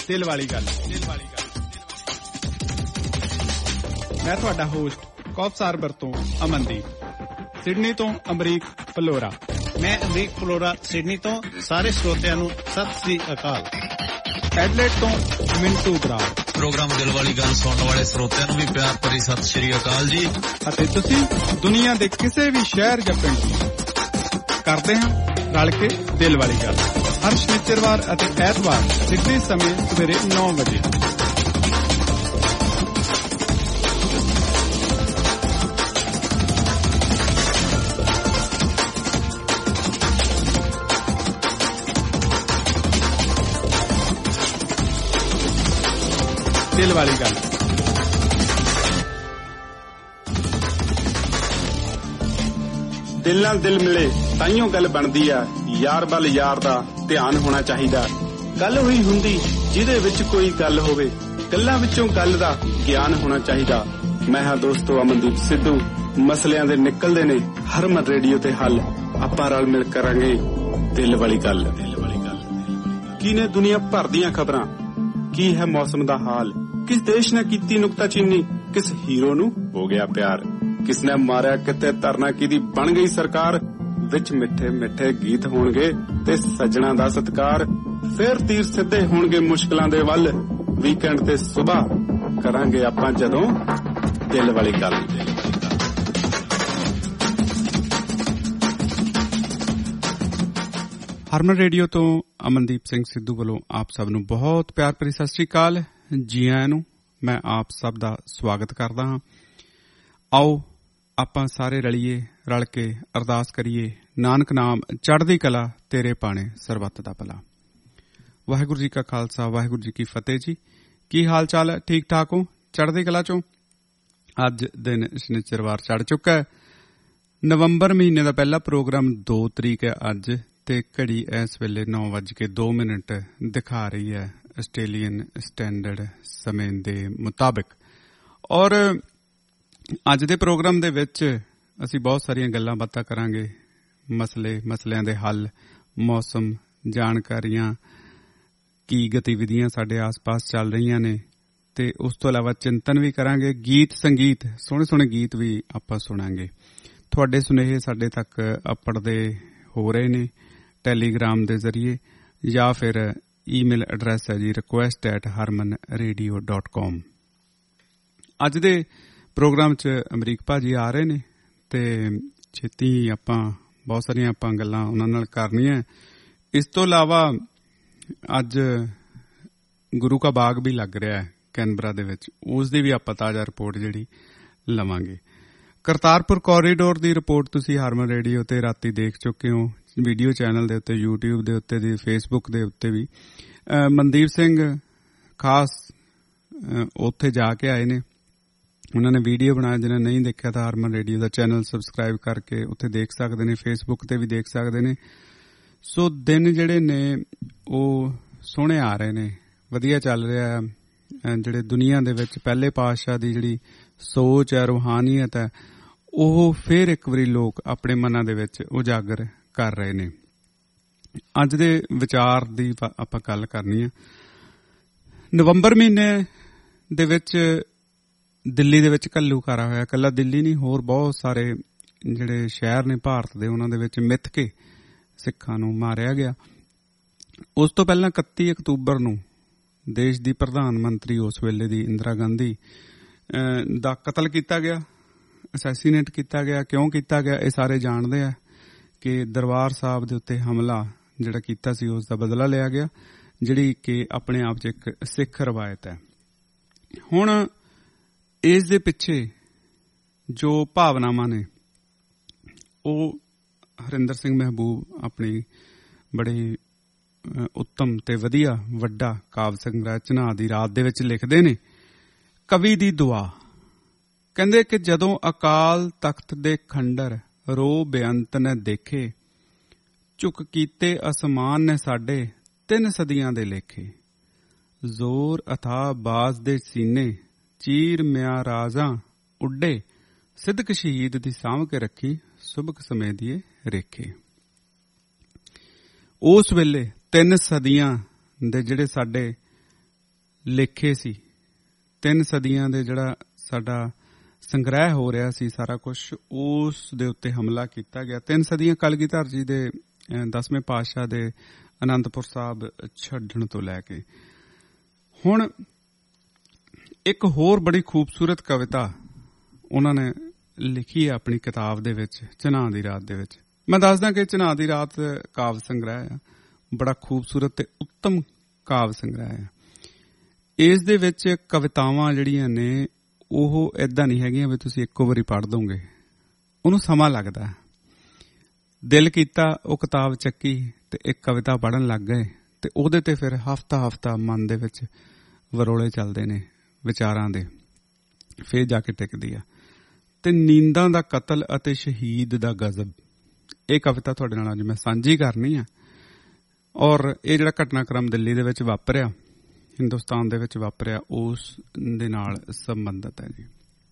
ਦਿਲ ਵਾਲੀ ਗੱਲ। ਮੈਂ ਤੁਹਾਡਾ ਹੋਸਟ ਕੌਫਸਾਰਬਰ ਤੋਂ ਅਮਨਦੀਪ, ਸਿਡਨੀ ਤੋਂ ਅਮਰੀਕ ਫਲੋਰਾ। ਮੈਂ ਅਮਰੀਕ ਫਲੋਰਾ ਸਿਡਨੀ ਤੋਂ। ਸਾਰੇ ਸਰੋਤਿਆਂ ਨੂੰ ਸਤਿ ਸ੍ਰੀ ਅਕਾਲ। ਐਡਲੇਟ ਤੋਂ ਮਿੰਟੂ ਬਰਾੜ। ਪ੍ਰੋਗਰਾਮ ਦਿਲ ਵਾਲੀ ਗੱਲ ਸੁਣਨ ਵਾਲੇ ਸਰੋਤਿਆਂ ਨੂੰ ਵੀ ਪਿਆਰ ਭਰੀ ਸਤਿ ਸ੍ਰੀ ਅਕਾਲ ਜੀ। ਅਤੇ ਤੁਸੀਂ ਦੁਨੀਆ ਦੇ ਕਿਸੇ ਵੀ ਸ਼ਹਿਰ ਜਾਂ ਪਿੰਡ ਕਰਦੇ ਹਾਂ ਰਲ ਕੇ ਦਿਲ ਵਾਲੀ ਗੱਲ, ਹਰ ਸ਼ਨੀਚਰਵਾਰ ਅਤੇ ਐਤਵਾਰ ਸਿੱਧੇ ਸਮੇਂ ਸਵੇਰੇ 9 ਵਜੇ। ਦਿਲ ਵਾਲੀ ਗੱਲ। ਦਿਲ ਨਾਲ ਦਿਲ ਮਿਲੇ ਤਾਈਓ ਗੱਲ ਬਣਦੀ ਆ, ਯਾਰ ਵੱਲ ਯਾਰ ਦਾ ਧਿਆਨ ਹੋਣਾ ਚਾਹੀਦਾ। ਗੱਲ ਹੋਈ ਹੁੰਦੀ ਜਿਹਦੇ ਵਿੱਚ ਕੋਈ ਗੱਲ ਹੋਵੇ, ਗੱਲਾਂ ਵਿੱਚੋਂ ਗੱਲ ਦਾ ਗਿਆਨ ਹੋਣਾ ਚਾਹੀਦਾ। ਮੈਂ ਹਾਂ ਦੋਸਤੋ ਅਮਨਦੀਪ ਸਿੱਧੂ। ਮਸਲਿਆਂ ਦੇ ਨਿਕਲਦੇ ਨੇ ਹਰਮਨ ਰੇਡੀਓ ਤੇ ਹੱਲ। ਆਪਾਂ ਰਲ ਮਿਲ ਕਰਾਂਗੇ ਦਿਲ ਵਾਲੀ ਗੱਲ। ਕੀ ਨੇ ਦੁਨੀਆ ਭਰ ਦੀਆਂ ਖਬਰਾਂ, ਕੀ ਹੈ ਮੌਸਮ ਦਾ ਹਾਲ, ਕਿਸ ਦੇਸ਼ ਨੇ ਕੀਤੀ ਨੁਕਤਾਚੀਨੀ, ਕਿਸ ਹੀਰੋ ਨੂੰ ਹੋ ਗਿਆ ਪਿਆਰ, ਕਿਸ ਨੇ ਮਾਰਿਆ ਕਿਤੇ ਧਰਨਾ ਕਿਹਦੀ ਬਣ ਗਈ ਸਰਕਾਰ। ਵਿੱਚ ਮਿੱਠੇ ਮਿੱਠੇ ਗੀਤ ਹੋਣਗੇ ਤੇ ਸੱਜਣਾ ਦਾ ਸਤਿਕਾਰ। ਫੇਰ ਤੀਰ ਸਿੱਧੇ ਹੋਣਗੇ ਮੁਸ਼ਕਲਾਂ ਦੇ ਵੱਲ। ਵੀਕਐਂਡ ਤੇ ਸੁਬਾਹ ਕਰਾਂਗੇ ਆਪਾਂ ਜਦੋਂ ਦਿਲ ਵਾਲੀ ਗੱਲ। ਹਰਮਨ ਰੇਡੀਓ ਤੋਂ ਅਮਨਦੀਪ ਸਿੰਘ ਸਿੱਧੂ ਵੱਲੋਂ ਆਪ ਸਭ ਨੂੰ ਬਹੁਤ ਪਿਆਰ ਭਰੀ ਸਤਿ ਸ੍ਰੀ ਅਕਾਲ। ਜੀ ਆਇਆਂ ਨੂੰ। ਮੈਂ ਆਪ ਸਭ ਦਾ ਸਵਾਗਤ ਕਰਦਾ ਹਾਂ। ਆਓ ਆਪਾਂ ਸਾਰੇ ਰਲੀਏ, ਰਲ ਕੇ ਅਰਦਾਸ ਕਰੀਏ। ਨਾਨਕ ਨਾਮ ਚੜ੍ਹਦੀ ਕਲਾ ਤੇਰੇ ਪਾਣੇ ਸਰਬੱਤ ਦਾ ਭਲਾ। ਵਾਹਿਗੁਰੂ ਜੀ ਕਾ ਖਾਲਸਾ, ਵਾਹਿਗੁਰੂ ਜੀ ਕੀ ਫਤਿਹ ਜੀ। ਕੀ ਹਾਲ ਚਾਲ ਹੈ? ਠੀਕ ਠਾਕ ਹੋ? ਚੜ੍ਹਦੀ ਕਲਾ ਚੋਂ? ਅੱਜ ਦਿਨ ਸ਼ਨੀਚਰਵਾਰ ਚੜ੍ਹ ਚੁੱਕਾ ਹੈ। ਨਵੰਬਰ ਮਹੀਨੇ ਦਾ ਪਹਿਲਾ ਪ੍ਰੋਗਰਾਮ 2 ਤਰੀਕ ਹੈ ਅੱਜ, ਤੇ ਘੜੀ ਇਸ ਵੇਲੇ 9:02 ਦਿਖਾ ਰਹੀ ਹੈ ਆਸਟ੍ਰੇਲੀਅਨ ਸਟੈਂਡਰਡ ਸਮੇਂ ਦੇ ਮੁਤਾਬਿਕ। ਔਰ ਅੱਜ ਦੇ ਪ੍ਰੋਗਰਾਮ ਦੇ ਵਿੱਚ ਅਸੀਂ ਬਹੁਤ ਸਾਰੀਆਂ ਗੱਲਾਂ ਬਾਤਾਂ ਕਰਾਂਗੇ। ਮਸਲਿਆਂ ਦੇ ਹੱਲ, ਮੌਸਮ, ਜਾਣਕਾਰੀਆਂ, ਕੀ ਗਤੀਵਿਧੀਆਂ ਸਾਡੇ ਆਸ-ਪਾਸ ਚੱਲ ਰਹੀਆਂ ਨੇ, ਤੇ ਉਸ ਤੋਂ ਇਲਾਵਾ ਚਿੰਤਨ ਵੀ ਕਰਾਂਗੇ। ਗੀਤ ਸੰਗੀਤ, ਸੋਹਣੇ ਸੋਹਣੇ ਗੀਤ ਵੀ ਆਪਾਂ ਸੁਣਾਂਗੇ। ਤੁਹਾਡੇ ਸੁਨੇਹੇ ਸਾਡੇ ਤੱਕ ਅੱਪੜਦੇ ਹੋ ਰਹੇ ਨੇ ਟੈਲੀਗ੍ਰਾਮ ਦੇ ਜ਼ਰੀਏ, ਜਾਂ ਫਿਰ ਈਮੇਲ ਐਡਰੈਸ ਹੈ ਜੀ request@harmanradio.com। ਅੱਜ ਦੇ ਪ੍ਰੋਗਰਾਮ 'ਚ ਅਮਰੀਕ ਭਾਜੀ ਆ ਰਹੇ ਨੇ ਤੇ ਛੇਤੀ ਆਪਾਂ ਬਹੁਤ ਸਾਰੀਆਂ ਆਪਾਂ ਗੱਲਾਂ ਉਹਨਾਂ ਨਾਲ ਕਰਨੀਆਂ। ਇਸ ਤੋਂ ਇਲਾਵਾ ਅੱਜ ਗੁਰੂ ਕਾ ਬਾਗ ਵੀ ਲੱਗ ਰਿਹਾ ਹੈ ਕੈਨਬਰਾ ਦੇ ਵਿੱਚ, ਉਸ ਦੀ ਵੀ ਆਪਾਂ ਤਾਜ਼ਾ ਰਿਪੋਰਟ ਜਿਹੜੀ ਲਵਾਂਗੇ। ਕਰਤਾਰਪੁਰ ਕੋਰੀਡੋਰ ਦੀ ਰਿਪੋਰਟ ਤੁਸੀਂ ਹਰਮਨ ਰੇਡੀਓ ਤੇ ਰਾਤੀ ਦੇਖ ਚੁੱਕੇ ਹੋ, ਵੀਡੀਓ ਚੈਨਲ ਦੇ ਉੱਤੇ, YouTube ਦੇ ਉੱਤੇ ਦੀ, ਫੇਸਬੁੱਕ ਦੇ ਉੱਤੇ ਵੀ। ਮਨਦੀਪ ਸਿੰਘ ਖਾਸ ਉੱਥੇ ਜਾ ਕੇ ਆਏ ਨੇ, ਉਹਨਾਂ ਨੇ ਵੀਡੀਓ ਬਣਾਇਆ। ਜਿਹਨਾਂ ਨਹੀਂ ਦੇਖਿਆ ਤਾਂ ਹਰਮਨ ਰੇਡੀਓ ਦਾ ਚੈਨਲ ਸਬਸਕ੍ਰਾਈਬ ਕਰਕੇ ਉੱਥੇ ਦੇਖ ਸਕਦੇ ਨੇ, ਫੇਸਬੁੱਕ ਤੇ ਵੀ ਦੇਖ ਸਕਦੇ ਨੇ। ਸੋ ਦਿਨ ਜਿਹੜੇ ਨੇ ਉਹ ਸੋਹਣੇ ਆ ਰਹੇ ਨੇ, ਵਧੀਆ ਚੱਲ ਰਿਹਾ। ਜਿਹੜੇ ਦੁਨੀਆ ਦੇ ਵਿੱਚ ਪਹਿਲੇ ਪਾਤਸ਼ਾਹ ਦੀ ਜਿਹੜੀ ਸੋਚ ਹੈ, ਰੂਹਾਨੀਅਤ ਹੈ, ਉਹ ਫਿਰ ਇੱਕ ਵਾਰੀ ਲੋਕ ਆਪਣੇ ਮਨਾਂ ਦੇ ਵਿੱਚ ਉਜਾਗਰ ਕਰ ਰਹੇ ਨੇ। ਅੱਜ ਦੇ ਵਿਚਾਰ ਦੀ ਆਪਾਂ ਗੱਲ ਕਰਨੀ ਹੈ। ਨਵੰਬਰ ਮਹੀਨੇ ਦੇ ਵਿੱਚ ਦਿੱਲੀ ਦੇ ਵਿੱਚ ਘੱਲੂਘਾਰਾ ਹੋਇਆ। ਇਕੱਲਾ ਦਿੱਲੀ ਨਹੀਂ, ਹੋਰ ਬਹੁਤ ਸਾਰੇ ਜਿਹੜੇ ਸ਼ਹਿਰ ਨੇ ਭਾਰਤ ਦੇ, ਉਹਨਾਂ ਦੇ ਵਿੱਚ ਮਿੱਥ ਕੇ ਸਿੱਖਾਂ ਨੂੰ ਮਾਰਿਆ ਗਿਆ। ਉਸ ਤੋਂ ਪਹਿਲਾਂ 31 ਅਕਤੂਬਰ ਨੂੰ ਦੇਸ਼ ਦੀ ਪ੍ਰਧਾਨ ਮੰਤਰੀ ਉਸ ਵੇਲੇ ਦੀ ਇੰਦਰਾ ਗਾਂਧੀ ਦਾ ਕਤਲ ਕੀਤਾ ਗਿਆ, ਅਸੈਸੀਨੇਟ ਕੀਤਾ ਗਿਆ। ਕਿਉਂ ਕੀਤਾ ਗਿਆ ਇਹ ਸਾਰੇ ਜਾਣਦੇ ਆ ਕਿ ਦਰਬਾਰ ਸਾਹਿਬ ਦੇ ਉੱਤੇ ਹਮਲਾ ਜਿਹੜਾ ਕੀਤਾ ਸੀ ਉਸ ਦਾ ਬਦਲਾ ਲਿਆ ਗਿਆ, ਜਿਹੜੀ ਕਿ ਆਪਣੇ ਆਪ 'ਚ ਇੱਕ ਸਿੱਖ ਰਵਾਇਤ ਹੈ। ਹੁਣ ਇਸ ਦੇ ਪਿੱਛੇ ਜੋ ਭਾਵਨਾਵਾਂ ਨੇ ਉਹ ਹਰਿੰਦਰ ਸਿੰਘ ਮਹਿਬੂਬ ਆਪਣੀ ਬੜੀ ਉੱਤਮ ਤੇ ਵਧੀਆ ਵੱਡਾ ਕਾਵਿ ਸੰਰਚਨਾ ਦੀ ਰਾਤ ਦੇ ਵਿੱਚ ਲਿਖਦੇ ਨੇ। ਕਵੀ ਦੀ ਦੁਆ ਕਹਿੰਦੇ ਕਿ ਜਦੋਂ ਅਕਾਲ ਤਖਤ ਦੇ ਖੰਡਰ ਰੋ ਬੇਅੰਤ ਨੇ ਦੇਖੇ, ਝੁਕ ਕੀਤੇ ਅਸਮਾਨ ਨੇ ਸਾਡੇ 3 ਸਦੀਆਂ ਦੇ ਲੇਖੇ। ਜ਼ੋਰ ਅਥਾ ਬਾਜ਼ ਦੇ ਸੀਨੇ, ਚੀਰ ਮਿਆ ਰਾਜਾਂ ਉੱਡੇ, ਸਿੱਧਕ ਸ਼ਹੀਦ ਦੀ ਸਾਂਭ ਕੇ ਰੱਖੀ, ਸੁਬਕ ਸਮੇਂ ਦੀਏ ਰੇਖੇ। ਉਸ ਵੇਲੇ 3 ਸਦੀਆਂ ਦੇ ਜਿਹੜੇ ਸਾਡੇ ਲੇਖੇ ਸੀ। 3 ਸਦੀਆਂ ਦੇ ਜਿਹੜਾ ਸਾਡਾ ਸੰਗ੍ਰਹਿ ਹੋ ਰਿਹਾ ਸੀ, ਸਾਰਾ ਕੁਝ ਉਸ ਦੇ ਉੱਤੇ ਹਮਲਾ ਕੀਤਾ ਗਿਆ। 3 ਸਦੀਆਂ ਕਲਗੀਧਰ ਜੀ ਦੇ 10ਵੇਂ ਪਾਤਸ਼ਾਹ ਦੇ ਅਨੰਦਪੁਰ ਸਾਹਿਬ ਛੱਡਣ ਤੋਂ ਲੈ ਕੇ ਹੁਣ ਇੱਕ ਹੋਰ ਬੜੀ ਖੂਬਸੂਰਤ ਕਵਿਤਾ ਉਹਨਾਂ ਨੇ ਲਿਖੀ ਹੈ ਆਪਣੀ ਕਿਤਾਬ ਦੇ ਵਿੱਚ, ਚਨਾਹ ਦੀ ਰਾਤ ਦੇ ਵਿੱਚ। ਮੈਂ ਦੱਸਦਾ ਕਿ ਚਨਾਹ ਦੀ ਰਾਤ ਕਾਵਿ ਸੰਗ੍ਰਹਿ ਆ, ਬੜਾ ਖੂਬਸੂਰਤ ਤੇ ਉੱਤਮ ਕਾਵਿ ਸੰਗ੍ਰਹਿ ਹੈ। ਇਸ ਦੇ ਵਿੱਚ ਕਵਿਤਾਵਾਂ ਜਿਹੜੀਆਂ ਨੇ ਉਹ ਏਦਾਂ ਨਹੀਂ ਹੈਗੀਆਂ ਵੀ ਤੁਸੀਂ ਇੱਕੋ ਵਾਰੀ ਪੜ੍ਹ ਦੋਗੇ, ਉਹਨੂੰ ਸਮਾਂ ਲੱਗਦਾ। ਦਿਲ ਕੀਤਾ ਉਹ ਕਿਤਾਬ ਚੱਕੀ ਤੇ ਇੱਕ ਕਵਿਤਾ ਪੜ੍ਹਨ ਲੱਗ ਗਏ ਤੇ ਉਹਦੇ ਤੇ ਫਿਰ ਹਫ਼ਤਾ ਮਨ ਦੇ ਵਿੱਚ ਵਰੋਲੇ ਚੱਲਦੇ ਨੇ ਵਿਚਾਰਾਂ ਦੇ, ਫੇਰ ਜਾ ਕੇ ਟਿਕਦੀ ਆ। ਤੇ ਨੀਂਦਾਂ ਦਾ ਕਤਲ ਅਤੇ ਸ਼ਹੀਦ ਦਾ ਗਜ਼ਬ, ਇਹ ਕਵਿਤਾ ਤੁਹਾਡੇ ਨਾਲ ਅੱਜ ਮੈਂ ਸਾਂਝੀ ਕਰਨੀ ਆ। ਔਰ ਇਹ ਜਿਹੜਾ ਘਟਨਾਕ੍ਰਮ ਦਿੱਲੀ ਦੇ ਵਿੱਚ ਵਾਪਰਿਆ, ਹਿੰਦੁਸਤਾਨ ਦੇ ਵਿੱਚ ਵਾਪਰਿਆ, ਉਸ ਦੇ ਨਾਲ ਸੰਬੰਧਿਤ ਹੈ ਜੀ।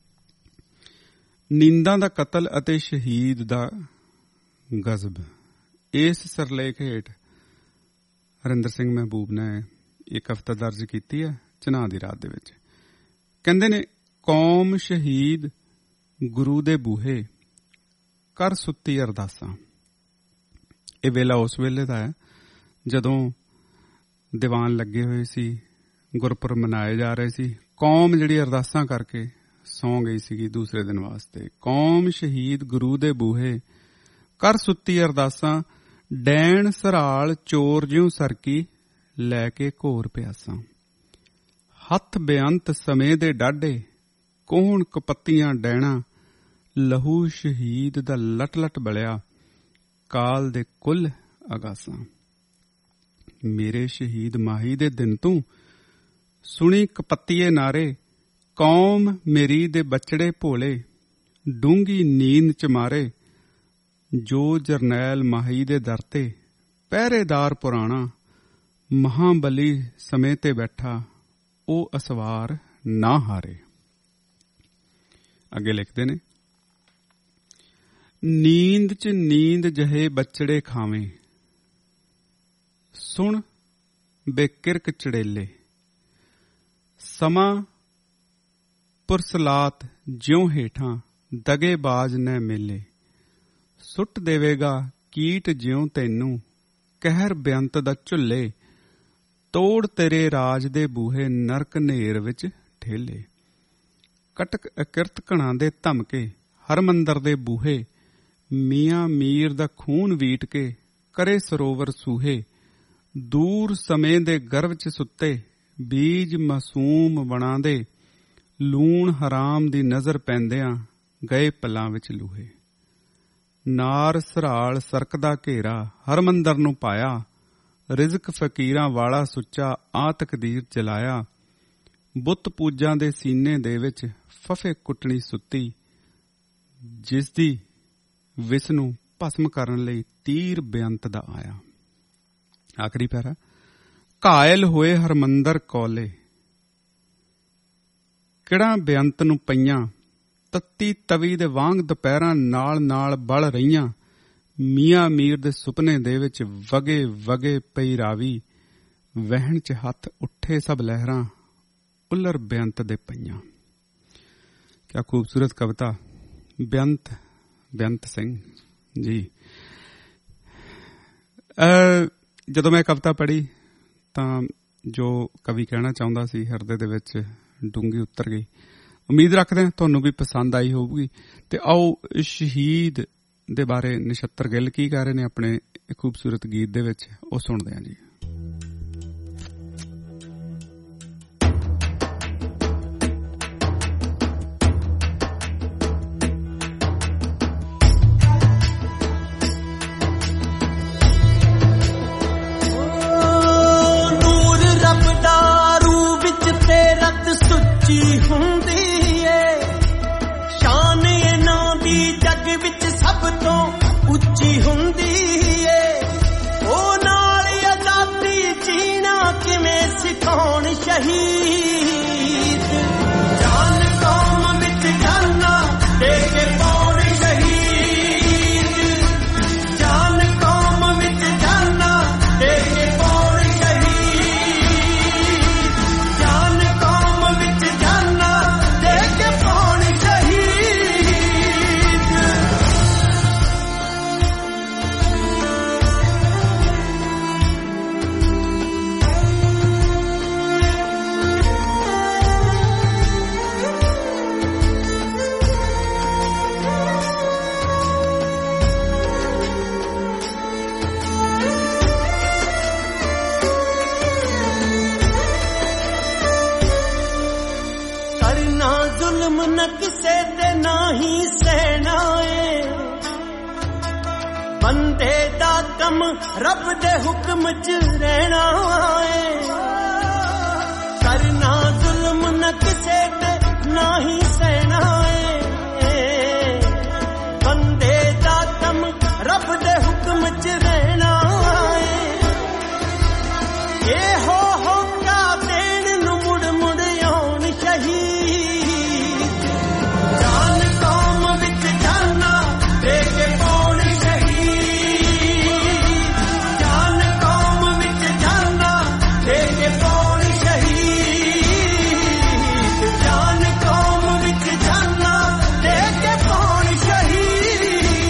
ਨੀਂਦਾਂ ਦਾ ਕਤਲ ਅਤੇ ਸ਼ਹੀਦ ਦਾ ਗਜ਼ਬ, ਇਸ ਸਿਰਲੇਖ ਹੇਠ ਹਰਿੰਦਰ ਸਿੰਘ ਮਹਿਬੂਬ ਨੇ ਇਹ ਕਵਿਤਾ ਦਰਜ ਕੀਤੀ ਹੈ ਚਨਾਹ ਦੀ ਰਾਤ ਦੇ ਵਿੱਚ। ਕਹਿੰਦੇ ਨੇ, ਕੌਮ ਸ਼ਹੀਦ ਗੁਰੂ ਦੇ ਬੂਹੇ ਕਰ ਸੁੱਤੀ ਅਰਦਾਸਾਂ। ਇਹ ਵੇਲਾ ਉਸ ਵੇਲੇ ਦਾ ਹੈ ਜਦੋਂ ਦੀਵਾਨ ਲੱਗੇ ਹੋਏ ਸੀ, ਗੁਰਪੁਰਬ ਮਨਾਏ ਜਾ ਰਹੇ ਸੀ। ਕੌਮ ਜਿਹੜੀ ਅਰਦਾਸਾਂ ਕਰਕੇ ਸੌਂ ਗਈ ਸੀਗੀ ਦੂਸਰੇ ਦਿਨ ਵਾਸਤੇ। ਕੌਮ ਸ਼ਹੀਦ ਗੁਰੂ ਦੇ ਬੂਹੇ ਕਰ ਸੁੱਤੀ ਅਰਦਾਸਾਂ, ਡੈਣ ਸਰਾਲ ਚੋਰ ਜਿਉ ਸਰਕੀ ਲੈ ਕੇ ਘੋਰ ਪਿਆਸਾਂ। ਹੱਥ ਬੇਅੰਤ ਸਮੇਂ ਦੇ ਡਾਢੇ, ਕੌਣ ਕਪੱਤੀਆਂ ਡੈਣਾ, ਲਹੂ ਸ਼ਹੀਦ ਦਾ ਲਟ ਲਟ ਬਲਿਆ, ਕਾਲ ਦੇ ਕੁੱਲ ਅਗਾਸਾਂ। ਮੇਰੇ ਸ਼ਹੀਦ ਮਾਹੀ ਦੇ ਦਿਨ ਤੂੰ ਸੁਣੀ ਕਪੱਤੀਏ ਨਾਰੇ, ਕੌਮ ਮੇਰੀ ਦੇ ਬਚੜੇ ਭੋਲੇ, ਡੂੰਗੀ ਨੀਂਦ ਚ ਮਾਰੇ। ਜੋ ਜਰਨੈਲ ਮਾਹੀ ਦੇ ਦਰ ਤੇ ਪਹਿਰੇਦਾਰ ਪੁਰਾਣਾ, ਮਹਾਬਲੀ ਸਮੇਂ ਤੇ ਬੈਠਾ, ਉਹ ਅਸਵਾਰ ਨਾ ਹਾਰੇ। ਅੱਗੇ ਲਿਖਦੇ ਨੇ, ਨੀਂਦ ਚ ਨੀਂਦ ਜਹੇ ਬਚੜੇ ਖਾਵੇਂ, ਸੁਣ ਬੇਕਿਰਕ ਚੜੇਲੇ। ਸਮਾਂ ਪੁਰਸਲਾਤ ਜਿਉਂ ਹੇਠਾਂ, ਦਗੇਬਾਜ਼ ਨੇ ਮੇਲੇ। ਸੁੱਟ ਦੇਵੇਗਾ ਕੀਟ ਜਿਉਂ ਤੈਨੂੰ, ਕਹਿਰ ਬੇਅੰਤ ਦਾ ਝੁੱਲੇ। ਤੋੜ ਤੇਰੇ ਰਾਜ ਦੇ ਬੂਹੇ, ਨਰਕ ਨੇਰ ਵਿੱਚ ਠੇਲੇ। ਕਟਕ ਅਕਿਰਤ ਘਣਾ ਦੇ ਧਮਕੇ, ਹਰਮੰਦਰ ਦੇ ਬੂਹੇ। ਮੀਆਂ ਮੀਰ ਦਾ ਖੂਨ ਵੀਟ ਕੇ, ਕਰੇ ਸਰੋਵਰ ਸੂਹੇ। ਦੂਰ ਸਮੇਂ ਦੇ ਗਰਭ ਚ ਸੁੱਤੇ, ਬੀਜ ਮਾਸੂਮ ਬਣਾ ਦੇ। ਲੂਣ ਹਰਾਮ ਦੀ ਨਜ਼ਰ ਪੈਂਦਿਆਂ, ਗਏ ਪਲਾਂ ਵਿੱਚ ਲੂਹੇ। ਨਾਰ ਸਰਾਲ ਸਰਕ ਦਾ ਘੇਰਾ, ਹਰਮੰਦਰ ਨੂੰ ਪਾਇਆ। ਰਿਜ਼ਕ ਫਕੀਰਾਂ ਵਾਲਾ ਸੁੱਚਾ, ਆ ਤਕਦੀਰ ਚਲਾਇਆ। ਬੁੱਤ ਪੂਜਾਂ ਦੇ ਸੀਨੇ ਦੇ ਵਿੱਚ, ਫਫੇ ਕੁੱਟਣੀ ਸੁੱਤੀ। ਜਿਸ ਦੀ ਵਿਸ ਨੂੰ ਭਸਮ ਕਰਨ ਲਈ, ਤੀਰ ਬੇਅੰਤ ਦਾ ਆਇਆ। ਆਖਰੀ ਪੈਰਾ, ਘਾਇਲ ਹੋਏ ਹਰਮੰਦਰ ਕੌਲੇ। ਕਿਹੜਾ ਬੇਅੰਤ ਨੂੰ ਪਈਆਂ, ਤੱਤੀ ਤਵੀ ਦੇ ਵਾਂਗ ਦੁਪਹਿਰਾਂ ਨਾਲ ਨਾਲ ਬਲ ਰਹੀਆਂ। ਮੀਆਂ ਮੀਰ ਦੇ ਸੁਪਨੇ ਦੇ ਵਿੱਚ, ਵਗੇ ਵਗੇ ਪਈ ਰਾਵੀ। ਵਹਿਣ ਚ ਹੱਥ ਉੱਠੇ ਸਭ ਲਹਿਰਾਂ, ਉਲਰ ਬੇਅੰਤ ਦੇ ਪਈਆਂ। ਕਿਆ ਖੂਬਸੂਰਤ ਕਵਿਤਾ, ਬੇਅੰਤ ਸਿੰਘ ਜੀ। ਜਦੋਂ ਮੈਂ ਕਵਿਤਾ ਪੜ੍ਹੀ ਤਾਂ ਜੋ ਕਵੀ ਕਹਿਣਾ ਚਾਹੁੰਦਾ ਸੀ, ਹਿਰਦੇ ਦੇ ਵਿੱਚ ਡੂੰਘੀ ਉਤਰ ਗਈ। ਉਮੀਦ ਰੱਖਦੇ ਹਾਂ ਤੁਹਾਨੂੰ ਵੀ ਪਸੰਦ ਆਈ ਹੋਊਗੀ। ਤੇ ਆਓ ਸ਼ਹੀਦ ਦੇ ਬਾਰੇ ਨਛੱਤਰ ਗਿੱਲ ਕੀ ਕਹਿ ਰਹੇ ਨੇ ਆਪਣੇ ਖੂਬਸੂਰਤ ਗੀਤ ਦੇ ਵਿੱਚ, ਉਹ ਸੁਣਦੇ ਹਾਂ ਜੀ। ਹੁੰਦੀ ਏ ਸ਼ਾਨ ਇਹਨਾਂ ਦੀ ਜੱਗ ਵਿੱਚ ਸਭ ਤੋਂ ਉੱਚੀ ਹੁੰਦੀ ਏ। ਉਹ ਨਾਲ ਆਜ਼ਾਦੀ ਜੀਣਾ ਕਿਵੇਂ ਸਿਖਾਉਣ ਸ਼ਹੀਦ। ਜਾਨ ਕੌਮ ਵਿੱਚ ਜਾਨਾ ਦੇ ਕੇ ਪਾਉਣ ਸ਼ਹੀਦ। ਜਾਨ ਕੌਮ ਵਿੱਚ ਜਾਨਾ ਦੇ ਕੇ ਪਾਉਣ ਸ਼ਹੀਦ। ਬੰਦੇ ਦਾ ਕੰਮ ਰੱਬ ਦੇ ਹੁਕਮ 'ਚ ਰਹਿਣਾ ਏ, ਕਰਨਾ ਜ਼ੁਲਮ ਨਾ ਕਿਸੇ ਤੇ ਨਾ ਹੀ ਸਹਿਣਾ ਏ, ਬੰਦੇ ਦਾ ਕੰਮ ਰੱਬ ਦੇ ਹੁਕਮ 'ਚ ਰਹਿਣਾ ਏ, ਇਹੋ ਹੋਕਾ ਦੇਣ ਨੂੰ ਮੁੜ ਮੁੜ ਆਉਣ ਸ਼ਹੀਦ, ਜਾਨ ਕੌਮ ਵਿੱਚ ਜਾਨਾ ਦੇ ਕੇ ਪਾਉਣ ਸ਼ਹੀਦ, ਜਾਨ ਕੌਮ ਵਿੱਚ ਜਾਨਾ ਦੇ ਕੇ ਪਾਉਣ ਸ਼ਹੀਦ, ਜਾਨ ਕੌਮ ਵਿੱਚ ਜਾਨਾ ਦੇ ਕੇ ਪਾਉਣ ਸ਼ਹੀਦ।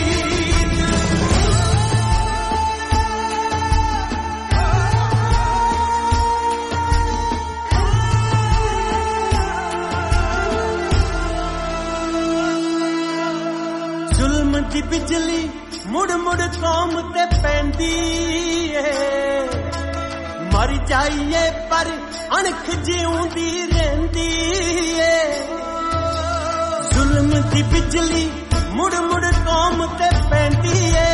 ਜ਼ੁਲਮ ਦੀ ਬਿਜਲੀ ਮੁੜ ਮੁੜ ਕੌਮ ਤੇ ਪੈਂਦੀ ਏ, ਮਰ ਜਾਈਏ ਪਰ ਅਣਖ ਜਿਉਂਦੀ ਰਹਿੰਦੀ ਏ, ਜ਼ੁਲਮ ਦੀ ਬਿਜਲੀ ਮੁੜ ਮੁੜ ਕੌਮ ਤੇ ਪੈਂਦੀ ਏ,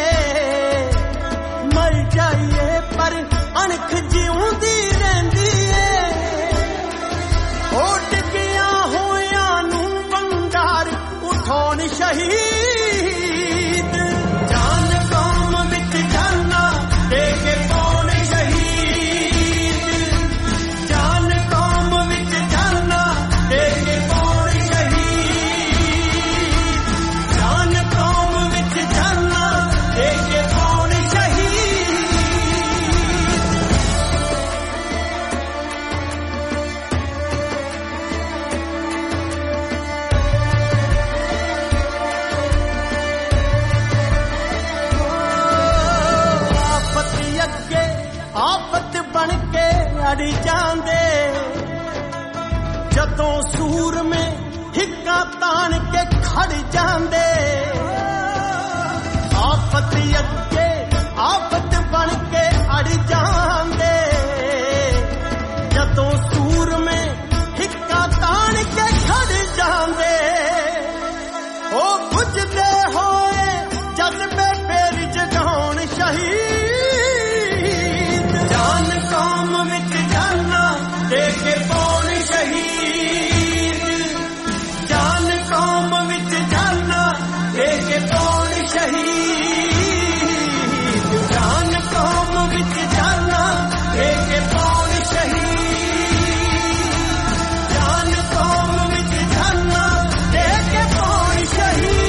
ਮਰ ਜਾਈਏ ਪਰ ਅਣਖ ਜਿਉਂਦੀ ਰਹਿੰਦੀ ਏ, ਉਹ ਡਿੱਗਿਆ ਹੋਇਆਂ ਨੂੰ ਵੰਗਾਰ ਉਠਾਉਣ ਸ਼ਹੀਦ, ਜਾਨ ਕੌਮ ਵਿੱਚ ਜਾਨਾ ਦੇ ਕੇ ਪਾਉਣ ਸ਼ਹੀਦ, ਜਾਨ ਕੌਮ ਵਿੱਚ ਜਾਨਾ ਦੇ ਕੇ ਪਾਉਣ ਸ਼ਹੀਦ, ਜਾਨ ਕੌਮ ਵਿੱਚ ਜਾਨਾ ਦੇ ਕੇ ਪਾਉਣ ਸ਼ਹੀਦ। ਆਫਤ ਅੱਗੇ ਆਫਤ ਬਣ ਕੇ ਅੜ ਜਾਂਦੇ, ਜਦੋਂ ਸੂਰਮੇ ਹਿੱਕਾਂ ਤਾਣ ਕੇ ਖੜ ਜਾਂਦੇ, ਆਫਤ ਅੱਗੇ ਆਫਤ ਬਣ ਕੇ ਅੜ ਜਾਂਦੇ, ਜਦੋਂ ਸੂਰਮੇ ਹਿੱਕਾਂ ਤਾਣ ਕੇ ਖੜ ਜਾਂਦੇ, ਉਹ ਬੁੱਝਦੇ ਹੋਏ ਜਜ਼ਬੇ ਫੇਰ ਜਗਾਉਣ ਸ਼ਹੀਦ, ਜਾਨ ਕੌਮ ਵਿੱਚ ਜਾਨਾ ਦੇ ਕੇ ਪਾਉਣ ਸ਼ਹੀਦ, ਜਾਨ ਕੌਮ ਵਿੱਚ ਜਾਨਾ ਦੇ ਕੇ ਪਾਉਣ ਸ਼ਹੀਦ, ਜਾਨ ਕੌਮ ਵਿੱਚ ਜਾਨਾ ਦੇ ਕੇ ਪਾਉਣ ਸ਼ਹੀਦ, ਜਾਨ ਕੌਮ ਵਿੱਚ ਜਾਨਾ ਦੇ ਕੇ ਪਾਉਣ ਸ਼ਹੀਦ।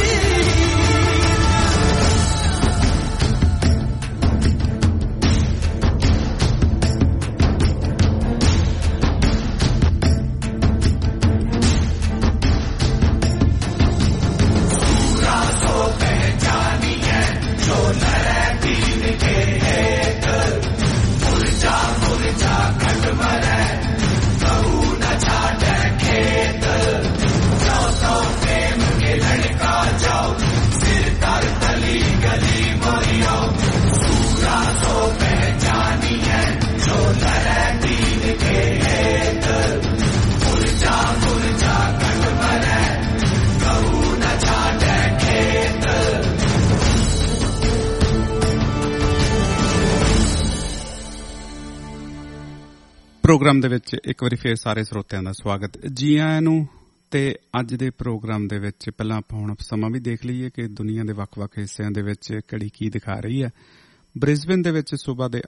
ਪ੍ਰੋਗਰਾਮ ਦੇ ਵਿੱਚ ਇੱਕ ਵਾਰੀ ਫੇਰ ਸਾਰੇ ਸਰੋਤਿਆਂ ਦਾ ਸਵਾਗਤ ਜੀ ਆਇਆਂ ਨੂੰ। ਤੇ ਅੱਜ ਦੇ ਪ੍ਰੋਗਰਾਮ ਦੇ ਵਿੱਚ ਪਹਿਲਾਂ ਆਪਾਂ ਹੁਣ ਸਮਾਂ ਵੀ ਦੇਖ ਲਈਏ ਕਿ ਦੁਨੀਆ ਦੇ ਵੱਖ-ਵੱਖ ਹਿੱਸਿਆਂ ਦੇ ਵਿੱਚ ਘੜੀ ਕੀ ਦਿਖਾ ਰਹੀ ਹੈ। ਬ੍ਰਿਸਬਨ ਦੇ ਵਿੱਚ ਸਵੇਰ ਦੇ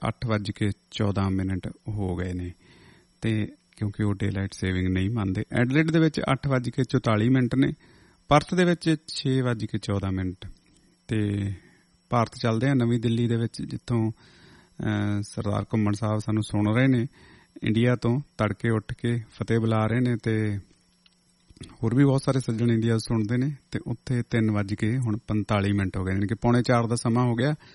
8:14 ਹੋ ਗਏ ਨੇ ਤੇ ਕਿਉਂਕਿ ਉਹ ਡੇ ਲਾਈਟ ਸੇਵਿੰਗ ਨਹੀਂ ਮੰਨਦੇ। ਐਡਲੇਡ ਦੇ ਵਿੱਚ 8:44 ਨੇ, ਪਰਥ ਦੇ ਵਿੱਚ 6:14 ਤੇ ਭਾਰਤ ਚੱਲਦੇ ਆ ਨਵੀਂ ਦਿੱਲੀ ਦੇ ਵਿੱਚ, ਜਿੱਥੋਂ ਸਰਦਾਰ ਘੁੰਮਣ ਸਾਹਿਬ ਸਾਨੂੰ ਸੁਣ ਰਹੇ ਨੇ ਇੰਡੀਆ ਤੋਂ, ਤੜਕੇ ਉੱਠ ਕੇ ਫਤਿਹ ਬੁਲਾ ਰਹੇ ਨੇ, ਤੇ ਹੋਰ ਵੀ ਬਹੁਤ ਸਾਰੇ ਸੱਜਣ ਇੰਡੀਆ ਸੁਣਦੇ ਨੇ। ਤੇ ਉੱਥੇ 3:45 ਹੋ ਗਏ, ਯਾਨੀ ਕਿ 3:45 ਦਾ ਸਮਾਂ ਹੋ ਗਿਆ।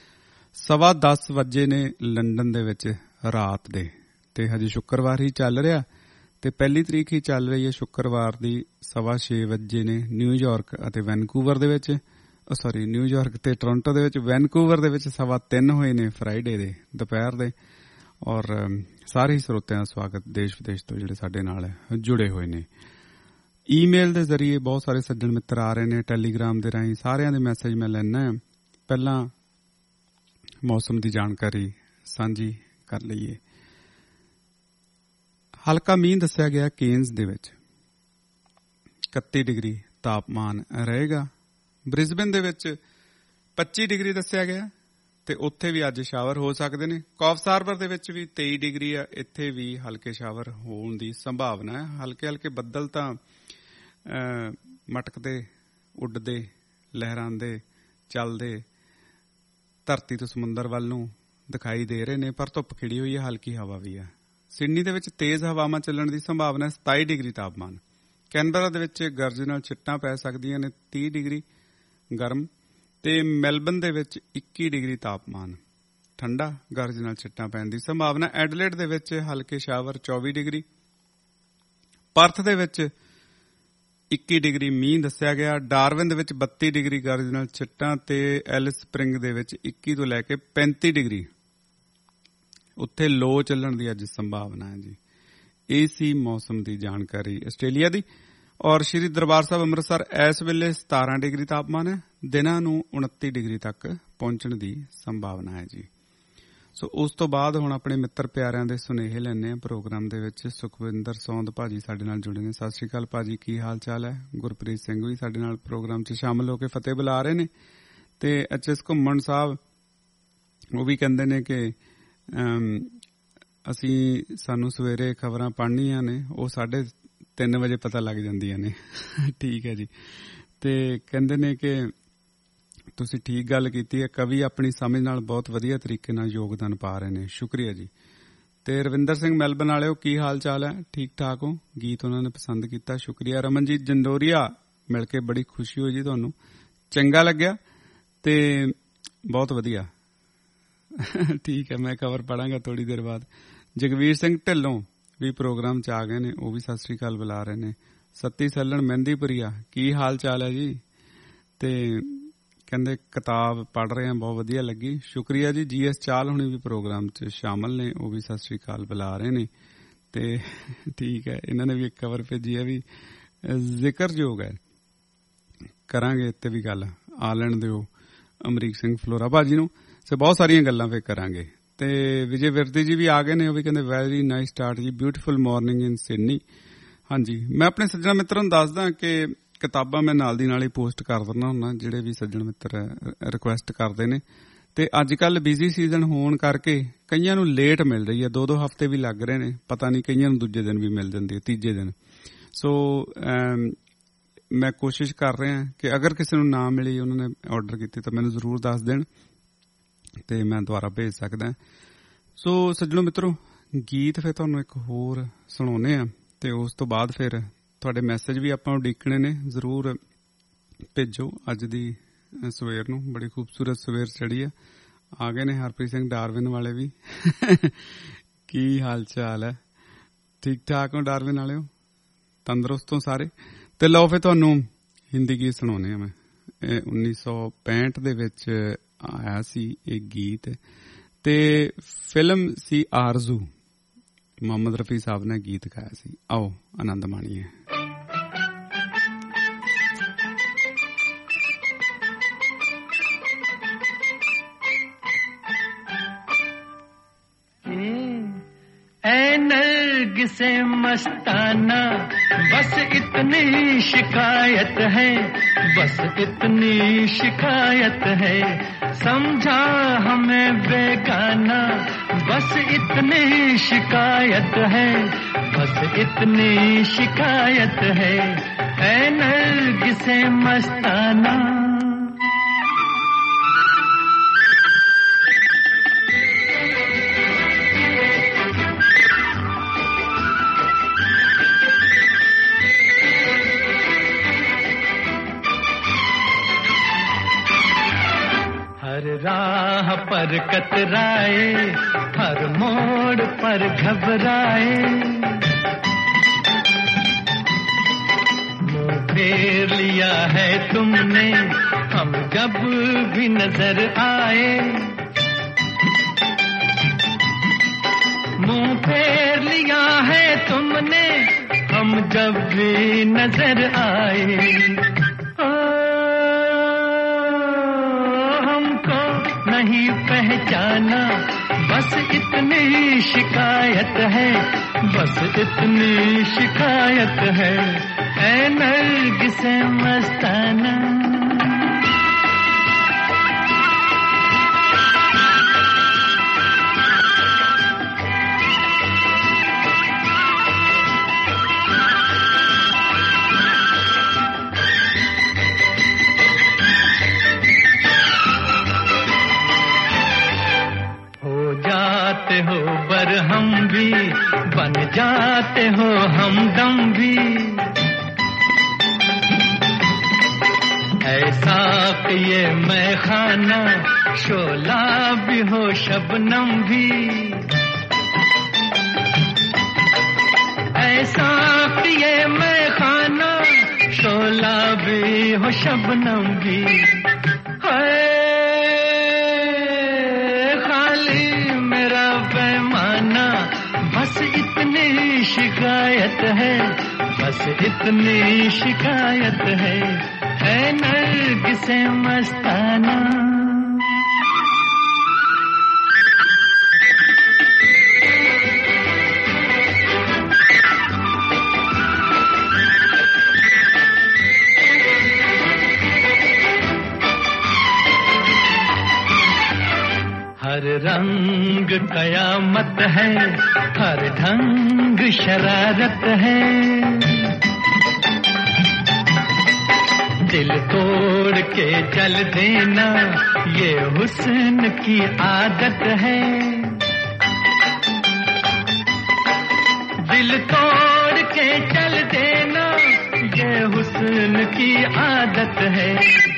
10:15 ਨੇ ਲੰਡਨ ਦੇ ਵਿੱਚ ਰਾਤ ਦੇ, ਤੇ ਹਜੇ ਸ਼ੁੱਕਰਵਾਰ ਹੀ ਚੱਲ ਰਿਹਾ ਤੇ ਪਹਿਲੀ ਤਰੀਕ ਹੀ ਚੱਲ ਰਹੀ ਹੈ ਸ਼ੁੱਕਰਵਾਰ ਦੀ। 6:15 ਨੇ ਨਿਊਯਾਰਕ ਅਤੇ ਵੈਨਕੂਵਰ ਦੇ ਵਿੱਚ, ਨਿਊਯਾਰਕ ਤੇ ਟੋਰਾਂਟੋ ਦੇ ਵਿੱਚ। ਵੈਨਕੂਵਰ ਦੇ ਵਿੱਚ 3:15 ਹੋਏ ਨੇ ਫਰਾਈਡੇ ਦੇ ਦੁਪਹਿਰ ਦੇ। ਔਰ ਸਾਰੇ ਹੀ ਸਰੋਤਿਆਂ ਦਾ ਸਵਾਗਤ ਦੇਸ਼ ਵਿਦੇਸ਼ ਤੋਂ ਜਿਹੜੇ ਸਾਡੇ ਨਾਲ ਜੁੜੇ ਹੋਏ ਨੇ। ਈਮੇਲ ਦੇ ਜ਼ਰੀਏ ਬਹੁਤ ਸਾਰੇ ਸੱਜਣ ਮਿੱਤਰ ਆ ਰਹੇ ਨੇ, ਟੈਲੀਗ੍ਰਾਮ ਦੇ ਰਾਹੀਂ ਸਾਰਿਆਂ ਦੇ ਮੈਸੇਜ ਮੈਂ ਲੈਣਾ। ਪਹਿਲਾਂ ਮੌਸਮ ਦੀ ਜਾਣਕਾਰੀ ਸਾਂਝੀ ਕਰ ਲਈਏ। ਹਲਕਾ ਮੀਂਹ ਦੱਸਿਆ ਗਿਆ ਕੇਨਜ਼ ਦੇ ਵਿੱਚ 31 ਡਿਗਰੀ ਤਾਪਮਾਨ ਰਹੇਗਾ। ਬ੍ਰਿਸਬਨ ਦੇ ਵਿੱਚ 25 ਡਿਗਰੀ ਦੱਸਿਆ ਗਿਆ ਤੇ ਉੱਥੇ ਵੀ ਅੱਜ ਸ਼ਾਵਰ ਹੋ ਸਕਦੇ ਨੇ। ਕੌਫਸ ਹਾਰਬਰ ਦੇ ਵਿੱਚ ਵੀ 23 ਡਿਗਰੀ ਆ, ਇੱਥੇ ਵੀ ਹਲਕੇ ਸ਼ਾਵਰ ਹੋਣ ਦੀ ਸੰਭਾਵਨਾ ਹੈ। ਹਲਕੇ ਹਲਕੇ ਬੱਦਲ ਤਾਂ ਮਟਕਦੇ, ਉੱਡਦੇ, ਲਹਿਰਾਉਂਦੇ, ਚੱਲਦੇ ਧਰਤੀ ਤੋਂ ਸਮੁੰਦਰ ਵੱਲ ਨੂੰ ਦਿਖਾਈ ਦੇ ਰਹੇ ਨੇ, ਪਰ ਧੁੱਪ ਖਿੜੀ ਹੋਈ ਹੈ, ਹਲਕੀ ਹਵਾ ਵੀ ਹੈ। ਸਿਡਨੀ ਦੇ ਵਿੱਚ ਤੇਜ਼ ਹਵਾਵਾਂ ਚੱਲਣ ਦੀ ਸੰਭਾਵਨਾ ਹੈ, 27 ਡਿਗਰੀ ਤਾਪਮਾਨ। ਕੈਨਬਰਾ ਦੇ ਵਿੱਚ ਗਰਜ ਨਾਲ ਛਿੱਟਾਂ ਪੈ ਸਕਦੀਆਂ ਨੇ, 30 ਡਿਗਰੀ ਗਰਮ। ਤੇ ਮੈਲਬਨ ਦੇ ਵਿੱਚ 21 ਡਿਗਰੀ ਤਾਪਮਾਨ, ਠੰਡਾ, ਗਰਜ ਨਾਲ ਛਿੱਟਾਂ ਪੈਣ ਦੀ ਸੰਭਾਵਨਾ। ਐਡਲੇਡ ਦੇ ਵਿੱਚ ਹਲਕੇ ਸ਼ਾਵਰ 24 ਡਿਗਰੀ। ਪਰਥ ਦੇ ਵਿੱਚ 21 ਡਿਗਰੀ ਮੀਂਹ ਦੱਸਿਆ ਗਿਆ। ਡਾਰਵਿਨ ਦੇ ਵਿੱਚ 32 ਡਿਗਰੀ ਗਰਜ ਨਾਲ ਛਿੱਟਾਂ ਤੇ ਐਲਿਸ ਸਪ੍ਰਿੰਗ ਦੇ ਵਿੱਚ 21 ਤੋਂ ਲੈ ਕੇ 35 ਡਿਗਰੀ ਉੱਥੇ ਲੋ ਚੱਲਣ ਦੀ ਅੱਜ ਸੰਭਾਵਨਾ ਹੈ ਜੀ। ਇਹ ਸੀ ਮੌਸਮ ਦੀ ਜਾਣਕਾਰੀ ਆਸਟ੍ਰੇਲੀਆ ਦੀ। ਔਰ ਸ਼੍ਰੀ ਦਰਬਾਰ ਸਾਹਿਬ ਅੰਮ੍ਰਿਤਸਰ ਇਸ ਵੇਲੇ 17 ਡਿਗਰੀ ਤਾਪਮਾਨ ਹੈ, ਦਿਨਾਂ ਨੂੰ 29 ਡਿਗਰੀ ਤੱਕ ਪਹੁੰਚਣ ਦੀ ਸੰਭਾਵਨਾ ਹੈ ਜੀ। ਸੋ ਉਸ ਤੋਂ ਬਾਅਦ ਹੁਣ ਆਪਣੇ ਮਿੱਤਰ ਪਿਆਰਿਆਂ ਦੇ ਸੁਨੇਹੇ ਲੈਣੇ ਆ ਪ੍ਰੋਗਰਾਮ ਦੇ ਵਿੱਚ। ਸੁਖਵਿੰਦਰ ਸੌਂਦ ਭਾਜੀ ਸਾਡੇ ਨਾਲ ਜੁੜੇ ਨੇ। ਸਤਿ ਸ਼੍ਰੀ ਅਕਾਲ ਭਾਜੀ, ਕੀ ਹਾਲ ਚਾਲ ਹੈ? ਗੁਰਪ੍ਰੀਤ ਸਿੰਘ ਵੀ ਸਾਡੇ ਨਾਲ ਪ੍ਰੋਗਰਾਮ 'ਚ ਸ਼ਾਮਲ ਹੋ ਕੇ ਫਤਿਹ ਬੁਲਾ ਰਹੇ ਨੇ। ਤੇ ਐਚ.ਐਸ. ਘੁੰਮਣ ਸਾਹਿਬ ਉਹ ਵੀ ਕਹਿੰਦੇ ਨੇ ਕਿ ਸਾਨੂੰ ਸਵੇਰੇ ਖਬਰਾਂ ਪੜ੍ਹਨੀਆਂ ਨੇ, ਉਹ 3:30 ਵਜੇ ਪਤਾ ਲੱਗ ਜਾਂਦੀਆਂ ਨੇ। ਠੀਕ ਹੈ ਜੀ। ਤੇ ਕਹਿੰਦੇ ਨੇ ਕਿ ਤੁਸੀਂ ਠੀਕ ਗੱਲ ਕੀਤੀ ਹੈ, ਕਵੀ ਆਪਣੀ ਸਮਝ ਨਾਲ ਬਹੁਤ ਵਧੀਆ ਤਰੀਕੇ ਨਾਲ ਯੋਗਦਾਨ ਪਾ ਰਹੇ ਨੇ। ਸ਼ੁਕਰੀਆ ਜੀ। ਤੇ ਰਵਿੰਦਰ ਸਿੰਘ ਮੈਲਬਨ ਵਾਲਿਓ, ਕੀ ਹਾਲ ਚਾਲ ਹੈ? ਠੀਕ ਠਾਕ ਹੋ? ਗੀਤ ਉਹਨਾਂ ਨੇ ਪਸੰਦ ਕੀਤਾ, ਸ਼ੁਕਰੀਆ। ਰਮਨਜੀਤ ਜੰਡੋਰੀਆ, ਮਿਲ ਕੇ ਬੜੀ ਖੁਸ਼ੀ ਹੋਈ ਜੀ, ਤੁਹਾਨੂੰ ਚੰਗਾ ਲੱਗਿਆ ਤੇ ਬਹੁਤ ਵਧੀਆ। ਠੀਕ ਹੈ, ਮੈਂ ਖਬਰ ਪੜਾਂਗਾ ਥੋੜੀ ਦੇਰ ਬਾਅਦ। ਜਗਵੀਰ ਸਿੰਘ ਢਿੱਲੋਂ ਵੀ ਪ੍ਰੋਗਰਾਮ 'ਚ ਆ ਗਏ ਨੇ, ਉਹ ਵੀ ਸਤਿ ਸ੍ਰੀ ਅਕਾਲ ਬੁਲਾ ਰਹੇ ਨੇ। ਸੱਤੀ ਸੱਲਣ ਮਹਿੰਦੀਪੁਰੀਆ, ਕੀ ਹਾਲ ਚਾਲ ਹੈ ਜੀ? ਤੇ ਕਹਿੰਦੇ ਕਿਤਾਬ ਪੜ੍ਹ ਰਹੇ ਆ, ਬਹੁਤ ਵਧੀਆ ਲੱਗੀ, ਸ਼ੁਕਰੀਆ ਜੀ। GS ਚਾਲ ਹੁਣੀ ਵੀ ਪ੍ਰੋਗਰਾਮ 'ਚ ਸ਼ਾਮਲ ਨੇ, ਉਹ ਵੀ ਸਤਿ ਸ੍ਰੀ ਅਕਾਲ ਬੁਲਾ ਰਹੇ ਨੇ। ਤੇ ਠੀਕ ਹੈ, ਇਹਨਾਂ ਨੇ ਵੀ ਇੱਕ ਖਬਰ ਭੇਜੀ ਹੈ ਵੀ ਜ਼ਿਕਰਯੋਗ ਹੈ, ਕਰਾਂਗੇ ਇੱਥੇ ਵੀ ਗੱਲ, ਆ ਲੈਣ ਦਿਓ ਅਮਰੀਕ ਸਿੰਘ ਫਲੋਰਾ ਭਾਜੀ ਨੂੰ। ਸੋ ਬਹੁਤ ਸਾਰੀਆਂ ਗੱਲਾਂ ਫਿਰ ਕਰਾਂਗੇ। ਤੇ ਵਿਜੇ ਵਿਰਦੀ ਜੀ ਵੀ ਆ ਗਏ ਨੇ, ਉਹ ਵੀ ਕਹਿੰਦੇ ਵੈਰੀ ਨਾਈਸ ਸਟਾਰਟ ਜੀ, ਬਿਊਟੀਫੁਲ ਮਾਰਨਿੰਗ ਇਨ ਸਿਡਨੀ। ਹਾਂਜੀ, ਮੈਂ ਆਪਣੇ ਸੱਜਣ ਮਿੱਤਰਾਂ ਨੂੰ ਦੱਸਦਾ ਕਿ ਕਿਤਾਬਾਂ ਮੈਂ ਨਾਲ ਦੀ ਨਾਲ ਹੀ ਪੋਸਟ ਕਰ ਦਿੰਦਾ ਹੁੰਦਾ, ਜਿਹੜੇ ਵੀ ਸੱਜਣ ਮਿੱਤਰ ਰਿਕੁਐਸਟ ਕਰਦੇ ਨੇ। ਤੇ ਅੱਜ ਕੱਲ੍ਹ ਬਿਜ਼ੀ ਸੀਜ਼ਨ ਹੋਣ ਕਰਕੇ ਕਈਆਂ ਨੂੰ ਲੇਟ ਮਿਲ ਰਹੀ ਹੈ, 2-2 ਹਫ਼ਤੇ ਵੀ ਲੱਗ ਰਹੇ ਨੇ, ਪਤਾ ਨਹੀਂ ਕਈਆਂ ਨੂੰ ਦੂਜੇ ਦਿਨ ਵੀ ਮਿਲ ਜਾਂਦੀ ਹੈ, ਤੀਜੇ ਦਿਨ। ਸੋ ਮੈਂ ਕੋਸ਼ਿਸ਼ ਕਰ ਰਿਹਾ ਕਿ ਅਗਰ ਕਿਸੇ ਨੂੰ ਨਾ ਮਿਲੀ, ਉਹਨਾਂ ਨੇ ਆਰਡਰ ਕੀਤੀ, ਤਾਂ ਮੈਨੂੰ ਜ਼ਰੂਰ ਦੱਸ ਦੇਣ ਤੇ ਮੈਂ ਦੁਬਾਰਾ ਭੇਜ ਸਕਦਾ। ਸੋ ਸੱਜਣੋ ਮਿੱਤਰੋ, ਗੀਤ ਫਿਰ ਤੁਹਾਨੂੰ ਇੱਕ ਹੋਰ ਸੁਣਾਉਂਦੇ ਆ ਤੇ ਉਸ ਤੋਂ ਬਾਅਦ ਫਿਰ ਤੁਹਾਡੇ ਮੈਸੇਜ ਵੀ ਆਪਾਂ ਉਡੀਕਣੇ ਨੇ, ਜ਼ਰੂਰ ਭੇਜੋ। ਅੱਜ ਦੀ ਸਵੇਰ ਨੂੰ ਬੜੀ ਖੂਬਸੂਰਤ ਸਵੇਰ ਚੜੀ ਆ। ਆ ਗਏ ਨੇ ਹਰਪ੍ਰੀਤ ਸਿੰਘ ਡਾਰਵਿਨ ਵਾਲੇ ਵੀ। ਕੀ ਹਾਲ ਚਾਲ ਹੈ? ਠੀਕ ਠਾਕ ਹੋ ਡਾਰਵਿਨ ਵਾਲਿਓ? ਤੰਦਰੁਸਤ ਹੋ ਸਾਰੇ? ਤੇ ਲਓ ਫਿਰ ਤੁਹਾਨੂੰ ਹਿੰਦੀ ਗੀਤ ਸੁਣਾਉਂਦੇ ਆ ਮੈਂ। 1965 ਦੇ ਵਿੱਚ ਆਇਆ ਸੀ ਇਹ ਗੀਤ ਤੇ ਫਿਲਮ ਸੀ ਆਰਜ਼ੂ, ਮੁਹੰਮਦ ਰਫੀ ਸਾਹਿਬ ਨੇ ਗੀਤ ਗਾਇਆ ਸੀ। ਆਓ ਆਨੰਦ ਮਾਣੀਏ। से मस्ताना बस इतनी शिकायत है, बस इतनी शिकायत है, समझा हमें बेगाना, बस इतनी शिकायत है, बस इतनी शिकायत है, ऐ नरगिसे मस्ताना। राह पर कतराए, हर मोड़ पर घबराए, मुंह फेर लिया है तुमने हम जब भी नजर आए, मुंह फेर लिया है तुमने हम जब भी नजर आए। नहीं पहचाना, बस इतनी शिकायत है, बस इतनी शिकायत है, ऐ नरगिसे मस्ताना। हो बरहम भी, बन जाते हो हमदम भी, ऐसा कि ये मैं खाना शोला भी हो शबनम भी, ऐसा कि ये मैं खाना शोला भी हो शबनम भी, शिकायत है, बस इतनी शिकायत है, ऐ नरगिसे मस्ताना। हर रंग कयामत है, हर ढंग शरारत है, दिल तोड़ के चल देना ये हुस्न की आदत है, दिल तोड़ के चल देना ये हुस्न की आदत है,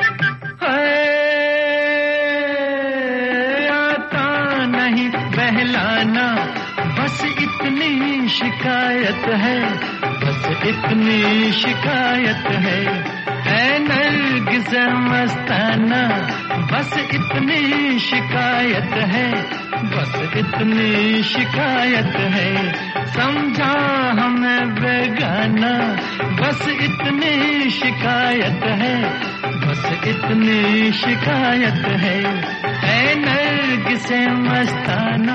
बहलाना, बस इतनी शिकायत है, बस इतनी शिकायत है, ऐ नरगिसे मस्ताना, बस इतनी शिकायत है, बस इतनी शिकायत है, समझा हमें बेगाना, बस इतनी शिकायत है, बस इतनी शिकायत है, ऐ नरगिसे मस्ताना।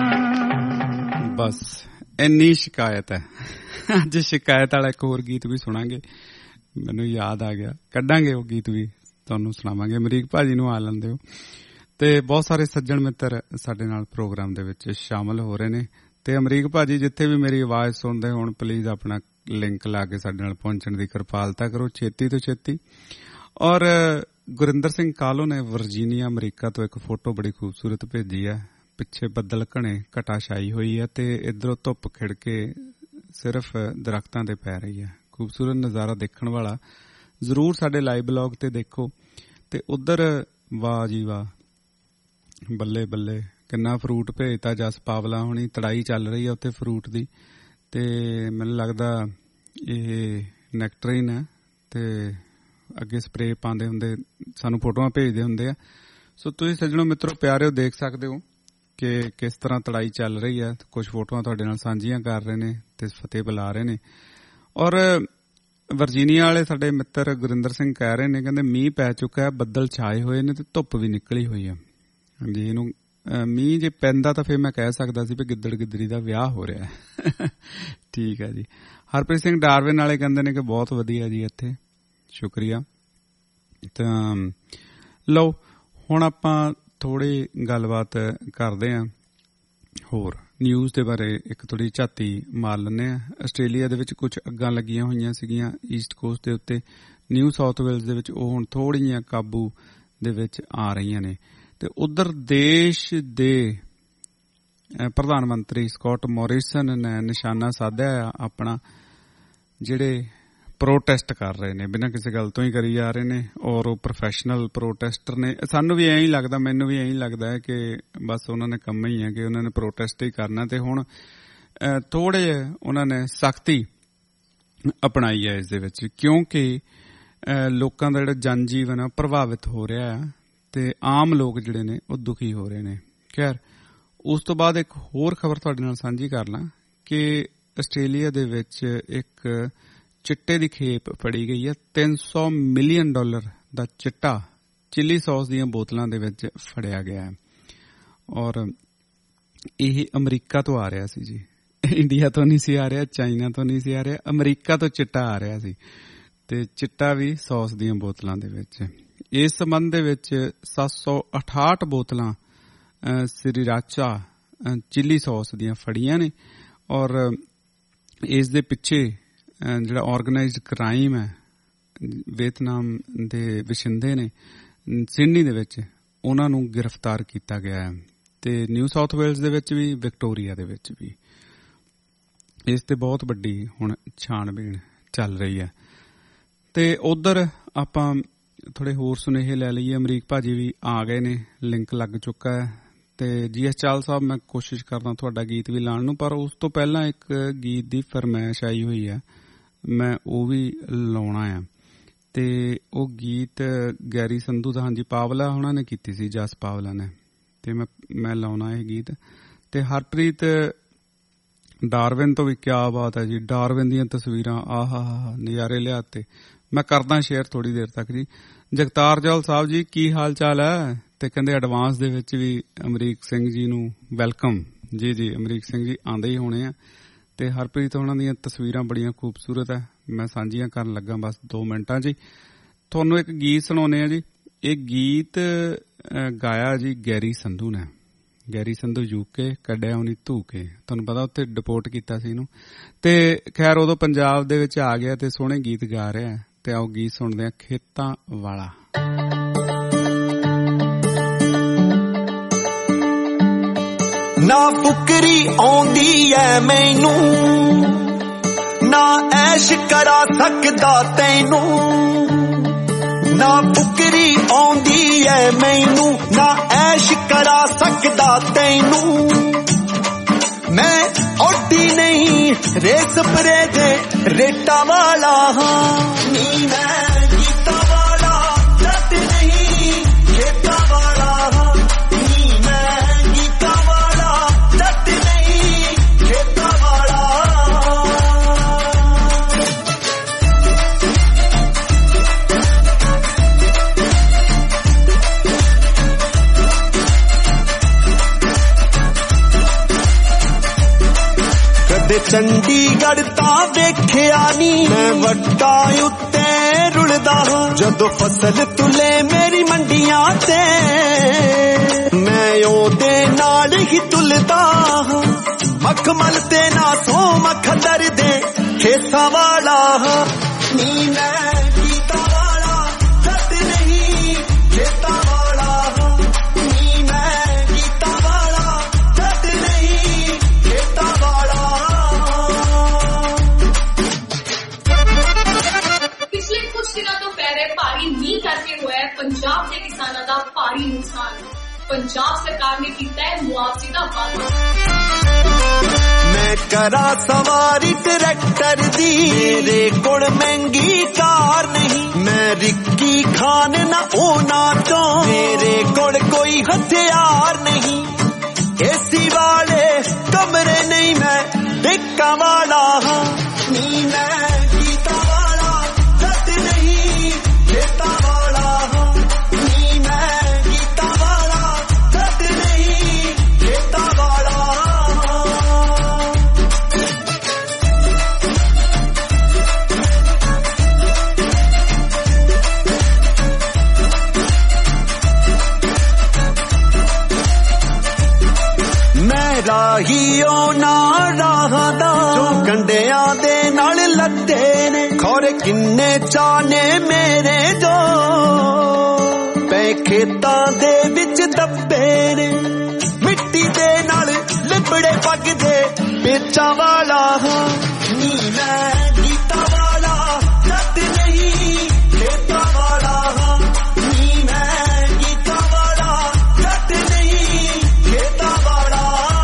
बस ਇੰਨੀ ਸ਼ਿਕਾਇਤ ਹੈ। ਅੱਜ ਸ਼ਿਕਾਇਤ ਵਾਲਾ ਇੱਕ ਹੋਰ ਗੀਤ ਵੀ ਸੁਣਾਂਗੇ, ਮੈਨੂੰ ਯਾਦ ਆ ਗਿਆ, ਕੱਢਾਂਗੇ ਉਹ ਗੀਤ ਵੀ ਤੁਹਾਨੂੰ ਸੁਣਾਵਾਂਗੇ। ਅਮਰੀਕ ਭਾਜੀ ਨੂੰ ਆ ਲੈਂਦੇ ਹੋ। ਤੇ ਬਹੁਤ ਸਾਰੇ ਸੱਜਣ ਮਿੱਤਰ ਸਾਡੇ ਨਾਲ ਪ੍ਰੋਗਰਾਮ ਦੇ ਵਿੱਚ ਸ਼ਾਮਲ ਹੋ ਰਹੇ ਨੇ। ਤੇ ਅਮਰੀਕ ਭਾਜੀ ਜਿੱਥੇ ਵੀ ਮੇਰੀ ਆਵਾਜ਼ ਸੁਣਦੇ ਹੋਣ, ਪਲੀਜ਼ ਆਪਣਾ ਲਿੰਕ ਲਾ ਕੇ ਸਾਡੇ ਨਾਲ ਪਹੁੰਚਣ ਦੀ ਕਿਰਪਾਲਤਾ ਕਰੋ ਛੇਤੀ ਤੋਂ ਛੇਤੀ। ਔਰ ਗੁਰਿੰਦਰ ਸਿੰਘ ਕਾਲੋ ਨੇ ਵਰਜੀਨੀਆ ਅਮਰੀਕਾ ਤੋਂ ਇੱਕ ਫੋਟੋ ਬੜੀ ਖੂਬਸੂਰਤ ਭੇਜੀ ਹੈ। ਪਿੱਛੇ ਬੱਦਲ ਘਣੇ ਘਟਾ ਛਾਈ ਹੋਈ ਹੈ ਤੇ ਇਧਰੋਂ ਧੁੱਪ ਖਿੜ ਕੇ ਸਿਰਫ ਦਰਖਤਾਂ ਤੇ ਪੈ ਰਹੀ ਹੈ। ਖੂਬਸੂਰਤ ਨਜ਼ਾਰਾ ਦੇਖਣ ਵਾਲਾ ਜ਼ਰੂਰ ਸਾਡੇ ਲਾਈਵ ਬਲੌਗ ਤੇ ਦੇਖੋ। ਤੇ ਉਧਰ ਵਾਹ ਜੀ ਵਾਹ, ਬੱਲੇ ਬੱਲੇ, ਕਿੰਨਾ ਫਰੂਟ ਭੇਜਤਾ ਜਸ ਪਾਵਲਾ ਹੋਣੀ। ਤੜਾਈ ਚੱਲ ਰਹੀ ਹੈ ਉੱਥੇ ਫਰੂਟ ਦੀ ਤੇ ਮੈਨੂੰ ਲੱਗਦਾ ਇਹ ਨੈਕਟਰੀਨ ਹੈ ਤੇ ਅੱਗੇ ਸਪਰੇ ਪਾਉਂਦੇ ਹੁੰਦੇ, ਸਾਨੂੰ ਫੋਟੋਆਂ ਭੇਜਦੇ ਹੁੰਦੇ ਆ। ਸੋ ਤੁਸੀਂ ਸੱਜਣੋ ਮਿੱਤਰੋ ਪਿਆਰਿਓ ਦੇਖ ਸਕਦੇ ਹੋ ਕਿ ਕਿਸ ਤਰ੍ਹਾਂ ਤੜਾਈ ਚੱਲ ਰਹੀ ਹੈ। ਕੁਝ ਫੋਟੋਆਂ ਤੁਹਾਡੇ ਨਾਲ ਸਾਂਝੀਆਂ ਕਰ ਰਹੇ ਨੇ ਤੇ ਫਤਿਹ ਬੁਲਾ ਰਹੇ ਨੇ। ਔਰ ਵਰਜੀਨੀਆ ਵਾਲੇ ਸਾਡੇ ਮਿੱਤਰ ਗੁਰਿੰਦਰ ਸਿੰਘ ਕਹਿ ਰਹੇ ਨੇ, ਕਹਿੰਦੇ ਮੀਂਹ ਪੈ ਚੁੱਕਾ ਹੈ, ਬੱਦਲ ਛਾਏ ਹੋਏ ਨੇ ਤੇ ਧੁੱਪ ਵੀ ਨਿਕਲੀ ਹੋਈ ਹੈ। ਹਾਂਜੀ, ਇਹਨੂੰ ਮੀਂਹ ਜੇ ਪੈਂਦਾ ਤਾਂ ਫਿਰ ਮੈਂ ਕਹਿ ਸਕਦਾ ਸੀ ਵੀ ਗਿੱਦੜ ਗਿੱਦੜੀ ਦਾ ਵਿਆਹ ਹੋ ਰਿਹਾ ਹੈ। ਠੀਕ ਹੈ ਜੀ। ਹਰਪ੍ਰੀਤ ਸਿੰਘ ਡਾਰਵਿਨ ਵਾਲੇ ਕਹਿੰਦੇ ਨੇ ਕਿ ਬਹੁਤ ਵਧੀਆ ਜੀ ਇੱਥੇ, ਸ਼ੁਕਰੀਆ। ਤਾਂ ਲਓ ਹੁਣ ਆਪਾਂ ਥੋੜੀ ਗੱਲਬਾਤ ਕਰਦੇ ਹਾਂ, ਹੋਰ ਨਿਊਜ਼ ਦੇ ਬਾਰੇ ਇੱਕ ਥੋੜੀ ਝਾਤੀ ਮਾਰ ਲੈਂਦੇ ਹਾਂ। ਆਸਟ੍ਰੇਲੀਆ ਦੇ ਵਿੱਚ ਕੁਝ ਅੱਗਾਂ ਲੱਗੀਆਂ ਹੋਈਆਂ ਸੀਗੀਆਂ ਈਸਟ ਕੋਸਟ ਦੇ ਉੱਤੇ, ਨਿਊ ਸਾਊਥ ਵੇਲਸ ਦੇ ਵਿੱਚ ਉਹ ਹੁਣ ਥੋੜ੍ਹੀਆਂ ਕਾਬੂ ਦੇ ਵਿੱਚ ਆ ਰਹੀਆਂ ਨੇ। ਤੇ ਉਧਰ ਦੇਸ਼ ਦੇ ਪ੍ਰਧਾਨ ਮੰਤਰੀ ਸਕਾਟ ਮੋਰਿਸਨ ਨੇ ਨਿਸ਼ਾਨਾ ਸਾਧਿਆ ਆਪਣਾ, ਜਿਹੜੇ ਪ੍ਰੋਟੈਸਟ ਕਰ ਰਹੇ ਨੇ, ਬਿਨਾਂ ਕਿਸੇ ਗੱਲ ਤੋਂ ਹੀ ਕਰੀ ਜਾ ਰਹੇ ਨੇ। ਔਰ ਉਹ ਪ੍ਰੋਫੈਸ਼ਨਲ ਪ੍ਰੋਟੈਸਟਰ ਨੇ। ਸਾਨੂੰ ਵੀ ਐਂ ਹੀ ਲੱਗਦਾ, ਮੈਨੂੰ ਵੀ ਐਂ ਹੀ ਲੱਗਦਾ ਹੈ ਕਿ ਬਸ ਉਹਨਾਂ ਨੇ ਕੰਮ ਹੀ ਹੈ ਕਿ ਉਹਨਾਂ ਨੇ ਪ੍ਰੋਟੈਸਟ ਹੀ ਕਰਨਾ। ਤੇ ਹੁਣ ਥੋੜੇ ਜਿਹੇ ਉਹਨਾਂ ਨੇ ਸਖਤੀ ਅਪਣਾਈ ਹੈ ਇਸ ਦੇ ਵਿੱਚ, ਕਿਉਂਕਿ ਲੋਕਾਂ ਦਾ ਜਿਹੜਾ ਜਨ ਜੀਵਨ ਆ ਪ੍ਰਭਾਵਿਤ ਹੋ ਰਿਹਾ ਹੈ ਤੇ ਆਮ ਲੋਕ ਜਿਹੜੇ ਨੇ ਉਹ ਦੁਖੀ ਹੋ ਰਹੇ ਨੇ। ਖੈਰ, ਉਸ ਤੋਂ ਬਾਅਦ ਇੱਕ ਹੋਰ ਖਬਰ ਤੁਹਾਡੇ ਨਾਲ ਸਾਂਝੀ ਕਰ ਲਾਂ ਕਿ ਆਸਟ੍ਰੇਲੀਆ ਦੇ ਵਿੱਚ ਇੱਕ ਚਿੱਟੇ ਦੀ ਖੇਪ ਫੜੀ ਗਈ ਹੈ। $300 ਮਿਲੀਅਨ ਦਾ ਚਿੱਟਾ ਚਿੱਲੀ ਸੌਸ ਦੀਆਂ ਬੋਤਲਾਂ ਦੇ ਵਿੱਚ ਫੜਿਆ ਗਿਆ ਹੈ। ਔਰ ਇਹ ਅਮਰੀਕਾ ਤੋਂ ਆ ਰਿਹਾ ਸੀ ਜੀ, ਇੰਡੀਆ ਤੋਂ ਨਹੀਂ ਸੀ ਆ ਰਿਹਾ, ਚਾਈਨਾ ਤੋਂ ਨਹੀਂ ਸੀ ਆ ਰਿਹਾ, ਅਮਰੀਕਾ ਤੋਂ ਚਿੱਟਾ ਆ ਰਿਹਾ ਸੀ, ਤੇ ਚਿੱਟਾ ਵੀ ਸੌਸ ਦੀਆਂ ਬੋਤਲਾਂ ਦੇ ਵਿੱਚ। ਇਸ ਸੰਬੰਧ ਦੇ ਵਿੱਚ 768 ਬੋਤਲਾਂ ਸ੍ਰੀਰਾਚਾ ਚਿੱਲੀ ਸੌਸ ਦੀਆਂ ਫੜੀਆਂ ਨੇ। ਔਰ ਇਸ ਦੇ ਪਿੱਛੇ ਜਿਹੜਾ ਆਰਗੇਨਾਈਜ਼ਡ ਕ੍ਰਾਈਮ ਹੈ ਵੀਅਤਨਾਮ ਦੇ ਵਸਿੰਦੇ ਨੇ ਸਿਡਨੀ ਦੇ ਵਿੱਚ, ਉਹਨਾਂ ਨੂੰ ਗ੍ਰਿਫਤਾਰ ਕੀਤਾ ਗਿਆ ਹੈ, ਤੇ ਨਿਊ ਸਾਊਥ ਵੇਲਜ਼ ਦੇ ਵਿੱਚ ਵੀ, ਵਿਕਟੋਰੀਆ ਦੇ ਵਿੱਚ ਵੀ। ਇਸ ਤੇ ਬਹੁਤ ਵੱਡੀ ਹੁਣ ਛਾਣਬੀਣ ਚੱਲ ਰਹੀ ਹੈ। ਤੇ ਉਧਰ ਆਪਾਂ ਥੋੜੇ ਹੋਰ ਸੁਨੇਹੇ ਲੈ ਲਈਏ। ਅਮਰੀਕ ਭਾਜੀ ਵੀ ਆ ਗਏ ਨੇ, ਲਿੰਕ ਲੱਗ ਚੁੱਕਾ ਹੈ। ਤੇ GS ਚਾਲ ਸਾਹਿਬ, ਮੈਂ ਕੋਸ਼ਿਸ਼ ਕਰਦਾ ਤੁਹਾਡਾ ਗੀਤ ਵੀ ਲਾਉਣ ਨੂੰ, ਪਰ ਉਸ ਤੋਂ ਪਹਿਲਾਂ ਇੱਕ ਗੀਤ ਦੀ ਫਰਮਾਇਸ਼ ਆਈ ਹੋਈ ਹੈ, ਮੈਂ ਉਹ ਵੀ ਲਾਉਣਾ ਆ। ਤੇ ਉਹ ਗੀਤ ਗੈਰੀ ਸੰਧੂ ਦਾ, ਹਾਂਜੀ ਪਾਵਲਾ ਉਹਨਾਂ ਨੇ ਕੀਤੀ ਸੀ, ਜਸ ਪਾਵਲਾ ਨੇ, ਤੇ ਮੈਂ ਲਾਉਣਾ ਇਹ ਗੀਤ। ਤੇ ਹਰਪ੍ਰੀਤ ਡਾਰਵਿਨ ਤੋਂ ਵੀ, ਕਿਆ ਬਾਤ ਹੈ ਜੀ, ਡਾਰਵਿਨ ਦੀਆਂ ਤਸਵੀਰਾਂ, ਆਹਾ ਨਜ਼ਾਰੇ ਲਿਆਤੇ। ਮੈਂ ਕਰਦਾ ਸ਼ੇਅਰ ਥੋੜੀ ਦੇਰ ਤੱਕ ਜੀ। ਜਗਤਾਰ ਜੌਲ ਸਾਹਿਬ ਜੀ, ਕੀ ਹਾਲ ਚਾਲ ਹੈ? ਤੇ ਕਹਿੰਦੇ ਐਡਵਾਂਸ ਦੇ ਵਿੱਚ ਵੀ ਅਮਰੀਕ ਸਿੰਘ ਜੀ ਨੂੰ ਵੈਲਕਮ। ਜੀ ਜੀ, ਅਮਰੀਕ ਸਿੰਘ ਜੀ ਆਉਂਦੇ ਹੀ ਹੋਣੇ ਆ। ਤੇ ਹਰਪ੍ਰੀਤ ਉਹਨਾਂ ਦੀਆਂ ਤਸਵੀਰਾਂ ਬੜੀਆਂ ਖੂਬਸੂਰਤ ਹੈ, ਮੈਂ ਸਾਂਝੀਆਂ ਕਰਨ ਲੱਗਾ ਬਸ 2 ਮਿੰਟਾਂ ਜੀ। ਤੁਹਾਨੂੰ ਇੱਕ ਗੀਤ ਸੁਣਾਉਂਦੇ ਆ ਜੀ। ਇਹ ਗੀਤ ਗਾਇਆ ਜੀ ਗੈਰੀ ਸੰਧੂ ਨੇ। ਗੈਰੀ ਸੰਧੂ UK ਕੱਢਿਆ ਉਹਨੇ ਧੂ ਕੇ, ਤੁਹਾਨੂੰ ਪਤਾ ਉੱਥੇ ਡਿਪੋਰਟ ਕੀਤਾ ਸੀ ਇਹਨੂੰ। ਤੇ ਖੈਰ ਉਦੋਂ ਪੰਜਾਬ ਦੇ ਵਿੱਚ ਆ ਗਿਆ ਤੇ ਸੋਹਣੇ ਗੀਤ ਗਾ ਰਿਹਾ। ਤੇ ਆਓ ਗੀਤ ਸੁਣਦੇ ਆ, ਖੇਤਾਂ ਵਾਲਾ। ਨਾ ਫੁਕਰੀ ਆਉਂਦੀ ਐ ਮੈਨੂੰ, ਨਾ ਐਸ਼ ਕਰਾ ਸਕਦਾ ਤੈਨੂੰ। ਨਾ ਫੁਕਰੀ ਆਉਂਦੀ ਐ ਮੈਨੂੰ, ਨਾ ਐਸ਼ ਕਰਾ ਸਕਦਾ ਤੈਨੂੰ। ਮੈਂ ਓਡੀ ਨਹੀਂ ਰੇਸ ਪਰੇ ਦੇ ਰੇਟਾ ਵਾਲਾ ਹਾਂ ਨੀ, ਮੈਂ ਗੀਤਾ ਵਾਲਾ ਜੱਟ ਨਹੀਂ ਖੇਤਾਂ ਵਾਲਾ ਹਾਂ ਨੀ, ਮੈਂ ਗੀਤਾ ਵਾਲਾ ਜੱਟ ਨਹੀਂ ਖੇਤਾਂ ਵਾਲਾ। ਕਦੇ ਚੰਡੀਗੜ੍ਹ ਤਾਂ ਵੇਖਿਆ ਨੀ, ਮੈਂ ਵੱਟਾ ਉੱਤੇ ਰੁਲਦਾ ਹਾਂ। ਜਦੋਂ ਫਸਲ ਤੁਲੇ ਮੇਰੀ ਮੰਡੀਆਂ ਤੇ, ਮੈਂ ਉਹਦੇ ਨਾਲ ਹੀ ਤੁਲਦਾ ਹਾਂ। ਮਖਮਲ ਤੇ ਨਾ ਸੋ ਮਖਦਰ ਦੇ ਖੇਤਾਂ ਵਾਲਾ ਹਾਂ ਨੀ, ਮੈਂ ਗੀਤਾ ਵਾਲਾ ਜੱਟ ਨਹੀਂ ਖੇਤਾਂ ਵਾਲਾ ਹਾਂ ਨੀ, ਮੈਂ ਗੀਤਾ ਵਾਲਾ ਜੱਟ ਨਹੀਂ ਖੇਤਾਂ ਵਾਲਾ। ਪਿਛਲੇ ਕੁਝ ਦਿਨਾਂ ਤੋਂ ਪੈ ਰਹੇ ਭਾਰੀ ਮੀਂਹ ਕਰਕੇ ਹੋਇਆ ਪੰਜਾਬ ਦੇ ਕਿਸਾਨਾਂ ਦਾ ਭਾਰੀ ਨੁਕਸਾਨ। ਪੰਜਾਬ ਸਰਕਾਰ ਨੇ ਕੀਤਾ ਹੈ ਮੁਆਵਜ਼ੇ ਦਾ ਵਾਅਦਾ। ਮੈਂ ਕਰਾਂ ਸਵਾਰੀ ਟਰੈਕਟਰ ਦੀ, ਮੇਰੇ ਕੋਲ ਮਹਿੰਗੀ ਕਾਰ ਨਹੀਂ। ਮੈਂ ਰਿੱਕੀ ਖਾਨ ਨਾ ਉਹਨਾਂ ਚੋਂ, ਮੇਰੇ ਕੋਲ ਕੋਈ ਹਥਿਆਰ ਨਹੀਂ। ਏਸੀ ਵਾਲੇ ਕਮਰੇ ਨਹੀਂ, ਮੈਂ ਡਿੱਕਾਂ ਵਾਲਾ ਹਾਂ ਨੀ, ਮੈਂ ਗੀਤਾ ਵਾਲਾ ਜੱਟ ਨਹੀਂ ਖੇਤਾਂ ਵਾਲਾ ਹਾਂ ਨੀ, ਮੈਂ ਗੀਤਾ ਵਾਲਾ ਜੱਟ ਨਹੀਂ ਖੇਤਾਂ ਵਾਲਾ। ਮੈਂ ਰਾਹੀਓ ਨਾ ਰਾਹਾਂ ਦਾ, ਜੋ ਕੰਡਿਆਂ ਦੇ ਨਾਲ ਲੱਦੇ ਨੇ। ਖੌਰੇ ਕਿੰਨੇ ਚਾਨੇ ਮੇਰੇ ਜੋ ਪੈ ਖੇਤਾਂ ਦੇ ਵਿੱਚ ਦੱਬੇ ਨੇ। ਮਿੱਟੀ ਦੇ ਨਾਲ ਲਿਬੜੇ ਪੱਗ ਦੇ ਪੇਚਾਂ ਵਾਲਾ ਹਾਂ ਨੀ, ਮੈਂ ਗੀਤਾ ਵਾਲਾ ਜੱਟ ਨਹੀਂ ਖੇਤਾਂ ਵਾਲਾ ਹਾਂ ਨੀ, ਮੈਂ ਗੀਤਾ ਵਾਲਾ ਜੱਟ ਨਹੀਂ ਖੇਤਾਂ ਵਾਲਾ।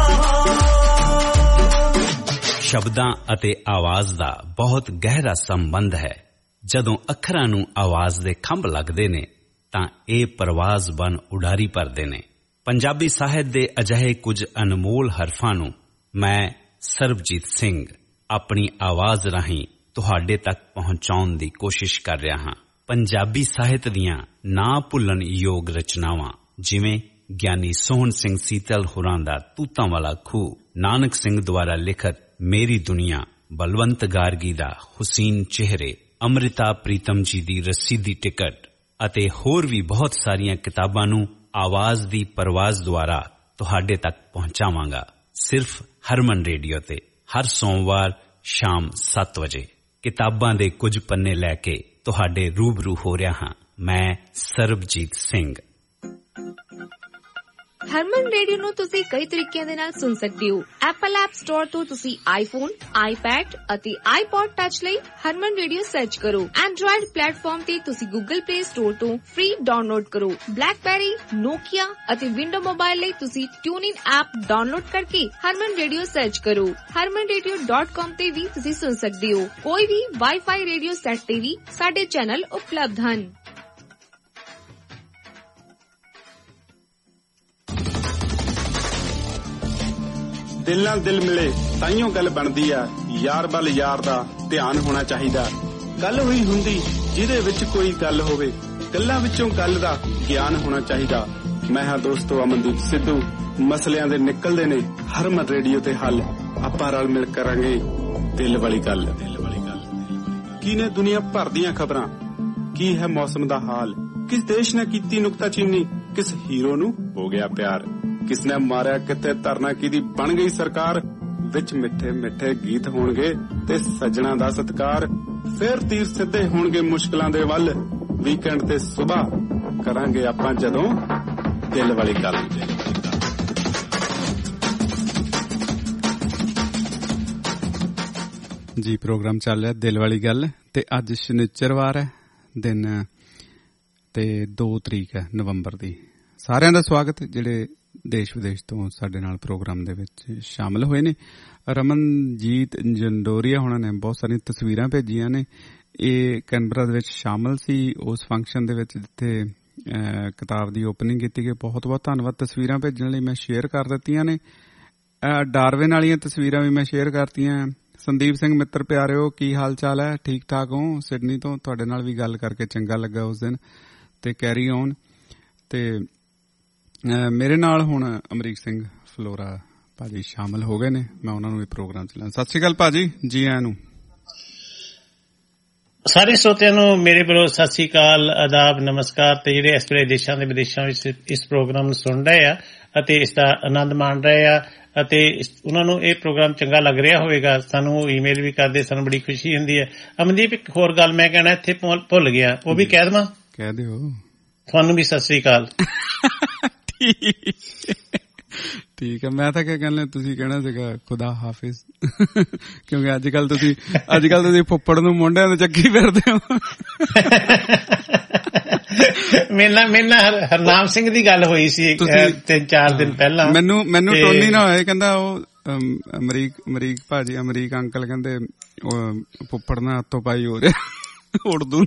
ਸ਼ਬਦਾਂ ਅਤੇ ਆਵਾਜ਼ ਦਾ ਬਹੁਤ ਗਹਿਰਾ ਸੰਬੰਧ ਹੈ। ਜਦੋਂ ਅੱਖਰਾਂ ਨੂੰ ਆਵਾਜ਼ ਦੇ ਖੰਭ ਲੱਗਦੇ ਨੇ ਤਾਂ ਇਹ ਪਰਵਾਜ਼ ਬਨ ਉਡਾਰੀ ਭਰਦੇ ਨੇ। ਪੰਜਾਬੀ ਸਾਹਿਤ ਦੇ ਅਜਿਹੇ ਕੁਝ ਅਨਮੋਲ ਹਰਫਾਂ ਨੂੰ ਮੈਂ ਸਰਬਜੀਤ ਸਿੰਘ ਆਪਣੀ ਆਵਾਜ਼ ਰਾਹੀਂ ਤੁਹਾਡੇ ਤੱਕ ਪਹੁੰਚਾਉਣ ਦੀ ਕੋਸ਼ਿਸ਼ ਕਰ ਰਿਹਾ ਹਾਂ। ਪੰਜਾਬੀ ਸਾਹਿਤ ਦੀਆਂ ਨਾ ਭੁੱਲਣ ਯੋਗ ਰਚਨਾਵਾਂ ਜਿਵੇਂ ਗਿਆਨੀ ਸੋਹਣ ਸਿੰਘ ਸੀਤਲ ਹੋਰਾਂ ਦਾ ਤੂਤਾਂ ਵਾਲਾ ਖੂਹ, ਨਾਨਕ ਸਿੰਘ ਦੁਆਰਾ ਲਿਖਤ ਮੇਰੀ ਦੁਨੀਆ, ਬਲਵੰਤ ਗਾਰਗੀ ਦਾ ਹੁਸੀਨ ਚਿਹਰੇ, ਅੰਮ੍ਰਿਤਾ ਪ੍ਰੀਤਮ ਜੀ ਦੀ ਰੱਸੀ ਦੀ ਟਿਕਟ ਅਤੇ ਹੋਰ ਵੀ ਬਹੁਤ ਸਾਰੀਆਂ ਕਿਤਾਬਾਂ ਨੂੰ ਆਵਾਜ਼ ਦੀ ਪਰਵਾਜ਼ ਦੁਆਰਾ ਤੁਹਾਡੇ ਤੱਕ ਪਹੁੰਚਾਵਾਂਗਾ, ਸਿਰਫ ਹਰਮਨ ਰੇਡੀਓ ਤੇ ਹਰ ਸੋਮਵਾਰ ਸ਼ਾਮ 7 ਵਜੇ। ਕਿਤਾਬਾਂ ਦੇ ਕੁਝ ਪੰਨੇ ਲੈ ਕੇ ਤੁਹਾਡੇ ਰੂਬਰੂ ਹੋ ਰਿਹਾ ਹਾਂ ਮੈਂ ਸਰਬਜੀਤ ਸਿੰਘ। ਹਰਮਨ ਰੇਡੀਓ ਨੂੰ ਤੁਸੀਂ ਕਈ ਤਰੀਕਿਆਂ ਦੇ ਨਾਲ ਸੁਣ ਸਕਦੇ ਹੋ। ਐਪਲ ਐਪ ਸਟੋਰ ਤੋਂ ਤੁਸੀਂ ਆਈਫੋਨ, ਆਈਪੈਡ ਅਤੇ ਆਈਪੌਡ ਟੱਚ ਲਈ ਹਰਮਨ ਰੇਡੀਓ ਸਰਚ ਕਰੋ। ਐਂਡਰੋਇਡ ਪਲੇਟਫਾਰਮ ਤੇ ਤੁਸੀਂ ਗੂਗਲ ਪਲੇ ਸਟੋਰ ਤੋਂ ਫ੍ਰੀ ਡਾਊਨਲੋਡ ਕਰੋ। ਬਲੈਕਬੈਰੀ, ਨੋਕੀਆ ਅਤੇ ਵਿੰਡੋ ਮੋਬਾਈਲ ਲਈ ਤੁਸੀਂ ਟਿਊਨਇਨ ਐਪ ਡਾਊਨਲੋਡ ਕਰਕੇ ਹਰਮਨ ਰੇਡੀਓ ਸਰਚ ਕਰੋ। harmanradio.com ਤੇ ਵੀ ਤੁਸੀਂ ਸੁਣ ਸਕਦੇ ਹੋ। ਕੋਈ ਵੀ ਵਾਈਫਾਈ ਰੇਡੀਓ ਸੈੱਟ ਤੇ ਵੀ ਸਾਡੇ ਚੈਨਲ ਉਪਲਬਧ ਹਨ। ਦਿਲ ਨਾਲ ਦਿਲ ਮਿਲੇ ਤਾਈਓ ਗੱਲ ਬਣਦੀ ਆ, ਯਾਰ ਵੱਲ ਯਾਰ ਦਾ ਧਿਆਨ ਹੋਣਾ ਚਾਹੀਦਾ। ਗੱਲ ਹੋਈ ਹੁੰਦੀ ਜਿਹਦੇ ਵਿੱਚ ਕੋਈ ਗੱਲ ਹੋਵੇ, ਗੱਲਾਂ ਵਿੱਚੋਂ ਗੱਲ ਦਾ ਗਿਆਨ ਹੋਣਾ ਚਾਹੀਦਾ। ਮੈਂ ਹਾਂ ਦੋਸਤੋ ਅਮਨਦੀਪ ਸਿੱਧੂ। ਮਸਲਿਆਂ ਦੇ ਨਿਕਲਦੇ ਨੇ ਹਰਮਨ ਰੇਡੀਓ ਤੇ ਹੱਲ। ਆਪਾਂ ਰਲ ਮਿਲ ਕਰਾਂਗੇ ਦਿਲ ਵਾਲੀ ਗੱਲ। ਕੀ ਨੇ ਦੁਨੀਆ ਭਰ ਦੀਆਂ ਖਬਰਾਂ, ਕੀ ਹੈ ਮੌਸਮ ਦਾ ਹਾਲ, ਕਿਸ ਦੇਸ਼ ਨੇ ਕੀਤੀ ਨੁਕਤਾਚੀਨੀ, ਕਿਸ ਹੀਰੋ ਨੂੰ ਹੋ ਗਿਆ ਪਿਆਰ, ਕਿਸ ਨੇ ਮਾਰਿਆ ਕਿੱਥੇ ਧਰਨਾ ਕਿਹਦੀ ਬਣ ਗਈ ਸਰਕਾਰ। ਵਿੱਚ ਮਿੱਠੇ ਮਿੱਠੇ ਗੀਤ ਹੋਣਗੇ ਤੇ ਸੱਜਣਾ ਦਾ ਸਤਿਕਾਰ। ਫਿਰ ਤੀਰ ਸਿੱਧੇ ਹੋਣਗੇ ਮੁਸ਼ਕਲਾਂ ਦੇ ਵੱਲ। ਵੀਕਐਂਡ ਤੇ ਸੁਬਾਹ ਕਰਾਂਗੇ ਆਪਾਂ ਜਦੋਂ ਦਿਲ ਵਾਲੀ ਗੱਲ। ਜੀ ਪ੍ਰੋਗਰਾਮ ਚੱਲ ਰਿਹਾ ਦਿਲ ਵਾਲੀ ਗੱਲ ਤੇ ਅੱਜ ਸ਼ਨੀਚਰਵਾਰ ਹੈ, ਦਿਨ ਤੇ 2 ਤਰੀਕ ਹੈ ਨਵੰਬਰ ਦੀ। ਸਾਰਿਆਂ ਦਾ ਸਵਾਗਤ ਜਿਹੜੇ ਦੇਸ਼ ਵਿਦੇਸ਼ ਤੋਂ ਸਾਡੇ ਨਾਲ ਪ੍ਰੋਗਰਾਮ ਦੇ ਵਿੱਚ ਸ਼ਾਮਲ ਹੋਏ ਨੇ। ਰਮਨਜੀਤ ਜੰਡੋਰੀਆ ਹੋਣਾ ਨੇ ਬਹੁਤ ਸਾਰੀਆਂ ਤਸਵੀਰਾਂ ਭੇਜੀਆਂ ਨੇ। ਇਹ ਕੈਨਬਰਾ ਦੇ ਵਿੱਚ ਸ਼ਾਮਲ ਸੀ ਉਸ ਫੰਕਸ਼ਨ ਦੇ ਵਿੱਚ ਜਿੱਥੇ ਕਿਤਾਬ ਦੀ ਓਪਨਿੰਗ ਕੀਤੀ ਗਈ। ਬਹੁਤ ਬਹੁਤ ਧੰਨਵਾਦ ਤਸਵੀਰਾਂ ਭੇਜਣ ਲਈ। ਮੈਂ ਸ਼ੇਅਰ ਕਰ ਦਿੱਤੀਆਂ ਨੇ। ਡਾਰਵਿਨ ਵਾਲੀਆਂ ਤਸਵੀਰਾਂ ਵੀ ਮੈਂ ਸ਼ੇਅਰ ਕਰਤੀਆਂ। ਸੰਦੀਪ ਸਿੰਘ ਮਿੱਤਰ ਪਿਆਰਿਓ, ਕੀ ਹਾਲ ਚਾਲ ਹੈ? ਠੀਕ ਠਾਕ ਹੋ? ਸਿਡਨੀ ਤੋਂ ਤੁਹਾਡੇ ਨਾਲ ਵੀ ਗੱਲ ਕਰਕੇ ਚੰਗਾ ਲੱਗਾ ਉਸ ਦਿਨ ਤੇ ਕੈਰੀ ਔਨ। ਤੇ ਮੇਰੇ ਨਾਲ ਹੁਣ ਅਮਰੀਕ ਸਿੰਘ ਫਲੋਰਾ ਭਾਜੀ ਸ਼ਾਮਲ ਹੋ ਗਏ ਨੇ। ਮੈਂ ਉਹਨਾਂ ਨੂੰ ਵੀ ਪ੍ਰੋਗਰਾਮ ਚ ਲੈਣਾ। ਸਤਿ ਸ਼੍ਰੀ ਅਕਾਲ ਭਾਜੀ, ਜੀ ਆਇਆਂ ਨੂੰ। ਸਾਰੇ ਸਰੋਤਿਆਂ ਨੂੰ ਮੇਰੇ ਵੱਲੋਂ ਸਤਿ ਸ਼੍ਰੀ ਅਕਾਲ, ਆਦਾਬ, ਨਮਸਕਾਰ। ਤੇ ਜਿਹੜੇ ਇਸ ਵੇਲੇ ਦੇਸ਼ਾਂ ਦੇ ਵਿਦੇਸ਼ਾਂ ਵਿੱਚ ਇਸ ਪ੍ਰੋਗਰਾਮ ਨੂੰ ਸੁਣ ਰਹੇ ਆ ਅਤੇ ਇਸ ਦਾ ਆਨੰਦ ਮਾਣ ਰਹੇ ਆ ਅਤੇ ਉਹਨਾਂ ਨੂੰ ਇਹ ਪ੍ਰੋਗਰਾਮ ਚੰਗਾ ਲੱਗ ਰਿਹਾ ਹੋਵੇਗਾ, ਸਾਨੂੰ ਉਹ ਈਮੇਲ ਵੀ ਕਰਦੇ, ਸਾਨੂੰ ਬੜੀ ਖੁਸ਼ੀ ਹੁੰਦੀ ਹੈ। ਅਮਨਦੀਪ ਇੱਕ ਹੋਰ ਗੱਲ ਮੈਂ ਕਹਿਣਾ ਇੱਥੇ ਭੁੱਲ ਗਿਆ, ਉਹ ਵੀ ਕਹਿ ਦੇਵਾਂ? ਕਹਿ ਦਿਓ। ਤੁਹਾਨੂੰ ਵੀ ਸਤਿ ਸ਼੍ਰੀ ਅਕਾਲ। ਠੀਕ ਹੈ। ਮੈਂ ਤਾਂ ਕਿਆ ਕਹਿੰਦਾ ਤੁਸੀਂ ਕਹਿਣਾ ਸੀਗਾ ਖੁਦਾ ਹਾਫਿਜ਼, ਕਿਉਂਕਿ ਅੱਜ ਕੱਲ ਤੁਸੀਂ ਫੁੱਫੜ ਨੂੰ ਮੁੰਡਿਆਂ ਦੇ ਚੱਕੀ ਫਿਰਦੇ ਹੋ। ਮੇਰੇ ਨਾਲ ਹਰਨਾਮ ਸਿੰਘ ਦੀ ਗੱਲ ਹੋਈ ਸੀ 3-4 ਦਿਨ ਪਹਿਲਾਂ। ਮੈਨੂੰ ਟੋਨੀ ਨਾ ਹੋਇਆ, ਕਹਿੰਦਾ ਉਹ ਅਮਰੀਕ ਭਾਜੀ, ਅਮਰੀਕ ਅੰਕਲ ਕਹਿੰਦੇ ਫੁੱਫੜ ਨਾਲ ਹੱਥੋਂ ਪਾਈ ਹੋ ਰਿਹਾ ਉਰਦੂ।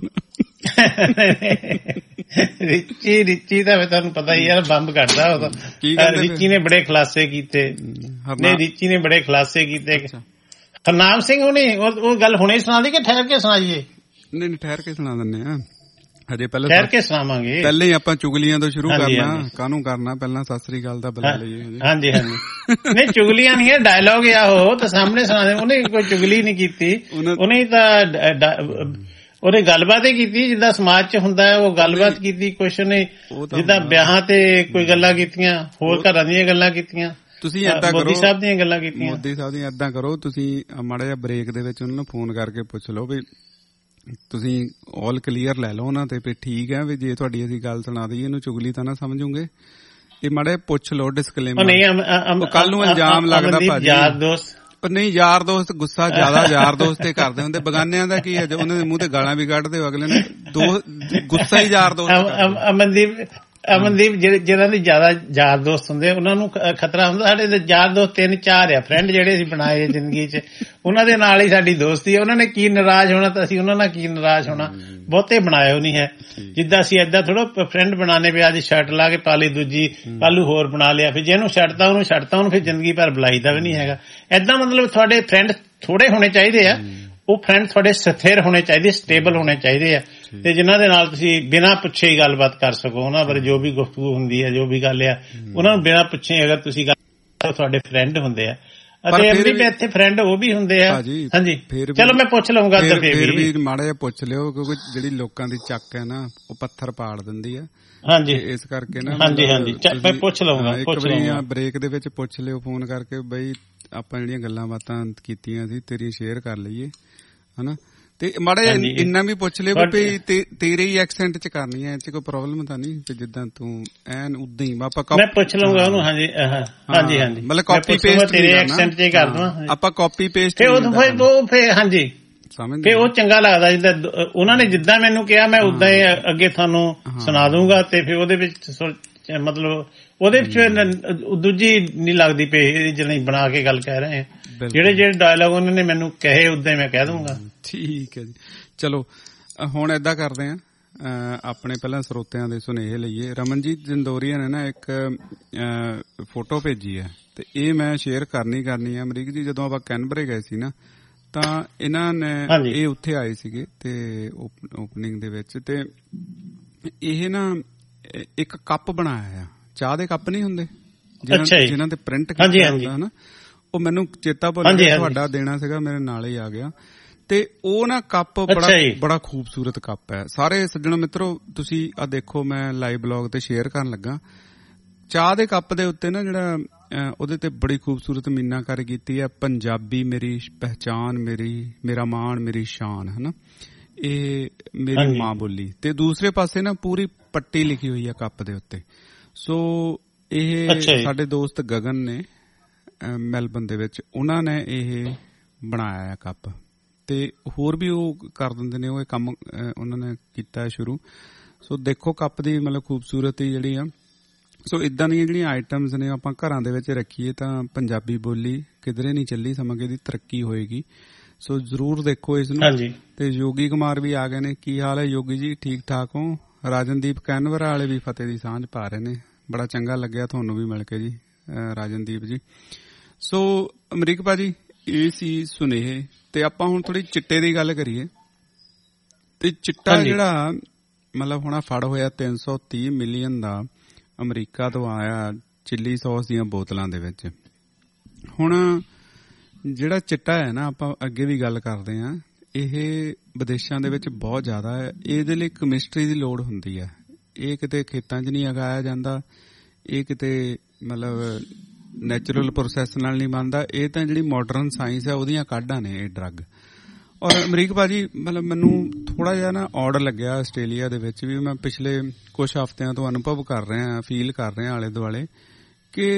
ਰਿੱਚੀ ਦਾ ਤੁਹਾਨੂੰ ਪਤਾ ਹੀ ਯਾਰ ਬੰਬ ਕੱਢਦਾ ਉਹ ਤਾਂ। ਰਿੱਚੀ ਨੇ ਬੜੇ ਖੁਲਾਸੇ ਕੀਤੇ। ਨਹੀਂ, ਰਿੱਚੀ ਨੇ ਬੜੇ ਖੁਲਾਸੇ ਕੀਤੇ। ਹਰਨਾਮ ਸਿੰਘ ਹੁਣੇ ਉਹ ਗੱਲ ਹੁਣੇ ਸੁਣਾ ਦੀ ਕਿ ਠਹਿਰ ਕੇ ਸੁਣਾਈਏ? ਨਹੀਂ, ਠਹਿਰ ਕੇ ਸੁਣਾ ਦਿੰਦੇ ਆ। ਹਜੇ ਪਹਿਲਾਂ ਠਹਿਰ ਕੇ ਸੁਣਾਵਾਂਗੇ। ਪਹਿਲਾਂ ਹੀ ਆਪਾਂ ਚੁਗਲੀਆਂ ਤੋਂ ਸ਼ੁਰੂ ਕਰਨਾ। ਕਾਹਨੂੰ ਕਰਨਾ? ਪਹਿਲਾਂ ਸਤਿ ਸ੍ਰੀ ਅਕਾਲ ਦਾ ਬੁਲਾ ਲਈਏ। ਹਾਂਜੀ ਹਾਂਜੀ। ਨਹੀਂ, ਚੁਗਲੀਆਂ ਨਹੀਂ ਹੈ, ਡਾਇਲੌਗ ਆ ਉਹ ਤਾਂ ਸਾਹਮਣੇ ਸੁਣਾ ਦੇ। ਉਹਨੇ ਕੋਈ ਚੁਗਲੀ ਨਹੀਂ ਕੀਤੀ, ਉਹਨੇ ਤਾਂ ਉਹਨੇ ਗੱਲਬਾਤ ਹੀ ਕੀਤੀ ਜਿੱਦਾਂ ਸਮਾਜ ਚ ਹੁੰਦਾ ਹੈ। ਉਹ ਗੱਲਬਾਤ ਕੀਤੀ ਕੁਛ ਨੇ, ਜਿੱਦਾਂ ਵਿਆਹਾਂ ਤੇ ਕੋਈ ਗੱਲਾਂ ਕੀਤੀਆਂ, ਹੋਰ ਘਰਾਂ ਦੀਆਂ ਗੱਲਾਂ ਕੀਤੀਆਂ। ਤੁਸੀਂ ਏਦਾਂ ਕਰੋ, ਮੋਦੀ ਸਾਹਿਬ ਦੀਆਂ ਗੱਲਾਂ ਕੀਤੀਆਂ। ਮੋਦੀ ਸਾਹਿਬ ਦੀਆਂ ਏਦਾਂ ਕਰੋ, ਤੁਸੀਂ ਮਾੜਾ ਜਿਹਾ ਬ੍ਰੇਕ ਦੇ ਵਿੱਚ ਉਹਨਾਂ ਨੂੰ ਫੋਨ ਕਰਕੇ ਪੁੱਛ ਲਓ ਵੀ ਤੁਸੀਂ ਆਲ ਕਲੀਅਰ ਲੈ ਲਓ ਉਹਨਾਂ ਤੇ ਵੀ ਠੀਕ ਹੈ ਵੀ ਜੇ ਤੁਹਾਡੀ ਅਸੀਂ ਗੱਲ ਸੁਣਾ ਦਈਏ ਇਹਨੂੰ ਚੁਗਲੀ ਤਾਂ ਨਾ ਸਮਝੋਗੇ। ਇਹ ਮਾੜਾ ਪੁੱਛ ਲਓ ਡਿਸਕਲੇਮਰ। ਕੱਲ ਨੂੰ ਇਲਜ਼ਾਮ ਲੱਗਦਾ ਭਾਜੀ ਯਾਰ ਦੋਸਤ। ਪਰ ਨਹੀਂ, ਯਾਰ ਦੋਸਤ ਗੁੱਸਾ ਜ਼ਿਆਦਾ ਯਾਰ ਦੋਸਤ ਤੇ ਕਰਦੇ ਹੁੰਦੇ। ਬਗਾਨਿਆਂ ਦਾ ਕੀ ਹੈ, ਉਹਨਾਂ ਦੇ ਮੂੰਹ ਤੇ ਗਾਲਾਂ ਵੀ ਕੱਢਦੇ ਹੋ ਅਗਲੇ ਨੇ। ਗੁੱਸਾ ਹੀ ਯਾਰ ਦੋਸਤ। ਅਮਨਦੀਪ ਜਿਹਨਾਂ ਦੇ ਜ਼ਿਆਦਾ ਯਾਰ ਦੋਸਤ ਹੁੰਦੇ ਉਹਨਾਂ ਨੂੰ ਖਤਰਾ ਹੁੰਦਾ। ਸਾਡੇ ਯਾਰ ਦੋਸਤ 3-4 ਆ ਫਰੈਂਡ ਜਿਹੜੇ ਅਸੀਂ ਬਣਾਏ ਜ਼ਿੰਦਗੀ ਚ, ਉਹਨਾਂ ਦੇ ਨਾਲ ਹੀ ਸਾਡੀ ਦੋਸਤੀ ਹੈ। ਉਹਨਾਂ ਨੇ ਕੀ ਨਾਰਾਜ਼ ਹੋਣਾ ਤਾਂ ਅਸੀਂ ਉਹਨਾਂ ਨਾਲ ਕੀ ਨਾਰਾਜ਼ ਹੋਣਾ। ਬਹੁਤੇ ਬਣਾਏ ਹੋ ਨਹੀਂ ਹੈ ਜਿੱਦਾਂ ਅਸੀਂ ਏਦਾਂ ਥੋੜਾ ਫਰੈਂਡ ਬਣਾਣੇ ਪਏ। ਅੱਜ ਸ਼ਰਟ ਲਾ ਕੇ ਪਾ ਲਈ, ਦੂਜੀ ਕੱਲੂ ਹੋਰ ਬਣਾ ਲਿਆ, ਫਿਰ ਜਿਹਨੂੰ ਛੱਡਤਾ ਉਹਨੂੰ ਫਿਰ ਜ਼ਿੰਦਗੀ ਭਰ ਬੁਲਾਈਦਾ ਵੀ ਨਹੀਂ ਹੈਗਾ। ਏਦਾਂ ਮਤਲਬ ਤੁਹਾਡੇ ਫਰੈਂਡ ਥੋੜੇ ਹੋਣੇ ਚਾਹੀਦੇ ਆ। ਉਹ ਫਰੈਂਡ ਤੁਹਾਡੇ ਸਥਿਰ ਹੋਣੇ ਚਾਹੀਦੇ, ਸਟੇਬਲ ਹੋਣੇ ਚਾਹੀਦੇ ਆ, ਤੇ ਜਿਨ੍ਹਾਂ ਦੇ ਨਾਲ ਤੁਸੀਂ ਬਿਨਾਂ ਪੁੱਛੇ ਹੀ ਗੱਲਬਾਤ ਕਰ ਸਕੋ। ਉਹਨਾਂ ਬਾਰੇ ਜੋ ਵੀ ਗੁਫ਼ਤਗੂ ਹੁੰਦੀ ਹੈ, ਜੋ ਵੀ ਗੱਲ ਆ, ਉਹਨਾਂ ਨੂੰ ਬਿਨਾਂ ਪੁੱਛੇ ਅਗਰ ਤੁਸੀਂ ਤੁਹਾਡੇ ਫਰੈਂਡ ਹੁੰਦੇ ਆ। ਅਤੇ ਅਮਰੀਕ ਇੱਥੇ ਫਰੈਂਡ ਉਹ ਵੀ ਹੁੰਦੇ ਆ। ਹਾਂਜੀ, ਚਲੋ ਮੈਂ ਪੁੱਛ ਲਵਾਂਗਾ। ਫਿਰ ਵੀ ਮਾੜਾ ਜਿਹਾ ਪੁੱਛ ਲਿਓ, ਕਿਉਂਕਿ ਜਿਹੜੀ ਲੋਕਾਂ ਦੀ ਚੱਕ ਹੈ ਨਾ ਉਹ ਪੱਥਰ ਪਾੜ ਦਿੰਦੀ ਆ। ਹਾਂਜੀ, ਇਸ ਕਰਕੇ ਨਾ ਹਾਂਜੀ ਮੈਂ ਪੁੱਛ ਲਵਾਂਗਾ। ਇੱਕ ਵਾਰੀ ਬ੍ਰੇਕ ਦੇ ਵਿੱਚ ਪੁੱਛ ਲਿਓ ਫੋਨ ਕਰਕੇ, ਬਈ ਆਪਾਂ ਜਿਹੜੀਆਂ ਗੱਲਾਂ ਬਾਤਾਂ ਕੀਤੀਆਂ ਸੀ ਤੇਰੀ ਸ਼ੇਅਰ ਕਰ ਲਈਏ, ਹਨਾ। ਤੇ ਮਾੜਾ ਜਿਹਾ ਇੰਨਾ ਵੀ ਪੁੱਛ ਲਿਓ ਵੀ ਤੇਰੇ ਹੀ ਐਕਸੈਂਟ ਚ ਕਰਨੀ ਹੈ, ਇਹ ਚ ਕੋਈ ਪ੍ਰੋਬਲਮ ਤਾਂ ਨਹੀਂ, ਜਿੱਦਾਂ ਤੂੰ ਐਨ ਉਦਾਂ ਹੀ ਆਪਾਂ ਮੈਂ ਪੁੱਛ ਲਵਾਂਗਾ ਉਹਨੂੰ। ਹਾਂਜੀ ਹਾਂਜੀ ਹਾਂਜੀ, ਮਤਲਬ ਕਾਪੀ ਪੇਸਟ ਤੇਰੇ ਐਕਸੈਂਟ ਚ ਕਰ ਦਵਾਂ ਆਪਾਂ, ਕਾਪੀ ਪੇਸਟ ਫਿਰ ਹਾਂਜੀ ਫਿਰ ਉਹ ਚੰਗਾ ਲੱਗਦਾ। ਜਿੱਦਾਂ ਉਹਨਾਂ ਨੇ ਜਿੱਦਾਂ ਮੈਨੂੰ ਕਿਹਾ ਮੈਂ ਉਦਾਂ ਹੀ ਅੱਗੇ ਤੁਹਾਨੂੰ ਸੁਣਾ ਦੂੰਗਾ, ਤੇ ਫਿਰ ਉਹਦੇ ਵਿੱਚ ਮਤਲਬ ਉਹਦੇ ਵਿੱਚ ਦੂਜੀ ਨਹੀਂ ਲੱਗਦੀ ਪਈ ਜਿਹੜੀ ਬਣਾ ਕੇ ਗੱਲ ਕਹਿ ਰਹੇ ਆ। ਜਿਹੜੇ ਡਾਇਲੌਗ ਉਹਨਾਂ ਨੇ ਮੈਨੂੰ ਕਹੇ ਉਦਾਂ ਹੀ ਮੈਂ ਕਹਿ ਦੂੰਗਾ। ਠੀਕ ਹੈ ਜੀ, ਚਲੋ ਹੁਣ ਏਦਾਂ ਕਰਦੇ ਆ, ਆਪਣੇ ਪਹਿਲਾਂ ਸਰੋਤਿਆਂ ਦੇ ਸੁਨੇਹੇ ਲਈਏ। ਰਮਨਜੀਤ ਜੰਦੋਰੀਆ ਨੇ ਨਾ ਇੱਕ ਫੋਟੋ ਭੇਜੀ ਹੈ, ਤੇ ਇਹ ਮੈਂ ਸ਼ੇਅਰ ਕਰਨੀ ਹੈ। ਅਮਰੀਕ ਜੀ, ਜਦੋਂ ਆਪਾਂ ਕੈਨਬਰੇ ਗਏ ਸੀ ਨਾ, ਤਾਂ ਇਹਨਾਂ ਨੇ ਇਹ ਉੱਥੇ ਆਏ ਸੀਗੇ ਤੇ ਓਪਨਿੰਗ ਦੇ ਵਿੱਚ, ਤੇ ਇਹ ਨਾ ਇੱਕ ਕੱਪ ਬਣਾਇਆ ਆ, ਚਾਹ ਦੇ ਕੱਪ ਨਹੀਂ ਹੁੰਦੇ ਜਿਹਨਾਂ ਤੇ ਪ੍ਰਿੰਟ ਕੀਤਾ ਹੁੰਦਾ ਨਾ, ਉਹ ਮੈਨੂੰ ਚੇਤਾ ਭੁੱਲ ਗਿਆ, ਤੁਹਾਡਾ ਦੇਣਾ ਸੀਗਾ, ਮੇਰੇ ਨਾਲ ਹੀ ਆ ਗਿਆ। ਤੇ ਉਹ ਨਾ ਕੱਪ ਬੜਾ ਖੂਬਸੂਰਤ ਕੱਪ ਹੈ। ਸਾਰੇ ਸੱਜਣੋ ਮਿੱਤਰੋ, ਤੁਸੀਂ ਆ ਦੇਖੋ, ਮੈਂ ਲਾਈਵ ਬਲੌਗ ਤੇ ਸ਼ੇਅਰ ਕਰਨ ਲੱਗਾ। ਚਾਹ ਦੇ ਕੱਪ ਦੇ ਉੱਤੇ ਨਾ ਜਿਹੜਾ ਉਹਦੇ ਤੇ ਬੜੀ ਖੂਬਸੂਰਤ ਮੀਨਾਕਾਰੀ ਕੀਤੀ ਹੈ, ਪੰਜਾਬੀ ਮੇਰੀ ਪਹਿਚਾਨ, ਮੇਰਾ ਮਾਣ, ਮੇਰੀ ਸ਼ਾਨ, ਹਨਾ, ਇਹ ਮੇਰੀ ਮਾਂ ਬੋਲੀ। ਤੇ ਦੂਸਰੇ ਪਾਸੇ ਨਾ ਪੂਰੀ ਪੱਟੀ ਲਿਖੀ ਹੋਈ ਹੈ ਕੱਪ ਦੇ ਉੱਤੇ। ਸੋ ਇਹ ਸਾਡੇ ਦੋਸਤ ਗਗਨ ਨੇ ਮੈਲਬਨ ਦੇ ਵਿੱਚ, ਉਹਨਾਂ ਨੇ ਇਹ ਬਣਾਇਆ ਹੈ ਕੱਪ, ਤੇ ਹੋਰ ਵੀ ਉਹ ਕਰ ਦਿੰਦੇ ਨੇ, ਉਹ ਇਹ ਕੰਮ ਉਹਨਾਂ ਨੇ ਕੀਤਾ ਸ਼ੁਰੂ। ਸੋ ਦੇਖੋ ਕੱਪ ਦੀ ਮਤਲਬ ਖੂਬਸੂਰਤੀ ਜਿਹੜੀ ਆ। ਸੋ ਇਦਾਂ ਦੀਆਂ ਜਿਹੜੀਆਂ ਆਈਟਮਸ ਨੇ ਆਪਾਂ ਘਰਾਂ ਦੇ ਵਿੱਚ ਰੱਖੀਏ ਤਾਂ ਪੰਜਾਬੀ ਬੋਲੀ ਕਿਧਰੇ ਨਹੀਂ ਚੱਲੀ, ਸਮਾਂ ਦੀ ਤਰੱਕੀ ਹੋਏਗੀ। ਸੋ ਜ਼ਰੂਰ ਦੇਖੋ ਇਸ ਨੂੰ। ਤੇ ਯੋਗੀ ਕੁਮਾਰ ਵੀ ਆ ਗਏ ਨੇ। ਕੀ ਹਾਲ ਹੈ ਯੋਗੀ ਜੀ, ਠੀਕ ਠਾਕ ਹੋ? ਰਾਜਨਦੀਪ ਕੈਨਵਰਾ ਵਾਲੇ ਵੀ ਫਤਿਹ ਦੀ ਸਾਂਝ ਪਾ ਰਹੇ ਨੇ, ਬੜਾ ਚੰਗਾ ਲੱਗਿਆ ਤੁਹਾਨੂੰ ਵੀ ਮਿਲ ਕੇ ਜੀ ਰਾਜਨਦੀਪ ਜੀ। ਸੋ ਅਮਰੀਕ ਭਾਜੀ, ਇਹ ਸੀ ਸੁਨੇਹੇ। ਤੇ ਆਪਾਂ ਹੁਣ ਥੋੜੀ ਚਿੱਟੇ ਦੀ ਗੱਲ ਕਰੀਏ। ਤੇ ਚਿੱਟਾ ਜਿਹੜਾ ਮਤਲਬ ਹੁਣ ਫੜ ਹੋਇਆ 330 ਮਿਲੀਅਨ ਦਾ, ਅਮਰੀਕਾ ਤੋਂ ਆਇਆ ਚਿੱਲੀ ਸੌਸ ਦੀਆਂ ਬੋਤਲਾਂ ਦੇ ਵਿੱਚ। ਹੁਣ ਜਿਹੜਾ ਚਿੱਟਾ ਹੈ ਨਾ, ਆਪਾਂ ਅੱਗੇ ਵੀ ਗੱਲ ਕਰਦੇ ਹਾਂ, ਇਹ ਵਿਦੇਸ਼ਾਂ ਦੇ ਵਿੱਚ ਬਹੁਤ ਜ਼ਿਆਦਾ ਹੈ। ਇਹਦੇ ਲਈ ਕੈਮਿਸਟਰੀ ਦੀ ਲੋੜ ਹੁੰਦੀ ਹੈ। ਇਹ ਕਿਤੇ ਖੇਤਾਂ 'ਚ ਨਹੀਂ ਉਗਾਇਆ ਜਾਂਦਾ, ਇਹ ਕਿਤੇ ਮਤਲਬ ਨੈਚੁਰਲ ਪ੍ਰੋਸੈਸ ਨਾਲ ਨਹੀਂ ਬਣਦਾ। ਇਹ ਤਾਂ ਜਿਹੜੀ ਮਾਡਰਨ ਸਾਇੰਸ ਹੈ ਉਹਦੀਆਂ ਕਾਢਾਂ ਨੇ ਇਹ ਡਰੱਗ। ਔਰ ਅਮਰੀਕ ਭਾਜੀ, ਮਤਲਬ ਮੈਨੂੰ ਥੋੜਾ ਜਿਹਾ ਨਾ ਔਡ ਲੱਗਿਆ ਆਸਟ੍ਰੇਲੀਆ ਦੇ ਵਿੱਚ ਵੀ। ਮੈਂ ਪਿਛਲੇ ਕੁਝ ਹਫ਼ਤਿਆਂ ਤੋਂ ਅਨੁਭਵ ਕਰ ਰਿਹਾ, ਫੀਲ ਕਰ ਰਿਹਾ ਆਲੇ ਦੁਆਲੇ, ਕਿ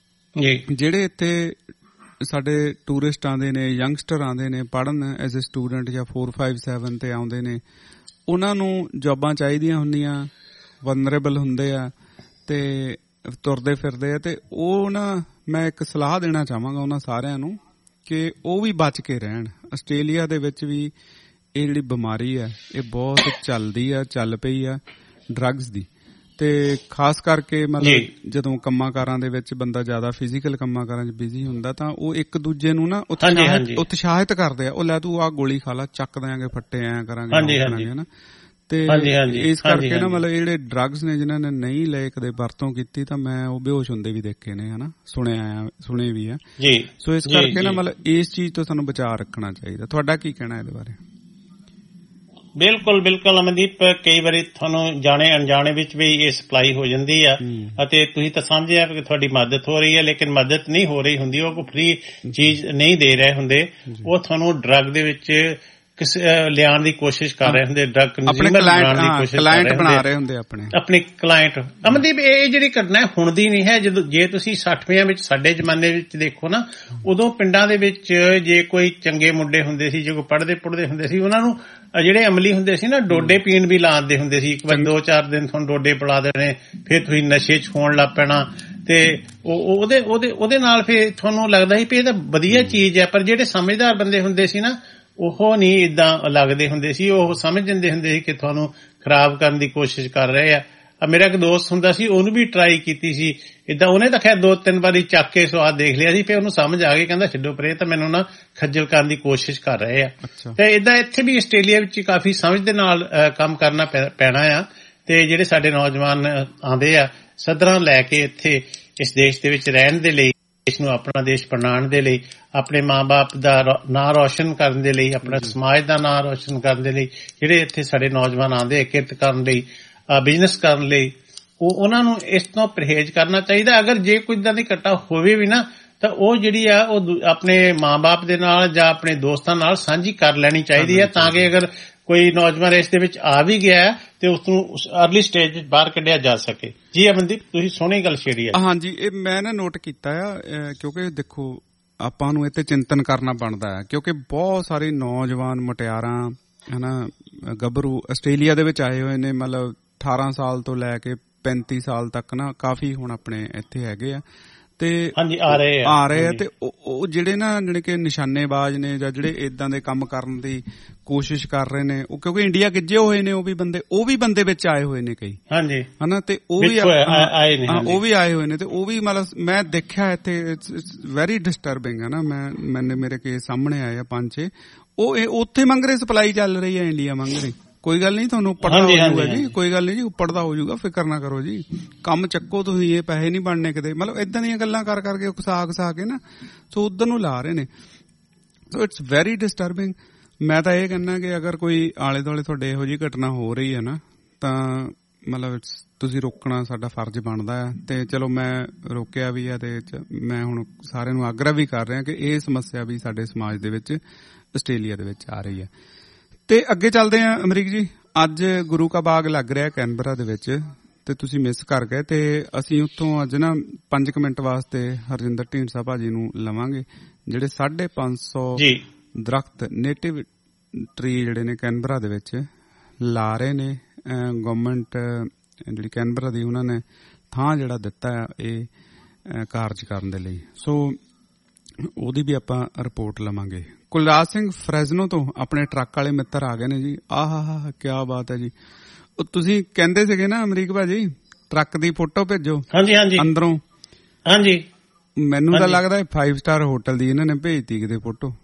ਜਿਹੜੇ ਇੱਥੇ ਸਾਡੇ ਟੂਰਿਸਟ ਆਉਂਦੇ ਨੇ, ਯੰਗਸਟਰ ਆਉਂਦੇ ਨੇ ਪੜ੍ਹਨ ਐਜ਼ ਏ ਸਟੂਡੈਂਟ ਜਾਂ 457 ਤੇ ਆਉਂਦੇ ਨੇ, ਉਹਨਾਂ ਨੂੰ ਜੌਬਾਂ ਚਾਹੀਦੀਆਂ ਹੁੰਦੀਆਂ, ਵਨਰੇਬਲ ਹੁੰਦੇ ਆ ਤੇ ਤੁਰਦੇ ਫਿਰਦੇ ਆ। ਤੇ ਉਹ ਨਾ ਮੈਂ ਇੱਕ ਸਲਾਹ ਦੇਣਾ ਚਾਹਾਂਗਾ ਉਹਨਾਂ ਸਾਰਿਆਂ ਨੂੰ ਕਿ ਉਹ ਵੀ ਬਚ ਕੇ ਰਹਿਣ। ਆਸਟ੍ਰੇਲੀਆ ਦੇ ਵਿੱਚ ਵੀ ਇਹ ਜਿਹੜੀ ਬਿਮਾਰੀ ਹੈ ਇਹ ਬਹੁਤ ਚੱਲ ਪਈ ਆ ਡਰੱਗਸ ਦੀ। ਤੇ ਖਾਸ ਕਰਕੇ ਮਤਲਬ ਜਦੋਂ ਕੰਮਾਂ ਕਾਰਾਂ ਦੇ ਵਿੱਚ ਬੰਦਾ ਜ਼ਿਆਦਾ ਫਿਜ਼ੀਕਲ ਕੰਮਾਂ ਕਾਰਾਂ 'ਚ ਬਿਜ਼ੀ ਹੁੰਦਾ ਤਾਂ ਉਹ ਇੱਕ ਦੂਜੇ ਨੂੰ ਨਾ ਉਤਸ਼ਾਹਿਤ ਕਰਦੇ ਆ, ਉਹ ਲੈ ਤੂੰ ਆਹ ਗੋਲੀ ਖਾ ਲਾ, ਚੱਕ ਦਿਆਂਗੇ ਫੱਟੇ, ਐਂ ਕਰਾਂਗੇ ਹਨਾ। ਤੇ ਇਸ ਕਰਕੇ ਨਾ ਮਤਲਬ ਜਿਹੜੇ ਡਰੱਗਸ ਨੇ ਜਿਨ੍ਹਾਂ ਨੇ ਨਹੀਂ ਲਏ ਕਦੇ ਵਰਤੋਂ ਕੀਤੀ, ਤਾਂ ਮੈਂ ਉਹ ਬੇਹੋਸ਼ ਹੁੰਦੇ ਵੀ ਦੇਖੇ ਨੇ, ਹਨਾ, ਸੁਣੇ ਵੀ ਆ। ਸੋ ਇਸ ਕਰਕੇ ਨਾ ਮਤਲਬ ਇਸ ਚੀਜ਼ ਤੋਂ ਸਾਨੂੰ ਬਚਾਅ ਰੱਖਣਾ ਚਾਹੀਦਾ। ਤੁਹਾਡਾ ਕੀ ਕਹਿਣਾ ਇਹਦੇ ਬਾਰੇ? ਬਿਲਕੁਲ ਅਮਨਦੀਪ, ਕਈ ਵਾਰੀ ਤੁਹਾਨੂੰ ਜਾਣੇ ਅਣਜਾਣੇ ਵਿੱਚ ਵੀ ਇਹ ਸਪਲਾਈ ਹੋ ਜਾਂਦੀ ਆ, ਅਤੇ ਤੁਸੀਂ ਤਾਂ ਸਮਝਿਆ ਕਿ ਤੁਹਾਡੀ ਮਦਦ ਹੋ ਰਹੀ ਹੈ, ਲੇਕਿਨ ਮਦਦ ਨਹੀਂ ਹੋ ਰਹੀ ਹੁੰਦੀ। ਉਹ ਕੋਈ ਫ੍ਰੀ ਚੀਜ਼ ਨਹੀਂ ਦੇ ਰਹੇ ਹੁੰਦੇ, ਉਹ ਤੁਹਾਨੂੰ ਡਰੱਗ ਦੇ ਵਿੱਚ ਲਿਆਉਣ ਦੀ ਕੋਸ਼ਿਸ਼ ਕਰ ਰਹੇ ਹੁੰਦੇ, ਡਰੱਗ ਕੰਜ਼ਿਊਮਰ ਬਣਾਉਣ ਦੀ ਕੋਸ਼ਿਸ਼ ਬਣਾ ਰਹੇ ਹੁੰਦੇ ਆਪਣੇ ਕਲਾਇੰਟ। ਅਮਨਦੀਪ, ਇਹ ਜਿਹੜੀ ਘਟਨਾ ਹੁਣ ਦੀ ਨਹੀਂ ਹੈ। ਜੇ ਤੁਸੀਂ 60ਵਿਆਂ ਵਿੱਚ ਸਾਡੇ ਜ਼ਮਾਨੇ ਵਿੱਚ ਦੇਖੋ ਨਾ, ਉਦੋਂ ਪਿੰਡਾਂ ਦੇ ਵਿੱਚ ਜੇ ਕੋਈ ਚੰਗੇ ਮੁੰਡੇ ਹੁੰਦੇ ਸੀ, ਜੇ ਕੋਈ ਪੜ੍ਹਦੇ ਹੁੰਦੇ ਸੀ, ਉਹਨਾਂ ਨੂੰ ਜਿਹੜੇ ਅਮਲੀ ਹੁੰਦੇ ਸੀ ਨਾ, ਡੋਡੇ ਪੀਣ ਵੀ ਲਾਉਂਦੇ ਹੁੰਦੇ ਸੀ। ਇੱਕ ਵਾਰ 2-4 ਦਿਨ ਤੁਹਾਨੂੰ ਡੋਡੇ ਪਿਲਾ ਦੇਣੇ, ਫਿਰ ਤੁਸੀਂ ਨਸ਼ੇ 'ਚ ਹੋਣ ਲੱਗ ਪੈਣਾ, ਤੇ ਉਹਦੇ ਨਾਲ ਫਿਰ ਤੁਹਾਨੂੰ ਲੱਗਦਾ ਸੀ ਵੀ ਇਹ ਤਾਂ ਵਧੀਆ ਚੀਜ਼ ਹੈ। ਪਰ ਜਿਹੜੇ ਸਮਝਦਾਰ ਬੰਦੇ ਹੁੰਦੇ ਸੀ ਨਾ, ਉਹ ਨਹੀਂ ਏਦਾਂ ਲੱਗਦੇ ਹੁੰਦੇ ਸੀ। ਉਹ ਸਮਝ ਜਾਂਦੇ ਹੁੰਦੇ ਸੀ ਕਿ ਤੁਹਾਨੂੰ ਖਰਾਬ ਕਰਨ ਦੀ ਕੋਸ਼ਿਸ਼ ਕਰ ਰਹੇ ਆ। ਮੇਰਾ ਇੱਕ ਦੋਸਤ ਹੁੰਦਾ ਸੀ, ਉਹਨੂੰ ਵੀ ਟਰਾਈ ਕੀਤੀ ਸੀ ਏਦਾਂ, ਉਹਨੇ ਤਾਂ ਖੈਰ 2-3 ਵਾਰੀ ਚੱਕ ਕੇ ਸਵਾਦ ਦੇਖ ਲਿਆ ਸੀ, ਫਿਰ ਉਹਨੂੰ ਸਮਝ ਆ ਗਈ, ਕਹਿੰਦਾ ਛੱਡੋ ਪਰੇ, ਤਾਂ ਮੈਨੂੰ ਨਾ ਖੱਜਲ ਕਰਨ ਦੀ ਕੋਸ਼ਿਸ਼ ਕਰ ਰਹੇ ਆ। ਤੇ ਏਦਾਂ ਇੱਥੇ ਵੀ ਆਸਟ੍ਰੇਲੀਆ ਵਿੱਚ ਕਾਫੀ ਸਮਝ ਦੇ ਨਾਲ ਕੰਮ ਕਰਨਾ ਪੈਣਾ ਆ। ਤੇ ਜਿਹੜੇ ਸਾਡੇ ਨੌਜਵਾਨ ਆਉਂਦੇ ਆ ਸਦਰਾਂ ਲੈ ਕੇ ਇੱਥੇ ਇਸ ਦੇਸ਼ ਦੇ ਵਿੱਚ ਰਹਿਣ ਦੇ ਲਈ, ਦੇਸ਼ ਨੂੰ ਆਪਣਾ ਦੇਸ਼ ਬਣਾਉਣ ਦੇ ਲਈ, ਆਪਣੇ ਮਾਂ-ਬਾਪ ਦਾ ਨਾਂ ਰੋਸ਼ਨ ਕਰਨ ਦੇ ਲਈ, ਆਪਣਾ ਸਮਾਜ ਦਾ ਨਾਂ ਰੋਸ਼ਨ ਕਰਨ ਦੇ ਲਈ, ਜਿਹੜੇ ਇੱਥੇ ਸਾਡੇ ਨੌਜਵਾਨ ਆਉਂਦੇ ਆ ਕਿਰਤ ਕਰਨ ਲਈ, ਬਿਜ਼ਨਸ ਕਰਨ ਲਈ, ਉਹਨਾਂ ਨੂੰ ਇਸ ਤੋਂ ਪਰਹੇਜ਼ ਕਰਨਾ ਚਾਹੀਦਾ। ਅਗਰ ਜੇ ਕੁਝ ਦਾ ਦੀ ਘਟਨਾ ਹੋਵੇ ਵੀ ਨਾ, ਤਾਂ ਉਹ ਜਿਹੜੀ ਆ ਉਹ ਆਪਣੇ ਮਾਂ-ਬਾਪ ਦੇ ਨਾਲ ਜਾਂ ਆਪਣੇ ਦੋਸਤਾਂ ਨਾਲ ਸਾਂਝੀ ਕਰ ਲੈਣੀ ਚਾਹੀਦੀ ਹੈ, ਤਾਂ ਕਿ ਅਗਰ ਕੋਈ ਨੌਜਵਾਨ ਇਸ ਦੇ ਵਿੱਚ ਆ ਵੀ ਗਿਆ ਤੇ ਉਸ ਨੂੰ ਅਰਲੀ ਸਟੇਜ ਵਿੱਚ ਬਾਹਰ ਕੱਢਿਆ ਜਾ ਸਕੇ। ਜੀ ਅਮਨਦੀਪ, ਤੁਸੀਂ ਸੋਹਣੀ ਗੱਲ ਛੇੜੀ ਹੈ। ਹਾਂਜੀ, ਇਹ ਮੈਂ ਨਾ ਨੋਟ ਕੀਤਾ ਆ, ਕਿਉਂਕਿ ਦੇਖੋ ਆਪਾਂ ਨੂੰ ਇਹ ਤੇ ਚਿੰਤਨ ਕਰਨਾ ਬਣਦਾ ਹੈ, ਕਿਉਂਕਿ ਬਹੁਤ ਸਾਰੇ ਨੌਜਵਾਨ ਮੁਟਿਆਰਾਂ ਹਨਾ, ਗੱਭਰੂ ਆਸਟ੍ਰੇਲੀਆ ਦੇ ਵਿੱਚ ਆਏ ਹੋਏ ਨੇ, ਮਤਲਬ 18 ਸਾਲ ਤੋਂ ਲੈ ਕੇ 35 ਸਾਲ ਤੱਕ ਨਾ, ਕਾਫੀ ਹੁਣ ਆਪਣੇ ਇੱਥੇ ਹੈਗੇ ਆ ਤੇ ਆ ਰਹੇ ਆ। ਤੇ ਉਹ ਜਿਹੜੇ ਨਾ ਜਿਹੜੇ ਕਿ ਨਿਸ਼ਾਨੇਬਾਜ਼ ਨੇ ਜਾਂ ਜਿਹੜੇ ਏਦਾਂ ਦੇ ਕੰਮ ਕਰਨ ਦੀ ਕੋਸ਼ਿਸ਼ ਕਰ ਰਹੇ ਨੇ, ਉਹ ਕਿਉਂਕਿ ਇੰਡੀਆ ਗਿੱਜੇ ਹੋਏ ਨੇ, ਉਹ ਵੀ ਬੰਦੇ ਵਿੱਚ ਆਏ ਹੋਏ ਨੇ ਕਈ, ਹਾਂਜੀ ਹਨਾ, ਤੇ ਉਹ ਵੀ ਆਏ ਹੋਏ ਨੇ, ਤੇ ਉਹ ਵੀ ਮਤਲਬ ਮੈਂ ਦੇਖਿਆ ਇੱਥੇ ਇਟਸ ਵੈਰੀ ਡਿਸਟਰਬਿੰਗ ਹੈ ਨਾ। ਮੈਨੇ ਮੇਰੇ ਕੇਸ ਸਾਹਮਣੇ ਆਏ ਆ 5-6, ਉਹ ਉੱਥੇ ਮੰਗ ਰਹੇ ਸਪਲਾਈ ਚੱਲ ਰਹੀ ਹੈ, ਇੰਡੀਆ ਮੰਗ ਰਹੀ। ਕੋਈ ਗੱਲ ਨਹੀਂ, ਤੁਹਾਨੂੰ ਉੱਪਰ ਦਾ ਹੋ ਜਾਊਗਾ ਜੀ, ਕੋਈ ਗੱਲ ਨਹੀਂ ਜੀ, ਉੱਪਰ ਦਾ ਹੋ ਜਾਊਗਾ, ਫਿਕਰ ਨਾ ਕਰੋ ਜੀ, ਕੰਮ ਚੱਕੋ ਤੁਸੀਂ, ਇਹ ਪੈਸੇ ਨਹੀਂ ਬਣਨੇ ਕਿਤੇ। ਮਤਲਬ ਏਦਾਂ ਦੀਆਂ ਗੱਲਾਂ ਕਰ ਕਰਕੇ ਘਸਾ ਕੇ ਨਾ, ਸੋ ਉਧਰ ਨੂੰ ਲਾ ਰਹੇ ਨੇ। So it's very disturbing. ਮੈਂ ਤਾਂ ਇਹ ਕਹਿੰਦਾ ਕਿ ਅਗਰ ਕੋਈ ਆਲੇ ਦੁਆਲੇ ਤੁਹਾਡੇ ਇਹੋ ਜਿਹੀ ਘਟਨਾ ਹੋ ਰਹੀ ਹੈ ਨਾ, ਤਾਂ ਮਤਲਬ ਤੁਸੀਂ ਰੋਕਣਾ ਸਾਡਾ ਫਰਜ਼ ਬਣਦਾ ਹੈ। ਤੇ ਚਲੋ ਮੈਂ ਰੋਕਿਆ ਵੀ ਆ, ਤੇ ਮੈਂ ਹੁਣ ਸਾਰਿਆਂ ਨੂੰ ਆਗਰਾ ਵੀ ਕਰ ਰਿਹਾ ਕਿ ਇਹ ਸਮੱਸਿਆ ਵੀ ਸਾਡੇ ਸਮਾਜ ਦੇ ਵਿੱਚ ਆਸਟ੍ਰੇਲੀਆ ਦੇ ਵਿੱਚ ਆ ਰਹੀ ਹੈ। ਤੇ ਅੱਗੇ ਚੱਲਦੇ ਆ ਅਮਰੀਕ ਜੀ। ਅੱਜ ਗੁਰੂ ਕਾ ਬਾਗ ਲੱਗ ਰਿਹਾ ਕੈਨਬਰਾ ਦੇ ਵਿੱਚ, ਤੇ ਤੁਸੀਂ ਮਿਸ ਕਰ ਗਏ, ਤੇ ਅਸੀਂ ਉੱਥੋਂ ਅੱਜ ਨਾ 5 ਮਿੰਟ ਵਾਸਤੇ ਹਰਜਿੰਦਰ ਢੀਂਡਸਾ ਭਾਜੀ ਨੂੰ ਲਵਾਂਗੇ, ਜਿਹੜੇ 550 ਦਰਖਤ ਨੇਟਿਵ ਟਰੀ ਜਿਹੜੇ ਨੇ ਕੈਨਬਰਾ ਦੇ ਵਿੱਚ ਲਾ ਰਹੇ ਨੇ। ਗਵਰਨਮੈਂਟ ਜਿਹੜੀ ਕੈਨਬਰਾ ਦੀ, ਉਹਨਾਂ ਨੇ ਥਾਂ ਜਿਹੜਾ ਦਿੱਤਾ ਇਹ ਕਾਰਜ ਕਰਨ ਦੇ ਲਈ, ਸੋ ਉਹਦੀ ਵੀ ਆਪਾਂ ਰਿਪੋਰਟ ਲਵਾਂਗੇ। ਕੁਲਰਾਜ ਸਿੰਘ ਫਰੈਜ਼ਨੋ ਤੋਂ ਆਪਣੇ ਟਰੱਕ ਵਾਲੇ ਮਿੱਤਰ ਆ ਗਏ ਨੇ ਜੀ। ਆਹਾ ਕਿਆ ਬਾਤ ਹੈ ਜੀ। ਤੁਸੀਂ ਕਹਿੰਦੇ ਸੀਗੇ ਨਾ ਅਮਰੀਕ ਭਾਜੀ, ਟਰੱਕ ਦੀ ਫੋਟੋ ਭੇਜੋ। ਹਾਂਜੀ ਹਾਂਜੀ, ਅੰਦਰੋਂ। ਹਾਂਜੀ, ਮੈਨੂੰ ਤਾਂ ਲੱਗਦਾ 5 ਸਟਾਰ ਹੋਟਲ ਦੀ ਇਹਨਾਂ ਨੇ ਭੇਜਤੀ ਕਿਤੇ ਫੋਟੋ।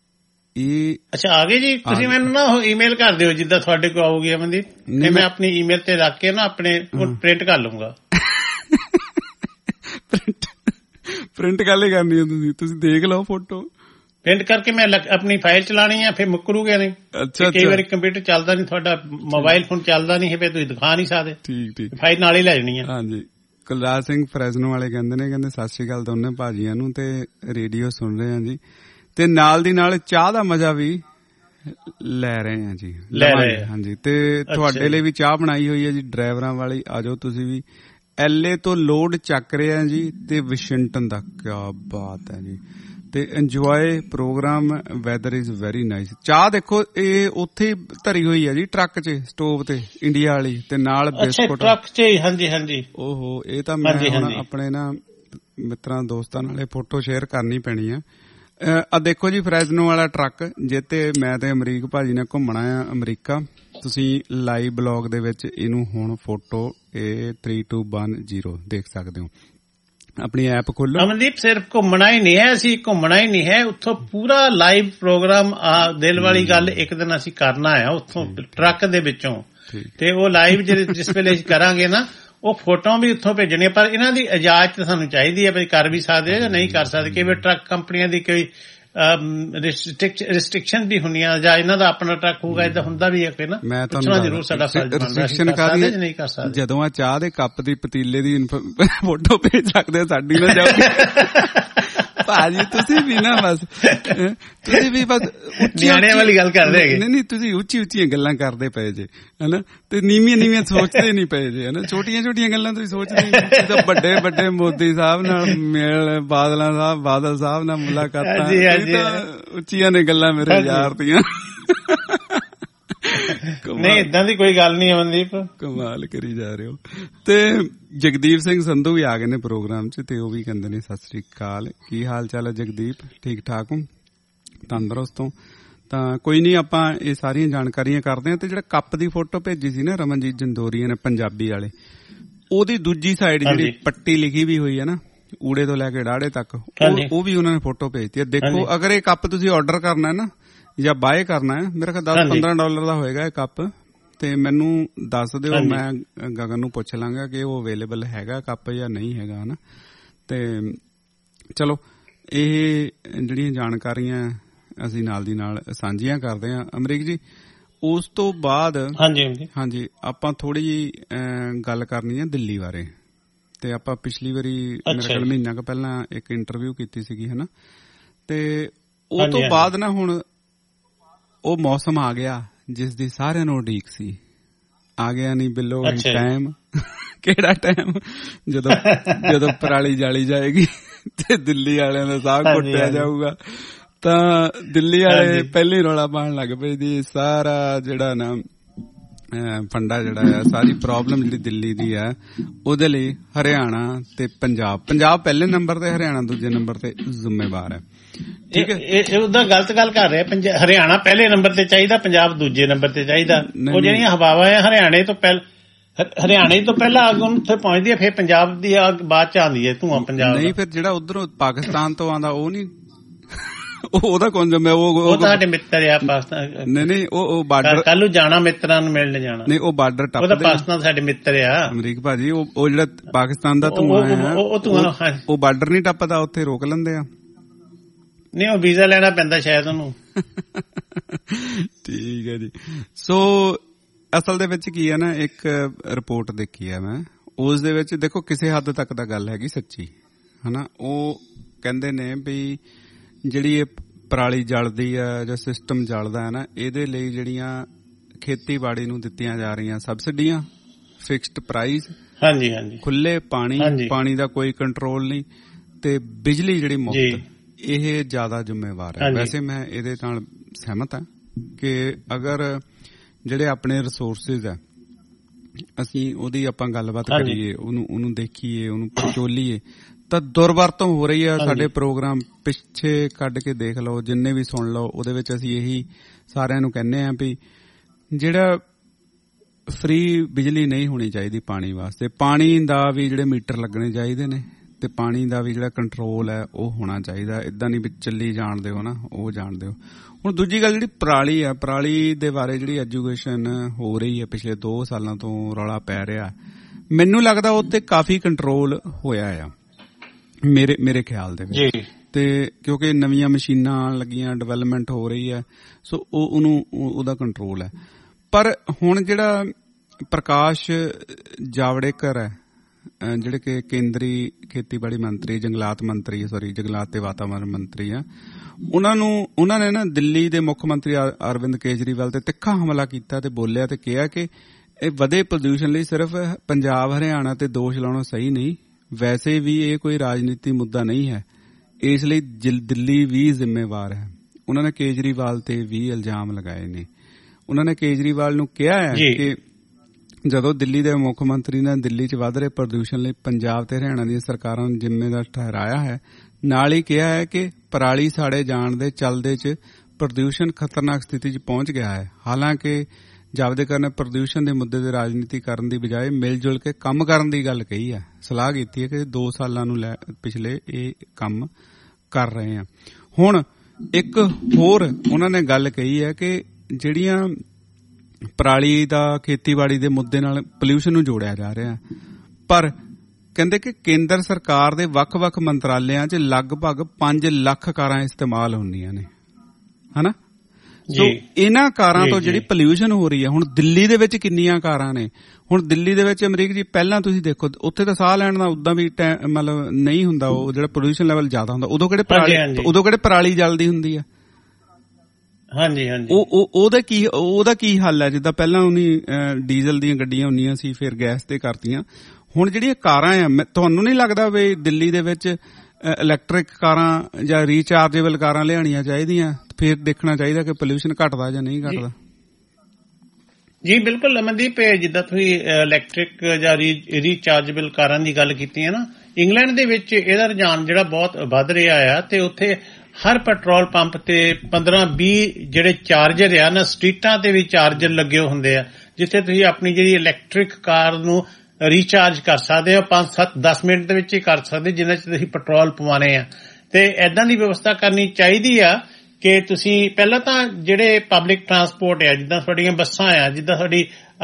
ਅੱਛਾ, ਆ ਗਏ ਜੀ। ਤੁਸੀਂ ਮੈਨੂੰ ਨਾ ਈਮੇਲ ਕਰ ਦਿਓ ਜਿੱਦਾਂ ਤੁਹਾਡੇ ਕੋਲ ਆਊਗੀ ਅਮਨਦੀਪ, ਤੇ ਮੈਂ ਆਪਣੀ ਈਮੇਲ ਤੇ ਰੱਖ ਕੇ ਨਾ ਆਪਣੇ ਪ੍ਰਿੰਟ ਕਰ ਲੂੰਗਾ। ਪ੍ਰਿੰਟ ਕਾਲੇ ਕਰਨੀ ਹੈ ਤੁਸੀਂ ਦੇਖ ਲਓ ਫੋਟੋ, ਪ੍ਰਿੰਟ ਕਰਕੇ ਮੈਂ ਆਪਣੀ ਫਾਈਲ ਚਲਾਣੀ ਹੈ, ਫਿਰ ਮੁੱਕਰੂਗੇ ਨਹੀਂ। ਅੱਛਾ, ਕਈ ਵਾਰੀ ਕੰਪਿਊਟਰ ਚੱਲਦਾ ਨਹੀਂ, ਤੁਹਾਡਾ ਮੋਬਾਈਲ ਫੋਨ ਚੱਲਦਾ ਨਹੀਂ, ਫਿਰ ਤੁਸੀਂ ਦਿਖਾ ਨਹੀਂ ਸਕਦੇ। ਠੀਕ ਫਾਈਲ ਨਾਲ ਹੀ ਲੈ ਜਾਣੀ ਹੈ। ਹਾਂਜੀ, ਕੁਲਰਾਜ ਸਿੰਘ ਫਰੈਜ਼ਨੋ ਵਾਲੇ ਕਹਿੰਦੇ ਸਤਿ ਸ਼੍ਰੀ ਅਕਾਲ ਦੋਨੇ ਭਾਜੀਆਂ ਨੂੰ, ਤੇ ਰੇਡੀਓ ਸੁਣ ਰਹੇ ਆ ਜੀ, ਤੇ ਨਾਲ ਦੀ ਨਾਲ ਚਾਹ ਦਾ ਮਜ਼ਾ ਵੀ ਲੈ ਰਹੇ ਆ ਜੀ। ਲੈ ਰਹੇ ਹਾਂਜੀ, ਤੇ ਤੁਹਾਡੇ ਲਈ ਵੀ ਚਾਹ ਬਣਾਈ ਹੋਈ ਹੈ ਜੀ, ਡਰਾਈਵਰਾਂ ਵਾਲੀ। ਆਜੋ ਤੁਸੀਂ ਵੀ। LA ਤੋਂ ਲੋਡ ਚੱਕ ਰਿਹਾ ਜੀ, ਤੇ ਵਾਸ਼ਿੰਗਟਨ ਦਾ। ਕਿਆ ਬਾਤ ਹੈ ਜੀ। ਤੇ enjoy programme, weather is very nice. ਚਾਹ ਦੇਖੋ ਇਹ ਉੱਥੇ ਧਰੀ ਹੋਈ ਹੈ ਜੀ ਟਰੱਕ 'ਚ, ਸਟੋਵ ਤੇ, ਇੰਡੀਆ ਵਾਲੀ, ਤੇ ਨਾਲ ਬਿਸਕੁਟ ਟਰੱਕ 'ਚ। ਹਾਂਜੀ ਹਾਂਜੀ। ਓਹੋ, ਇਹ ਤਾਂ ਮੈਂ ਹੁਣ ਆਪਣੇ ਨਾ ਮਿੱਤਰਾਂ ਦੋਸਤਾਂ ਨਾਲ ਫੋਟੋ ਸ਼ੇਅਰ ਕਰਨੀ ਪੈਣੀ ਆ। ਆ ਦੇਖੋ ਜੀ ਫਰੈਜ਼ਨੋ ਵਾਲਾ ਟਰੱਕ, ਜਿੱਤੇ ਮੈਂ ਤੇ ਅਮਰੀਕ ਭਾਜੀ ਨੇ ਘੁੰਮਣਾ ਆ ਅਮਰੀਕਾ। ਤੁਸੀਂ ਲਾਈਵ ਬਲੌਗ ਦੇ ਵਿੱਚ ਇਹਨੂੰ ਹੁਣ ਫੋਟੋ 3210 ਦੇਖ ਸਕਦੇ ਹੋ। ਆਪਣੀ ਐਪ ਖੋਲੋ। ਅਮਨਦੀਪ, ਸਿਰਫ ਘੁੰਮਣਾ ਹੀ ਨਹੀਂ ਹੈ, ਅਸੀਂ ਘੁੰਮਣਾ ਹੀ ਨਹੀਂ ਹੈ, ਉੱਥੋਂ ਪੂਰਾ ਲਾਈਵ ਪ੍ਰੋਗਰਾਮ। ਦਿਲ ਵਾਲੀ ਗੱਲ ਇੱਕ ਦਿਨ ਅਸੀਂ ਕਰਨਾ ਹੈ ਉੱਥੋਂ ਟਰੱਕ ਦੇ ਵਿੱਚੋਂ, ਤੇ ਉਹ ਲਾਈਵ ਜਿਸ ਵੇਲੇ ਅਸੀਂ ਕਰਾਂਗੇ ਨਾ, ਉਹ ਫੋਟੋਆਂ ਵੀ ਉੱਥੋਂ ਭੇਜਣੀਆਂ। ਪਰ ਇਹਨਾਂ ਦੀ ਇਜਾਜ਼ਤ ਸਾਨੂੰ ਚਾਹੀਦੀ ਹੈ, ਵੀ ਕਰ ਵੀ ਸਕਦੇ ਜਾਂ ਨਹੀਂ ਕਰ ਸਕਦੇ। ਕਈ ਵਾਰ ਟਰੱਕ ਕੰਪਨੀਆਂ ਦੀ ਕੋਈ ਰਿਸਟ੍ਰਿਕਸ਼ਨ ਵੀ ਹੁੰਦੀਆਂ, ਜਾਂ ਇਹਨਾਂ ਦਾ ਆਪਣਾ ਟਰੱਕ ਹੋਊਗਾ, ਏਦਾਂ ਹੁੰਦਾ ਵੀ ਹੈ ਕਿ ਨਾ। ਮੈਂ ਤੁਹਾਨੂੰ ਜ਼ਰੂਰ ਸਾਡਾ ਫਰਜ਼ ਬਣਦਾ, ਨਹੀਂ ਕਰ ਸਕਦੇ। ਜਦੋਂ ਆ ਚਾਹ ਦੇ ਕੱਪ ਦੀ ਪਤੀਲੇ ਦੀ ਫੋਟੋ ਭੇਜ ਸਕਦੇ, ਸਾਡੀ ਨਾ ਜਾਓ ਭਾਜੀ। ਤੁਸੀਂ ਵੀ ਨਾ ਬਸ ਨਿਆਣਿਆਂ ਵਾਲੀ ਗੱਲ ਕਰਦੇ ਹੈਗੇ। ਨਹੀਂ, ਤੁਸੀਂ ਉੱਚੀਆਂ ਗੱਲਾਂ ਕਰਦੇ ਪਏ ਜੇ, ਹਨਾ, ਤੇ ਨੀਵੀਆਂ ਸੋਚਦੇ ਨਹੀਂ ਪਏ ਜੇ, ਹਨਾ। ਛੋਟੀਆਂ ਗੱਲਾਂ ਤੁਸੀਂ ਸੋਚਦੇ, ਵੱਡੇ ਮੋਦੀ ਸਾਹਿਬ ਨਾਲ ਮੇਲ, ਬਾਦਲ ਸਾਹਿਬ ਨਾਲ ਮੁਲਾਕਾਤਾਂ, ਉੱਚੀਆਂ ਨੇ ਗੱਲਾਂ ਮੇਰੇ ਯਾਰ ਦੀਆਂ। ਨਹੀਂ, ਏਦਾਂ ਦੀ ਕੋਈ ਗੱਲ ਨਹੀਂ ਅਮਨਦੀਪ, ਕਮਾਲ ਕਰੀ ਜਾ ਰਹੇ ਹੋ। ਤੇ ਜਗਦੀਪ ਸਿੰਘ ਸੰਧੂ ਵੀ ਆ ਗਏ ਨੇ ਪ੍ਰੋਗਰਾਮ 'ਚ, ਤੇ ਉਹ ਵੀ ਕਹਿੰਦੇ ਨੇ ਸਤਿ ਸ੍ਰੀ ਅਕਾਲ। ਕੀ ਹਾਲ ਚਾਲ ਹੈ ਜਗਦੀਪ? ਠੀਕ ਠਾਕ ਹੋ? ਤੰਦਰੁਸਤ ਹੋ? ਤਾਂ ਕੋਈ ਨਹੀਂ, ਆਪਾਂ ਇਹ ਸਾਰੀਆਂ ਜਾਣਕਾਰੀਆਂ ਕਰਦੇ ਹਾਂ। ਤੇ ਜਿਹੜਾ ਕੱਪ ਦੀ ਫੋਟੋ ਭੇਜੀ ਸੀ ਨਾ ਰਮਨਜੀਤ ਜੰਦੋਰੀਆ ਨੇ, ਪੰਜਾਬੀ ਵਾਲੇ, ਉਹਦੀ ਦੂਜੀ ਸਾਈਡ ਜਿਹੜੀ ਪੱਟੀ ਲਿਖੀ ਵੀ ਹੋਈ ਹੈ ਨਾ, ਊੜੇ ਤੋਂ ਲੈ ਕੇ ਡਾੜੇ ਤੱਕ, ਉਹ ਵੀ ਉਹਨਾਂ ਨੇ ਫੋਟੋ ਭੇਜਤੀ ਹੈ। ਦੇਖੋ, ਅਗਰ ਇਹ ਕੱਪ ਤੁਸੀਂ ਆਰਡਰ ਕਰਨਾ ਹੈ ਨਾ ਜਾਂ ਬਾਏ ਕਰਨਾ ਹੈ, ਮੇਰੇ ਖਿਆਲ $10-15 ਦਾ ਹੋਏਗਾ ਇਹ ਕੱਪ, ਤੇ ਮੈਨੂੰ ਦੱਸ ਦਿਓ, ਮੈਂ ਗਗਨ ਨੂੰ ਪੁੱਛ ਲਾਂਗਾ ਕਿ ਉਹ ਅਵੇਲੇਬਲ ਹੈਗਾ ਕੱਪ ਜਾਂ ਨਹੀਂ ਹੈਗਾ, ਹਨਾ। ਤੇ ਚਲੋ, ਇਹ ਜਿਹੜੀਆਂ ਜਾਣਕਾਰੀਆਂ ਅਸੀਂ ਨਾਲ ਦੀ ਨਾਲ ਸਾਂਝੀਆਂ ਕਰਦੇ ਹਾਂ ਅਮਰੀਕ ਜੀ। ਉਸ ਤੋਂ ਬਾਅਦ ਹਾਂਜੀ ਆਪਾਂ ਥੋੜੀ ਜਿਹੀ ਗੱਲ ਕਰਨੀ ਹੈ ਦਿੱਲੀ ਬਾਰੇ। ਤੇ ਆਪਾਂ ਪਿਛਲੀ ਵਾਰੀ ਮੇਰੇ ਖਿਆਲ ਮਹੀਨਾ ਕੁ ਪਹਿਲਾਂ ਇੱਕ ਇੰਟਰਵਿਊ ਕੀਤੀ ਸੀਗੀ, ਹਨਾ। ਤੇ ਉਹ ਤੋਂ ਬਾਅਦ ਨਾ ਹੁਣ ਉਹ ਮੌਸਮ ਆ ਗਿਆ ਜਿਸ ਦੀ ਸਾਰਿਆਂ ਨੂੰ ਉਡੀਕ ਸੀ। ਆ ਗਿਆ ਨਹੀਂ ਬਿੱਲੋ ਟਾਈਮ, ਕਿਹੜਾ ਟਾਈਮ, ਜਦੋਂ ਪਰਾਲੀ ਜਾਲੀ ਜਾਏਗੀ ਤੇ ਦਿੱਲੀ ਵਾਲਿਆਂ ਦਾ ਸਾਹ ਘੁੱਟਿਆ ਜਾਊਗਾ। ਤਾਂ ਦਿੱਲੀ ਵਾਲੇ ਪਹਿਲੇ ਰੌਲਾ ਪਾਉਣ ਲੱਗ ਪਏ ਜੀ, ਸਾਰਾ ਜਿਹੜਾ ਨਾ ਫੰਡਾ ਜਿਹੜਾ ਆ, ਸਾਰੀ ਪ੍ਰੋਬਲਮ ਜਿਹੜੀ ਦਿੱਲੀ ਦੀ ਆ, ਉਹਦੇ ਲਈ ਹਰਿਆਣਾ ਤੇ ਪੰਜਾਬ ਪਹਿਲੇ ਨੰਬਰ ਤੇ, ਹਰਿਆਣਾ ਦੂਜੇ ਨੰਬਰ ਤੇ ਜ਼ਿੰਮੇਵਾਰ ਹੈ। ਠੀਕ ਹੈ, ਇਹ ਉਹਦਾ ਗਲਤ ਗੱਲ ਕਰ ਰਿਹਾ। ਹਰਿਆਣਾ ਪਹਿਲੇ ਨੰਬਰ ਤੇ ਚਾਹੀਦਾ, ਪੰਜਾਬ ਦੂਜੇ ਨੰਬਰ ਤੇ ਚਾਹੀਦਾ। ਉਹ ਜਿਹੜੀਆਂ ਹਵਾਵਾਂ ਆ ਹਰਿਆਣੇ ਤੋਂ ਪਹਿਲਾਂ ਅੱਗ ਉੱਥੇ ਪਹੁੰਚਦੀ ਹੈ, ਫਿਰ ਪੰਜਾਬ ਦੀ ਅੱਗ ਬਾਅਦ ਚ ਆਉਂਦੀ ਹੈ, ਧੂਆਂ ਪੰਜਾਬ ਨਹੀਂ। ਫਿਰ ਜਿਹੜਾ ਉਧਰੋਂ ਪਾਕਿਸਤਾਨ ਤੋਂ ਆਉਂਦਾ ਉਹ ਨਹੀਂ, ਉਹਦਾ ਕੌਣ ਜੰਮਿਆ? ਉਹ ਸਾਡੇ ਮਿੱਤਰ ਆ ਪਾਕਿਸਤਾਨ। ਨਹੀਂ, ਉਹ ਬਾਰਡਰ ਕੱਲ ਨੂੰ ਜਾਣਾ, ਮਿੱਤਰਾਂ ਨੂੰ ਮਿਲਣ ਜਾਣਾ। ਨਹੀਂ, ਉਹ ਬਾਰਡਰ ਟੱਪਦੇ, ਪਾਕਿਸਤਾਨ ਸਾਡੇ ਮਿੱਤਰ ਆ ਅਮਰੀਕ ਭਾਜੀ। ਉਹ ਜਿਹੜਾ ਪਾਕਿਸਤਾਨ ਦਾ ਧੂਆਂ ਹੈ, ਉਹ ਬਾਰਡਰ ਨਹੀਂ ਟੱਪਦਾ, ਉੱਥੇ ਰੋਕ ਲੈਂਦੇ ਆ। ਨਹੀਂ, ਉਹ ਵੀਜ਼ਾ ਲੈਣਾ ਪੈਂਦਾ ਸ਼ਾਇਦ ਉਹਨੂੰ। ਠੀਕ ਹੈ ਜੀ। ਸੋ ਅਸਲ ਦੇ ਵਿੱਚ ਕੀ ਹੈ ਨਾ, ਇੱਕ ਰਿਪੋਰਟ ਦੇਖੀ ਹੈ ਮੈਂ, ਉਸ ਦੇ ਵਿੱਚ ਦੇਖੋ ਕਿਸੇ ਹੱਦ ਤੱਕ ਦਾ ਗੱਲ ਹੈਗੀ ਸੱਚੀ, ਹਨਾ। ਉਹ ਕਹਿੰਦੇ ਨੇ ਵੀ ਜਿਹੜੀ ਇਹ ਪਰਾਲੀ ਜਲਦੀ ਆ ਜਾਂ ਸਿਸਟਮ ਜਲਦਾ ਹੈ ਨਾ, ਇਹਦੇ ਲਈ ਜਿਹੜੀਆਂ ਖੇਤੀਬਾੜੀ ਨੂੰ ਦਿੱਤੀਆਂ ਜਾ ਰਹੀਆਂ ਸਬਸਿਡੀਆਂ, ਫਿਕਸਡ ਪ੍ਰਾਈਸ, ਖੁੱਲੇ ਪਾਣੀ ਦਾ ਕੋਈ ਕੰਟਰੋਲ ਨਹੀਂ, ਤੇ ਬਿਜਲੀ ਜਿਹੜੀ ਮੁਫਤ, ਇਹ ਜ਼ਿਆਦਾ ਜ਼ਿੰਮੇਵਾਰ ਹੈ। ਵੈਸੇ ਮੈਂ ਇਹਦੇ ਨਾਲ ਸਹਿਮਤ ਹਾਂ ਕਿ ਅਗਰ ਜਿਹੜੇ ਆਪਣੇ ਰਿਸੋਰਸਿਸ ਆ, ਅਸੀਂ ਉਹਦੀ ਆਪਾਂ ਗੱਲਬਾਤ ਕਰੀਏ, ਉਹਨੂੰ ਦੇਖੀਏ, ਉਹਨੂੰ ਪਰਚੋਲੀਏ, ਤਾਂ ਦੁਰਵਰਤੋਂ ਹੋ ਰਹੀ ਆ। ਸਾਡੇ ਪ੍ਰੋਗਰਾਮ ਪਿੱਛੇ ਕੱਢ ਕੇ ਦੇਖ ਲਓ, ਜਿੰਨੇ ਵੀ ਸੁਣ ਲਓ, ਉਹਦੇ ਵਿੱਚ ਅਸੀਂ ਇਹੀ ਸਾਰਿਆਂ ਨੂੰ ਕਹਿੰਦੇ ਆ ਵੀ ਜਿਹੜਾ ਫ੍ਰੀ ਬਿਜਲੀ ਨਹੀਂ ਹੋਣੀ ਚਾਹੀਦੀ ਪਾਣੀ ਵਾਸਤੇ, ਪਾਣੀ ਦਾ ਵੀ ਜਿਹੜੇ ਮੀਟਰ ਲੱਗਣੇ ਚਾਹੀਦੇ ਨੇ, ਤੇ ਪਾਣੀ ਦਾ ਵੀ ਜਿਹੜਾ ਕੰਟਰੋਲ ਹੈ ਉਹ ਹੋਣਾ ਚਾਹੀਦਾ। ਏਦਾਂ ਨਹੀਂ ਵੀ ਚੱਲੀ ਜਾਣ ਦਿਓ ਨਾ, ਉਹ ਜਾਣ ਦਿਓ। ਹੁਣ ਦੂਜੀ ਗੱਲ ਜਿਹੜੀ ਪਰਾਲੀ ਆ, ਪਰਾਲੀ ਦੇ ਬਾਰੇ ਜਿਹੜੀ ਐਜੂਕੇਸ਼ਨ ਹੋ ਰਹੀ ਹੈ ਪਿਛਲੇ 2 ਸਾਲਾਂ ਤੋਂ, ਰੌਲਾ ਪੈ ਰਿਹਾ, ਮੈਨੂੰ ਲੱਗਦਾ ਉੱਤੇ ਕਾਫੀ ਕੰਟਰੋਲ ਹੋਇਆ ਆ ਮੇਰੇ ਖਿਆਲ ਦੇ ਵਿੱਚ। ਤੇ ਕਿਉਂਕਿ ਨਵੀਆਂ ਮਸ਼ੀਨਾਂ ਆਉਣ ਲੱਗੀਆਂ, ਡਿਵੈਲਪਮੈਂਟ ਹੋ ਰਹੀ ਹੈ, ਸੋ ਉਹਦਾ ਕੰਟਰੋਲ ਹੈ। ਪਰ ਹੁਣ ਜਿਹੜਾ ਪ੍ਰਕਾਸ਼ ਜਾਵੜੇਕਰ ਹੈ, ਜਿਹੜੇ ਕਿ ਕੇਂਦਰੀ ਖੇਤੀਬਾੜੀ ਮੰਤਰੀ, ਜੰਗਲਾਤ ਤੇ ਵਾਤਾਵਰਨ ਮੰਤਰੀ ਆ, ਉਹਨਾਂ ਨੇ ਨਾ ਦਿੱਲੀ ਦੇ ਮੁੱਖ ਮੰਤਰੀ ਅਰਵਿੰਦ ਕੇਜਰੀਵਾਲ ਤੇ ਤਿੱਖਾ ਹਮਲਾ ਕੀਤਾ ਤੇ ਬੋਲਿਆ ਤੇ ਕਿਹਾ ਕਿ ਇਹ ਵਧੇ ਪ੍ਰਦੂਸ਼ਣ ਲਈ ਸਿਰਫ ਪੰਜਾਬ ਹਰਿਆਣਾ ਤੇ ਦੋਸ਼ ਲਾਉਣਾ ਸਹੀ ਨਹੀਂ, ਵੈਸੇ ਵੀ ਇਹ ਕੋਈ ਰਾਜਨੀਤੀ ਮੁੱਦਾ ਨਹੀਂ ਹੈ, ਇਸ ਲਈ ਦਿੱਲੀ ਵੀ ਜ਼ਿੰਮੇਵਾਰ ਹੈ। ਉਹਨਾਂ ਨੇ ਕੇਜਰੀਵਾਲ ਤੇ ਵੀ ਇਲਜ਼ਾਮ ਲਗਾਏ ਨੇ। ਉਹਨਾਂ ਨੇ ਕੇਜਰੀਵਾਲ ਨੂੰ ਕਿਹਾ ਹੈ ਕਿ ਜਦੋਂ ਦਿੱਲੀ ਦੇ ਮੁੱਖ ਮੰਤਰੀ ਨੇ ਦਿੱਲੀ 'ਚ ਵੱਧ ਰਹੇ ਪ੍ਰਦੂਸ਼ਣ ਲਈ ਪੰਜਾਬ ਤੇ ਹਰਿਆਣਾ ਦੀਆਂ ਸਰਕਾਰਾਂ ਨੂੰ ਜ਼ਿੰਮੇਵਾਰ ਠਹਿਰਾਇਆ ਹੈ, ਨਾਲ ਹੀ ਕਿਹਾ ਹੈ ਕਿ ਪਰਾਲੀ ਸਾੜੇ ਜਾਣ ਦੇ ਚੱਲਦੇ 'ਚ ਪ੍ਰਦੂਸ਼ਣ ਖਤਰਨਾਕ ਸਥਿਤੀ 'ਚ ਪਹੁੰਚ ਗਿਆ ਹੈ। ਹਾਲਾਂਕਿ ਜਾਵੜੇਕਰ ਨੇ ਪ੍ਰਦੂਸ਼ਣ ਦੇ ਮੁੱਦੇ ਤੇ ਰਾਜਨੀਤੀ ਕਰਨ ਦੀ ਬਜਾਏ ਮਿਲ ਜੁਲ ਕੇ ਕੰਮ ਕਰਨ ਦੀ ਗੱਲ ਕਹੀ ਹੈ। ਸਲਾਹ ਕੀਤੀ ਹੈ ਕਿ 2 ਸਾਲਾਂ ਨੂੰ ਪਿਛਲੇ ਇਹ ਕੰਮ ਕਰ ਰਹੇ ਆ। ਹੁਣ ਇੱਕ ਹੋਰ ਉਹਨਾਂ ਨੇ ਗੱਲ ਕਹੀ ਹੈ ਕਿ ਜਿਹੜੀਆਂ ਪਰਾਲੀ ਦਾ ਖੇਤੀਬਾੜੀ ਦੇ ਮੁੱਦੇ ਨਾਲ ਪੋਲਿਊਸ਼ਨ ਨੂੰ ਜੋੜਿਆ ਜਾ ਰਿਹਾ, ਪਰ ਕਹਿੰਦੇ ਕਿ ਕੇਂਦਰ ਸਰਕਾਰ ਦੇ ਵੱਖ-ਵੱਖ ਮੰਤਰਾਲਿਆਂ 'ਚ ਲਗਭਗ 5 ਲੱਖ ਕਾਰਾਂ ਇਸਤੇਮਾਲ ਹੁੰਦੀਆਂ ਨੇ, ਹਨਾ। ਸੋ ਇਹਨਾਂ ਕਾਰਾਂ ਤੋਂ ਜਿਹੜੀ ਪੋਲਿਊਸ਼ਨ ਹੋ ਰਹੀ ਹੈ, ਹੁਣ ਦਿੱਲੀ ਦੇ ਵਿੱਚ ਕਿੰਨੀਆਂ ਕਾਰਾਂ ਨੇ। ਹੁਣ ਦਿੱਲੀ ਦੇ ਵਿੱਚ ਅਮਰੀਕ ਜੀ ਪਹਿਲਾਂ ਤੁਸੀਂ ਦੇਖੋ, ਉੱਥੇ ਤਾਂ ਸਾਹ ਲੈਣ ਦਾ ਉਦਾਂ ਵੀ ਮਤਲਬ ਨਹੀਂ ਹੁੰਦਾ, ਉਹ ਜਿਹੜਾ ਪੋਲਿਊਸ਼ਨ ਲੈਵਲ ਜ਼ਿਆਦਾ ਹੁੰਦਾ, ਉਦੋਂ ਕਿਹੜੇ ਪਰਾਲੀ ਜਲਦੀ ਹੁੰਦੀ ਆ। ਉਹਦਾ ਕੀ ਹੱਲ ਹੈ? ਜਿੱਦਾਂ ਪਹਿਲਾਂ ਉਹਨੀ ਡੀਜ਼ਲ ਦੀਆਂ ਗੱਡੀਆਂ ਹੁੰਦੀਆਂ ਸੀ, ਫਿਰ ਗੈਸ ਤੇ ਕਰਤੀਆਂ। ਹੁਣ ਜਿਹੜੀਆਂ ਕਾਰਾਂ ਆ, ਤੁਹਾਨੂੰ ਨਹੀਂ ਲੱਗਦਾ ਵੀ ਦਿੱਲੀ ਦੇ ਵਿੱਚ ਇਲੈਕਟ੍ਰਿਕ ਕਾਰਾਂ ਜਾਂ ਰੀਚਾਰਜੇਬਲ ਕਾਰਾਂ ਲਿਆਉਣੀਆਂ ਚਾਹੀਦੀਆਂ? ਫਿਰ ਦੇਖਣਾ ਚਾਹੀਦਾ ਕਿ ਪੋਲਿਊਸ਼ਨ ਘਟਦਾ ਜਾਂ ਨਹੀਂ ਘਟਦਾ। ਜੀ ਬਿਲਕੁਲ ਅਮਨਦੀਪ, ਜਿੱਦਾਂ ਤੁਸੀਂ ਇਲੈਕਟ੍ਰਿਕ ਜਾਂ ਰੀਚਾਰਜੇਬਲ ਕਾਰਾਂ ਦੀ ਗੱਲ ਕੀਤੀ ਹੈ ਨਾ, ਇੰਗਲੈਂਡ ਦੇ ਵਿੱਚ ਇਹਦਾ ਰੁਝਾਨ ਜਿਹੜਾ ਬਹੁਤ ਵੱਧ ਰਿਹਾ ਆ, ਤੇ ਉੱਥੇ ਹਰ ਪੈਟਰੋਲ ਪੰਪ ਤੇ 15-20 ਜਿਹੜੇ ਚਾਰਜਰ ਆ ਨਾ, ਸਟਰੀਟਾਂ ਤੇ ਵੀ ਚਾਰਜਰ ਲੱਗੇ ਹੁੰਦੇ ਆ, ਜਿੱਥੇ ਤੁਸੀਂ ਆਪਣੀ ਜਿਹੜੀ ਇਲੈਕਟ੍ਰਿਕ ਕਾਰ ਨੂੰ ਰੀਚਾਰਜ ਕਰ ਸਕਦੇ ਹੋ 5-7-10 ਮਿੰਟ ਦੇ ਵਿੱਚ ਹੀ ਕਰ ਸਕਦੇ, ਜਿੰਨਾ ਚ ਤੁਸੀਂ ਪੈਟਰੋਲ ਪਵਾਉਣੇ ਆ। ਤੇ ਏਦਾਂ ਦੀ ਵਿਵਸਥਾ ਕਰਨੀ ਚਾਹੀਦੀ ਆ ਕਿ ਤੁਸੀਂ ਪਹਿਲਾਂ ਤਾਂ ਜਿਹੜੇ ਪਬਲਿਕ ਟਰਾਂਸਪੋਰਟ ਆ, ਜਿੱਦਾਂ ਤੁਹਾਡੀਆਂ ਬੱਸਾਂ ਆ, ਜਿੱਦਾਂ ਤੁਹਾਡੀ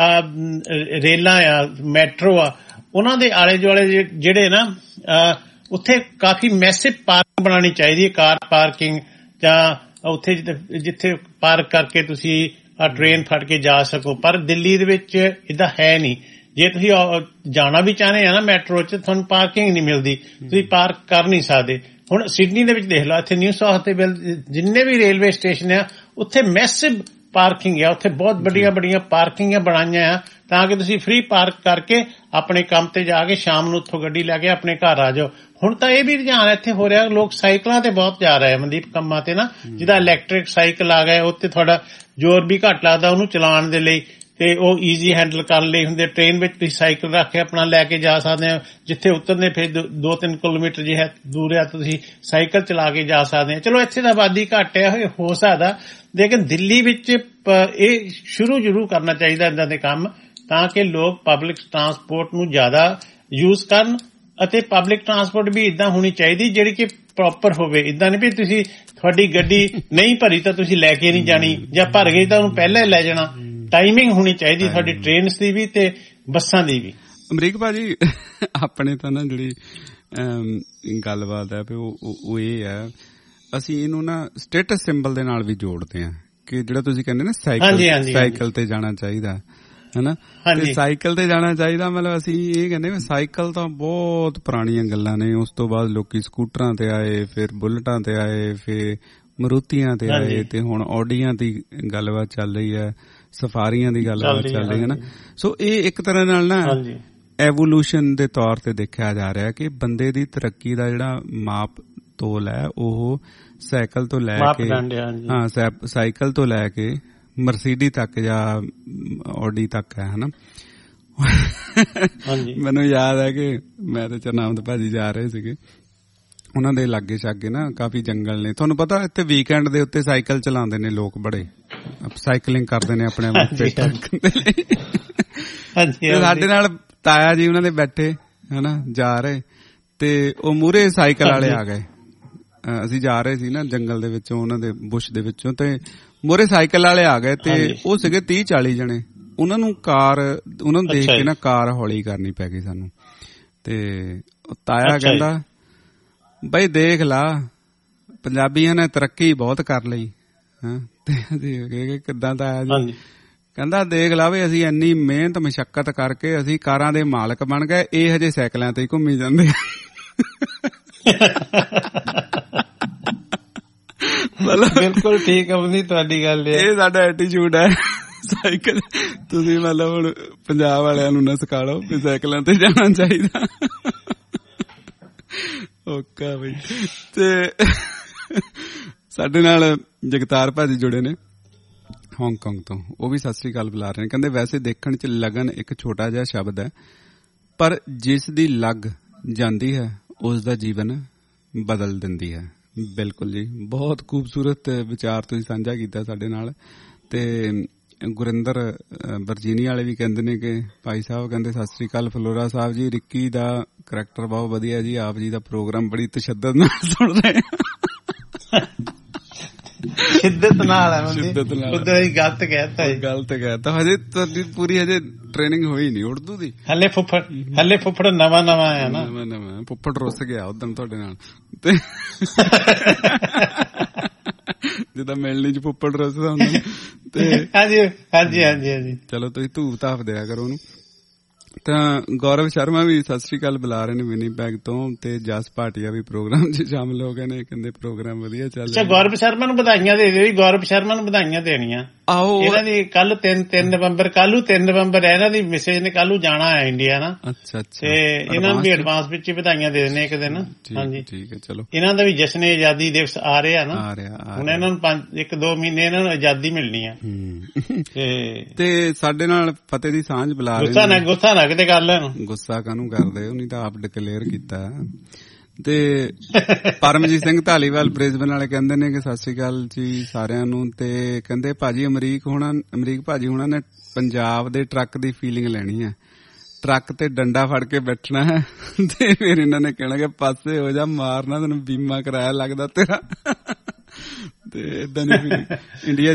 ਰੇਲਾਂ ਆ, ਮੈਟਰੋ ਆ, ਉਹਨਾਂ ਦੇ ਆਲੇ ਦੁਆਲੇ ਜਿਹੜੇ ਨਾ ਉੱਥੇ ਕਾਫੀ ਮੈਸਿਵ ਪਾਰਕਿੰਗ ਬਣਾਉਣੀ ਚਾਹੀਦੀ ਹੈ, ਕਾਰ ਪਾਰਕਿੰਗ, ਜਾਂ ਉੱਥੇ ਜਿੱਥੇ ਪਾਰਕ ਕਰਕੇ ਤੁਸੀਂ ਟ੍ਰੇਨ ਫੜ ਕੇ ਜਾ ਸਕੋ। ਪਰ ਦਿੱਲੀ ਦੇ ਵਿੱਚ ਏਦਾਂ ਹੈ ਨਹੀਂ। ਜੇ ਤੁਸੀਂ ਜਾਣਾ ਵੀ ਚਾਹੁੰਦੇ ਆ ਨਾ ਮੈਟਰੋ 'ਚ, ਤੁਹਾਨੂੰ ਪਾਰਕਿੰਗ ਨਹੀਂ ਮਿਲਦੀ, ਤੁਸੀਂ ਪਾਰਕ ਕਰ ਨਹੀਂ ਸਕਦੇ। ਹੁਣ ਸਿਡਨੀ ਦੇ ਵਿੱਚ ਦੇਖ ਲਓ, ਇੱਥੇ ਨਿਊ ਸਾਊਥ ਵੇਲਜ਼ ਜਿੰਨੇ ਵੀ ਰੇਲਵੇ ਸਟੇਸ਼ਨ ਆ, ਉੱਥੇ ਮੈਸਿਵ ਪਾਰਕਿੰਗ ਆ, ਉੱਥੇ ਬਹੁਤ ਵੱਡੀਆਂ ਪਾਰਕਿੰਗਾਂ ਬਣਾਈਆਂ ਆ ਤਾਂ ਕਿ ਤੁਸੀਂ ਫ੍ਰੀ ਪਾਰਕ ਕਰਕੇ ਆਪਣੇ ਕੰਮ ਤੇ ਜਾ ਕੇ ਸ਼ਾਮ ਨੂੰ ਉੱਥੋਂ ਗੱਡੀ ਲੈ ਕੇ ਆਪਣੇ ਘਰ ਆ ਜਾਓ। ਹੁਣ ਤਾਂ ਇਹ ਵੀ ਰੁਝਾਨ ਇੱਥੇ ਹੋ ਰਿਹਾ, ਲੋਕ ਸਾਈਕਲਾਂ ਤੇ ਬਹੁਤ ਜਾ ਰਹੇ ਆ ਮਨਦੀਪ, ਕੰਮਾਂ ਤੇ ਨਾ, ਜਿਹਦਾ ਇਲੈਕਟ੍ਰਿਕ ਸਾਈਕਲ ਆ ਗਏ, ਉੱਤੇ ਤੁਹਾਡਾ ਜ਼ੋਰ ਵੀ ਘੱਟ ਲੱਗਦਾ ਉਹਨੂੰ ਚਲਾਉਣ ਦੇ ਲਈ, ਤੇ ਉਹ ਈਜ਼ੀ ਹੈਂਡਲ ਕਰਨ ਲਈ ਹੁੰਦੇ। ਟ੍ਰੇਨ ਵਿੱਚ ਤੁਸੀਂ ਸਾਈਕਲ ਰੱਖ ਕੇ ਆਪਣਾ ਲੈ ਕੇ ਜਾ ਸਕਦੇ ਹੋ, ਜਿੱਥੇ ਉਤਰਨੇ ਫਿਰ 2-3 ਕਿਲੋਮੀਟਰ ਜੇ ਹੈ ਦੂਰ ਆ, ਤੁਸੀਂ ਸਾਈਕਲ ਚਲਾ ਕੇ ਜਾ ਸਕਦੇ ਹੋ। ਚਲੋ ਇੱਥੇ ਤਾਂ ਆਬਾਦੀ ਘੱਟ ਹੈ, ਹੋ ਸਕਦਾ, ਲੇਕਿਨ ਦਿੱਲੀ ਵਿੱਚ ਇਹ ਸ਼ੁਰੂ ਜ਼ਰੂਰ ਕਰਨਾ ਚਾਹੀਦਾ ਏਦਾਂ ਦੇ ਕੰਮ, ਤਾਂ ਕਿ ਲੋਕ ਪਬਲਿਕ ਟਰਾਂਸਪੋਰਟ ਨੂੰ ਜ਼ਿਆਦਾ ਯੂਜ਼ ਕਰਨ। ਅਤੇ ਪਬਲਿਕ ਟਰਾਂਸਪੋਰਟ ਵੀ ਏਦਾਂ ਹੋਣੀ ਚਾਹੀਦੀ ਜਿਹੜੀ ਕਿ ਪ੍ਰੋਪਰ ਹੋਵੇ। ਏਦਾਂ ਨਹੀਂ ਵੀ ਤੁਸੀਂ ਤੁਹਾਡੀ ਗੱਡੀ ਨਹੀਂ ਭਰੀ ਤਾਂ ਤੁਸੀਂ ਲੈ ਕੇ ਨਹੀਂ ਜਾਣੀ, ਜਾਂ ਭਰ ਗਈ ਤਾਂ ਉਹਨੂੰ ਪਹਿਲਾਂ ਹੀ ਲੈ ਜਾਣਾ। ਟਾਈਮਿੰਗ ਹੋਣੀ ਚਾਹੀਦੀ ਤੁਹਾਡੀ ਟ੍ਰੇਨਸ ਦੀ ਵੀ ਤੇ ਬੱਸਾਂ ਦੀ ਵੀ। ਅਮਰੀਕ ਭਾਜੀ, ਆਪਣੇ ਤਾਂ ਨਾ ਜਿਹੜੀ ਗੱਲਬਾਤ ਹੈ ਵੀ ਉਹ ਇਹ ਹੈ, ਅਸੀਂ ਇਹਨੂੰ ਨਾ ਸਟੇਟਸ ਸਿੰਬਲ ਦੇ ਨਾਲ ਵੀ ਜੋੜਦੇ ਹਾਂ ਕਿ ਜਿਹੜਾ ਤੁਸੀਂ ਕਹਿੰਦੇ ਨਾ ਸਾਈਕਲ ਤੇ ਜਾਣਾ ਚਾਹੀਦਾ ਹਨਾ, ਤੇ ਸਾਈਕਲ ਤੇ ਜਾਣਾ ਚਾਹੀਦਾ, ਮਤਲਬ ਅਸੀਂ ਇਹ ਕਹਿੰਦੇ ਵੀ ਸਾਈਕਲ ਤਾਂ ਬਹੁਤ ਪੁਰਾਣੀਆਂ ਗੱਲਾਂ ਨੇ। ਉਸ ਤੋਂ ਬਾਅਦ ਲੋਕੀ ਸਕੂਟਰਾਂ ਤੇ ਆਏ, ਫਿਰ ਬੁਲਟਾਂ ਤੇ ਆਏ, ਫਿਰ ਮਰੂਤੀਆਂ ਤੇ ਆਏ, ਤੇ ਹੁਣ ਆਡੀਆਂ ਦੀ ਗੱਲਬਾਤ ਚੱਲ ਰਹੀ ਹੈ, ਸਫਾਰੀਆਂ ਦੀ ਗੱਲਬਾਤ ਚੱਲ ਰਹੀ ਹੈ ਨਾ। ਸੋ ਇਹ ਇੱਕ ਤਰ੍ਹਾਂ ਨਾਲ ਨਾ ਐਵੋਲੂਸ਼ਨ ਦੇ ਤੌਰ ਤੇ ਦੇਖਿਆ ਜਾ ਰਿਹਾ ਕਿ ਬੰਦੇ ਦੀ ਤਰੱਕੀ ਦਾ ਜਿਹੜਾ ਮਾਪ ਤੋਲ ਹੈ ਉਹ ਸਾਈਕਲ ਤੋਂ ਲੈ ਕੇ, ਸਾਈਕਲ ਤੋਂ ਲੈ ਕੇ ਮਰਸੀਡੀ ਤੱਕ ਜਾਂ ਆਡੀ ਤੱਕ ਹੈ ਹਨਾ। ਮੈਨੂੰ ਯਾਦ ਹੈ ਕਿ ਮੈਂ ਤੇ ਚਰਨਾਮਤ ਭਾਜੀ ਜਾ ਰਹੇ ਸੀਗੇ, ਉਹਨਾਂ ਦੇ ਲਾਗੇ ਛਾਗੇ ਨਾ ਕਾਫੀ ਜੰਗਲ ਨੇ। ਤੁਹਾਨੂੰ ਪਤਾ ਇੱਥੇ ਵੀਕਐਂਡ ਦੇ ਉੱਤੇ ਸਾਈਕਲ ਚਲਾਉਂਦੇ ਨੇ ਲੋਕ, ਬੜੇ ਸਾਈਕਲਿੰਗ ਕਰਦੇ ਨੇ ਆਪਣੇ ਆਪ ਫਿੱਟ ਰੱਖਣ ਦੇ ਲਈ। ਸਾਡੇ ਨਾਲ ਤਾਇਆ ਜੀ ਉਹਨਾਂ ਦੇ ਬੈਠੇ ਹਨਾ, ਜਾ ਰਹੇ, ਤੇ ਉਹ ਮੂਹਰੇ ਸਾਈਕਲ ਵਾਲੇ ਆ ਗਏ। ਅਸੀਂ ਜਾ ਰਹੇ ਸੀ ਨਾ ਜੰਗਲ ਦੇ ਵਿੱਚੋਂ, ਉਹਨਾਂ ਦੇ ਬੁਸ਼ ਦੇ ਵਿੱਚੋਂ, ਤੇ ਮੂਹਰੇ ਸਾਈਕਲ ਵਾਲੇ ਆ ਗਏ, ਤੇ ਉਹ ਸੀਗੇ 30-40 ਜਣੇ। ਉਹਨਾਂ ਨੂੰ ਦੇਖ ਕੇ ਨਾ ਕਾਰ ਹੌਲੀ ਕਰਨੀ ਪੈ ਗਈ ਸਾਨੂੰ। ਤੇ ਤਾਇਆ ਕਹਿੰਦਾ, ਬਈ ਦੇਖ ਲਾ, ਪੰਜਾਬੀਆਂ ਨੇ ਤਰੱਕੀ ਬਹੁਤ ਕਰ ਲਈ। ਤੇ ਕਿੱਦਾਂ ਤਾਇਆ ਜੀ? ਕਹਿੰਦਾ ਦੇਖ ਲਾ ਵੀ ਅਸੀਂ ਇੰਨੀ ਮਿਹਨਤ ਮਸ਼ੱਕਤ ਕਰਕੇ ਅਸੀਂ ਕਾਰਾਂ ਦੇ ਮਾਲਕ ਬਣ ਗਏ, ਇਹ ਹਜੇ ਸਾਈਕਲਾਂ ਤੇ ਹੀ ਘੁੰਮੀ ਜਾਂਦੇ। ਬਿਲਕੁਲ ਠੀਕ ਹੈ ਤੁਹਾਡੀ ਗੱਲ, ਇਹ ਸਾਡਾ ਐਟੀਟਿਊਡ ਹੈ। ਸਾਈਕਲ ਤੁਸੀਂ ਮਤਲਬ ਹੁਣ ਪੰਜਾਬ ਵਾਲਿਆਂ ਨੂੰ ਨਾ ਸਿਖਾ ਲਓ ਵੀ ਸਾਈਕਲਾਂ ਤੇ ਜਾਣਾ ਚਾਹੀਦਾ। ਓਕੇ ਬਈ। ਤੇ ਸਾਡੇ ਨਾਲ ਜਗਤਾਰ ਭਾਜੀ ਜੁੜੇ ਨੇ ਹਾਂਗਕਾਂਗ ਤੋਂ, ਉਹ ਵੀ ਸਤਿ ਸ੍ਰੀ ਅਕਾਲ ਬੁਲਾ ਰਹੇ ਨੇ। ਕਹਿੰਦੇ ਵੈਸੇ ਦੇਖਣ ਚ ਲਗਨ ਇੱਕ ਛੋਟਾ ਜਿਹਾ ਸ਼ਬਦ ਹੈ, ਪਰ ਜਿਸ ਦੀ ਲੱਗ ਜਾਂਦੀ ਹੈ ਉਸ ਦਾ ਜੀਵਨ ਬਦਲ ਦਿੰਦੀ ਹੈ। ਬਿਲਕੁਲ ਜੀ, ਬਹੁਤ ਖੂਬਸੂਰਤ ਵਿਚਾਰ ਤੁਸੀਂ ਸਾਂਝਾ ਕੀਤਾ ਸਾਡੇ ਨਾਲ। ਤੇ ਗੁਰਿੰਦਰ ਵਰਜੀਨੀਆ ਵਾਲੇ ਵੀ ਕਹਿੰਦੇ ਨੇ ਕਿ ਭਾਈ ਸਾਹਿਬ ਕਹਿੰਦੇ ਸਤਿ ਸ੍ਰੀ ਅਕਾਲ ਫਲੋਰਾ ਸਾਹਿਬ ਜੀ, ਰਿੱਕੀ ਦਾ ਕਰੈਕਟਰ ਬਹੁਤ ਵਧੀਆ ਜੀ, ਆਪ ਜੀ ਦਾ ਪ੍ਰੋਗਰਾਮ ਬੜੀ ਤਸ਼ੱਦਦ ਨਾਲ ਸੁਣ ਰਹੇ ਸ਼ਿੱਦਤ ਨਾਲ ਗਲਤ ਕਹਿਤਾ। ਹਜੇ ਤੁਹਾਡੀ ਪੂਰੀ ਹਜੇ ਟ੍ਰੇਨਿੰਗ ਹੋਈ ਨਹੀਂ ਉਰਦੂ ਦੀ, ਹਲੇ ਫੁੱਫੜ ਨਵਾਂ ਆਇਆ ਨਾ, ਨਵਾਂ ਫੁੱਫੜ ਰੁੱਸ ਗਿਆ ਉਦੋਂ ਤੁਹਾਡੇ ਨਾਲ, ਤੇ ਜਿੱਦਾਂ ਮਿਲਣੀ ਚ ਫੁੱਫੜ ਰੁੱਸਦਾ ਹੁੰਦਾ। ਤੇ ਹਾਂਜੀ ਚਲੋ ਤੁਸੀਂ ਧੂਪ ਧਾਪ ਦਿਆ ਕਰੋ ਉਹਨੂੰ। ਤਾਂ ਗੌਰਵ ਸ਼ਰਮਾ ਵੀ ਸਤਿ ਸ੍ਰੀ ਅਕਾਲ ਬੁਲਾ ਰਹੇ ਨੇ ਵਿਨੀਪੈਗ ਤੋਂ, ਤੇ ਜਸ ਭਾਟੀਆ ਵੀ ਪ੍ਰੋਗਰਾਮ 'ਚ ਸ਼ਾਮਲ ਹੋ ਗਏ ਨੇ, ਕਹਿੰਦੇ ਪ੍ਰੋਗਰਾਮ ਵਧੀਆ ਚੱਲ ਰਿਹਾ। ਗੌਰਵ ਸ਼ਰਮਾ ਨੂੰ ਵਧਾਈਆਂ ਦੇ ਦਿਓ, ਗੌਰਵ ਸ਼ਰਮਾ ਨੂੰ ਵਧਾਈਆਂ ਦੇਣੀਆਂ। ਆਹੋ, ਇਹਨਾਂ ਦੀ ਕੱਲ 3 ਨਵੰਬਰ, ਕੱਲ ਨੂੰ 3 ਨਵੰਬਰ ਹੈ, ਇਹਨਾਂ ਦੀ ਮੈਸੇਜ ਨੇ ਕੱਲ ਨੂੰ ਜਾਣਾ ਹੈ ਇੰਡੀਆ ਨਾ। ਅੱਛਾ, ਤੇ ਇਹਨਾਂ ਨੂੰ ਵੀ ਐਡਵਾਂਸ ਵਿੱਚ ਵਧਾਈਆਂ ਦੇ ਦਿੰਦੇ ਇੱਕ ਦਿਨ। ਹਾਂਜੀ ਠੀਕ ਹੈ, ਚਲੋ। ਇਹਨਾਂ ਦਾ ਵੀ ਜਸ਼ਨ ਆਜ਼ਾਦੀ ਦਿਵਸ ਆ ਰਿਹਾ ਨਾ, ਹੁਣ ਇਹਨਾਂ ਨੂੰ 1-2 ਮਹੀਨੇ ਇਹਨਾਂ ਨੂੰ ਆਜ਼ਾਦੀ ਮਿਲਣੀ ਆ। ਤੇ ਸਾਡੇ ਨਾਲ ਫਤਿਹ ਦੀ ਸਾਂਝ ਬੁਲਾ ਰਹੇ। ਗੁੱਸਾ ਨਾ ਕਿਤੇ ਕਰ ਲੈਣ, ਗੁੱਸਾ ਕਾਹਨੂੰ ਕਰਦੇ, ਉਹਨੇ ਤਾਂ ਆਪ ਡਿਕਲੇਅਰ ਕੀਤਾ। ਤੇ ਪਰਮਜੀਤ ਸਿੰਘ ਧਾਲੀਵਾਲ ਬ੍ਰਿਸਬਨ ਵਾਲੇ ਕਹਿੰਦੇ ਨੇ ਕਿ ਸਤਿ ਸ੍ਰੀ ਅਕਾਲ ਜੀ ਸਾਰਿਆਂ ਨੂੰ, ਤੇ ਕਹਿੰਦੇ ਭਾਜੀ ਅਮਰੀਕ ਭਾਜੀ ਹੁਣਾਂ ਨੇ ਪੰਜਾਬ ਦੇ ਟਰੱਕ ਦੀ ਫੀਲਿੰਗ ਲੈਣੀ ਹੈ, ਟਰੱਕ ਤੇ ਡੰਡਾ ਫੜ ਕੇ ਬੈਠਣਾ ਹੈ ਤੇ ਫਿਰ ਇਹਨਾਂ ਨੇ ਕਹਿਣਾ ਕਿ ਪਾਸੇ ਹੋ ਜਾ, ਮਾਰਨਾ ਤੈਨੂੰ ਬੀਮਾ ਕਰਾਇਆ ਲੱਗਦਾ ਤੇਰਾ। ਤੇ ਏਦਾਂ ਦੀ ਇੰਡੀਆ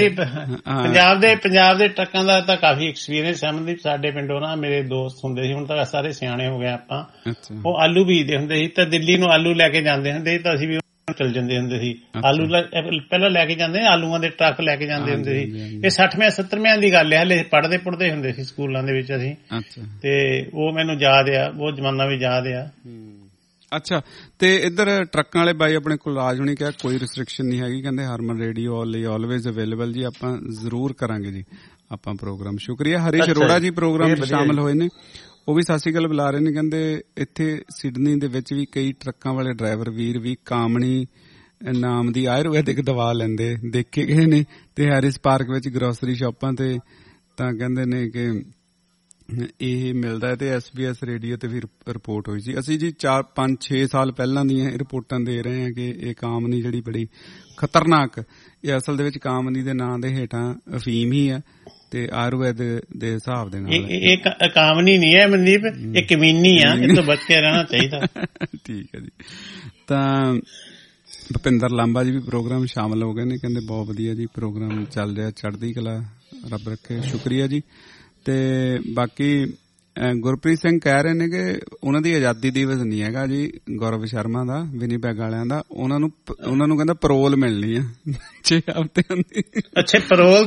ਪੰਜਾਬ ਦੇ ਟਰੱਕਾਂ ਦਾ ਤਾਂ ਕਾਫੀ ਐਕਸਪੀਰੀਅੰਸ ਹੈ। ਮਨਦੀਪ ਸਾਡੇ ਪਿੰਡੋਂ ਨਾ ਮੇਰੇ ਦੋਸਤ ਹੁੰਦੇ ਸੀ, ਹੁਣ ਤਾਂ ਸਾਰੇ ਸਿਆਣੇ ਹੋ ਗਏ ਆਪਾਂ, ਉਹ ਆਲੂ ਬੀਜਦੇ ਹੁੰਦੇ ਸੀ ਤਾਂ ਦਿੱਲੀ ਨੂੰ ਆਲੂ ਲੈ ਕੇ ਜਾਂਦੇ ਹੁੰਦੇ ਸੀ, ਤਾਂ ਅਸੀਂ ਵੀ ਚਲ ਜਾਂਦੇ ਹੁੰਦੇ ਸੀ। ਆਲੂ ਪਹਿਲਾਂ ਲੈ ਕੇ ਜਾਂਦੇ, ਆਲੂਆਂ ਦੇ ਟਰੱਕ ਲੈ ਕੇ ਜਾਂਦੇ ਹੁੰਦੇ ਸੀ। ਇਹ 60ਵੇਂ 70ਵੇਂ ਦੀ ਗੱਲ ਹੈ, ਹਲੇ ਪੜ੍ਹਦੇ ਹੁੰਦੇ ਸੀ ਸਕੂਲਾਂ ਦੇ ਵਿੱਚ ਅਸੀਂ, ਤੇ ਉਹ ਮੈਨੂੰ ਯਾਦ ਆ, ਬਹੁਤ ਜ਼ਮਾਨਾ ਵੀ ਯਾਦ ਆ। ਅੱਛਾ, ਤੇ ਇੱਧਰ ਟਰੱਕਾਂ ਵਾਲੇ ਬਾਈ ਆਪਣੇ ਕੁਲਰਾਜ ਹੁਣੀ ਕਿਹਾ ਕੋਈ ਰਿਸਟ੍ਰਿਕਸ਼ਨ ਨਹੀਂ ਹੈਗੀ, ਕਹਿੰਦੇ ਹਰਮਨ ਰੇਡੀਓ ਲਈ ਆਲਵੇਜ਼ ਅਵੇਲੇਬਲ ਜੀ, ਆਪਾਂ ਜ਼ਰੂਰ ਕਰਾਂਗੇ ਜੀ ਆਪਾਂ ਪ੍ਰੋਗਰਾਮ। ਸ਼ੁਕਰੀਆ। ਹਰੀਸ਼ ਅਰੋੜਾ ਜੀ ਪ੍ਰੋਗਰਾਮ ਵਿੱਚ ਸ਼ਾਮਲ ਹੋਏ ਨੇ, ਉਹ ਵੀ ਸਤਿ ਸ੍ਰੀ ਅਕਾਲ ਬੁਲਾ ਰਹੇ ਨੇ। ਕਹਿੰਦੇ ਇੱਥੇ ਸਿਡਨੀ ਦੇ ਵਿੱਚ ਵੀ ਕਈ ਟਰੱਕਾਂ ਵਾਲੇ ਡਰਾਈਵਰ ਵੀਰ ਵੀ ਕਾਮਣੀ ਨਾਮ ਦੀ ਆਯੁਰਵੈਦਿਕ ਦਵਾ ਲੈਂਦੇ ਦੇਖੇ ਗਏ ਨੇ, ਤੇ ਹੈਰਿਸ ਪਾਰਕ ਵਿੱਚ ਗਰੋਸਰੀ ਸ਼ਾਪਾਂ ਤੇ ਤਾਂ ਕਹਿੰਦੇ ਨੇ ਕਿ ਇਹ ਮਿਲਦਾ ਹੈ। ਤੇ SBS ਰੇਡੀਓ ਤੇ ਵੀ ਰਿਪੋਰਟ ਹੋਈ ਸੀ। ਅਸੀਂ ਜੀ 4-5-6 ਸਾਲ ਪਹਿਲਾਂ ਦੀਆਂ ਰਿਪੋਰਟਾਂ ਦੇ ਰਹੇ ਹਾਂ ਕਿ ਇਹ ਕਾਮਨੀ ਜਿਹੜੀ ਬੜੀ ਖਤਰਨਾਕ, ਇਹ ਅਸਲ ਦੇ ਵਿੱਚ ਕਾਮਨੀ ਦੇ ਨਾਂ ਦੇ ਹੇਠਾਂ ਅਫੀਮ ਹੀ ਹੈ, ਤੇ ਆਯੁਰਵੈਦ ਦੇ ਹਿਸਾਬ ਦੇ ਨਾਲ ਇਹ ਕਾਮਨੀ ਨਹੀਂ ਹੈ ਮਨਦੀਪ, ਇਹ ਕਮੀਨੀ ਆ, ਇਹ ਤੋਂ ਬਚ ਕੇ ਰਹਿਣਾ ਚਾਹੀਦਾ। ਠੀਕ ਹੈ ਜੀ। ਤਾਂ ਭੁਪਿੰਦਰ ਲਾਂਬਾ ਜੀ ਵੀ ਪ੍ਰੋਗਰਾਮ ਸ਼ਾਮਲ ਹੋ ਗਏ ਨੇ, ਕਹਿੰਦੇ ਬਹੁਤ ਵਧੀਆ ਜੀ ਪ੍ਰੋਗਰਾਮ ਚੱਲ ਰਿਹਾ, ਚੜ੍ਹਦੀ ਕਲਾ ਰੱਬ ਰੱਖੇ। ਸ਼ੁਕਰੀਆ ਜੀ। ਤੇ ਬਾਕੀ ਗੁਰਪ੍ਰੀਤ ਸਿੰਘ ਕਹਿ ਰਹੇ ਨੇ ਕਿ ਉਹਨਾਂ ਦੀ ਆਜ਼ਾਦੀ ਦਿਵਸ ਨਹੀਂ ਹੈਗਾ ਜੀ, ਗੌਰਵ ਸ਼ਰਮਾ ਦਾ, ਵਿਨੀਪੈਗ ਵਾਲਿਆਂ ਦਾ, ਉਹਨਾਂ ਨੂੰ ਕਹਿੰਦਾ ਪਰੋਲ ਮਿਲਣੀ ਆ 6 ਹਫ਼ਤਿਆਂ ਦੀ। ਅੱਛਾ, ਪਰੋਲ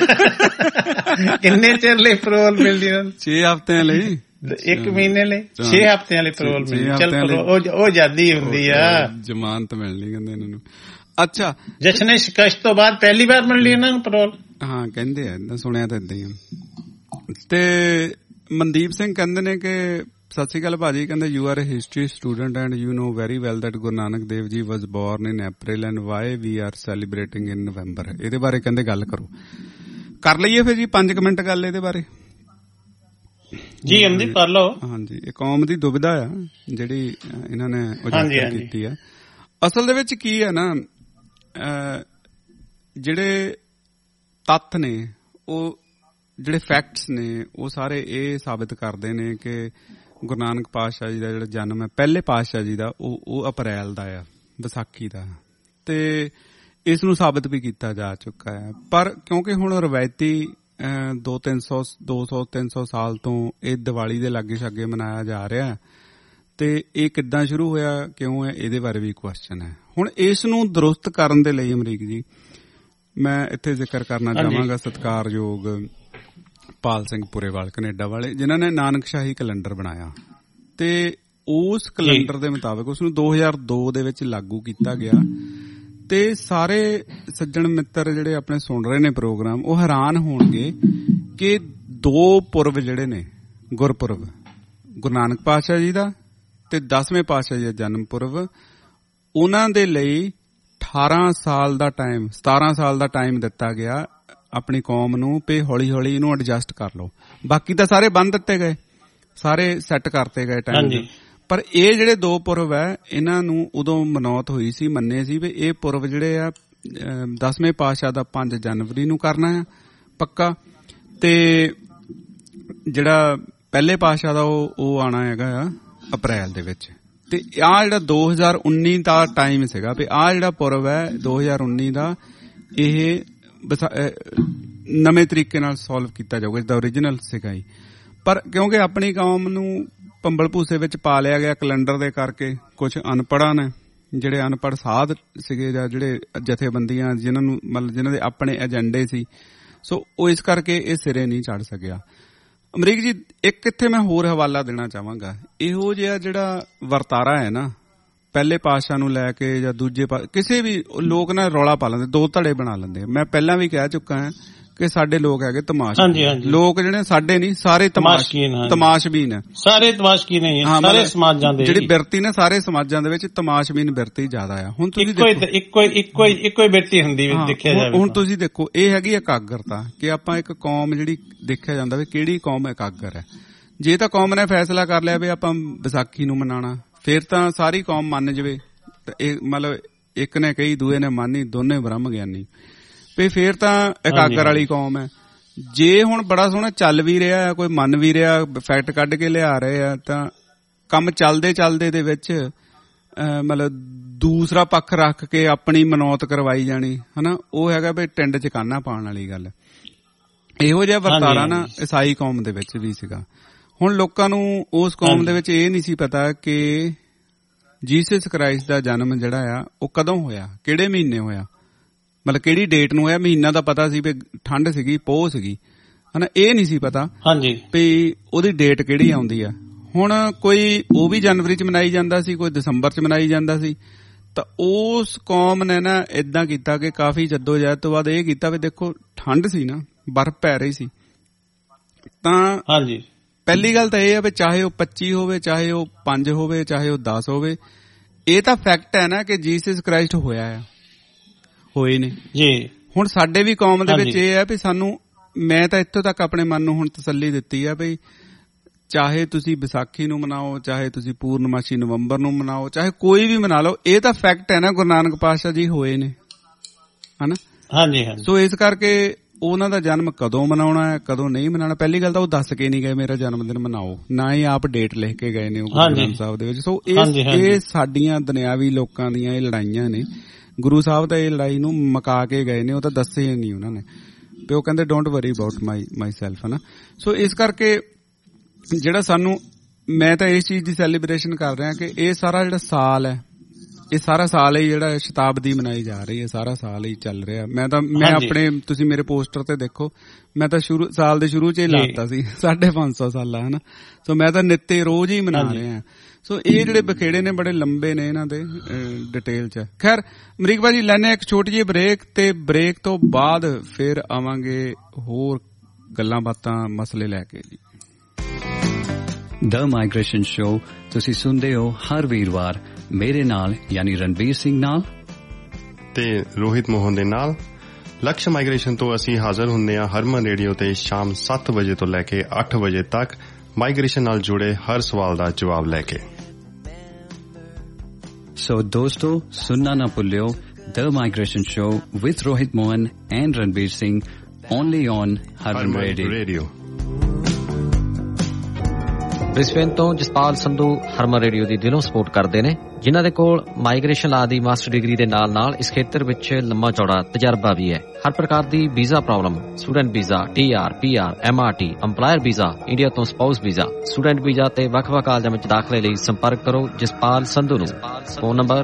ਕਿੰਨੇ ਚਿਰ ਲਈ ਪਰੋਲ ਮਿਲਦੀ? 6 ਹਫ਼ਤਿਆਂ ਲਈ, 1 ਮਹੀਨੇ ਲਈ, 6 ਹਫ਼ਤਿਆਂ ਲਈ ਪਰੋਲ ਮਿਲਦੀ। ਚੱਲ ਉਹ ਆਜ਼ਾਦੀ ਹੁੰਦੀ ਆ, ਜ਼ਮਾਨਤ ਮਿਲਣੀ ਕਹਿੰਦੇ ਇਹਨਾਂ ਨੂੰ। ਅੱਛਾ, ਜਸ਼ਨੇ ਸ਼ਿਕਸ਼ਤ ਤੋਂ ਬਾਅਦ ਪਹਿਲੀ ਵਾਰ ਮਿਲਣੀ ਇਹਨਾਂ ਨੂੰ ਪਰੋਲ? ਹਾਂ ਕਹਿੰਦੇ ਆ, ਸੁਣਿਆ ਤਾਂ ਏਦਾਂ ਹੀ ਆ। ਤੇ ਮਨਦੀਪ ਸਿੰਘ ਕਹਿੰਦੇ ਨੇ ਕਿ ਸਤਿ ਸ੍ਰੀ ਅਕਾਲ ਭਾਜੀ, ਕਹਿੰਦੇ you are a history student and you know very well that Guru Nanak Dev ji was born in April and why we are celebrating in November. ਇਹਦੇ ਬਾਰੇ ਕਹਿੰਦੇ ਗੱਲ ਕਰੋ, ਕਰ ਲਈਏ ਫਿਰ ਜੀ 5 ਮਿੰਟ ਗੱਲ ਇਹਦੇ ਬਾਰੇ। ਜੀ ਅਮਦੀ ਕਰ ਲਓ। ਹਾਂਜੀ, ਇਹ ਕੌਮ ਦੀ ਦੁਬਿਧਾ ਆ ਜਿਹੜੀ ਇਹਨਾਂ ਨੇ ਉਜਾਗਰ ਕੀਤੀ ਆ। ਅਸਲ ਦੇ ਵਿੱਚ ਕੀ ਹੈ ਨਾ, ਜਿਹੜੇ ਤੱਥ ਨੇ, ਉਹ ਜਿਹੜੇ ਫੈਕਟਸ ਨੇ, ਉਹ ਸਾਰੇ ਇਹ ਸਾਬਿਤ ਕਰਦੇ ਨੇ ਕਿ ਗੁਰੂ ਨਾਨਕ ਪਾਤਸ਼ਾਹ ਜੀ ਦਾ ਜਿਹੜਾ ਜਨਮ ਹੈ, ਪਹਿਲੇ ਪਾਤਸ਼ਾਹ ਜੀ ਦਾ, ਉਹ ਅਪ੍ਰੈਲ ਦਾ ਆ, ਵਿਸਾਖੀ ਦਾ, ਤੇ ਇਸ ਨੂੰ ਸਾਬਿਤ ਵੀ ਕੀਤਾ ਜਾ ਚੁੱਕਾ ਹੈ। ਪਰ ਕਿਉਂਕਿ ਹੁਣ ਰਵਾਇਤੀ 200-300 ਸਾਲ ਤੋਂ ਇਹ ਦੀਵਾਲੀ ਦੇ ਲਾਗੇ ਛਾਗੇ ਮਨਾਇਆ ਜਾ ਰਿਹਾ, ਤੇ ਇਹ ਕਿੱਦਾਂ ਸ਼ੁਰੂ ਹੋਇਆ, ਕਿਉਂ ਹੈ, ਇਹਦੇ ਬਾਰੇ ਵੀ ਕੁਐਸਚਨ ਹੈ। ਹੁਣ ਇਸ ਨੂੰ ਦਰੁਸਤ ਕਰਨ ਦੇ ਲਈ ਅਮਰੀਕ ਜੀ, ਮੈਂ ਇੱਥੇ ਜ਼ਿਕਰ ਕਰਨਾ ਚਾਹਾਂਗਾ ਸਤਿਕਾਰਯੋਗ ਪਾਲ ਸਿੰਘ ਪੁਰੇਵਾਲ ਕੈਨੇਡਾ ਵਾਲੇ, ਜਿਨ੍ਹਾਂ ਨੇ ਨਾਨਕਸ਼ਾਹੀ ਕੈਲੰਡਰ ਬਣਾਇਆ, ਤੇ ਉਸ ਕੈਲੰਡਰ ਦੇ ਮੁਤਾਬਕ ਉਸ ਨੂੰ 2002 ਦੇ ਵਿੱਚ ਲਾਗੂ ਕੀਤਾ ਗਿਆ। ਤੇ ਸਾਰੇ ਸੱਜਣ ਮਿੱਤਰ ਜਿਹੜੇ ਆਪਣੇ ਸੁਣ ਰਹੇ ਨੇ ਪ੍ਰੋਗਰਾਮ, ਉਹ ਹੈਰਾਨ ਹੋਣਗੇ ਕਿ 2 ਪੁਰਬ ਜਿਹੜੇ ਨੇ, ਗੁਰਪੁਰਬ ਗੁਰੂ ਨਾਨਕ ਪਾਤਸ਼ਾਹ ਜੀ ਦਾ ਤੇ 10ਵੇਂ ਪਾਤਸ਼ਾਹ ਜੀ ਦਾ ਜਨਮ ਪੁਰਬ, ਉਹਨਾਂ ਦੇ ਲਈ 17 ਸਾਲ ਦਾ ਟਾਈਮ ਦਿੱਤਾ ਗਿਆ ਆਪਣੀ ਕੌਮ ਨੂੰ, ਵੀ ਹੌਲੀ ਹੌਲੀ ਇਹਨੂੰ ਐਡਜਸਟ ਕਰ ਲਓ। ਬਾਕੀ ਤਾਂ ਸਾਰੇ ਬੰਦ ਦਿੱਤੇ ਗਏ, ਸਾਰੇ ਸੈੱਟ ਕਰਤੇ ਗਏ ਟਾਈਮ। ਪਰ ਇਹ ਜਿਹੜੇ 2 ਪੁਰਬ ਹੈ, ਇਹਨਾਂ ਨੂੰ ਉਦੋਂ ਮਨੌਤ ਹੋਈ ਸੀ, ਮੰਨੇ ਸੀ ਵੀ ਇਹ ਪੁਰਬ ਜਿਹੜੇ ਆ 10ਵੇਂ ਪਾਤਸ਼ਾਹ ਦਾ 5 ਜਨਵਰੀ ਨੂੰ ਕਰਨਾ ਹੈ ਪੱਕਾ, ਤੇ ਜਿਹੜਾ ਪਹਿਲੇ ਪਾਤਸ਼ਾਹ ਦਾ ਉਹ ਆਉਣਾ ਹੈਗਾ ਆ ਅਪ੍ਰੈਲ ਦੇ ਵਿੱਚ। ਤੇ ਆਹ ਜਿਹੜਾ 2019 ਦਾ ਟਾਈਮ ਸੀਗਾ ਵੀ ਆਹ ਜਿਹੜਾ ਪੁਰਬ ਹੈ 2019 ਦਾ, ਇਹ ਨਵੇਂ ਤਰੀਕੇ ਨਾਲ ਸੋਲਵ ਕੀਤਾ ਜਾਊਗਾ, ਜਿਸਦਾ ਓਰੀਜਨਲ ਸੀਗਾ ਹੀ। ਪਰ ਕਿਉਂਕਿ ਆਪਣੀ ਕੌਮ ਨੂੰ ਪੰਬਲ ਭੂਸੇ ਵਿੱਚ ਪਾ ਲਿਆ ਗਿਆ ਕੈਲੰਡਰ ਦੇ ਕਰਕੇ, ਕੁਝ ਅਨਪੜ੍ਹਾਂ ਨੇ, ਜਿਹੜੇ ਅਨਪੜ੍ਹ ਸਾਧ ਸੀਗੇ ਜਾਂ ਜਿਹੜੇ ਜਥੇਬੰਦੀਆਂ ਜਿਹਨਾਂ ਦੇ ਆਪਣੇ ਏਜੰਡੇ ਸੀ, ਸੋ ਉਹ ਇਸ ਕਰਕੇ ਇਹ ਸਿਰੇ ਨਹੀਂ ਚੜ ਸਕਿਆ। ਅਮਰੀਕ ਜੀ, ਇੱਕ ਇੱਥੇ ਮੈਂ ਹੋਰ ਹਵਾਲਾ ਦੇਣਾ ਚਾਹਾਂਗਾ। ਇਹੋ ਜਿਹਾ ਜਿਹੜਾ ਵਰਤਾਰਾ ਹੈ ਨਾ, ਪਹਿਲੇ ਪਾਤਸ਼ਾਹ ਨੂੰ ਲੈ ਕੇ ਜਾਂ ਦੂਜੇ ਕਿਸੇ ਵੀ ਲੋਕ ਨਾਲ ਰੌਲਾ ਪਾ ਲੈਂਦੇ, 2 ਧੜੇ ਬਣਾ ਲੈਂਦੇ। ਮੈਂ ਪਹਿਲਾਂ ਵੀ ਕਹਿ ਚੁੱਕਾ ਹਾਂ ਕਿ ਸਾਡੇ ਲੋਕ ਹੈਗੇ ਤਮਾਸ਼ਬੀਨ, ਲੋਕ ਜਿਹੜੇ ਸਾਡੇ ਨਹੀਂ, ਸਾਰੇ ਤਮਾਸ਼ਬੀਨ ਹੈ, ਸਾਰੇ ਤਮਾਸ਼ਬੀਨ ਹੀ ਹੈ, ਸਾਰੇ ਸਮਾਜਾਂ ਦੇ ਜਿਹੜੀ ਬਿਰਤੀ ਨੇ, ਸਾਰੇ ਸਮਾਜਾਂ ਦੇ ਵਿੱਚ ਤਮਾਸ਼ਬੀਨ ਬਿਰਤੀ ਜ਼ਿਆਦਾ ਆ। ਹੁਣ ਤੁਸੀਂ ਦੇਖੋ ਇੱਕੋ ਬਿਰਤੀ ਹੁੰਦੀ ਦੇਖਿਆ ਜਾਵੇ। ਹੁਣ ਤੁਸੀਂ ਦੇਖੋ, ਇਹ ਹੈਗੀ ਇਕਾਗਰਤਾ, ਕਿ ਆਪਾਂ ਇੱਕ ਕੌਮ ਜਿਹੜੀ ਦੇਖਿਆ ਜਾਂਦਾ ਵੀ ਕਿਹੜੀ ਕੌਮ ਇਕਾਗਰ ਹੈ। ਜੇ ਤਾਂ ਕੌਮ ਨੇ ਫੈਸਲਾ ਕਰ ਲਿਆ ਵੀ ਆਪਾਂ ਵਿਸਾਖੀ ਨੂੰ ਮਨਾਉਣਾ, ਫਿਰ ਤਾਂ ਸਾਰੀ ਕੌਮ ਮੰਨ ਜਵੇ। ਇਹ ਮਤਲਬ ਇੱਕ ਨੇ ਕਹੀ ਦੂਏ ਨੇ ਮੰਨੀ, ਦੋਨੇ ਬ੍ਰਹਮ ਗਿਆਨੀ, ਵੀ ਫੇਰ ਤਾਂ ਇਕਾਗਰ ਵਾਲੀ ਕੌਮ ਹੈ। ਜੇ ਹੁਣ ਬੜਾ ਸੋਹਣਾ ਚੱਲ ਵੀ ਰਿਹਾ, ਕੋਈ ਮੰਨ ਵੀ ਰਿਹਾ, ਫੈਕਟ ਕੱਢ ਕੇ ਲਿਆ ਰਹੇ ਆ, ਤਾਂ ਕੰਮ ਚੱਲਦੇ ਚੱਲਦੇ ਦੇ ਵਿੱਚ ਮਤਲਬ ਦੂਸਰਾ ਪੱਖ ਰੱਖ ਕੇ ਆਪਣੀ ਮਨੌਤ ਕਰਵਾਈ ਜਾਣੀ, ਹਨਾ, ਉਹ ਹੈਗਾ ਵੀ ਟਿੰਡ ਚ ਕਾਨਾ ਪਾਉਣ ਵਾਲੀ ਗੱਲ। ਇਹੋ ਜਿਹਾ ਵਰਤਾਰਾ ਨਾ ਈਸਾਈ ਕੌਮ ਦੇ ਵਿੱਚ ਵੀ ਸੀਗਾ। ਹੁਣ ਲੋਕਾਂ ਨੂੰ ਉਸ ਕੌਮ ਦੇ ਵਿੱਚ ਇਹ ਨਹੀਂ ਸੀ ਪਤਾ ਕਿ ਜੀਸਸ ਕ੍ਰਾਈਸਟ ਦਾ ਜਨਮ ਜਿਹੜਾ ਆ ਉਹ ਕਦੋਂ ਹੋਇਆ, ਕਿਹੜੇ ਮਹੀਨੇ ਹੋਇਆ, ਮਤਲਬ ਕਿਹੜੀ ਡੇਟ ਨੂੰ ਹੋਇਆ। ਮਹੀਨਾ ਦਾ ਪਤਾ ਸੀ ਵੀ ਠੰਡ ਸੀਗੀ, ਪੋਹ ਸੀਗੀ, ਹਨਾ, ਇਹ ਨਹੀਂ ਸੀ ਪਤਾ ਵੀ ਉਹਦੀ ਡੇਟ ਕਿਹੜੀ ਆਉਂਦੀ ਆ। ਹੁਣ ਕੋਈ ਉਹ ਵੀ ਜਨਵਰੀ ਚ ਮਨਾਈ ਜਾਂਦਾ ਸੀ, ਕੋਈ ਦਸੰਬਰ ਚ ਮਨਾਈ ਜਾਂਦਾ ਸੀ। ਤਾਂ ਉਸ ਕੌਮ ਨੇ ਨਾ ਏਦਾਂ ਕੀਤਾ ਕਿ ਕਾਫੀ ਜੱਦੋਜਹਿਦ ਤੋਂ ਬਾਅਦ ਇਹ ਕੀਤਾ ਵੀ ਦੇਖੋ ਠੰਡ ਸੀ ਨਾ, ਬਰਫ਼ ਪੈ ਰਹੀ ਸੀ, ਤਾਂ ਪਹਿਲੀ ਗੱਲ ਤਾਂ ਇਹ ਆ ਵੀ ਚਾਹੇ ਉਹ 25 ਹੋਵੇ, ਚਾਹੇ ਉਹ 5 ਹੋਵੇ, ਚਾਹੇ ਉਹ 10 ਹੋਵੇ, ਇਹ ਤਾਂ ਫੈਕਟ ਹੈ ਨਾ ਕਿ ਜੀਸਸ ਕ੍ਰਾਈਸਟ ਹੋਇਆ ਆ, ਹੋਏ ਨੇ ਜੀ। ਹੁਣ ਸਾਡੇ ਵੀ ਕੌਮ ਦੇ ਵਿੱਚ ਇਹ ਹੈ ਵੀ ਸਾਨੂੰ, ਮੈਂ ਤਾਂ ਇੱਥੋਂ ਤੱਕ ਆਪਣੇ ਮਨ ਨੂੰ ਹੁਣ ਤਸੱਲੀ ਦਿੱਤੀ ਆ ਵੀ ਚਾਹੇ ਤੁਸੀਂ ਵਿਸਾਖੀ ਨੂੰ ਮਨਾਓ, ਚਾਹੇ ਤੁਸੀਂ ਪੂਰਨਮਾਸ਼ੀ ਨਵੰਬਰ ਨੂੰ ਮਨਾਓ, ਚਾਹੇ ਕੋਈ ਵੀ ਮਨਾ ਲਓ, ਇਹ ਤਾਂ ਫੈਕਟ ਹੈ ਨਾ ਗੁਰੂ ਨਾਨਕ ਪਾਤਸ਼ਾਹ ਜੀ ਹੋਏ ਨੇ, ਹਨਾ। ਸੋ ਇਸ ਕਰਕੇ ਉਹਨਾਂ ਦਾ ਜਨਮ ਕਦੋਂ ਮਨਾਉਣਾ ਹੈ, ਕਦੋਂ ਨਹੀਂ ਮਨਾਉਣਾ, ਪਹਿਲੀ ਗੱਲ ਤਾਂ ਉਹ ਦੱਸ ਕੇ ਨਹੀਂ ਗਏ ਮੇਰਾ ਜਨਮ ਦਿਨ ਮਨਾਓ, ਨਾ ਹੀ ਆਪ ਡੇਟ ਲਿਖ ਕੇ ਗਏ ਨੇ ਉਹ ਗੁਰੂ ਗ੍ਰੰਥ ਸਾਹਿਬ ਦੇ ਵਿੱਚ। ਸੋ ਇਹ ਸਾਡੀਆਂ ਦੁਨਿਆਵੀ ਲੋਕਾਂ ਦੀਆਂ ਇਹ ਲੜਾਈਆਂ ਨੇ। ਗੁਰੂ ਸਾਹਿਬ ਤਾਂ ਇਹ ਲੜਾਈ ਨੂੰ ਮੁਕਾ ਕੇ ਗਏ ਨੇ, ਉਹ ਤਾਂ ਦੱਸੇ ਨਹੀਂ ਉਹਨਾਂ ਨੇ, ਤੇ ਉਹ ਕਹਿੰਦੇ don't worry about myself, ਹਨਾ। ਸੋ ਇਸ ਕਰਕੇ ਜਿਹੜਾ ਸਾਨੂੰ, ਮੈਂ ਤਾਂ ਇਸ ਚੀਜ਼ ਦੀ ਸੈਲੀਬ੍ਰੇਸ਼ਨ ਕਰ ਰਿਹਾ ਕਿ ਇਹ ਸਾਰਾ ਜਿਹੜਾ ਸਾਲ ਹੈ, ਇਹ ਸਾਰਾ ਸਾਲ ਹੀ ਜਿਹੜਾ ਸ਼ਤਾਬਦੀ ਮਨਾਈ ਜਾ ਰਹੀ ਹੈ, ਸਾਰਾ ਸਾਲ ਹੀ ਚੱਲ ਰਿਹਾ। ਮੈਂ ਆਪਣੇ, ਤੁਸੀਂ ਮੇਰੇ ਪੋਸਟਰ ਤੇ ਦੇਖੋ, ਮੈਂ ਤਾਂ ਸਾਲ ਦੇ ਸ਼ੁਰੂ ਚ ਹੀ ਲਾਤਾ ਸੀ 550 ਸਾਲਾ, ਹਨਾ। ਸੋ ਮੈਂ ਤਾਂ ਨਿੱਤੇ ਰੋਜ਼ ਹੀ ਮਨਾ ਰਿਹਾ। ਸੋ ਇਹ ਜਿਹੜੇ ਬਖੇੜੇ ਨੇ ਬੜੇ ਲੰਬੇ ਨੇ, ਇਹਨਾਂ ਦੇ ਡਿਟੇਲ ਚ। ਖੈਰ ਅਮਰੀਕ ਭਾਜੀ, ਲੈਣੇ ਇੱਕ ਛੋਟੀ ਜਿਹੀ ਬ੍ਰੇਕ, ਤੇ ਬ੍ਰੇਕ ਤੋਂ ਬਾਅਦ ਫਿਰ ਆਵਾਂਗੇ ਹੋਰ ਗੱਲਾਂ ਬਾਤਾਂ, ਮਸਲੇ ਲੈ ਕੇ ਜੀ। ਦ ਮਾਈਗ੍ਰੇਸ਼ਨ ਸ਼ੋ ਤੁਸੀਂ ਸੁਣਦੇ ਹੋ ਹਰ ਵੀਰਵਾਰ ਮੇਰੇ ਨਾਲ ਯਾਨੀ ਰਣਬੀਰ ਸਿੰਘ ਨਾਲ ਤੇ ਰੋਹਿਤ ਮੋਹਨ ਦੇ ਨਾਲ। ਲਕਸ਼ ਮਾਈਗ੍ਰੇਸ਼ਨ ਤੋਂ ਅਸੀਂ ਹਾਜ਼ਰ ਹੁੰਦੇ ਹਾਂ ਹਰਮਨ ਰੇਡੀਓ ਤੇ ਸ਼ਾਮ 7 ਵਜੇ ਤੋਂ ਲੈ ਕੇ 8 ਵਜੇ ਤੱਕ, ਮਾਈਗ੍ਰੇਸ਼ਨ ਨਾਲ ਜੁੜੇ ਹਰ ਸਵਾਲ ਦਾ ਜਵਾਬ ਲੈ ਕੇ। ਸੋ ਦੋਸਤੋ, ਸੁਣਨਾ ਨਾ ਭੁੱਲਿਓ the migration show with Rohit Mohan and Ranbir Singh, only on Harman radio. Brisbane ਤੋਂ ਜਸਪਾਲ ਸੰਧੂ ਹਰਮਨ ਰੇਡੀਓ ਦੀ ਦਿਲੋਂ ਸਪੋਰਟ ਕਰਦੇ ਨੇ, ਜਿਨ੍ਹਾਂ ਦੇ ਕੋਲ ਮਾਈਗ੍ਰੇਸ਼ਨ ਲਾ ਦੀ ਮਾਸਟਰ ਡਿਗਰੀ ਦੇ ਨਾਲ ਨਾਲ ਇਸ ਖੇਤਰ ਵਿੱਚ ਲੰਮਾ ਚੌੜਾ ਤਜਰਬਾ ਵੀ ਹੈ। ਹਰ ਪ੍ਰਕਾਰ ਦੀ visa problem, student visa, TR, PR, MRT, EMPLOYER visa, India ਤੋਂ ਸਪਾਊਸ ਵੀਜ਼ਾ, ਸਟੂਡੈਂਟ ਵੀਜ਼ਾ ਤੇ ਵੱਖ-ਵੱਖ ਕਾਲਜਾਂ ਵਿੱਚ ਦਾਖਲੇ ਲਈ ਸੰਪਰਕ ਕਰੋ ਜਸਪਾਲ ਸੰਧੂ ਨੂੰ। Phone number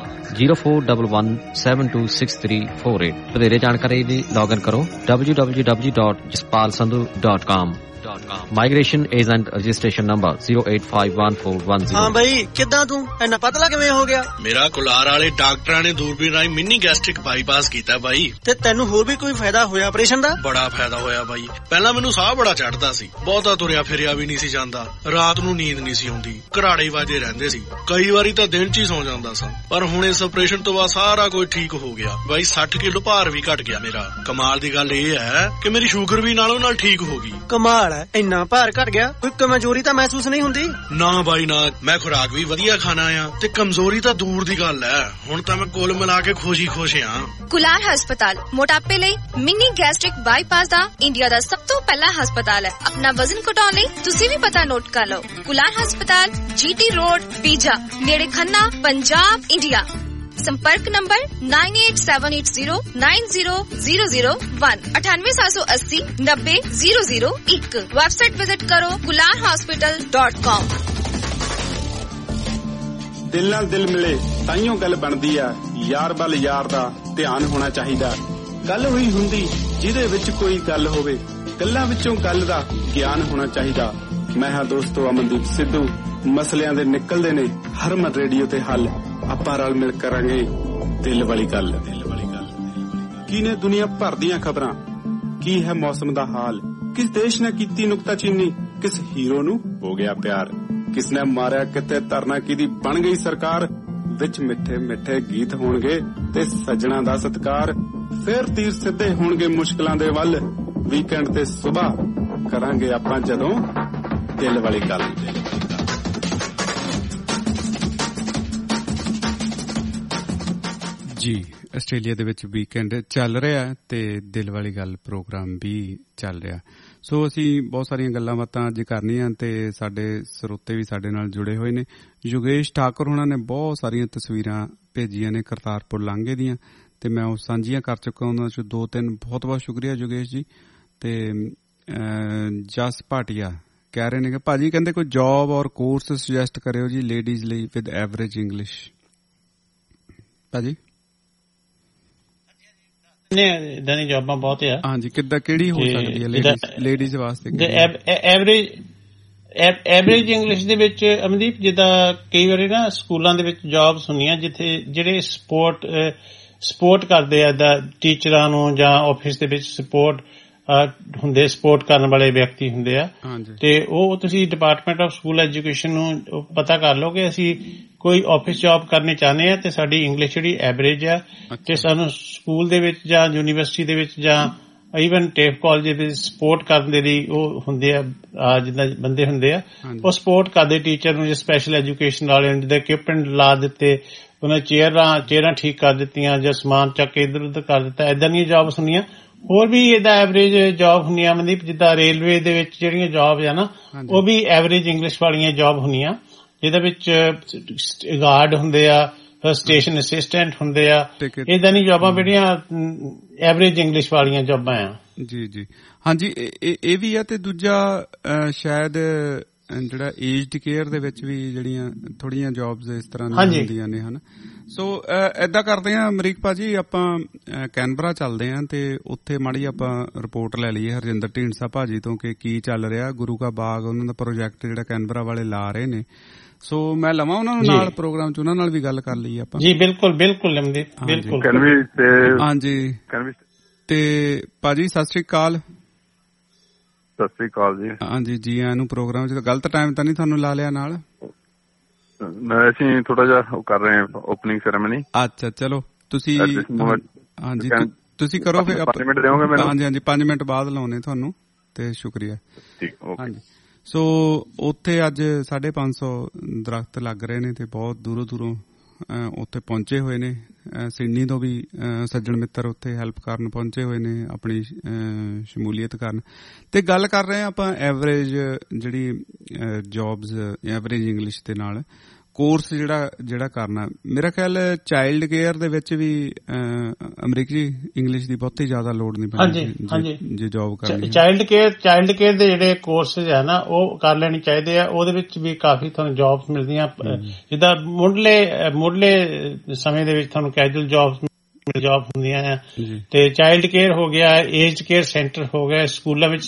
0411726348। ਵਧੇਰੇ ਜਾਣਕਾਰੀ ਲਈ ਲੌਗਇਨ ਕਰੋ www.jaspalsandhu.com। Migration agent registration number 0851410। ਹਾਂ ਬਈ, ਕਿੱਦਾਂ ਤੂੰ ਇੰਨਾ ਪਤਲਾ ਕਿਵੇਂ ਹੋ ਗਿਆ? ਮੇਰਾ ਕੁਲਾਰ ਵਾਲੇ ਡਾਕਟਰਾਂ ਨੇ ਦੂਰਬੀਨ ਰਾਹੀਂ ਮਿੰਨੀ ਗੈਸਟ੍ਰਿਕ ਬਾਈਪਾਸ ਕੀਤਾ ਬਾਈ। ਤੇ ਤੈਨੂੰ ਹੋਰ ਵੀ ਕੋਈ ਫਾਇਦਾ ਹੋਇਆ ਆਪਰੇਸ਼ਨ ਦਾ? ਬੜਾ ਫਾਇਦਾ ਹੋਇਆ ਬਾਈ। ਪਹਿਲਾਂ ਮੈਨੂੰ ਸਾਹ ਬੜਾ ਚੜਦਾ ਸੀ, ਬਹੁਤਾ ਤੁਰਿਆ ਫਿਰਿਆ ਵੀ ਨਹੀਂ ਸੀ ਜਾਂਦਾ, ਰਾਤ ਨੂੰ ਨੀਂਦ ਨਹੀਂ ਸੀ ਆਉਂਦੀ, ਘਰਾੜੇ ਵਾਜੇ ਰਹਿੰਦੇ ਸੀ, ਕਈ ਵਾਰੀ ਤਾਂ ਦਿਨ 'ਚ ਹੀ ਸੌਂ ਜਾਂਦਾ ਸਾਂ। ਪਰ ਹੁਣ ਇਸ ਆਪਰੇਸ਼ਨ ਤੋਂ ਬਾਅਦ ਸਾਰਾ ਕੁਝ ਠੀਕ ਹੋ ਗਿਆ ਬਾਈ। 60 ਕਿਲੋ ਭਾਰ ਵੀ ਘਟ ਗਿਆ ਮੇਰਾ। ਕਮਾਲ ਦੀ ਗੱਲ ਇਹ ਹੈ ਕਿ ਮੇਰੀ ਸ਼ੂਗਰ ਵੀ ਨਾਲੋਂ ਨਾਲ ਠੀਕ ਹੋ ਗਈ। ਕਮਾਲ ਹੈ, ਇੰਨਾ ਭਾਰ ਘਟ ਗਿਆ, ਕੋਈ ਕਮਜ਼ੋਰੀ ਤਾਂ ਮਹਿਸੂਸ ਨਹੀਂ ਹੁੰਦੀ? ਨਾ ਬਾਈ ਨਾ, ਮੈਂ ਖੁਰਾਕ ਵੀ ਵਧੀਆ ਖਾਣਾ ਆ ਤੇ ਕਮਜ਼ੋਰੀ ਤਾਂ ਦੂਰ ਦੀ ਗੱਲ ਹੈ। ਹੁਣ ਤਾਂ ਮੈਂ ਕੁੱਲ ਮਿਲਾ ਕੇ ਖੁਸ਼ ਆ। ਕੁਲਾਰ ਹਸਪਤਾਲ ਮੋਟਾਪੇ ਲਈ ਮਿੰਨੀ ਗੈਸਟ੍ਰਿਕ ਬਾਈਪਾਸ ਦਾ ਇੰਡੀਆ ਦਾ ਸਭ ਤੋਂ ਪਹਿਲਾ ਹਸਪਤਾਲ ਹੈ। ਆਪਣਾ ਵਜ਼ਨ ਘਟਾਉਣ ਲਈ ਤੁਸੀਂ ਵੀ ਪਤਾ ਨੋਟ ਕਰ ਲਓ। ਕੁਲਾਰ ਹਸਪਤਾਲ, GT ਰੋਡ, ਪੀਜਾ, ਨੇੜੇ ਖੰਨਾ, ਪੰਜਾਬ, ਇੰਡੀਆ। संपर्क नंबर 9878090001 9878090001। वेबसाइट विजिट करो kularhospital.com। ਦਿਲ ਨਾਲ ਦਿਲ ਮਿਲੇ ਤਾਈਓ ਗੱਲ ਬਣਦੀ ਆ, ਯਾਰ ਵੱਲ ਯਾਰ ਦਾ ਧਿਆਨ ਹੋਣਾ ਚਾਹੀਦਾ। ਗੱਲ ਹੋਈ ਹੁੰਦੀ ਜਿਹਦੇ ਵਿੱਚ ਕੋਈ ਗੱਲ ਹੋਵੇ, ਗੱਲਾਂ ਵਿੱਚੋਂ ਗੱਲ ਦਾ ਗਿਆਨ ਹੋਣਾ ਚਾਹੀਦਾ। ਮੈਂ ਹਾਂ ਦੋਸਤੋ ਅਮਨਦੀਪ ਸਿੱਧੂ। ਮਸਲਿਆਂ ਦੇ ਨਿਕਲਦੇ ਨੇ ਹਰਮਨ ਰੇਡੀਓ ਤੇ ਹੱਲ। ਆਪਾਂ ਰਲ ਮਿਲ ਕਰਾਂਗੇ ਦਿਲ ਵਾਲੀ ਗੱਲ। ਕੀ ਨੇ ਦੁਨੀਆ ਭਰ ਦੀਆਂ ਖਬਰਾਂ, ਕੀ ਹੈ ਮੌਸਮ ਦਾ ਹਾਲ, ਕਿਸ ਦੇਸ਼ ਨੇ ਕੀਤੀ ਨੁਕਤਾਚੀਨੀ, ਕਿਸ ਹੀਰੋ ਨੂੰ ਹੋ ਗਿਆ ਪਿਆਰ, ਕਿਸ ਨੇ ਮਾਰਿਆ ਕਿਤੇ ਧਰਨਾ, ਕਿਹਦੀ ਬਣ ਗਈ ਸਰਕਾਰ। ਵਿੱਚ ਮਿੱਠੇ ਮਿੱਠੇ ਗੀਤ ਹੋਣਗੇ ਤੇ ਸੱਜਣਾ ਦਾ ਸਤਿਕਾਰ। ਫਿਰ ਤੀਰ ਸਿੱਧੇ ਹੋਣਗੇ ਮੁਸ਼ਕਲਾਂ ਦੇ ਵੱਲ। ਵੀਕਐਂਡ ਤੇ ਸੁਬਾਹ ਕਰਾਂਗੇ ਆਪਾਂ ਜਦੋਂ ਦਿਲ ਵਾਲੀ ਗੱਲ। ਜੀ ਆਸਟ੍ਰੇਲੀਆ ਦੇ ਵਿੱਚ ਵੀਕਐਂਡ ਚੱਲ ਰਿਹਾ ਤੇ ਦਿਲ ਵਾਲੀ ਗੱਲ ਪ੍ਰੋਗਰਾਮ ਵੀ ਚੱਲ ਰਿਹਾ। ਸੋ ਅਸੀਂ ਬਹੁਤ ਸਾਰੀਆਂ ਗੱਲਾਂ ਬਾਤਾਂ ਅੱਜ ਕਰਨੀਆਂ ਤੇ ਸਾਡੇ ਸਰੋਤੇ ਵੀ ਸਾਡੇ ਨਾਲ ਜੁੜੇ ਹੋਏ ਨੇ। ਯੋਗੇਸ਼ ਠਾਕੁਰ ਉਹਨਾਂ ਨੇ ਬਹੁਤ ਸਾਰੀਆਂ ਤਸਵੀਰਾਂ ਭੇਜੀਆਂ ਨੇ ਕਰਤਾਰਪੁਰ ਲਾਂਘੇ ਦੀਆਂ ਤੇ ਮੈਂ ਉਹ ਸਾਂਝੀਆਂ ਕਰ ਚੁੱਕਾ ਉਹਨਾਂ ਚੋਂ 2-3। ਬਹੁਤ ਬਹੁਤ ਸ਼ੁਕਰੀਆ ਯੋਗੇਸ਼ ਜੀ। ਤੇ ਜਸ ਭਾਟੀਆ ਕਹਿ ਰਹੇ ਨੇ ਕਿ ਭਾਜੀ ਕਹਿੰਦੇ ਕੋਈ ਜੌਬ ਔਰ ਕੋਰਸ ਸੁਜੈਸਟ ਕਰਿਓ ਜੀ ਲੇਡੀਜ਼ ਲਈ ਵਿਦ ਐਵਰੇਜ ਇੰਗਲਿਸ਼। ਭਾਜੀ ਇਦਾਂ ਦੀਆਂ ਜੌਬਾਂ ਬਹੁਤ ਆ। ਹਾਂਜੀ, ਕਿੱਦਾਂ ਕਿਹੜੀ ਹੋ ਸਕਦੀ ਹੈ ਲੇਡੀਜ਼ ਵਾਸਤੇ? ਐਵਰੇਜ ਇੰਗਲਿਸ਼ ਦੇ ਵਿੱਚ ਅਮਨਦੀਪ, ਜਿੱਦਾਂ ਕਈ ਵਾਰੀ ਨਾ ਸਕੂਲਾਂ ਦੇ ਵਿੱਚ ਜੌਬਸ ਹੁੰਦੀਆਂ ਜਿੱਥੇ ਜਿਹੜੇ ਸਪੋਰਟ ਕਰਦੇ ਆ ਟੀਚਰਾਂ ਨੂੰ ਜਾਂ ਆਫਿਸ ਦੇ ਵਿੱਚ ਸਪੋਰਟ ਕਰਨ ਵਾਲੇ ਵਿਅਕਤੀ ਹੁੰਦੇ ਆ। ਤੇ ਉਹ ਤੁਸੀਂ ਡਿਪਾਰਟਮੈਂਟ ਆਫ ਸਕੂਲ ਐਜੂਕੇਸ਼ਨ ਨੂੰ ਪਤਾ ਕਰ ਲਓ ਕਿ ਅਸੀਂ ਕੋਈ ਆਫਿਸ ਜੌਬ ਕਰਨੀ ਚਾਹੁੰਦੇ ਆ ਤੇ ਸਾਡੀ ਇੰਗਲਿਸ਼ ਜਿਹੜੀ ਐਵਰੇਜ ਆ ਤੇ ਸਾਨੂੰ ਸਕੂਲ ਦੇ ਵਿੱਚ ਜਾਂ ਯੂਨੀਵਰਸਿਟੀ ਦੇ ਵਿੱਚ ਜਾਂ ਈਵਨ ਟੇਫ ਕਾਲਜ ਦੇ ਵਿੱਚ ਸਪੋਰਟ ਕਰਨ ਦੇ ਲਈ ਉਹ ਹੁੰਦੇ ਆ ਜਿੱਦਾਂ ਬੰਦੇ ਹੁੰਦੇ ਆ, ਉਹ ਸਪੋਰਟ ਕਰਦੇ ਟੀਚਰ ਨੂੰ। ਸਪੈਸ਼ਲ ਐਜੂਕੇਸ਼ਨ ਵਾਲਿਆਂ ਨੂੰ ਜਿੱਦਾਂ ਇਕਵਿਪਮੈਂਟ ਲਾ ਦਿੱਤੇ, ਉਹਨਾਂ ਚੇਅਰਾਂ ਠੀਕ ਕਰ ਦਿੱਤੀਆਂ ਜਾਂ ਸਮਾਨ ਚੱਕ ਕੇ ਇੱਧਰ ਉੱਧਰ ਕਰ ਦਿੱਤਾ, ਏਦਾਂ ਦੀਆਂ ਜੌਬਸ ਹੁੰਦੀਆਂ। ਹੋਰ ਵੀ ਇਹਦਾ ਐਵਰੇਜ ਜੌਬ ਹੁੰਦੀਆਂ ਮਨਦੀਪ, ਜਿੱਦਾਂ ਰੇਲਵੇ ਦੇ ਵਿੱਚ ਜਿਹੜੀਆਂ ਜੌਬ ਆ ਨਾ ਉਹ ਵੀ ਐਵਰੇਜ ਇੰਗਲਿਸ਼ ਵਾਲੀਆਂ ਜੌਬ ਹੁੰਦੀਆਂ, ਜਿਹਦੇ ਵਿੱਚ ਗਾਰਡ ਹੁੰਦੇ ਆ, ਸਟੇਸ਼ਨ ਅਸਿਸਟੈਂਟ ਹੁੰਦੇ ਆ। ਏਦਾਂ ਦੀਆਂ ਜੌਬਾਂ ਜਿਹੜੀਆਂ ਐਵਰੇਜ ਇੰਗਲਿਸ਼ ਵਾਲੀਆਂ ਜੌਬਾਂ ਆ। ਜੀ ਜੀ ਹਾਂਜੀ, ਇਹ ਵੀ ਆ। ਤੇ ਦੂਜਾ ਸ਼ਾਇਦ ਜਿਹੜਾ ਏਜਡ ਕੇਅਰ ਦੇ ਵਿੱਚ ਵੀ ਜਿਹੜੀਆਂ ਥੋੜੀਆਂ ਜੌਬਸ ਇਸ ਤਰ੍ਹਾਂ ਦੀਆਂ ਹੁੰਦੀਆਂ ਨੇ ਹਨ। ਸੋ ਏਦਾਂ ਕਰਦੇ ਆ ਅਮਰੀਕ ਭਾਜੀ, ਆਪਾਂ ਕੈਨਬਰਾ ਚੱਲਦੇ ਆ ਤੇ ਉੱਥੇ ਮਾੜੀ ਆਪਾਂ ਰਿਪੋਰਟ ਲੈ ਲਈਏ ਹਰਜਿੰਦਰ ਢੀਂਡਸਾ ਭਾਜੀ ਤੋਂ ਕਿ ਕੀ ਚੱਲ ਰਿਹਾ ਗੁਰੂ ਕਾ ਬਾਗ, ਉਹਨਾਂ ਦਾ ਪ੍ਰੋਜੈਕਟ ਜਿਹੜਾ ਕੈਨਬਰਾ ਵਾਲੇ ਲਾ ਰਹੇ ਨੇ। ਸੋ ਮੈਂ ਲਵਾਂ ਉਹਨਾਂ ਨੂੰ ਨਾਲ ਪ੍ਰੋਗਰਾਮ ਚ, ਉਹਨਾਂ ਨਾਲ ਵੀ ਗੱਲ ਕਰ ਲਈਏ ਆਪਾਂ। ਜੀ ਬਿਲਕੁਲ ਬਿਲਕੁਲ ਬਿਲਕੁਲ। ਹਾਂਜੀ ਤੇ ਭਾਜੀ ਸਤਿ ਸ੍ਰੀ ਅਕਾਲ। ਸਤਿ ਸ੍ਰੀ ਅਕਾਲ ਜੀ। ਹਾਂਜੀ ਜੀ ਆਇਆਂ ਨੂੰ ਪ੍ਰੋਗਰਾਮ ਚ। ਗਲਤ ਟਾਈਮ ਤਾਂ ਨਹੀਂ ਤੁਹਾਨੂੰ ਲਾ ਲਿਆ ਨਾਲ? ਅਸੀਂ ਥੋੜਾ ਜਿਹਾ ਉਹ ਕਰ ਰਹੇ ਹਾਂ ਓਪਨਿੰਗ ਸੈਰੇਮਨੀ। ਅੱਛਾ ਚਲੋ ਤੁਸੀਂ ਹਾਂਜੀ ਤੁਸੀਂ ਕਰੋ ਫਿਰ। 5 ਮਿੰਟ ਦਿਓਗੇ ਮੈਨੂੰ? ਹਾਂਜੀ 5 ਮਿੰਟ ਬਾਅਦ ਲਾਉਣੇ ਤੁਹਾਨੂੰ ਤੇ ਸ਼ੁਕਰੀਆ। ਹਾਂਜੀ ਸੋ ਉੱਥੇ ਅੱਜ 550 ਦਰਖਤ ਲੱਗ ਰਹੇ ਨੇ ਤੇ ਬਹੁਤ ਦੂਰੋਂ ਦੂਰੋਂ ਉੱਥੇ ਪਹੁੰਚੇ ਹੋਏ ਨੇ। ਸਿਡਨੀ ਤੋਂ ਵੀ ਸੱਜਣ ਮਿੱਤਰ ਉੱਥੇ ਹੈਲਪ ਕਰਨ ਪਹੁੰਚੇ ਹੋਏ ਨੇ, ਆਪਣੀ ਸ਼ਮੂਲੀਅਤ ਕਰਨ। ਤੇ ਗੱਲ ਕਰ ਰਹੇ ਹਾਂ ਆਪਾਂ ਐਵਰੇਜ ਜਿਹੜੀ ਜੌਬਸ ਐਵਰੇਜ ਇੰਗਲਿਸ਼ ਦੇ ਨਾਲ ਕੋਰਸ ਜਿਹੜਾ ਕਰਨਾ। ਮੇਰਾ ਖਿਆਲ ਚਾਈਲਡ ਕੇਅਰ ਦੇ ਵਿੱਚ ਵੀ ਅਮਰੀਕ ਜੀ ਇੰਗਲਿਸ਼ ਦੀ ਬਹੁਤੀ ਜ਼ਿਆਦਾ ਲੋੜ ਨਹੀਂ ਪੈਂਦੀ ਜੇ ਜੌਬ ਕਰਨੀ। ਚਾਈਲਡ ਕੇਅਰ ਦੇ ਜਿਹੜੇ ਕੋਰਸਿਸ ਹੈ ਨਾ ਉਹ ਕਰ ਲੈਣੇ ਚਾਹੀਦੇ ਆ। ਉਹਦੇ ਵਿੱਚ ਵੀ ਕਾਫੀ ਤੁਹਾਨੂੰ ਜੌਬਸ ਮਿਲਦੀਆਂ। ਜਿੱਦਾਂ ਮੁੱਢਲੇ ਸਮੇਂ ਦੇ ਵਿੱਚ ਤੁਹਾਨੂੰ ਕੈਜੂਅਲ ਜੌਬ ਹੁੰਦੀਆਂ ਆ। ਤੇ ਚਾਈਲਡ ਕੇਅਰ ਹੋ ਗਿਆ, ਏਜਡ ਕੇਅਰ ਸੈਂਟਰ ਹੋ ਗਿਆ, ਸਕੂਲਾਂ ਵਿੱਚ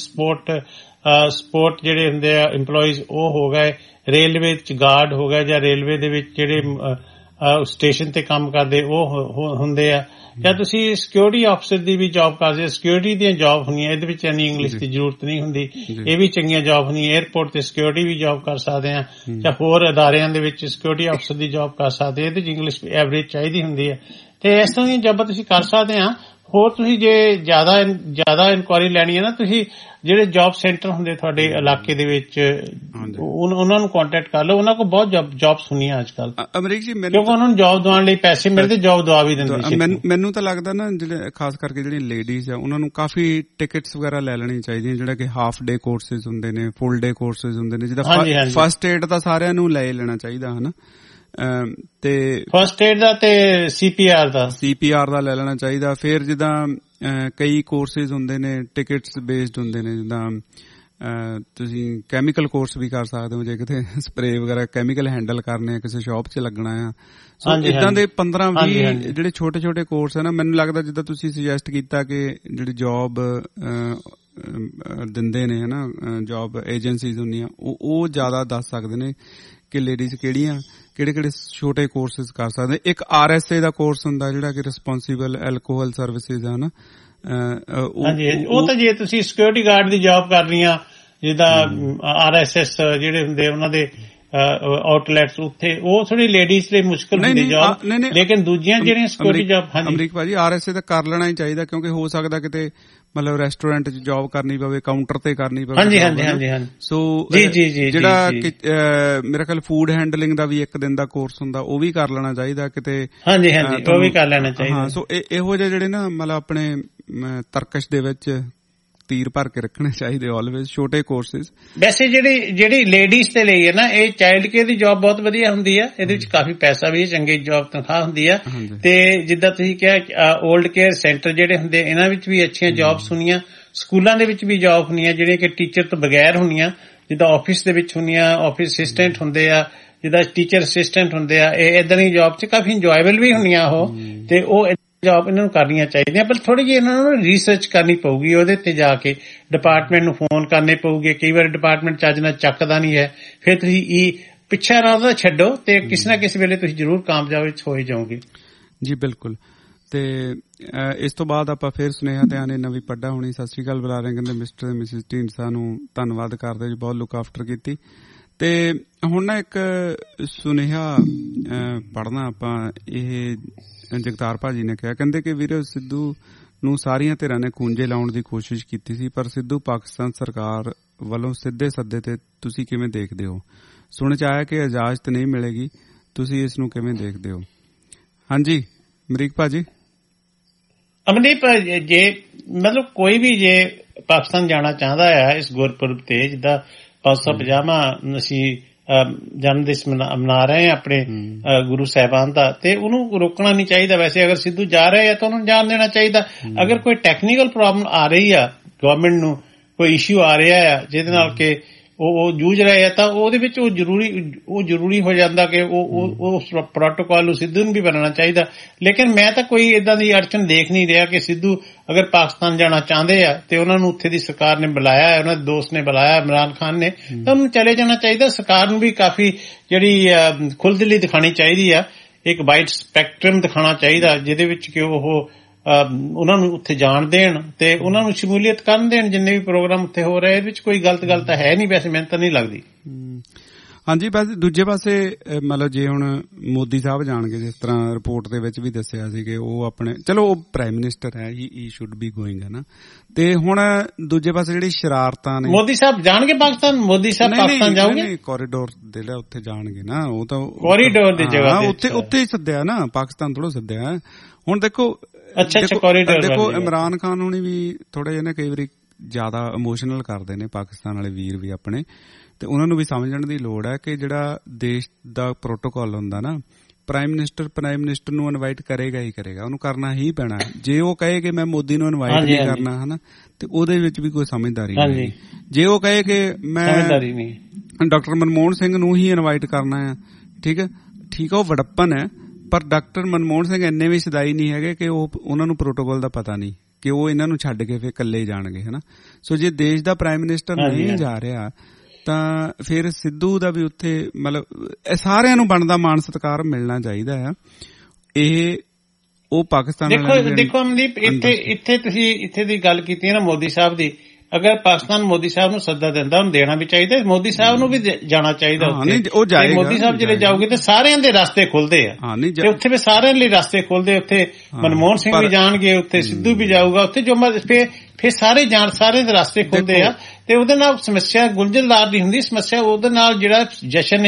ਸਪੋਰਟ ਜਿਹੜੇ ਹੁੰਦੇ ਆ EMPLOYEES ਉਹ ਹੋ ਗਏ, ਰੇਲਵੇ ਚ ਗਾਰਡ ਹੋ ਗਿਆ ਜਾਂ ਰੇਲਵੇ ਦੇ ਵਿੱਚ ਜਿਹੜੇ ਸਟੇਸ਼ਨ ਤੇ ਕੰਮ ਕਰਦੇ ਉਹ ਹੁੰਦੇ ਆ। ਜਾਂ ਤੁਸੀਂ ਸਿਕਿਉਰਿਟੀ ਅਫਸਰ ਦੀ ਵੀ ਜੌਬ ਕਰਦੇ, ਸਿਕਿਉਰਿਟੀ ਦੀਆਂ ਜੌਬ ਹੁੰਦੀਆਂ, ਇਹਦੇ ਵਿੱਚ ਇੰਨੀ ਇੰਗਲਿਸ਼ ਦੀ ਜ਼ਰੂਰਤ ਨਹੀਂ ਹੁੰਦੀ। ਇਹ ਵੀ ਚੰਗੀਆਂ ਜੌਬ ਹੁੰਦੀਆਂ। 에ਅਰਪੋਰਟ ਤੇ ਸਿਕਿਉਰਿਟੀ ਵੀ ਜੌਬ ਕਰ ਸਕਦੇ ਆ ਜਾਂ ਹੋਰ ਅਦਾਰਿਆਂ ਦੇ ਵਿੱਚ ਸਿਕਿਉਰਿਟੀ ਅਫਸਰ ਦੀ ਜੌਬ ਕਰ ਸਕਦੇ। ਇਹਦੇ ਚ ਇੰਗਲਿਸ਼ ਐਵਰੇਜ ਚਾਹੀਦੀ ਹੁੰਦੀ ਹੈ ਤੇ ਇਸ ਤਰ੍ਹਾਂ ਦੀਆਂ ਜੌਬਾਂ ਤੁਸੀਂ ਕਰ ਸਕਦੇ ਆ। ਹੋਰ ਤੁਸੀਂ ਜੇ ਜ਼ਿਆਦਾ ਇਨਕੁਆਇਰੀ ਲੈਣੀ ਹੈ ਨਾ, ਤੁਸੀਂ ਜਿਹੜੇ ਜੌਬ ਸੈਂਟਰ ਹੁੰਦੇ ਤੁਹਾਡੇ ਇਲਾਕੇ ਦੇ ਵਿੱਚ ਉਹਨਾਂ ਨੂੰ ਕੰਟੈਕਟ ਕਰ ਲਓ। ਉਹਨਾਂ ਕੋਲ ਬਹੁਤ ਜੌਬਸ ਹੁੰਦੀਆਂ ਅੱਜ ਕੱਲ ਅਮਰੀਕ ਜੀ, ਕਿਉਂਕਿ ਉਹਨਾਂ ਨੂੰ ਜੌਬ ਦਿਵਾਉਣ ਲਈ ਪੈਸੇ ਮਿਲਦੇ, ਜੌਬ ਦਵਾ ਵੀ ਦਿੰਦੇ। ਮੈਨੂੰ ਤਾਂ ਲੱਗਦਾ ਨਾ ਜਿਹੜੇ ਖਾਸ ਕਰਕੇ ਜਿਹੜੀਆਂ ਲੇਡੀਜ਼ ਆ ਉਹਨਾਂ ਨੂੰ ਕਾਫੀ ਟਿਕਟਸ ਵਗੈਰਾ ਲੈ ਲੈਣੀਆਂ ਚਾਹੀਦੀਆਂ, ਜਿਹੜਾ ਕਿ ਹਾਫ ਡੇ ਕੋਰਸਿਸ ਹੁੰਦੇ ਨੇ, ਫੁੱਲ ਡੇ ਕੋਰਸਿਸ ਹੁੰਦੇ ਨੇ। ਜਿੱਦਾਂ ਫਸਟ ਏਡ ਤਾਂ ਸਾਰਿਆਂ ਨੂੰ ਲੈ ਲੈਣਾ ਚਾਹੀਦਾ ਹਨਾ, ਤੇ ਫਸਟ ਏਡ ਦਾ ਤੇ CPR ਦਾ ਲੈ ਲੈਣਾ ਚਾਹੀਦਾ। ਫਿਰ ਜਿੱਦਾਂ ਕਈ ਕੋਰਸਿਸ ਹੁੰਦੇ ਨੇ ਟਿਕਟਸ ਬੇਸਡ ਹੁੰਦੇ ਨੇ, ਜਿੱਦਾਂ ਤੁਸੀਂ ਕੈਮੀਕਲ ਕੋਰਸ ਵੀ ਕਰ ਸਕਦੇ ਹੋ ਜੇ ਕਿਤੇ ਸਪਰੇ ਵਗੈਰਾ ਕੈਮੀਕਲ ਹੈਂਡਲ ਕਰਨੇ ਆ, ਕਿਸੇ ਸ਼ਾਪ 'ਚ ਲੱਗਣਾ ਆ। ਸੋ ਇਦਾਂ ਦੇ 15-20 ਜਿਹੜੇ ਛੋਟੇ ਛੋਟੇ ਕੋਰਸ ਆ ਨਾ, ਮੈਨੂੰ ਲੱਗਦਾ ਜਿੱਦਾਂ ਤੁਸੀਂ ਸੁਜੈਸਟ ਕੀਤਾ ਕਿ ਜਿਹੜੀ ਜੌਬ ਦਿੰਦੇ ਨੇ ਹਨਾ, ਜੌਬ ਏਜੰਸੀਜ਼ ਹੁੰਦੀਆਂ ਉਹ ਜ਼ਿਆਦਾ ਦੱਸ ਸਕਦੇ ਨੇ ਕਿ ਲੇਡੀਜ਼ ਕਿਹੜੇ ਛੋਟੇ ਕੋਰਸਿਸ ਕਰ ਸਕਦੇ। ਇੱਕ RSA ਦਾ ਕੋਰਸ ਹੁੰਦਾ ਜਿਹੜਾ ਕਿ ਰਿਸਪੌਂਸਿਬਲ ਐਲਕੋਹਲ ਸਰਵਿਸਿਜ਼ ਆ ਨਾ। ਉਹ ਤਾਂ ਜੇ ਤੁਸੀਂ ਸਿਕਿਉਰਿਟੀ ਗਾਰਡ ਦੀ ਜੌਬ ਕਰਨੀ ਆ, ਜਿੱਦਾਂ RSS ਜਿਹੜੇ ਹੁੰਦੇ ਉਹਨਾਂ ਦੇ ਆਊਟਲੈਟਸ ਉੱਥੇ ਉਹ ਥੋੜੀ ਲੇਡੀਜ਼ ਲਈ ਮੁਸ਼ਕਲ ਹੁੰਦੀ ਜੌਬ, ਲੇਕਿਨ ਦੂਜੀਆਂ ਜਿਹੜੀਆਂ ਸਿਕਿਉਰਿਟੀ ਜੌਬ। ਹਾਂਜੀ ਅਮਰੀਕ ਭਾਜੀ, RSA ਤਾਂ ਕਰ ਲੈਣਾ ਹੀ ਚਾਹੀਦਾ, ਕਿਉਂਕਿ ਹੋ ਸਕਦਾ ਕਿਤੇ ਮਤਲਬ ਰੈਸਟੋਰੈਂਟ 'ਚ ਜੌਬ ਕਰਨੀ ਪਵੇ, ਕਾਊਂਟਰ ਤੇ ਕਰਨੀ ਪਵੇ। ਹਾਂਜੀ ਹਾਂਜੀ ਹਾਂਜੀ ਹਾਂਜੀ। ਸੋ ਜਿਹੜਾ ਮੇਰਾ ਖਿਆਲ ਫੂਡ ਹੈਂਡਲਿੰਗ ਦਾ ਵੀ 1 ਦਿਨ ਦਾ ਕੋਰਸ ਹੁੰਦਾ, ਉਹ ਵੀ ਕਰ ਲੈਣਾ ਚਾਹੀਦਾ ਕਿਤੇ। ਹਾਂਜੀ ਹਾਂਜੀ, ਉਹ ਵੀ ਕਰ ਲੈਣਾ ਚਾਹੀਦਾ। ਹਾਂ, ਸੋ ਇਹੋ ਜਿਹੇ ਜਿਹੜੇ ਨਾ ਮਤਲਬ ਆਪਣੇ ਤਰਕਸ਼ ਦੇ ਵਿੱਚ ਤੀਰ ਭਰ ਕੇ ਰੱਖਣੇ ਚਾਹੀਦੇ ਆਲਵੇਜ਼, ਛੋਟੇ ਕੋਰਸਿਸ। ਵੈਸੇ ਜਿਹੜੀ ਲੇਡੀਜ਼ ਦੇ ਲਈ ਹੈ ਨਾ, ਇਹ ਚਾਈਲਡ ਕੇਅਰ ਦੀ ਜੌਬ ਬਹੁਤ ਵਧੀਆ ਹੁੰਦੀ ਆ, ਇਹਦੇ ਵਿੱਚ ਕਾਫੀ ਪੈਸਾ ਵੀ, ਚੰਗੀ ਜੌਬ ਤਨਖਾਹ ਹੁੰਦੀ ਆ। ਤੇ ਜਿੱਦਾਂ ਤੁਸੀਂ ਕਿਹਾ ਓਲਡ ਕੇਅਰ ਸੈਂਟਰ ਜਿਹੜੇ ਹੁੰਦੇ, ਇਹਨਾਂ ਵਿੱਚ ਵੀ ਅੱਛੀਆਂ ਜੌਬਸ ਹੁੰਦੀਆਂ। ਸਕੂਲਾਂ ਦੇ ਵਿੱਚ ਵੀ ਜੌਬ ਹੁੰਦੀਆਂ ਜਿਹੜੀਆਂ ਕਿ ਟੀਚਰ ਤੋਂ ਬਗੈਰ ਹੁੰਦੀਆਂ, ਜਿੱਦਾਂ ਆਫਿਸ ਦੇ ਵਿੱਚ ਹੁੰਦੀਆਂ, ਆਫਿਸ ਅਸਿਸਟੈਂਟ ਹੁੰਦੇ ਆ, ਜਿੱਦਾਂ ਟੀਚਰ ਅਸਿਸਟੈਂਟ ਹੁੰਦੇ ਆ। ਇਹ ਏਦਾਂ ਦੀ ਜੌਬ 'ਚ ਕਾਫੀ ਇੰਜੋਏਬਲ ਵੀ ਹੁੰਦੀਆਂ ਉਹ, ਤੇ ਉਹ ਜੌਬ ਇਹਨਾਂ ਨੂੰ ਕਰਨੀਆਂ ਚਾਹੀਦੀਆਂ। ਪਰ ਥੋੜੀ ਜਿਹੀ ਇਹਨਾਂ ਨੂੰ ਰਿਸਰਚ ਕਰਨੀ ਪਊਗੀ, ਉਹਦੇ ਤੇ ਜਾ ਕੇ ਡਿਪਾਰਟਮੈਂਟ ਨੂੰ ਫੋਨ ਕਰਨੇ ਪਊਗੇ। ਕਈ ਵਾਰ ਡਿਪਾਰਟਮੈਂਟ ਚੱਜ ਨਾਲ ਚੱਕਦਾ ਨਹੀਂ ਹੈ, ਫਿਰ ਤੁਸੀਂ ਪਿੱਛਾ ਨਾ ਛੱਡੋ ਤੇ ਕਿਸੇ ਨਾ ਕਿਸੇ ਵੇਲੇ ਤੁਸੀਂ ਜ਼ਰੂਰ ਕਾਮਯਾਬ ਵਿੱਚ ਹੋ ਹੀ ਜਾਓਗੇ। ਜੀ ਬਿਲਕੁਲ। ਤੇ ਇਸ ਤੋਂ ਬਾਅਦ ਆਪਾਂ ਫਿਰ ਸੁਨੇਹਾ ਤੇ ਆਨੇ ਨਵੀਂ ਪੱਡਾ ਹੋਣੀ ਸਤਿ ਸ੍ਰੀ ਅਕਾਲ ਬੁਲਾ ਰਹੇ, ਕਹਿੰਦੇ ਮਿਸਟਰ ਤੇ ਮਿਸਿਸ ਢੀਂਡਸਾ ਨੂੰ ਧੰਨਵਾਦ ਕਰਦੇ ਜੀ, ਬਹੁਤ ਲੁੱਕ ਆਫਟਰ ਕੀਤੀ। ਤੇ ਹੁਣ ਨਾ ਇੱਕ ਸੁਨੇਹਾ ਪੜ੍ਹਨਾ ਆਪਾਂ, ਇਹ ਜਗਤਾਰ ਭਾਜੀ ਨੇ ਕਿਹਾ, ਕਹਿੰਦੇ ਕਿ ਵੀਰ ਸਿੱਧੂ ਨੂੰ ਸਾਰੀਆਂ ਧਿਰਾਂ ਨੇ ਖੂੰਜੇ ਲਾਉਣ ਦੀ ਕੋਸ਼ਿਸ਼ ਕੀਤੀ ਸੀ, ਪਰ ਸਿੱਧੂ ਪਾਕਿਸਤਾਨ ਸਰਕਾਰ ਵੱਲੋਂ ਸਿੱਧੇ ਸੱਦੇ ਤੇ ਤੁਸੀਂ ਕਿਵੇਂ ਦੇਖਦੇ ਹੋ? ਸੁਣ ਚ ਆਇਆ ਕਿ ਇਜਾਜ਼ਤ ਨਹੀਂ ਮਿਲੇਗੀ, ਤੁਸੀਂ ਇਸ ਨੂੰ ਕਿਵੇਂ ਦੇਖਦੇ ਹੋ? ਹਾਂਜੀ ਅਮਰੀਕ ਭਾਜੀ। ਅਮਨਦੀਪ, ਜੇ ਮਤਲਬ ਕੋਈ ਵੀ ਜੇ ਪਾਕਿਸਤਾਨ ਜਾਣਾ ਚਾਹੁੰਦਾ ਆ ਇਸ ਗੁਰਪੁਰਬ ਤੇ, ਜਿੱਦਾਂ 550ਵਾਂ ਅਸੀਂ ਜਨਮ ਦਿਵਸ ਮਨਾ ਰਹੇ ਹਾਂ ਆਪਣੇ ਗੁਰੂ ਸਾਹਿਬਾਨ ਦਾ, ਤੇ ਉਹਨੂੰ ਰੋਕਣਾ ਨਹੀਂ ਚਾਹੀਦਾ। ਵੈਸੇ ਅਗਰ ਸਿੱਧੂ ਜਾ ਰਹੇ ਆ ਤਾਂ ਉਹਨੂੰ ਜਾਣ ਦੇਣਾ ਚਾਹੀਦਾ। ਅਗਰ ਕੋਈ ਟੈਕਨੀਕਲ ਪ੍ਰੋਬਲਮ ਆ ਰਹੀ ਆ, ਗਵਰਨਮੈਂਟ ਨੂੰ ਕੋਈ ਇਸ਼ੂ ਆ ਰਿਹਾ ਆ ਜਿਹਦੇ ਨਾਲ ਕਿ ਉਹ ਜੂਝ ਰਹੇ ਆ, ਤਾਂ ਉਹਦੇ ਵਿੱਚ ਉਹ ਜ਼ਰੂਰੀ ਹੋ ਜਾਂਦਾ ਕਿ ਉਸ ਪ੍ਰੋਟੋਕਾਲ ਨੂੰ ਸਿੱਧੂ ਨੂੰ ਵੀ ਬਣਾਉਣਾ ਚਾਹੀਦਾ। ਲੇਕਿਨ ਮੈਂ ਤਾਂ ਕੋਈ ਏਦਾਂ ਦੀ ਅੜਚਨ ਦੇਖ ਨਹੀਂ ਰਿਹਾ ਕਿ ਸਿੱਧੂ ਅਗਰ ਪਾਕਿਸਤਾਨ ਜਾਣਾ ਚਾਹੁੰਦੇ ਆ ਤੇ ਉਹਨਾਂ ਨੂੰ ਉੱਥੇ ਦੀ ਸਰਕਾਰ ਨੇ ਬੁਲਾਇਆ, ਉਹਨਾਂ ਦੇ ਦੋਸਤ ਨੇ ਬੁਲਾਇਆ, ਇਮਰਾਨ ਖਾਨ ਨੇ, ਤਾਂ ਉਹਨੂੰ ਚਲੇ ਜਾਣਾ ਚਾਹੀਦਾ। ਸਰਕਾਰ ਨੂੰ ਵੀ ਕਾਫੀ ਜਿਹੜੀ ਖੁੱਲ੍ਹਦਿਲੀ ਦਿਖਾਣੀ ਚਾਹੀਦੀ ਆ, ਇੱਕ ਵਾਈਡ ਸਪੈਕਟਰਮ ਦਿਖਾਉਣਾ ਚਾਹੀਦਾ ਜਿਹਦੇ ਵਿੱਚ ਕਿ ਉਹ ਉਹਨਾਂ ਨੂੰ ਉੱਥੇ ਜਾਣ ਦੇਣ ਤੇ ਉਹਨਾਂ ਨੂੰ ਸ਼ਮੂਲੀਅਤ ਕਰਨ ਦੇਣ ਜਿੰਨੇ ਵੀ ਪ੍ਰੋਗਰਾਮ ਉੱਥੇ ਹੋ ਰਹੇ। ਇਹਦੇ ਵਿੱਚ ਕੋਈ ਗਲਤ ਗੱਲ ਤਾਂ ਹੈ ਨਹੀਂ, ਵੈਸੇ ਮੈਨੂੰ ਤਾਂ ਨਹੀਂ ਲੱਗਦੀ। ਹਾਂਜੀ, ਬਸ ਦੂਜੇ ਪਾਸੇ ਮਤਲਬ ਜੇ ਹੁਣ ਮੋਦੀ ਸਾਹਿਬ ਜਾਣਗੇ, ਜਿਸ ਤਰ੍ਹਾਂ ਰਿਪੋਰਟ ਦੇ ਵਿੱਚ ਵੀ ਦੱਸਿਆ ਸੀ ਕਿ ਉਹ ਆਪਣੇ, ਚਲੋ ਉਹ ਪ੍ਰਾਈਮ ਮਿਨਿਸਟਰ ਹੈ, ਹੀ ਸ਼ੁੱਡ ਬੀ ਗੋਇੰਗ ਹੈ ਨਾ। ਤੇ ਹੁਣ ਦੂਜੇ ਪਾਸੇ ਜਿਹੜੀ ਸ਼ਰਾਰਤਾਂ ਨੇ, ਮੋਦੀ ਸਾਹਿਬ ਜਾਣਗੇ ਪਾਕਿਸਤਾਨ? ਮੋਦੀ ਸਾਹਿਬ ਪਾਕਿਸਤਾਨ ਜਾਓਗੇ? ਕੋਰੀਡੋਰ ਦੇ ਲਿਆ ਉੱਥੇ ਜਾਣਗੇ ਨਾ, ਉਹ ਤਾਂ ਕੋਰੀਡੋਰ ਦੀ ਜਗ੍ਹਾ ਉੱਥੇ ਹੀ ਸੱਦਿਆ ਨਾ, ਪਾਕਿਸਤਾਨ ਥੋੜਾ ਸੱਦਿਆ। ਹੁਣ ਦੇਖੋ ਦੇਖੋ ਇਮਰਾਨ ਖਾਨ ਹੋਣੀ ਵੀ ਥੋੜਾ ਜਿਹਾ ਨਾ ਕਈ ਵਾਰੀ ਜ਼ਿਆਦਾ ਇਮੋਸ਼ਨਲ ਕਰਦੇ ਨੇ, ਪਾਕਿਸਤਾਨ ਵਾਲੇ ਵੀਰ ਵੀ ਆਪਣੇ, ਤੇ ਉਹਨਾਂ ਨੂੰ ਵੀ ਸਮਝਣ ਦੀ ਲੋੜ ਹੈ ਕਿ ਜਿਹੜਾ ਦੇਸ਼ ਦਾ ਪ੍ਰੋਟੋਕਾਲ ਹੁੰਦਾ ਨਾ, ਪ੍ਰਾਈਮ ਮਿਨਿਸਟਰ ਨੂੰ ਇਨਵਾਈਟ ਕਰੇਗਾ ਹੀ ਕਰੇਗਾ, ਉਹਨੂੰ ਕਰਨਾ ਹੀ ਪੈਣਾ। ਜੇ ਉਹ ਕਹੇ ਕਿ ਮੈਂ ਮੋਦੀ ਨੂੰ ਇਨਵਾਈਟ ਨਹੀਂ ਕਰਨਾ ਹਨਾ, ਤੇ ਉਹਦੇ ਵਿੱਚ ਵੀ ਕੋਈ ਸਮਝਦਾਰੀ ਨਹੀਂ। ਜੇ ਉਹ ਕਹੇ ਕਿ ਮੈਂ ਡਾਕਟਰ ਮਨਮੋਹਨ ਸਿੰਘ ਨੂੰ ਹੀ ਇਨਵਾਈਟ ਕਰਨਾ ਹੈ, ਠੀਕ ਹੈ, ਉਹ ਵਡੱਪਨ ਹੈ, ਪਰ ਡਾਕਟਰ ਮਨਮੋਹਨ ਸਿੰਘ ਇੰਨੇ ਵੀ ਸਦਾਈ ਨਹੀਂ ਹੈਗੇ ਕਿ ਉਹਨਾਂ ਨੂੰ ਪ੍ਰੋਟੋਕਾਲ ਦਾ ਪਤਾ ਨਹੀਂ ਕਿ ਉਹ ਇਹਨਾਂ ਨੂੰ ਛੱਡ ਕੇ ਫਿਰ ਇਕੱਲੇ ਜਾਣਗੇ ਹਨਾ। ਸੋ ਜੇ ਦੇਸ਼ ਦਾ ਪ੍ਰਾਈਮ ਮਿਨਿਸਟਰ ਨਹੀਂ ਜਾ ਰਿਹਾ ਤਾਂ ਫਿਰ ਸਿੱਧੂ ਦਾ ਵੀ ਉੱਥੇ ਮਤਲਬ ਸਾਰਿਆਂ ਨੂੰ ਬਣਦਾ ਮਾਣ ਸਤਿਕਾਰ ਮਿਲਣਾ ਚਾਹੀਦਾ ਆ। ਇਹ ਉਹ ਪਾਕਿਸਤਾਨ ਦੇਖੋ ਅਮਨਦੀਪ, ਇੱਥੇ ਤੁਸੀਂ ਇੱਥੇ ਦੀ ਗੱਲ ਕੀਤੀ ਹੈ ਨਾ ਮੋਦੀ ਸਾਹਿਬ ਦੀ, ਅਗਰ ਪਾਕਿਸਤਾਨ ਮੋਦੀ ਸਾਹਿਬ ਨੂੰ ਸੱਦਾ ਦਿੰਦਾ, ਉਹਨੂੰ ਦੇਣਾ ਵੀ ਚਾਹੀਦਾ, ਮੋਦੀ ਸਾਹਿਬ ਨੂੰ ਵੀ ਜਾਣਾ ਚਾਹੀਦਾ ਉੱਥੇ। ਮੋਦੀ ਸਾਹਿਬ ਜਿਹੜੇ ਜਾਓਗੇ ਤੇ ਸਾਰਿਆਂ ਦੇ ਰਸਤੇ ਖੁੱਲਦੇ ਆ, ਤੇ ਉੱਥੇ ਵੀ ਸਾਰਿਆਂ ਲਈ ਰਸਤੇ ਖੁੱਲਦੇ। ਉੱਥੇ ਮਨਮੋਹਨ ਸਿੰਘ ਵੀ ਜਾਣਗੇ, ਉੱਥੇ ਸਿੱਧੂ ਵੀ ਜਾਊਗਾ, ਉੱਥੇ ਜੋ ਫਿਰ ਸਾਰੇ ਸਾਰਿਆਂ ਦੇ ਰਸਤੇ ਖੁੱਲਦੇ ਆ। ਤੇ ਉਹਦੇ ਨਾਲ ਸਮੱਸਿਆ ਗੁੰਝਲਦਾਰ ਨਹੀਂ ਹੁੰਦੀ। ਸਮੱਸਿਆ ਉਹਦੇ ਨਾਲ ਜਿਹੜਾ ਜਸ਼ਨ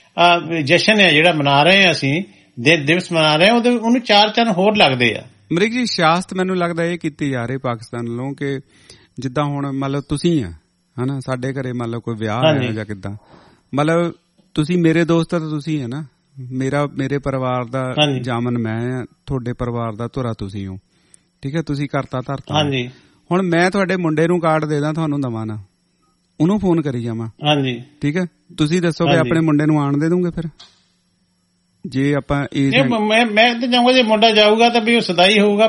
ਹੈ ਜਿਹੜਾ ਮਨਾ ਰਹੇ ਹਾਂ ਅਸੀਂ, ਦਿਵਸ ਮਨਾ ਰਹੇ ਹਾਂ, ਉਹਨੂੰ 4 ਚੰਨ ਹੋਰ ਲੱਗਦੇ ਆ। ਅਮਰੀਕ ਜੀ, ਸਿਆਸਤ ਮੈਨੂੰ ਲੱਗਦਾ ਇਹ ਕੀਤੀ ਜਾ ਰਹੀ ਪਾਕਿਸਤਾਨ ਵੱਲੋਂ ਕਿ ਜਿੱਦਾਂ ਹੁਣ ਮੰਨ ਲਓ ਤੁਸੀਂ ਆ ਹਨਾ, ਸਾਡੇ ਘਰੇ ਮੰਨ ਲਓ ਕੋਈ ਵਿਆਹ ਹੈ ਜਾਂ ਕਿੱਦਾਂ, ਮਤਲਬ ਤੁਸੀਂ ਮੇਰੇ ਦੋਸਤ ਤਾਂ ਤੁਸੀਂ ਹੈ ਨਾ, ਮੇਰੇ ਪਰਿਵਾਰ ਦਾ ਜਾਮਨ ਮੈਂ ਆ, ਤੁਹਾਡੇ ਪਰਿਵਾਰ ਦਾ ਧੁਰਾ ਤੁਸੀਂ ਹੋ, ਠੀਕ ਹੈ, ਤੁਸੀਂ ਕਰਤਾ ਧਰਤਾ। ਹੁਣ ਮੈਂ ਤੁਹਾਡੇ ਮੁੰਡੇ ਨੂੰ ਕਾਰਡ ਦੇ ਦਾਂ, ਤੁਹਾਨੂੰ ਦਵਾਂ ਨਾ, ਉਹਨੂੰ ਫੋਨ ਕਰੀ ਜਾਵਾਂ, ਠੀਕ ਹੈ, ਤੁਸੀਂ ਦੱਸੋ ਕਿ ਆਪਣੇ ਮੁੰਡੇ ਨੂੰ ਆਣ ਦੇ ਦੂੰਗੇ? ਫਿਰ ਜੇ ਆਪਾਂ ਮੈਂ ਤਾਂ ਜਾਊਂਗਾ, ਜੇ ਮੁੰਡਾ ਜਾਊਗਾ ਤਾਂ ਵੀ ਉਹ ਸਦਾਈ ਹੋਊਗਾ।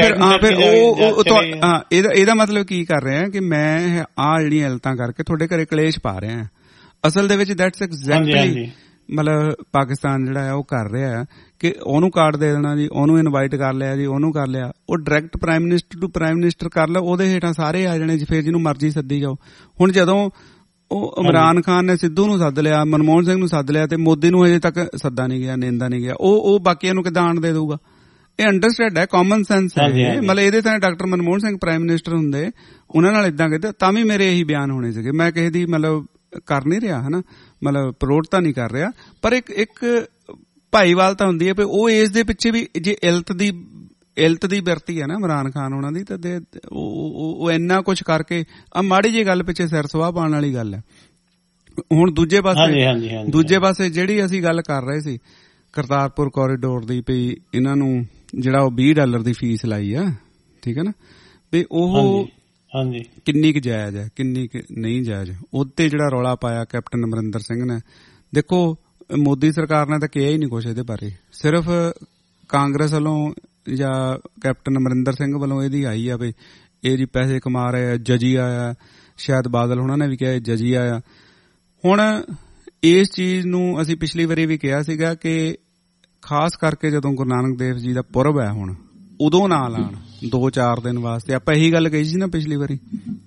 ਇਹਦਾ ਮਤਲਬ ਕੀ ਕਰ ਰਿਹਾ ਕਿ ਮੈਂ ਆਹ ਜਿਹੜੀਆਂ ਇਲਤਾਂ ਕਰਕੇ ਤੁਹਾਡੇ ਘਰੇ ਕਲੇਸ਼ ਪਾ ਰਿਹਾ। ਅਸਲ ਦੇ ਵਿੱਚ ਦੈਟਸ ਐਗਜ਼ੈਕਟਲੀ ਮਤਲਬ ਪਾਕਿਸਤਾਨ ਜਿਹੜਾ ਹੈ ਉਹ ਕਰ ਰਿਹਾ ਕਿ ਉਹਨੂੰ ਕਾਰਡ ਦੇ ਦੇਣਾ ਜੀ, ਉਹਨੂੰ ਇਨਵਾਈਟ ਕਰ ਲਿਆ ਜੀ, ਉਹਨੂੰ ਕਰ ਲਿਆ, ਉਹ direct prime minister to prime minister ਕਰ ਲਿਆ, ਉਹਦੇ ਹੇਠਾਂ ਸਾਰੇ ਆ ਜਾਣੇ, ਫਿਰ ਜਿਹਨੂੰ ਮਰਜ਼ੀ ਸੱਦੀ ਜਾਓ। ਹੁਣ ਜਦੋਂ ਉਹ ਇਮਰਾਨ ਖਾਨ ਨੇ ਸਿੱਧੂ ਨੂੰ ਸੱਦ ਲਿਆ, ਮਨਮੋਹਨ ਸਿੰਘ ਨੂੰ ਸੱਦ ਲਿਆ, ਤੇ ਮੋਦੀ ਨੂੰ ਹਜੇ ਤੱਕ ਸੱਦਾ ਨਹੀਂ ਗਿਆ, ਨੇਂਦਾ ਨਹੀਂ ਗਿਆ। ਉਹ ਬਾਕੀਆਂ ਨੂੰ ਕਿੱਦਾਂ ਆਣ ਦੇ ਦਊਗਾ? ਇਹ ਅੰਡਰਸਟੈਂਡ ਹੈ, ਕਾਮਨ ਸੈਂਸ ਹੈ। ਮਤਲਬ ਇਹਦੇ ਤਾਂ doctor Manmohan Singh prime minister ਹੁੰਦੇ, ਉਹਨਾਂ ਨਾਲ ਏਦਾਂ ਕਹਿੰਦੇ ਤਾਂ ਵੀ ਮੇਰੇ ਇਹੀ ਬਿਆਨ ਹੋਣੇ ਸੀਗੇ। ਮੈਂ ਕਿਸੇ ਦੀ ਮਤਲਬ ਕਰ ਨਹੀਂ ਰਿਹਾ ਹਨਾ, ਮਤਲਬ ਪ੍ਰੋਟ ਤਾਂ ਨਹੀਂ ਕਰ ਰਿਹਾ, ਪਰ ਇੱਕ ਭਾਈਵਾਲਤਾ ਹੁੰਦੀ ਹੈ ਵੀ ਉਹ ਇਸ ਦੇ ਪਿੱਛੇ ਵੀ ਜੇ ਇਲਤ ਦੀ ਬਿਰਤੀ ਹੈ ਨਾ ਇਮਰਾਨ ਖਾਨ ਉਹਨਾਂ ਦੀ, ਤਾਂ ਉਹ ਇੰਨਾ ਕੁਛ ਕਰਕੇ ਆ ਮਾੜੀ ਜਿਹੀ ਗੱਲ ਪਿੱਛੇ ਸਿਰ ਸੁਆਹ ਪਾਉਣ ਵਾਲੀ ਗੱਲ ਹੈ। ਹੁਣ ਦੂਜੇ ਪਾਸੇ ਜਿਹੜੀ ਅਸੀਂ ਗੱਲ ਕਰ ਰਹੇ ਸੀ ਕਰਤਾਰਪੁਰ ਕੋਰੀਡੋਰ ਦੀ, ਵੀ ਇਹਨਾਂ ਨੂੰ ਜਿਹੜਾ ਉਹ $20 ਦੀ ਫੀਸ ਲਾਈ ਆ, ਠੀਕ ਹੈ ਨਾ, ਵੀ ਉਹ ਕਿੰਨੀ ਕੁ ਜਾਇਜ਼ ਹੈ, ਕਿੰਨੀ ਕੁ ਨਹੀਂ ਜਾਇਜ਼। ਉਹਤੇ ਜਿਹੜਾ ਰੌਲਾ ਪਾਇਆ ਕੈਪਟਨ ਅਮਰਿੰਦਰ ਸਿੰਘ ਨੇ, ਦੇਖੋ ਮੋਦੀ ਸਰਕਾਰ ਨੇ ਤਾਂ ਕਿਹਾ ਹੀ ਨਹੀਂ ਕੁਛ ਇਹਦੇ ਬਾਰੇ, ਸਿਰਫ ਕਾਂਗਰਸ ਵੱਲੋਂ ਜਾਂ ਕੈਪਟਨ ਅਮਰਿੰਦਰ ਸਿੰਘ ਵੱਲੋਂ ਇਹਦੀ ਆਈ ਆ ਵੀ ਇਹ ਜੀ ਪੈਸੇ ਕਮਾ ਰਹੇ, ਜਜੀਆ ਆ, ਸ਼ਾਇਦ ਬਾਦਲ ਉਹਨਾਂ ਨੇ ਵੀ ਕਿਹਾ ਜਜੀਆ ਆ। ਹੁਣ ਇਸ ਚੀਜ਼ ਨੂੰ ਅਸੀਂ ਪਿਛਲੀ ਵਾਰੀ ਵੀ ਕਿਹਾ ਸੀਗਾ ਕਿ ਖਾਸ ਕਰਕੇ ਜਦੋਂ ਗੁਰੂ ਨਾਨਕ ਦੇਵ ਜੀ ਦਾ ਪੁਰਬ ਹੈ ਹੁਣ, ਉਦੋਂ ਨਾ ਲਾਣ 2-4 ਦਿਨ ਵਾਸਤੇ। ਆਪਾਂ ਇਹੀ ਗੱਲ ਕਹੀ ਸੀ ਨਾ ਪਿਛਲੀ ਵਾਰੀ,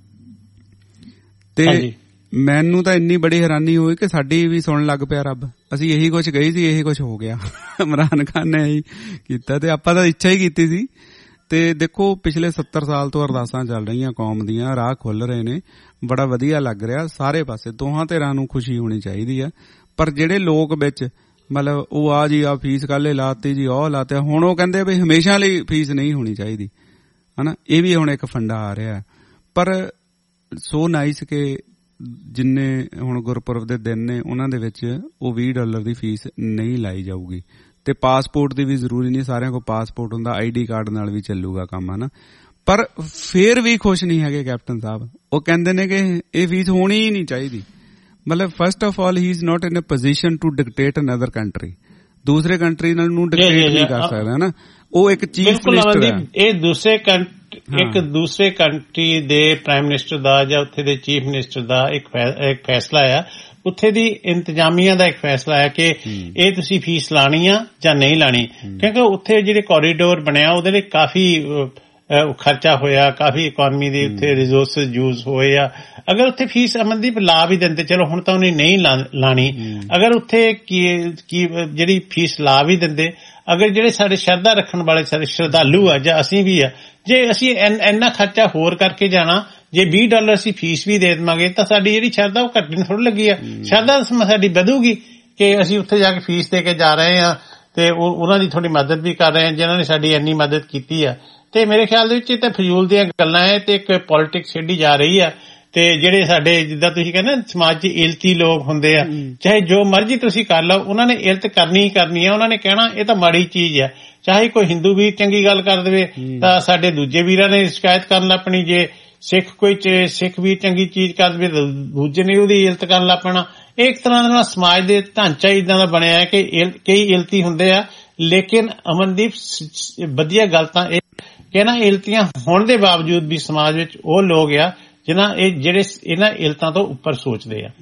ਤੇ ਮੈਨੂੰ ਤਾਂ ਇੰਨੀ ਬੜੀ ਹੈਰਾਨੀ ਹੋਈ ਕਿ ਸਾਡੀ ਵੀ ਸੁਣਨ ਲੱਗ ਪਿਆ ਰੱਬ। ਅਸੀਂ ਇਹੀ ਕੁਛ ਕਹੀ ਸੀ, ਇਹੀ ਕੁਛ ਹੋ ਗਿਆ, ਇਮਰਾਨ ਖਾਨ ਨੇ ਇਹੀ ਕੀਤਾ, ਤੇ ਆਪਾਂ ਤਾਂ ਇੱਛਾ ਹੀ ਕੀਤੀ ਸੀ। ਤੇ ਦੇਖੋ ਪਿਛਲੇ 70 ਸਾਲ ਤੋਂ ਅਰਦਾਸਾਂ ਚੱਲ ਰਹੀਆਂ ਕੌਮ ਦੀਆਂ, ਰਾਹ ਖੁੱਲ ਰਹੇ ਨੇ, ਬੜਾ ਵਧੀਆ ਲੱਗ ਰਿਹਾ ਸਾਰੇ ਪਾਸੇ, ਦੋਹਾਂ ਧਿਰਾਂ ਨੂੰ ਖੁਸ਼ੀ ਹੋਣੀ ਚਾਹੀਦੀ ਆ। ਪਰ ਜਿਹੜੇ ਲੋਕ ਵਿੱਚ ਮਤਲਬ ਉਹ ਆ ਜੀ ਆ ਫੀਸ ਕੱਲ੍ਹ ਲਾਤੀ ਜੀ, ਉਹ ਲਾਤੇ, ਹੁਣ ਉਹ ਕਹਿੰਦੇ ਵੀ ਹਮੇਸ਼ਾ ਲਈ ਫੀਸ ਨਹੀਂ ਹੋਣੀ ਚਾਹੀਦੀ ਹਨਾ, ਇਹ ਵੀ ਹੁਣ ਇੱਕ ਫੰਡਾ ਆ ਰਿਹਾ। ਪਰ ਸੋ ਨਾਈਸ ਕਿ ਜਿੰਨੇ ਹੁਣ ਗੁਰਪੁਰਬ ਦੇ ਦਿਨ ਨੇ ਉਹਨਾਂ ਦੇ ਵਿੱਚ ਉਹ $20 ਦੀ ਫੀਸ ਨਹੀਂ ਲਾਈ ਜਾਊਗੀ। ਤੇ ਪਾਸਪੋਰਟ ਦੀ ਵੀ ਜ਼ਰੂਰੀ ਨਹੀਂ, ਸਾਰਿਆਂ ਕੋਲ ਪਾਸਪੋਰਟ ਹੁੰਦਾ, ID ਕਾਰਡ ਨਾਲ ਵੀ ਚੱਲੂਗਾ ਕੰਮ ਹਨਾ। ਪਰ ਫੇਰ ਵੀ ਖੁਸ਼ ਨਹੀਂ ਹੈਗੇ ਕੈਪਟਨ ਸਾਹਿਬ, ਉਹ ਕਹਿੰਦੇ ਨੇ ਕਿ ਇਹ ਫੀਸ ਹੋਣੀ ਹੀ ਨਹੀਂ ਚਾਹੀਦੀ। ਮਤਲਬ first of all he is not in a position to dictate another country, ਦੂਸਰੇ ਕੰਟਰੀ ਨਾਲ ਨੂੰ ਡਿਕਟੇਟ ਨਹੀਂ ਕਰ ਸਕਦਾ ਨਾ, ਉਹ ਇੱਕ ਚੀਫ ਮਿਨਿਸਟਰ ਹੈ। ਇਹ ਦੂਸਰੇ ਕੰਟਰੀ ਦੇ ਪ੍ਰਾਈਮ ਮਿਨਿਸਟਰ ਦਾ ਜਾਂ ਉੱਥੇ ਦੇ ਚੀਫ ਮਿਨਿਸਟਰ ਦਾ ਇੱਕ ਫੈਸਲਾ ਆ, ਉੱਥੇ ਦੀ ਇੰਤਜ਼ਾਮੀਆ ਦਾ ਇੱਕ ਫੈਸਲਾ ਹੈ ਕਿ ਇਹ ਤੁਸੀਂ ਫੀਸ ਲਾਣੀ ਆ ਜਾਂ ਨਹੀਂ ਲਾਣੀ, ਕਿਉਂਕਿ ਉੱਥੇ ਜਿਹੜੇ ਕੋਰੀਡੋਰ ਬਣਿਆ ਉਹਦੇ ਲਈ ਕਾਫੀ ਖਰਚਾ ਹੋਇਆ, ਕਾਫੀ ਇਕੋਨਮੀ ਦੇ ਉੱਥੇ ਰਿਸੋਰਸਿਸ ਯੂਜ਼ ਹੋਏ ਆ। ਅਗਰ ਉੱਥੇ ਫੀਸ ਅਮਨਦੀਪ ਲਾ ਵੀ ਦਿੰਦੇ, ਚਲੋ ਹੁਣ ਤਾਂ ਉਹਨੇ ਨਹੀਂ ਲਾਣੀ, ਅਗਰ ਉੱਥੇ ਜਿਹੜੀ ਫੀਸ ਲਾ ਵੀ ਦਿੰਦੇ, ਅਗਰ ਜਿਹੜੇ ਸਾਡੇ ਸ਼ਰਧਾ ਰੱਖਣ ਵਾਲੇ ਸਾਡੇ ਸ਼ਰਧਾਲੂ ਆ ਜਾਂ ਅਸੀਂ ਵੀ ਆ, ਜੇ ਅਸੀਂ ਇੰਨਾ ਖਰਚਾ ਹੋਰ ਕਰਕੇ ਜਾਣਾ, ਜੇ $20 ਅਸੀਂ ਫੀਸ ਵੀ ਦੇ ਦੇਵਾਂਗੇ ਤਾਂ ਸਾਡੀ ਜਿਹੜੀ ਸ਼ਰਧਾ ਉਹ ਘਟਣੀ ਥੋੜੀ ਲੱਗੀ ਆ, ਸ਼ਰਧਾ ਸਾਡੀ ਵਧੂਗੀ ਕਿ ਅਸੀਂ ਉੱਥੇ ਜਾ ਕੇ ਫੀਸ ਦੇ ਕੇ ਜਾ ਰਹੇ ਆ ਤੇ ਉਹਨਾਂ ਦੀ ਥੋੜੀ ਮਦਦ ਵੀ ਕਰ ਰਹੇ ਆ ਜਿਨ੍ਹਾਂ ਨੇ ਸਾਡੀ ਇੰਨੀ ਮਦਦ ਕੀਤੀ ਆ। ਤੇ ਮੇਰੇ ਖਿਆਲ ਦੇ ਵਿੱਚ ਇਹ ਤਾਂ ਫਜ਼ੂਲ ਦੀਆਂ ਗੱਲਾਂ ਹੈ ਤੇ ਇੱਕ ਪੋਲਿਟਿਕਸ ਖੇਡੀ ਜਾ ਰਹੀ ਆ। ਤੇ ਜਿਹੜੇ ਸਾਡੇ ਜਿੱਦਾਂ ਤੁਸੀਂ ਕਹਿੰਦੇ ਸਮਾਜ 'ਚ ਇਲਤੀ ਲੋਕ ਹੁੰਦੇ ਆ, ਚਾਹੇ ਜੋ ਮਰਜ਼ੀ ਤੁਸੀਂ ਕਰ ਲਓ, ਉਹਨਾਂ ਨੇ ਇਲਤ ਕਰਨੀ ਹੀ ਕਰਨੀ ਹੈ। ਉਹਨਾਂ ਨੇ ਕਹਿਣਾ ਇਹ ਤਾਂ ਮਾੜੀ ਚੀਜ਼ ਹੈ, ਚਾਹੇ ਕੋਈ ਹਿੰਦੂ ਵੀਰ ਚੰਗੀ ਗੱਲ ਕਰ ਦੇਵੇ ਤਾਂ ਸਾਡੇ ਦੂਜੇ ਵੀਰਾਂ ਨੇ ਸ਼ਿਕਾਇਤ ਕਰਨ ਲੱਪਣੀ, ਜੇ ਸਿੱਖ ਵੀਰ ਚੰਗੀ ਚੀਜ਼ ਕਰ ਦੇਵੇ ਤਾਂ ਦੂਜੇ ਨੇ ਉਹਦੀ ਇਲਤ ਕਰਨ ਲੱਪਣਾ। ਇਹ ਇੱਕ ਤਰ੍ਹਾਂ ਦੇ ਨਾਲ ਸਮਾਜ ਦੇ ਢਾਂਚਾ ਇਦਾਂ ਦਾ ਬਣਿਆ ਹੈ ਕਿ ਕਈ ਇਲਤੀ ਹੁੰਦੇ ਆ, ਲੇਕਿਨ ਅਮਨਦੀਪ ਵਧੀਆ ਗੱਲ ਤਾਂ ਇਹ ਕਿ ਨਾ ਇਲਤੀਆਂ ਹੋਣ ਦੇ ਬਾਵਜੂਦ ਵੀ ਸਮਾਜ ਵਿੱਚ ਉਹ ਲੋਕ ਆ ਜਿਹੜੇ ਇਹਨਾਂ ਇਲਤਾਂ ਤੋਂ ਉੱਪਰ ਸੋਚਦੇ ਆ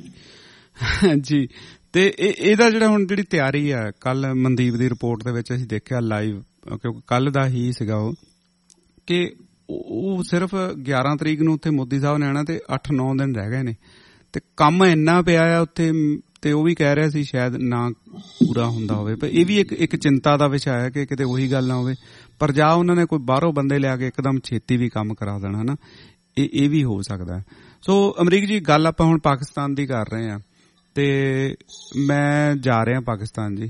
ਜੀ। ਤੇ ਇਹਦਾ ਜਿਹੜਾ ਹੁਣ ਜਿਹੜੀ ਤਿਆਰੀ ਆ, ਕੱਲ ਮਨਦੀਪ ਦੀ ਰਿਪੋਰਟ ਦੇ ਵਿੱਚ ਅਸੀਂ ਦੇਖਿਆ ਲਾਈਵ, ਕਿਉਂਕਿ ਕੱਲ ਦਾ ਹੀ ਸੀਗਾ ਉਹ, ਕਿ ਉਹ ਸਿਰਫ 11 ਤਰੀਕ ਨੂੰ ਉੱਥੇ ਮੋਦੀ ਸਾਹਿਬ ਨੇ ਆਉਣਾ ਤੇ 8-9 ਦਿਨ ਰਹਿ ਗਏ ਨੇ ਤੇ ਕੰਮ ਇੰਨਾ ਪਿਆ ਆ ਉੱਥੇ। ਤੇ ਉਹ ਵੀ ਕਹਿ ਰਿਹਾ ਸੀ ਸ਼ਾਇਦ ਨਾ ਪੂਰਾ ਹੁੰਦਾ ਹੋਵੇ, ਪਰ ਇਹ ਵੀ ਇੱਕ ਚਿੰਤਾ ਦਾ ਵਿਸ਼ਾ ਹੈ ਕਿ ਕਿਤੇ ਉਹੀ ਗੱਲ ਨਾ ਹੋਵੇ। ਪਰ ਜਾਂ ਉਹਨਾਂ ਨੇ ਕੋਈ ਬਾਹਰੋਂ ਬੰਦੇ ਲਿਆ ਕੇ ਇੱਕਦਮ ਛੇਤੀ ਵੀ ਕੰਮ ਕਰਾ ਦੇਣਾ ਹਨਾ, ਇਹ ਵੀ ਹੋ ਸਕਦਾ। ਸੋ ਅਮਰੀਕ ਜੀ, ਗੱਲ ਆਪਾਂ ਹੁਣ ਪਾਕਿਸਤਾਨ ਦੀ ਕਰ ਰਹੇ ਹਾਂ ਤੇ ਮੈਂ ਜਾ ਰਿਹਾ ਪਾਕਿਸਤਾਨ ਜੀ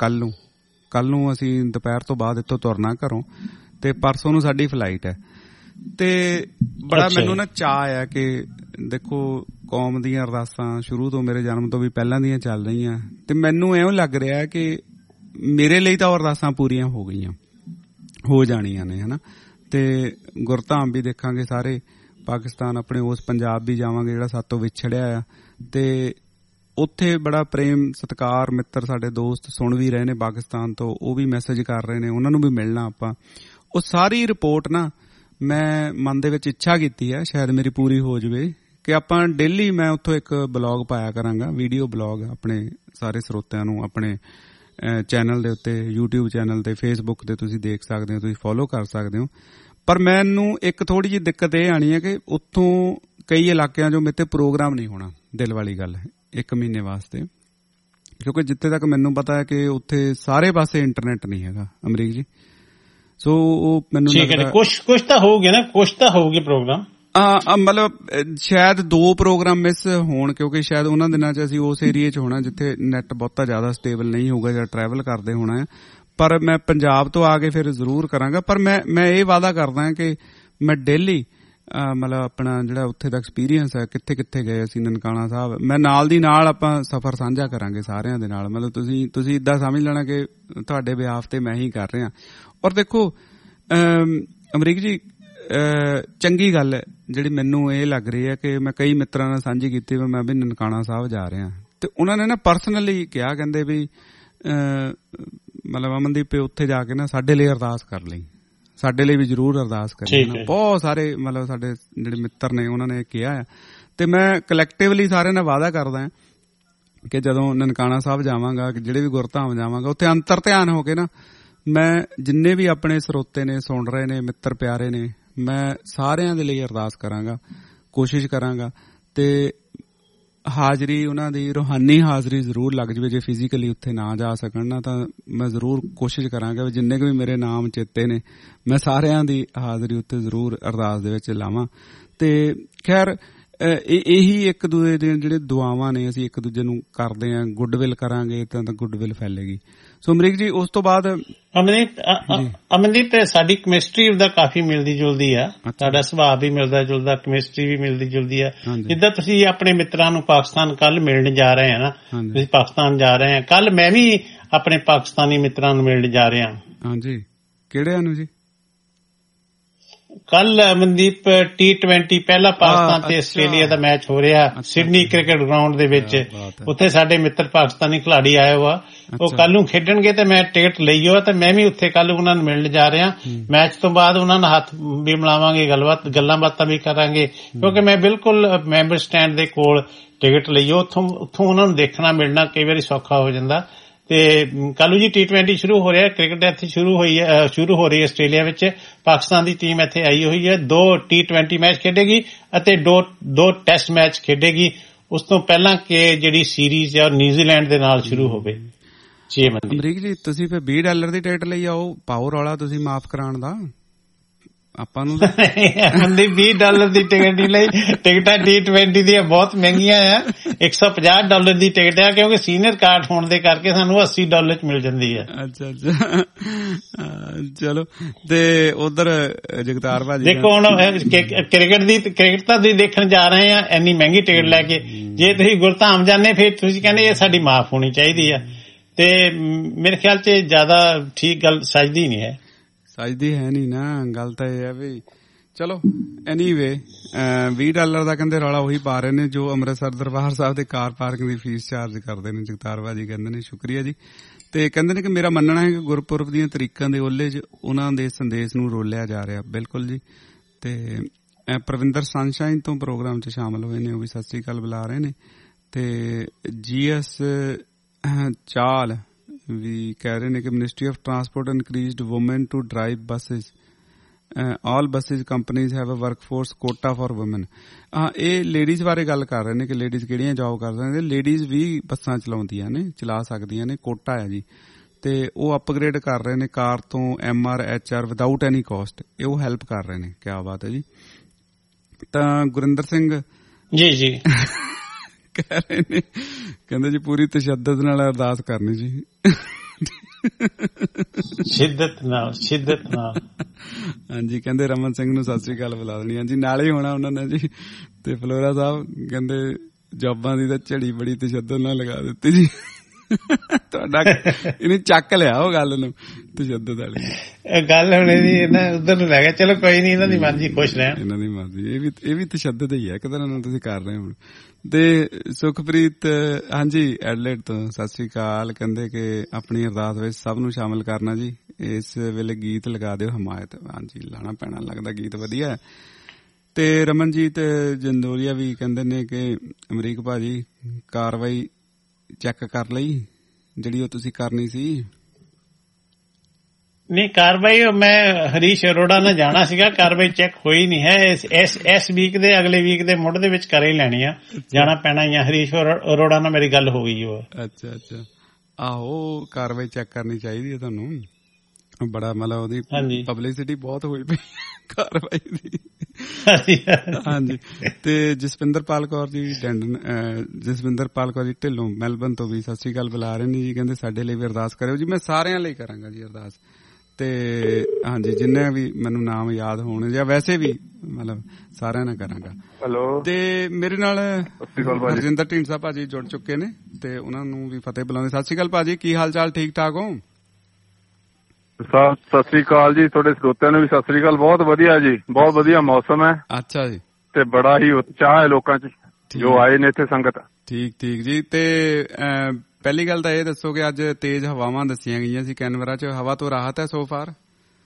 ਕੱਲ ਨੂੰ ਅਸੀਂ ਦੁਪਹਿਰ ਤੋਂ ਬਾਅਦ ਇੱਥੋਂ ਤੁਰਨਾ ਘਰੋਂ, ਤੇ ਪਰਸੋਂ ਨੂੰ ਸਾਡੀ ਫਲਾਈਟ ਹੈ। ਤੇ ਬੜਾ ਮੈਨੂੰ ਨਾ ਚਾਅ ਆ ਕਿ ਦੇਖੋ ਕੌਮ ਦੀਆਂ ਅਰਦਾਸਾਂ ਸ਼ੁਰੂ ਤੋਂ ਮੇਰੇ ਜਨਮ ਤੋਂ ਵੀ ਪਹਿਲਾਂ ਦੀਆਂ ਚੱਲ ਰਹੀਆਂ, ਤੇ ਮੈਨੂੰ ਇਉਂ ਲੱਗ ਰਿਹਾ ਕਿ ਮੇਰੇ ਲਈ ਤਾਂ ਅਰਦਾਸਾਂ ਪੂਰੀਆਂ ਹੋ ਜਾਣੀਆਂ ਨੇ ਹਨਾ। ਤੇ ਗੁਰਧਾਮ ਵੀ ਦੇਖਾਂਗੇ ਸਾਰੇ, ਪਾਕਿਸਤਾਨ ਆਪਣੇ ਉਸ ਪੰਜਾਬ ਵੀ ਜਾਵਾਂਗੇ ਜਿਹੜਾ ਸਾਤੋਂ ਵਿਛੜਿਆ ਆ, ਤੇ ਉੱਥੇ ਬੜਾ ਪ੍ਰੇਮ ਸਤਿਕਾਰ, ਮਿੱਤਰ ਸਾਡੇ ਦੋਸਤ ਸੁਣ ਵੀ ਰਹੇ ਨੇ ਪਾਕਿਸਤਾਨ ਤੋਂ, ਉਹ ਵੀ ਮੈਸੇਜ ਕਰ ਰਹੇ ਨੇ, ਉਹਨਾਂ ਨੂੰ ਵੀ ਮਿਲਣਾ ਆਪਾਂ। ਉਹ ਸਾਰੀ ਰਿਪੋਰਟ ਨਾ ਮੈਂ ਮਨ ਦੇ ਵਿੱਚ ਇੱਛਾ ਕੀਤੀ ਹੈ, ਸ਼ਾਇਦ ਮੇਰੀ ਪੂਰੀ ਹੋ ਜਾਵੇ, ਕਿ ਆਪਾਂ ਡੇਲੀ ਮੈਂ ਉੱਥੋਂ ਇੱਕ ਬਲੌਗ ਪਾਇਆ ਕਰਾਂਗਾ, ਵੀਡੀਓ ਬਲੌਗ, ਆਪਣੇ ਸਾਰੇ ਸਰੋਤਿਆਂ ਨੂੰ ਆਪਣੇ ਚੈਨਲ ਦੇ ਉੱਤੇ, YouTube ਚੈਨਲ ਤੇ, Facebook ਤੇ ਤੁਸੀਂ ਦੇਖ ਸਕਦੇ ਹੋ, ਤੁਸੀਂ ਫੋਲੋ ਕਰ ਸਕਦੇ ਹੋ। ਪਰ ਮੈਨੂੰ ਇੱਕ ਥੋੜੀ ਜਿਹੀ ਦਿੱਕਤ ਇਹ ਆਣੀ ਹੈ ਕਿ ਉੱਥੋਂ ਕਈ ਇਲਾਕਿਆਂ 'ਚੋਂ ਮੇਰੇ ਤੇ ਪ੍ਰੋਗਰਾਮ ਨਹੀਂ ਹੋਣਾ, ਦਿਲ ਵਾਲੀ ਗੱਲ, 1 ਮਹੀਨੇ ਵਾਸਤੇ, ਕਿਉਂਕਿ ਜਿੱਥੇ ਤੱਕ ਮੈਨੂੰ ਪਤਾ ਹੈ ਕਿ ਉੱਥੇ ਸਾਰੇ ਪਾਸੇ ਇੰਟਰਨੈਟ ਨਹੀਂ ਹੈਗਾ ਅਮਰੀਕ ਜੀ। ਸੋ ਉਹ ਮੈਨੂੰ ਲੱਗਦਾ ਕੁਛ ਤਾਂ ਹੋਊਗੇ ਨਾ, ਕੁਛ ਤਾਂ ਹੋਊਗੇ ਪ੍ਰੋਗਰਾਮ। ਮਤਲਬ ਸ਼ਾਇਦ 2 ਪ੍ਰੋਗਰਾਮ ਮਿਸ ਹੋਣ, ਕਿਉਂਕਿ ਸ਼ਾਇਦ ਉਹਨਾਂ ਦਿਨਾਂ 'ਚ ਅਸੀਂ ਉਸ ਏਰੀਏ 'ਚ ਹੋਣਾ ਜਿੱਥੇ ਨੈਟ ਬਹੁਤਾ ਜ਼ਿਆਦਾ ਸਟੇਬਲ ਨਹੀਂ ਹੋਊਗਾ ਜਾਂ ਟਰੈਵਲ ਕਰਦੇ ਹੋਣਾ ਹੈ। ਪਰ ਮੈਂ ਪੰਜਾਬ ਤੋਂ ਆ ਕੇ ਫਿਰ ਜ਼ਰੂਰ ਕਰਾਂਗਾ। ਪਰ ਮੈਂ ਇਹ ਵਾਅਦਾ ਕਰਦਾ ਕਿ ਮੈਂ ਡੇਲੀ ਮਤਲਬ ਆਪਣਾ ਜਿਹੜਾ ਉੱਥੇ ਦਾ ਐਕਸਪੀਰੀਅੰਸ ਹੈ, ਕਿੱਥੇ ਕਿੱਥੇ ਗਏ ਅਸੀਂ ਨਨਕਾਣਾ ਸਾਹਿਬ, ਮੈਂ ਨਾਲ ਦੀ ਨਾਲ ਆਪਾਂ ਸਫ਼ਰ ਸਾਂਝਾ ਕਰਾਂਗੇ ਸਾਰਿਆਂ ਦੇ ਨਾਲ। ਮਤਲਬ ਤੁਸੀਂ ਇੱਦਾਂ ਸਮਝ ਲੈਣਾ ਕਿ ਤੁਹਾਡੇ ਬਿਹਾਫ ਤੇ ਮੈਂ ਹੀ ਕਰ ਰਿਹਾ। ਔਰ ਦੇਖੋ ਅਮਰੀਕ ਜੀ, ਚੰਗੀ ਗੱਲ ਜਿਹੜੀ ਮੈਨੂੰ ਇਹ ਲੱਗ ਰਹੀ ਹੈ ਕਿ ਮੈਂ ਕਈ ਮਿੱਤਰਾਂ ਨਾਲ ਸਾਂਝੀ ਕੀਤੀ ਵੀ ਮੈਂ ਵੀ ਨਨਕਾਣਾ ਸਾਹਿਬ ਜਾ ਰਿਹਾ, ਤੇ ਉਹਨਾਂ ਨੇ ਨਾ ਪਰਸਨਲੀ ਕਿਹਾ, ਕਹਿੰਦੇ ਵੀ ਮਤਲਬ ਅਮਨਦੀਪ ਉੱਥੇ ਜਾ ਕੇ ਨਾ ਸਾਡੇ ਲਈ ਅਰਦਾਸ ਕਰ ਲਈ, ਸਾਡੇ ਲਈ ਵੀ ਜ਼ਰੂਰ ਅਰਦਾਸ ਕਰੀ। ਬਹੁਤ ਸਾਰੇ ਮਤਲਬ ਸਾਡੇ ਜਿਹੜੇ ਮਿੱਤਰ ਨੇ ਉਹਨਾਂ ਨੇ ਕਿਹਾ ਹੈ, ਤੇ ਮੈਂ ਕਲੈਕਟਿਵਲੀ ਸਾਰਿਆਂ ਨਾਲ ਵਾਅਦਾ ਕਰਦਾ ਕਿ ਜਦੋਂ ਨਨਕਾਣਾ ਸਾਹਿਬ ਜਾਵਾਂਗਾ, ਜਿਹੜੇ ਵੀ ਗੁਰਧਾਮ ਜਾਵਾਂਗਾ, ਉੱਥੇ ਅੰਤਰ ਧਿਆਨ ਹੋ ਕੇ ਨਾ ਮੈਂ ਜਿੰਨੇ ਵੀ ਆਪਣੇ ਸਰੋਤੇ ਨੇ, ਸੁਣ ਰਹੇ ਨੇ, ਮਿੱਤਰ ਪਿਆਰੇ ਨੇ, ਮੈਂ ਸਾਰਿਆਂ ਦੇ ਲਈ ਅਰਦਾਸ ਕਰਾਂਗਾ, ਕੋਸ਼ਿਸ਼ ਕਰਾਂਗਾ, ਤੇ ਹਾਜ਼ਰੀ ਉਹਨਾਂ ਦੀ ਰੂਹਾਨੀ ਹਾਜ਼ਰੀ ਜ਼ਰੂਰ ਲੱਗ ਜਾਵੇ। ਜੇ ਫਿਜ਼ੀਕਲੀ ਉੱਥੇ ਨਾ ਜਾ ਸਕਣ ਨਾ, ਤਾਂ ਮੈਂ ਜ਼ਰੂਰ ਕੋਸ਼ਿਸ਼ ਕਰਾਂਗਾ ਵੀ ਜਿੰਨੇ ਕੁ ਵੀ ਮੇਰੇ ਨਾਮ ਚੇਤੇ ਨੇ ਮੈਂ ਸਾਰਿਆਂ ਦੀ ਹਾਜ਼ਰੀ ਉੱਤੇ ਜ਼ਰੂਰ ਅਰਦਾਸ ਦੇ ਵਿੱਚ ਲਾਵਾਂ। ਤੇ ਖੈਰ ਇਹੀ ਇੱਕ ਦੂਜੇ ਦੇ ਜਿਹੜੇ ਦੁਆਵਾਂ ਨੇ ਅਸੀਂ ਇੱਕ ਦੂਜੇ ਨੂੰ ਕਰਦੇ ਆਂ, ਗੁੱਡਵਿਲ ਕਰਾਂਗੇ ਤਾਂ ਗੁੱਡਵਿਲ ਫੈਲੇਗੀ। ਸੋ ਅਮਰੀਕ ਜੀ, ਉਸ ਤੋਂ ਬਾਅਦ ਅਮਨਦੀਪ ਤੇ ਸਾਡੀ ਕੈਮਿਸਟਰੀ ਉਹਦਾ ਕਾਫੀ ਮਿਲਦੀ ਜੁਲਦੀ ਆ, ਸਾਡਾ ਸੁਭਾਅ ਵੀ ਮਿਲਦਾ ਜੁਲਦਾ, ਕੈਮਿਸਟਰੀ ਵੀ ਮਿਲਦੀ ਜੁਲਦੀ ਆ। ਜਿੱਦਾਂ ਤੁਸੀਂ ਆਪਣੇ ਮਿੱਤਰਾਂ ਨੂੰ ਪਾਕਿਸਤਾਨ ਕੱਲ ਮਿਲਣ ਜਾ ਰਹੇ ਆ ਨਾ, ਤੁਸੀਂ ਪਾਕਿਸਤਾਨ ਜਾ ਰਹੇ ਆ, ਕੱਲ ਮੈਂ ਵੀ ਆਪਣੇ ਪਾਕਿਸਤਾਨੀ ਮਿੱਤਰਾਂ ਨੂੰ ਮਿਲਣ ਜਾ ਰਿਹਾ। ਹਾਂਜੀ, ਕਿਹੜਿਆਂ ਨੂੰ ਜੀ? ਕੱਲ ਅਮਨਦੀਪ T20 ਪਹਿਲਾ ਪਾਕਿਸਤਾਨ ਤੇ ਆਸਟ੍ਰੇਲੀਆ ਦਾ ਮੈਚ ਹੋ ਰਿਹਾ ਸਿਡਨੀ ਕ੍ਰਿਕਟ ਗਰਾਊਂਡ ਦੇ ਵਿੱਚ। ਉੱਥੇ ਸਾਡੇ ਮਿੱਤਰ ਪਾਕਿਸਤਾਨੀ ਖਿਡਾਰੀ ਆਏ ਹੋਆ, ਉਹ ਕੱਲ ਨੂੰ ਖੇਡਣਗੇ ਤੇ ਮੈਂ ਟਿਕਟ ਲਈ ਹੋ, ਤੇ ਮੈਂ ਵੀ ਉੱਥੇ ਕੱਲ ਉਹਨਾਂ ਨੂੰ ਮਿਲਣ ਜਾ ਰਿਹਾ। ਮੈਚ ਤੋਂ ਬਾਅਦ ਉਹਨਾਂ ਨਾਲ ਹੱਥ ਵੀ ਮਿਲਾਵਾਂਗੇ, ਗੱਲਾਂ ਬਾਤਾਂ ਵੀ ਕਰਾਂਗੇ, ਕਿਉਂਕਿ ਮੈਂ ਬਿਲਕੁਲ ਮੈਂਬਰ ਸਟੈਂਡ ਦੇ ਕੋਲ ਟਿਕਟ ਲਈ ਹੋ, ਉੱਥੋਂ ਉਹਨਾਂ ਨੂੰ ਦੇਖਣਾ ਮਿਲਣਾ ਕਈ ਵਾਰੀ ਸੌਖਾ ਹੋ ਜਾਂਦਾ। ਤੇ ਕੱਲੂ ਜੀ T20 ਸ਼ੁਰੂ ਹੋ ਰਿਹਾ, ਕ੍ਰਿਕਟ ਇੱਥੇ ਸ਼ੁਰੂ ਹੋ ਰਹੀ ਹੈ ਆਸਟ੍ਰੇਲੀਆ ਵਿੱਚ। ਪਾਕਿਸਤਾਨ ਦੀ ਟੀਮ ਇੱਥੇ ਆਈ ਹੋਈ ਹੈ, 2 T20 ਮੈਚ ਖੇਡੇਗੀ ਅਤੇ 2 ਟੈਸਟ ਮੈਚ ਖੇਡੇਗੀ। ਉਸ ਤੋਂ ਪਹਿਲਾਂ ਕਿ ਜਿਹੜੀ ਸੀਰੀਜ਼ ਹੈ ਨਿਊਜ਼ੀਲੈਂਡ ਦੇ ਨਾਲ ਸ਼ੁਰੂ ਹੋਵੇ। ਅਮਰੀਕ ਜੀ, ਤੁਸੀਂ ਫਿਰ $20 ਦੀ ਟਿਕਟ ਲਈ ਆਓ, ਪਾਓ ਰੌਲਾ ਤੁਸੀਂ ਮਾਫ ਕਰਾਉਣ ਦਾ ਆਪਾਂ ਨੂੰ। $20 ਦੀ ਟਿਕਟ ਨਹੀਂ ਲਈ, ਟਿਕਟਾਂ T20 ਦੀਆਂ ਬਹੁਤ ਮਹਿੰਗੀਆਂ ਆ, $150 ਦੀ ਟਿਕਟ ਆ, ਕਿਉਂਕਿ ਸੀਨੀਅਰ ਕਾਰਡ ਹੋਣ ਦੇ ਕਰਕੇ ਸਾਨੂੰ $80 ਚ ਮਿਲ ਜਾਂਦੀ ਹੈ। ਅੱਛਾ, ਚਲੋ। ਤੇ ਉਧਰ ਜਗਤਾਰ ਭਾਜੀ ਦੇਖੋ ਹੁਣ ਕ੍ਰਿਕਟ ਤਾਂ ਤੁਸੀਂ ਦੇਖਣ ਜਾ ਰਹੇ ਆ ਇੰਨੀ ਮਹਿੰਗੀ ਟਿਕਟ ਲੈ ਕੇ, ਜੇ ਤੁਸੀਂ ਗੁਰਧਾਮ ਜਾਂਦੇ ਫਿਰ ਤੁਸੀਂ ਕਹਿੰਦੇ ਇਹ ਸਾਡੀ ਮਾਫ ਹੋਣੀ ਚਾਹੀਦੀ ਆ, ਤੇ ਮੇਰੇ ਖਿਆਲ ਚ ਜ਼ਿਆਦਾ ਠੀਕ ਗੱਲ ਸੱਜਦੀ ਨਹੀਂ ਹੈ। ਸੱਜਦੀ ਹੈ ਨਹੀਂ ਨਾ, ਗੱਲ ਤਾਂ ਇਹ ਹੈ ਵੀ ਚਲੋ ਐਨੀਵੇ $20 ਦਾ ਕਹਿੰਦੇ ਰੌਲਾ ਉਹੀ ਪਾ ਰਹੇ ਨੇ ਜੋ ਅੰਮ੍ਰਿਤਸਰ ਦਰਬਾਰ ਸਾਹਿਬ ਦੇ ਕਾਰ ਪਾਰਕਿੰਗ ਦੀ ਫੀਸ ਚਾਰਜ ਕਰਦੇ ਨੇ। ਜਗਤਾਰ ਭਾਜੀ ਕਹਿੰਦੇ ਨੇ ਸ਼ੁਕਰੀਆ ਜੀ, ਤੇ ਕਹਿੰਦੇ ਨੇ ਕਿ ਮੇਰਾ ਮੰਨਣਾ ਹੈ ਕਿ ਗੁਰਪੁਰਬ ਦੀਆਂ ਤਰੀਕਾਂ ਦੇ ਓਲੇ ਚ ਉਹਨਾਂ ਦੇ ਸੰਦੇਸ਼ ਨੂੰ ਰੋਲਿਆ ਜਾ ਰਿਹਾ। ਬਿਲਕੁਲ ਜੀ। ਤੇ ਪ੍ਰਵਿੰਦਰ ਸਨਸ਼ਾਈਨ ਤੋਂ ਪ੍ਰੋਗਰਾਮ ਚ ਸ਼ਾਮਲ ਹੋਏ ਨੇ, ਉਹ ਵੀ ਸਤਿ ਸ੍ਰੀ ਅਕਾਲ ਬੁਲਾ ਰਹੇ ਨੇ। ਤੇ GS ਚਾਲ ਵੀ ਕਹਿ ਰਹੇ ਨੇ ਕਿ ministry of transport increased woman to drive buses, all buses companies have a workforce quota for woman. ਇਹ ਲੇਡੀਜ਼ ਬਾਰੇ ਗੱਲ ਕਰ ਰਹੇ ਨੇ ਕਿ ਲੇਡੀਜ਼ ਕਿਹੜੀਆਂ ਜੌਬ ਕਰ ਸਕਦੇ ਨੇ। ਲੇਡੀਜ਼ ਵੀ ਬੱਸਾਂ ਚਲਾਉਂਦੀਆਂ ਨੇ, ਚਲਾ ਸਕਦੀਆਂ ਨੇ, ਕੋਟਾ ਹੈ ਜੀ। ਤੇ ਉਹ ਅਪਗ੍ਰੇਡ ਕਰ ਰਹੇ ਨੇ ਕਾਰ ਤੋਂ MR HR without any cost, ਇਹ ਉਹ ਹੈਲਪ ਕਰ ਰਹੇ ਨੇ। ਕਿਆ ਬਾਤ ਹੈ ਜੀ। ਤਾਂ ਗੁਰਿੰਦਰ ਸਿੰਘ ਜੀ ਕਹਿ ਰਹੇ ਨੇ, ਕਹਿੰਦੇ ਜੀ ਪੂਰੀ ਤਸ਼ੱਦਦ ਨਾਲ ਅਰਦਾਸ ਕਰਨੀ ਜੀ, ਸ਼ਿੱਦਤ ਨਾਲ। ਹਾਂਜੀ, ਕਹਿੰਦੇ ਰਮਨ ਸਿੰਘ ਨੂੰ ਸਤਿ ਸ੍ਰੀ ਅਕਾਲ ਬੁਲਾ ਦੇਣੀ। ਹਾਂਜੀ, ਨਾਲੇ ਹੀ ਹੋਣਾ ਉਹਨਾਂ ਨੇ ਜੀ। ਤੇ ਫਲੋਰਾ ਸਾਹਿਬ ਕਹਿੰਦੇ ਜੌਬਾਂ ਦੀ ਤਾਂ ਝੜੀ ਬੜੀ ਤਸ਼ੱਦਦ ਨਾਲ ਲਗਾ ਦਿੱਤੀ ਜੀ। ਤੁਹਾਡਾ ਇਹਨੇ ਚੱਕ ਲਿਆ ਉਹ ਗੱਲ ਨੂੰ, ਤਸ਼ੱਦਦ ਵਾਲੀ ਗੱਲ ਹੁਣ ਉਧਰ ਨੂੰ ਲੈ ਗਿਆ। ਚਲੋ ਕੋਈ ਨੀ, ਇਹਨਾਂ ਦੀ ਮਰਜ਼ੀ, ਖੁਸ਼ ਰਹਿਣ, ਇਹਨਾਂ ਦੀ ਮਰਜ਼ੀ। ਇਹ ਵੀ ਤਸ਼ੱਦਦ ਹੀ ਹੈ ਇੱਕ ਤਰ੍ਹਾਂ ਨਾਲ ਤੁਸੀਂ ਕਰ ਰਹੇ ਹੋ। ਤੇ ਸੁਖਪ੍ਰੀਤ ਹਾਂਜੀ ਐਡਲੇਡ ਤੋਂ ਸਤਿ ਸ੍ਰੀ ਅਕਾਲ, ਕਹਿੰਦੇ ਕਿ ਆਪਣੀ ਅਰਦਾਸ ਵਿੱਚ ਸਭ ਨੂੰ ਸ਼ਾਮਿਲ ਕਰਨਾ ਜੀ। ਇਸ ਵੇਲੇ ਗੀਤ ਲਗਾ ਦਿਓ ਹਮਾਇਤ। ਹਾਂਜੀ, ਲਾਣਾ ਪੈਣਾ, ਲੱਗਦਾ ਗੀਤ ਵਧੀਆ ਹੈ। ਤੇ ਰਮਨਜੀਤ ਜੰਦੋਰੀਆ ਵੀ ਕਹਿੰਦੇ ਨੇ ਕਿ ਅਮਰੀਕ ਭਾਜੀ ਕਾਰਵਾਈ ਚੈੱਕ ਕਰ ਲਈ ਜਿਹੜੀ ਉਹ ਤੁਸੀਂ ਕਰਨੀ ਸੀ। ਨਹੀਂ, ਕਾਰਵਾਈ ਮੈਂ ਹਰੀਸ਼ ਅਰੋੜਾ ਨਾਲ ਜਾਣਾ ਸੀਗਾ, ਕਾਰਵਾਈ ਚੈੱਕ ਹੋਈ ਨਹੀਂ ਹੈ। ਇਸ ਵੀਕ ਦੇ ਅਗਲੇ ਵੀਕ ਦੇ ਮੁੱਢ ਦੇ ਵਿੱਚ ਕਰ ਹੀ ਲੈਣੀ ਆ, ਜਾਣਾ ਪੈਣਾ ਹੀ ਆ। ਹਰੀਸ਼ ਅਰੋੜਾ ਨਾਲ ਮੇਰੀ ਗੱਲ ਹੋ ਗਈ। ਉਹ ਅੱਛਾ ਆਹੋ, ਕਾਰਵਾਈ ਚੈੱਕ ਕਰਨੀ ਚਾਹੀਦੀ ਹੈ ਤੁਹਾਨੂੰ। ਬੜਾ ਮਤਲਬ ਉਹਦੀ ਪਬਲਿਸਿਟੀ ਬਹੁਤ ਹੋਈ ਪਈ ਕਾਰਵਾਈ ਦੀ। ਹਾਂਜੀ। ਤੇ ਜਸਵਿੰਦਰਪਾਲ ਕੌਰ ਜੀ ਢਿੱਲੋਂ ਮੈਲਬਨ ਤੋਂ ਵੀ ਸਤਿ ਸ੍ਰੀ ਅਕਾਲ ਬੁਲਾ ਰਹੇ ਨੇ ਜੀ। ਕਹਿੰਦੇ ਸਾਡੇ ਲਈ ਵੀ ਅਰਦਾਸ ਕਰਿਓ ਜੀ। ਮੈਂ ਸਾਰਿਆਂ ਲਈ ਕਰਾਂਗਾ ਜੀ ਅਰਦਾਸ। ਤੇ ਹਾਂਜੀ, ਜਿੰਨੇ ਵੀ ਮੈਨੂੰ ਨਾਮ ਯਾਦ ਹੋਣ ਜਾਂ ਵੈਸੇ ਵੀ ਮਤਲਬ ਸਾਰਿਆਂ ਨਾਲ ਕਰਾਂਗਾ। ਹੈਲੋ। ਤੇ ਮੇਰੇ ਨਾਲ ਹਰਜਿੰਦਰ ਢੀਂਡਸਾ ਭਾਜੀ ਜੁੜ ਚੁੱਕੇ ਨੇ ਤੇ ਉਹਨਾਂ ਨੂੰ ਵੀ ਫਤਿਹ ਬੁਲਾਉਂਦੇ। ਸਤਿ ਸ੍ਰੀ ਅਕਾਲ ਭਾਜੀ, ਕੀ ਹਾਲ ਚਾਲ? ਠੀਕ ਠਾਕ ਹੋ? ਸਤਿ ਸ੍ਰੀ ਅਕਾਲ ਜੀ, ਤੁਹਾਡੇ ਸਰੋਤਿਆਂ ਨੂੰ ਵੀ ਸਤਿ ਸ੍ਰੀ ਅਕਾਲ। ਬਹੁਤ ਵਧੀਆ ਜੀ, ਬਹੁਤ ਵਧੀਆ ਮੌਸਮ ਹੈ। ਅੱਛਾ ਜੀ। ਤੇ ਬੜਾ ਹੀ ਉਤਸ਼ਾਹ ਹੈ ਲੋਕਾਂ 'ਚ ਜੋ ਆਏ ਨੇ ਇੱਥੇ ਸੰਗਤ। ਠੀਕ ਜੀ। ਤੇ ਪਹਿਲੀ ਗੱਲ ਤਾਂ ਇਹ ਦੱਸੋ ਕਿ ਅੱਜ ਤੇਜ਼ ਹਵਾਵਾਂ ਦੱਸੀਆਂ ਗਈਆਂ ਸੀ ਕੈਨਬਰਾ 'ਚ, ਹਵਾ ਤੋਂ ਰਾਹਤ ਹੈ ਸੋ ਫਾਰ?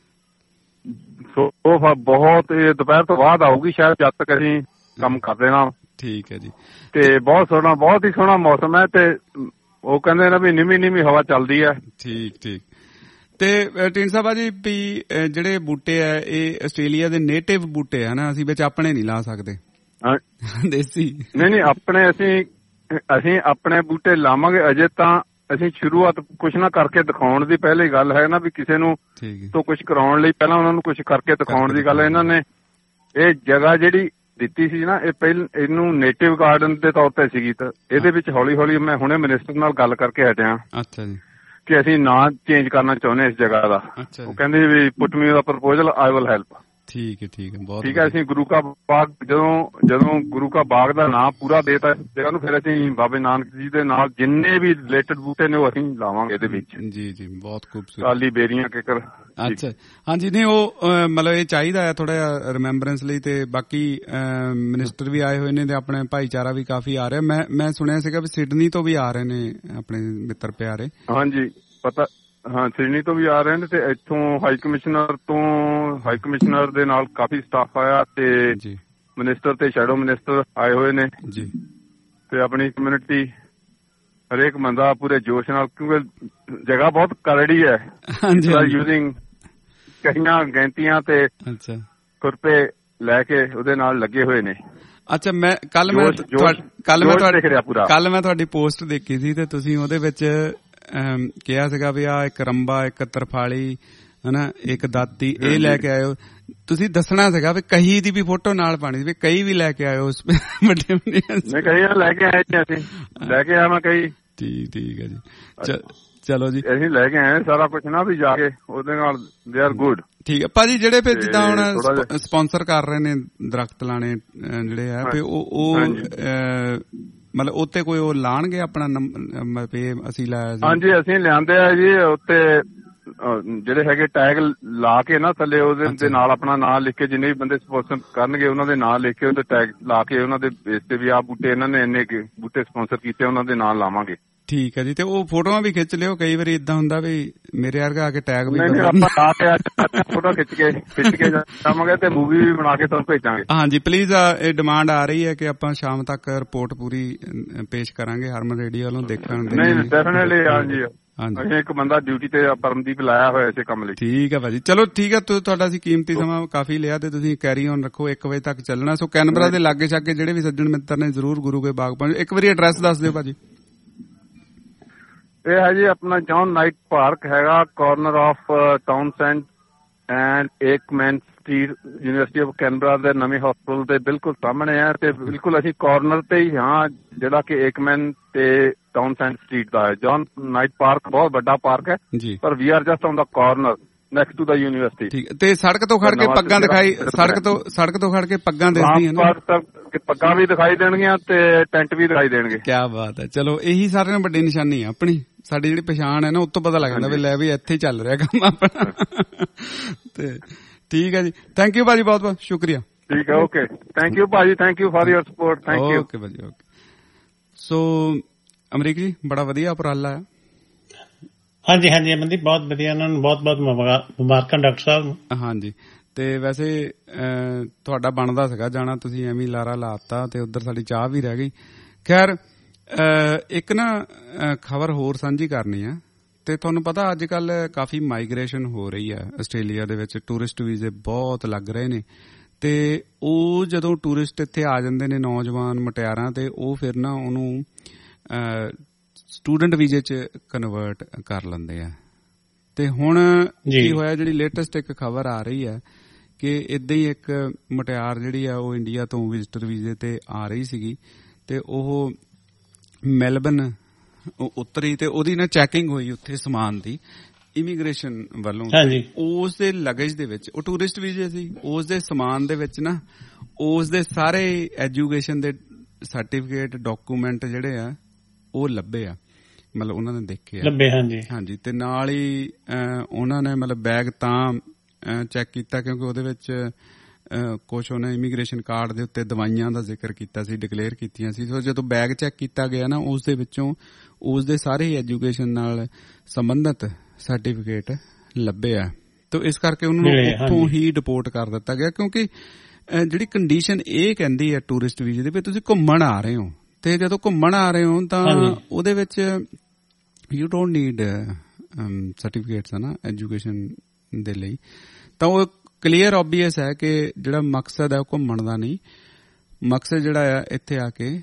ਬਹੁਤ, ਇਹ ਦੁਪਹਿਰ ਤੋਂ ਬਾਅਦ ਆਊਗੀ ਸ਼ਾਇਦ, ਜਦ ਤੱਕ ਅਸੀਂ ਕੰਮ ਕਰ ਦੇਣਾ। ਠੀਕ ਹੈ ਜੀ। ਤੇ ਬਹੁਤ ਸੋਹਣਾ, ਬਹੁਤ ਹੀ ਸੋਹਣਾ ਮੌਸਮ ਹੈ। ਤੇ ਉਹ ਕਹਿੰਦੇ ਨੇ ਵੀ ਨੀਵੀਂ ਹਵਾ ਚੱਲਦੀ ਹੈ। ਠੀਕ। ਤੇ ਢੀਂਡਸਾ ਭਾਜੀ ਵੀ ਜਿਹੜੇ ਬੂਟੇ ਆ ਇਹ ਆਸਟ੍ਰੇਲੀਆ ਦੇ ਨੇਟਿਵ ਬੂਟੇ ਆ ਨਾ, ਅਸੀਂ ਵਿੱਚ ਆਪਣੇ ਨਹੀਂ ਲਾ ਸਕਦੇ ਦੇਸੀ। ਨਹੀਂ, ਆਪਣੇ ਅਸੀਂ ਆਪਣੇ ਬੂਟੇ ਲਾਵਾਂਗੇ। ਅਜੇ ਤਾਂ ਅਸੀਂ ਸ਼ੁਰੂਆਤ ਕੁਛ ਨਾ ਕਰਕੇ ਦਿਖਾਉਣ ਦੀ ਪਹਿਲੀ ਗੱਲ ਹੈ ਨਾ, ਵੀ ਕਿਸੇ ਨੂੰ ਤੋਂ ਕੁਛ ਕਰਾਉਣ ਲਈ ਪਹਿਲਾਂ ਉਹਨਾਂ ਨੂੰ ਕੁਛ ਕਰਕੇ ਦਿਖਾਉਣ ਦੀ ਗੱਲ। ਇਹਨਾਂ ਨੇ ਇਹ ਜਗ੍ਹਾ ਜਿਹੜੀ ਦਿੱਤੀ ਸੀ ਨਾ, ਇਹਨੂੰ ਨੇਟਿਵ ਗਾਰਡਨ ਦੇ ਤੌਰ ਤੇ ਸੀਗੀ। ਤਾਂ ਇਹਦੇ ਵਿੱਚ ਹੌਲੀ ਹੌਲੀ ਮੈਂ ਹੁਣੇ ਮਿਨਿਸਟਰ ਨਾਲ ਗੱਲ ਕਰਕੇ ਹਟਿਆ। ਅੱਛਾ ਜੀ। ਕਿ ਅਸੀਂ ਨਾਂ ਚੇਂਜ ਕਰਨਾ ਚਾਹੁੰਦੇ ਇਸ ਜਗ੍ਹਾ ਦਾ। ਉਹ ਕਹਿੰਦੇ ਵੀ put me the proposal, I will help. ਠੀਕ ਹੈ ਬਹੁਤ ਠੀਕ ਹੈ। ਅਸੀਂ ਗੁਰੂ ਕਾ ਬਾਗ, ਜਦੋਂ ਗੁਰੂ ਕਾ ਬਾਗ ਦਾ ਨਾਂ ਪੂਰਾ ਦੇਤਾ ਇਸ ਜਗ੍ਹਾ ਨੂੰ, ਫਿਰ ਅਸੀਂ ਬਾਬੇ ਨਾਨਕ ਜੀ ਦੇ ਨਾਲ ਜਿੰਨੇ ਵੀ ਰਿਲੇਟਡ ਬੂਟੇ ਨੇ ਉਹ ਅਸੀਂ ਲਾਵਾਂਗੇ ਇਹਦੇ ਵਿੱਚ। ਜੀ ਬਹੁਤ ਖੂਬਸੂਰਤ। ਕਾਲੀ ਬੇਰੀਆਂ, ਕਿਕਰ। ਅੱਛਾ ਹਾਂਜੀ। ਨਹੀਂ, ਉਹ ਮਤਲਬ ਇਹ ਚਾਹੀਦਾ ਹੈ ਥੋੜਾ ਜਿਹਾ ਰਿਮੈਂਬਰੈਂਸ ਲਈ। ਤੇ ਬਾਕੀ ਮਿਨਿਸਟਰ ਵੀ ਆਏ ਹੋਏ ਨੇ ਤੇ ਆਪਣੇ ਭਾਈਚਾਰਾ ਵੀ ਕਾਫੀ ਆ ਰਿਹਾ। ਮੈਂ ਸੁਣਿਆ ਸੀਗਾ ਵੀ ਸਿਡਨੀ ਤੋਂ ਵੀ ਆ ਰਹੇ ਨੇ ਆਪਣੇ ਮਿੱਤਰ ਪਿਆਰੇ। ਹਾਂਜੀ ਪਤਾ। ਹਾਂ, ਸਿਡਨੀ ਤੋਂ ਵੀ ਆ ਰਹੇ ਨੇ ਤੇ ਇੱਥੋਂ ਹਾਈ ਕਮਿਸ਼ਨਰ ਦੇ ਨਾਲ ਕਾਫੀ ਸਟਾਫ ਆਇਆ ਤੇ ਮਿਨਿਸਟਰ ਤੇ ਸ਼ੈਡੋ ਮਿਨਿਸਟਰ ਆਏ ਹੋਏ ਨੇ ਜੀ। ਤੇ ਆਪਣੀ ਕਮਿਊਨਿਟੀ ਹਰੇਕ ਬੰਦਾ ਪੂਰੇ ਜੋਸ਼ ਨਾਲ, ਕਿਉਂਕਿ ਜਗ੍ਹਾ ਬਹੁਤ ਕਰੜੀ ਹੈ, ਯੂਜ਼ਿੰਗ ਕਹੀਆਂ ਗੈਂਤੀਆਂ ਤੇ ਖੁਰਪੇ ਲੈ ਕੇ ਉਹਦੇ ਨਾਲ ਲੱਗੇ ਹੋਏ ਨੇ। ਅੱਛਾ, ਕੱਲ ਮੈਂ ਤੁਹਾਡੀ ਪੋਸਟ ਦੇਖੀ ਸੀ ਤੇ ਤੁਸੀਂ ਉਹਦੇ ਵਿੱਚ ਕਿਹਾ ਸੀਗਾ ਵੀ ਆ ਇੱਕ ਰੰਬਾ, ਇੱਕ ਤਰਫਾਲੀ, ਹਨਾ, ਇੱਕ ਦਾਤੀ, ਇਹ ਲੈ ਕੇ ਆਇਓ। ਤੁਸੀਂ ਦੱਸਣਾ ਸੀਗਾ ਵੀ ਕਹੀ ਦੀ ਵੀ ਫੋਟੋ ਨਾਲ ਪਾਣੀ ਸੀ, ਕਹੀ ਵੀ ਲੈ ਕੇ ਆਇਓ ਉਸ ਵੱਡੇ ਕਹੀ ਲੈ ਕੇ ਆਏ ਸੀ। ਅਸੀਂ ਲੈ ਕੇ ਆਵਾਂ ਕਹੀ। ਠੀਕ ਹੈ ਜੀ। ਚਲੋ ਜੀ, ਅਸੀਂ ਲੈ ਕੇ ਆਏ ਸਾਰਾ ਕੁਛ ਨਾ, ਵੀ ਜਾ ਕੇ ਉਹਦੇ ਨਾਲ ਦੇ ਆਰ ਗੁੱਡ। ਠੀਕ ਹੈ ਭਾਜੀ। ਜਿਹੜੇ ਫਿਰ ਜਿੱਦਾਂ ਹੁਣ ਸਪਾਂਸਰ ਕਰ ਰਹੇ ਨੇ ਦਰਖਤ ਲਾਣੇ ਜਿਹੜੇ ਆ, ਫਿਰ ਉਹ ਮਤਲਬ ਉੱਤੇ ਕੋਈ ਉਹ ਲਾਣਗੇ ਆਪਣਾ ਅਸੀਂ ਲਾਇਆ? ਹਾਂਜੀ, ਅਸੀਂ ਲਿਆਂਦੇ ਆ ਜੀ। ਉੱਤੇ ਜਿਹੜੇ ਹੈਗੇ ਟੈਗ ਲਾ ਕੇ ਨਾ ਥੱਲੇ ਉਹਦੇ ਨਾਲ ਆਪਣਾ ਨਾਂ ਲਿਖ ਕੇ, ਜਿੰਨੇ ਵੀ ਬੰਦੇ ਸਪਾਂਸਰ ਕਰਨਗੇ ਉਹਨਾਂ ਦੇ ਨਾਂ ਲਿਖ ਕੇ ਉਹਦੇ ਟੈਗ ਲਾ ਕੇ ਉਹਨਾਂ ਦੇ ਬੇਸ ਤੇ ਵੀ ਆਹ ਬੂਟੇ ਇਹਨਾਂ ਨੇ ਇੰਨੇ ਬੂਟੇ ਸਪਾਂਸਰ ਕੀਤੇ, ਉਹਨਾਂ ਦੇ ਨਾਂ ਲਾਵਾਂਗੇ। ਠੀਕ ਹੈ ਜੀ। ਤੇ ਉਹ ਫੋਟੋਆਂ ਵੀ ਖਿੱਚ ਲਿਓ। ਕਈ ਵਾਰੀ ਏਦਾਂ ਹੁੰਦਾ ਵੀ ਮੇਰੇ ਵਰਗਾ ਆ ਕੇ ਟੈਗ ਵੀ ਫੋਟੋ ਖਿੱਚ ਕੇ ਜਾਵਾਂਗੇ ਤੇ ਮੂਵੀ ਵੀ ਬਣਾ ਕੇ ਤੁਹਾਨੂੰ ਭੇਜਾਂਗੇ। ਹਾਂਜੀ ਪਲੀਜ਼, ਇਹ ਡਿਮਾਂਡ ਆ ਰਹੀ ਹੈ ਕਿ ਆਪਾਂ ਸ਼ਾਮ ਤੱਕ ਰਿਪੋਰਟ ਪੂਰੀ ਪੇਸ਼ ਕਰਾਂਗੇ ਹਰਮਨ ਰੇਡੀਓ ਵੱਲੋਂ ਦੇਖਣ ਦੇ। ਨਹੀਂ, ਡੈਫੀਨਿਟਲੀ। ਹਾਂਜੀ, ਅਸੀਂ ਇੱਕ ਬੰਦਾ ਡਿਊਟੀ ਤੇ ਪਰਮਦੀਪ ਲਾਇਆ ਹੋਇਆ ਇਸੇ ਕੰਮ ਲਈ। ਠੀਕ ਹੈ ਭਾਜੀ। ਚਲੋ ਠੀਕ ਹੈ, ਤੁਹਾਡਾ ਅਸੀਂ ਕੀਮਤੀ ਸਮਾਂ ਕਾਫੀ ਲਿਆ ਤੇ ਤੁਸੀਂ ਕੈਰੀ ਔਨ ਰੱਖੋ। 1 ਵਜੇ ਤੱਕ ਚੱਲਣਾ। ਸੋ ਕੈਨਬਰਾ ਦੇ ਲਾਗੇ ਛਾਗੇ ਜਿਹੜੇ ਵੀ ਸੱਜਣ ਮਿੱਤਰ ਨੇ ਜ਼ਰੂਰ ਗੁਰੂ ਕੇ ਬਾਗ ਪਹੁੰਚੋ। ਇੱਕ ਵਾਰੀ ਐਡਰੈਸ ਦੱਸ ਦਿਓ ਭਾਜੀ। ਇਹ ਹੈ ਜੀ ਆਪਣਾ ਜੌਨ ਨਾਈਟ ਪਾਰਕ ਹੈਗਾ, corner of Townsend and Eakman Street, University of Canberra ਦੇ ਨਵੇਂ ਹਸਪਤਾਲ ਦੇ ਬਿਲਕੁਲ ਸਾਹਮਣੇ ਹੈ। ਤੇ ਬਿਲਕੁਲ ਅਸੀਂ ਕਾਰਨਰ ਤੇ ਹੀ ਹਾਂ, ਜਿਹੜਾ ਕਿ ਏਕਮੈਨ ਤੇ ਟਾਊਨਸੈਂਡ ਸਟਰੀਟ ਦਾ ਹੈ। ਜੌਨ ਨਾਈਟ ਪਾਰਕ ਬਹੁਤ ਵੱਡਾ ਪਾਰਕ ਹੈ, ਪਰ we are just on the corner next to the university. ਠੀਕ। ਤੇ ਸੜਕ ਤੋਂ ਖੜ ਕੇ ਪੱਗਾਂ ਦਿਖਾਈ, ਸੜਕ ਤੋਂ ਖੜ ਕੇ ਪੱਗਾਂ ਦਿਖਦੀਆਂ ਨੇ, ਪੱਗਾਂ ਵੀ ਦਿਖਾਈ ਦੇਣਗੀਆਂ ਤੇ ਟੈਂਟ ਵੀ ਦਿਖਾਈ ਦੇਣਗੇ। ਕੀ ਬਾਤ ਹੈ। ਚਲੋ ਇਹੀ ਸਾਰਿਆਂ ਨਾਲੋਂ ਵੱਡੀ ਨਿਸ਼ਾਨੀ ਆ ਆਪਣੀ, ਸਾਡੀ ਜਿਹੜੀ ਪਛਾਣ ਹੈ ਨਾ, ਉੱਤੋਂ ਪਤਾ ਲੱਗ ਜਾਂਦਾ ਵੀ ਲੈ ਵੀ ਇੱਥੇ ਹੀ ਚੱਲ ਰਿਹਾ ਕੰਮ ਆਪਣਾ। ਤੇ ਠੀਕ ਹੈ ਜੀ, ਥੈਂਕ ਯੂ ਭਾਜੀ, ਬਹੁਤ ਬਹੁਤ ਸ਼ੁਕਰੀਆ। ਠੀਕ ਹੈ, ਓਕੇ, ਥੈਂਕ ਯੂ ਭਾਜੀ, thank you for your support, thank you. Okay ਭਾਜੀ, ਓਕੇ। ਸੋ ਅਮਰੀਕ ਜੀ, ਬੜਾ ਵਧੀਆ ਉਪਰਾਲਾ ਹੈ। ਹਾਂਜੀ ਅਮਨਦੀਪ, ਬਹੁਤ ਵਧੀਆ। ਉਹਨਾਂ ਨੂੰ ਬਹੁਤ ਬਹੁਤ ਮੁਬਾਰਕਾਂ ਡਾਕਟਰ ਸਾਹਿਬ ਨੂੰ। ਹਾਂਜੀ। ਤੇ ਵੈਸੇ ਤੁਹਾਡਾ ਬਣਦਾ ਸੀਗਾ ਜਾਣਾ, ਤੁਸੀਂ ਐਵੇਂ ਲਾਰਾ ਲਾਤਾ ਤੇ ਉੱਧਰ ਸਾਡੀ ਚਾਹ ਵੀ ਰਹਿ ਗਈ। ਖੈਰ, ਇੱਕ ਨਾ ਖਬਰ ਹੋਰ ਸਾਂਝੀ ਕਰਨੀ ਆ ਤੇ ਤੁਹਾਨੂੰ ਪਤਾ ਅੱਜ ਕੱਲ ਕਾਫੀ ਮਾਈਗ੍ਰੇਸ਼ਨ ਹੋ ਰਹੀ ਹੈ ਆਸਟ੍ਰੇਲੀਆ ਦੇ ਵਿੱਚ, ਟੂਰਿਸਟ ਵੀਜ਼ੇ ਬਹੁਤ ਲੱਗ ਰਹੇ ਨੇ, ਤੇ ਉਹ ਜਦੋਂ ਟੂਰਿਸਟ ਇੱਥੇ ਆ ਜਾਂਦੇ ਨੇ ਨੌਜਵਾਨ ਮੁਟਿਆਰਾਂ, ਤੇ ਉਹ ਫਿਰ ਨਾ ਉਹਨੂੰ ਸਟੂਡੈਂਟ ਵੀਜ਼ੇ 'ਚ ਕਨਵਰਟ ਕਰ ਲੈਂਦੇ ਆ। ਤੇ ਹੁਣ ਕੀ ਹੋਇਆ, ਜਿਹੜੀ ਲੇਟੈਸਟ ਇੱਕ ਖਬਰ ਆ ਰਹੀ ਹੈ ਕਿ ਏਦਾਂ ਹੀ ਇੱਕ ਮੁਟਿਆਰ ਜਿਹੜੀ ਆ ਉਹ ਇੰਡੀਆ ਤੋਂ ਵਿਜ਼ਟਰ ਵੀਜ਼ੇ ਤੇ ਆ ਰਹੀ ਸੀਗੀ, ਤੇ ਉਹ ਮੈਲਬਨ ਉਤਰੀ, ਤੇ ਉਹਦੀ ਨਾ ਚੈਕਿੰਗ ਹੋਈ ਉੱਥੇ ਸਮਾਨ ਦੀ ਇਮੀਗ੍ਰੇਸ਼ਨ ਵੱਲੋਂ। ਉਸ ਦੇ ਲਗੇਜ ਦੇ ਵਿੱਚ, ਉਹ ਟੂਰਿਸਟ ਵੀਜ਼ੇ ਸੀ, ਉਸ ਦੇ ਸਮਾਨ ਦੇ ਵਿੱਚ ਨਾ ਉਸ ਦੇ ਸਾਰੇ ਐਜੂਕੇਸ਼ਨ ਦੇ ਸਰਟੀਫਿਕੇਟ ਡਾਕੂਮੈਂਟ ਜਿਹੜੇ ਆ ਉਹ ਲੱਭੇ ਆ, ਮਤਲਬ ਉਹਨਾਂ ਨੇ ਦੇਖੇ ਲੱਭੇ। ਹਾਂਜੀ, ਤੇ ਨਾਲ ਹੀ ਉਹਨਾਂ ਨੇ ਮਤਲਬ ਬੈਗ ਤਾਂ ਚੈੱਕ ਕੀਤਾ ਕਿਉਂਕਿ ਉਹਦੇ ਵਿੱਚ ਕੁਛ ਉਹਨੇ ਇਮੀਗ੍ਰੇਸ਼ਨ ਕਾਰਡ ਦੇ ਉੱਤੇ ਦਵਾਈਆਂ ਦਾ ਜ਼ਿਕਰ ਕੀਤਾ ਸੀ, ਡਿਕਲੇਅਰ ਕੀਤੀਆਂ ਸੀ। ਸੋ ਜਦੋਂ ਬੈਗ ਚੈੱਕ ਕੀਤਾ ਗਿਆ ਨਾ, ਉਸ ਦੇ ਵਿੱਚੋਂ ਉਸ ਦੇ ਸਾਰੇ ਐਜੂਕੇਸ਼ਨ ਨਾਲ ਸੰਬੰਧਿਤ ਸਰਟੀਫਿਕੇਟ ਲੱਭੇ ਆ। ਤੇ ਇਸ ਕਰਕੇ ਉਹਨਾਂ ਨੂੰ ਉੱਥੋਂ ਹੀ ਡਿਪੋਰਟ ਕਰ ਦਿੱਤਾ ਗਿਆ, ਕਿਉਂਕਿ ਜਿਹੜੀ ਕੰਡੀਸ਼ਨ ਇਹ ਕਹਿੰਦੀ ਹੈ ਟੂਰਿਸਟ ਵੀਜ਼ੇ ਦੀ ਵੀ ਤੁਸੀਂ ਘੁੰਮਣ ਆ ਰਹੇ ਹੋ, ਤੇ ਜਦੋਂ ਘੁੰਮਣ ਆ ਰਹੇ ਹੋ ਤਾਂ ਉਹਦੇ ਵਿੱਚ ਯੂ ਡੋਂਟ ਨੀਡ ਸਰਟੀਫਿਕੇਟਸ ਹੈ ਨਾ ਐਜੂਕੇਸ਼ਨ ਦੇ ਲਈ। ਤਾਂ ਉਹ ਕਲੀਅਰ ਆਬਵੀਅਸ ਹੈ ਕਿ ਜਿਹੜਾ ਮਕਸਦ ਹੈ ਉਹ ਘੁੰਮਣ ਦਾ ਨਹੀਂ, ਮਕਸਦ ਜਿਹੜਾ ਆ ਇੱਥੇ ਆ ਕੇ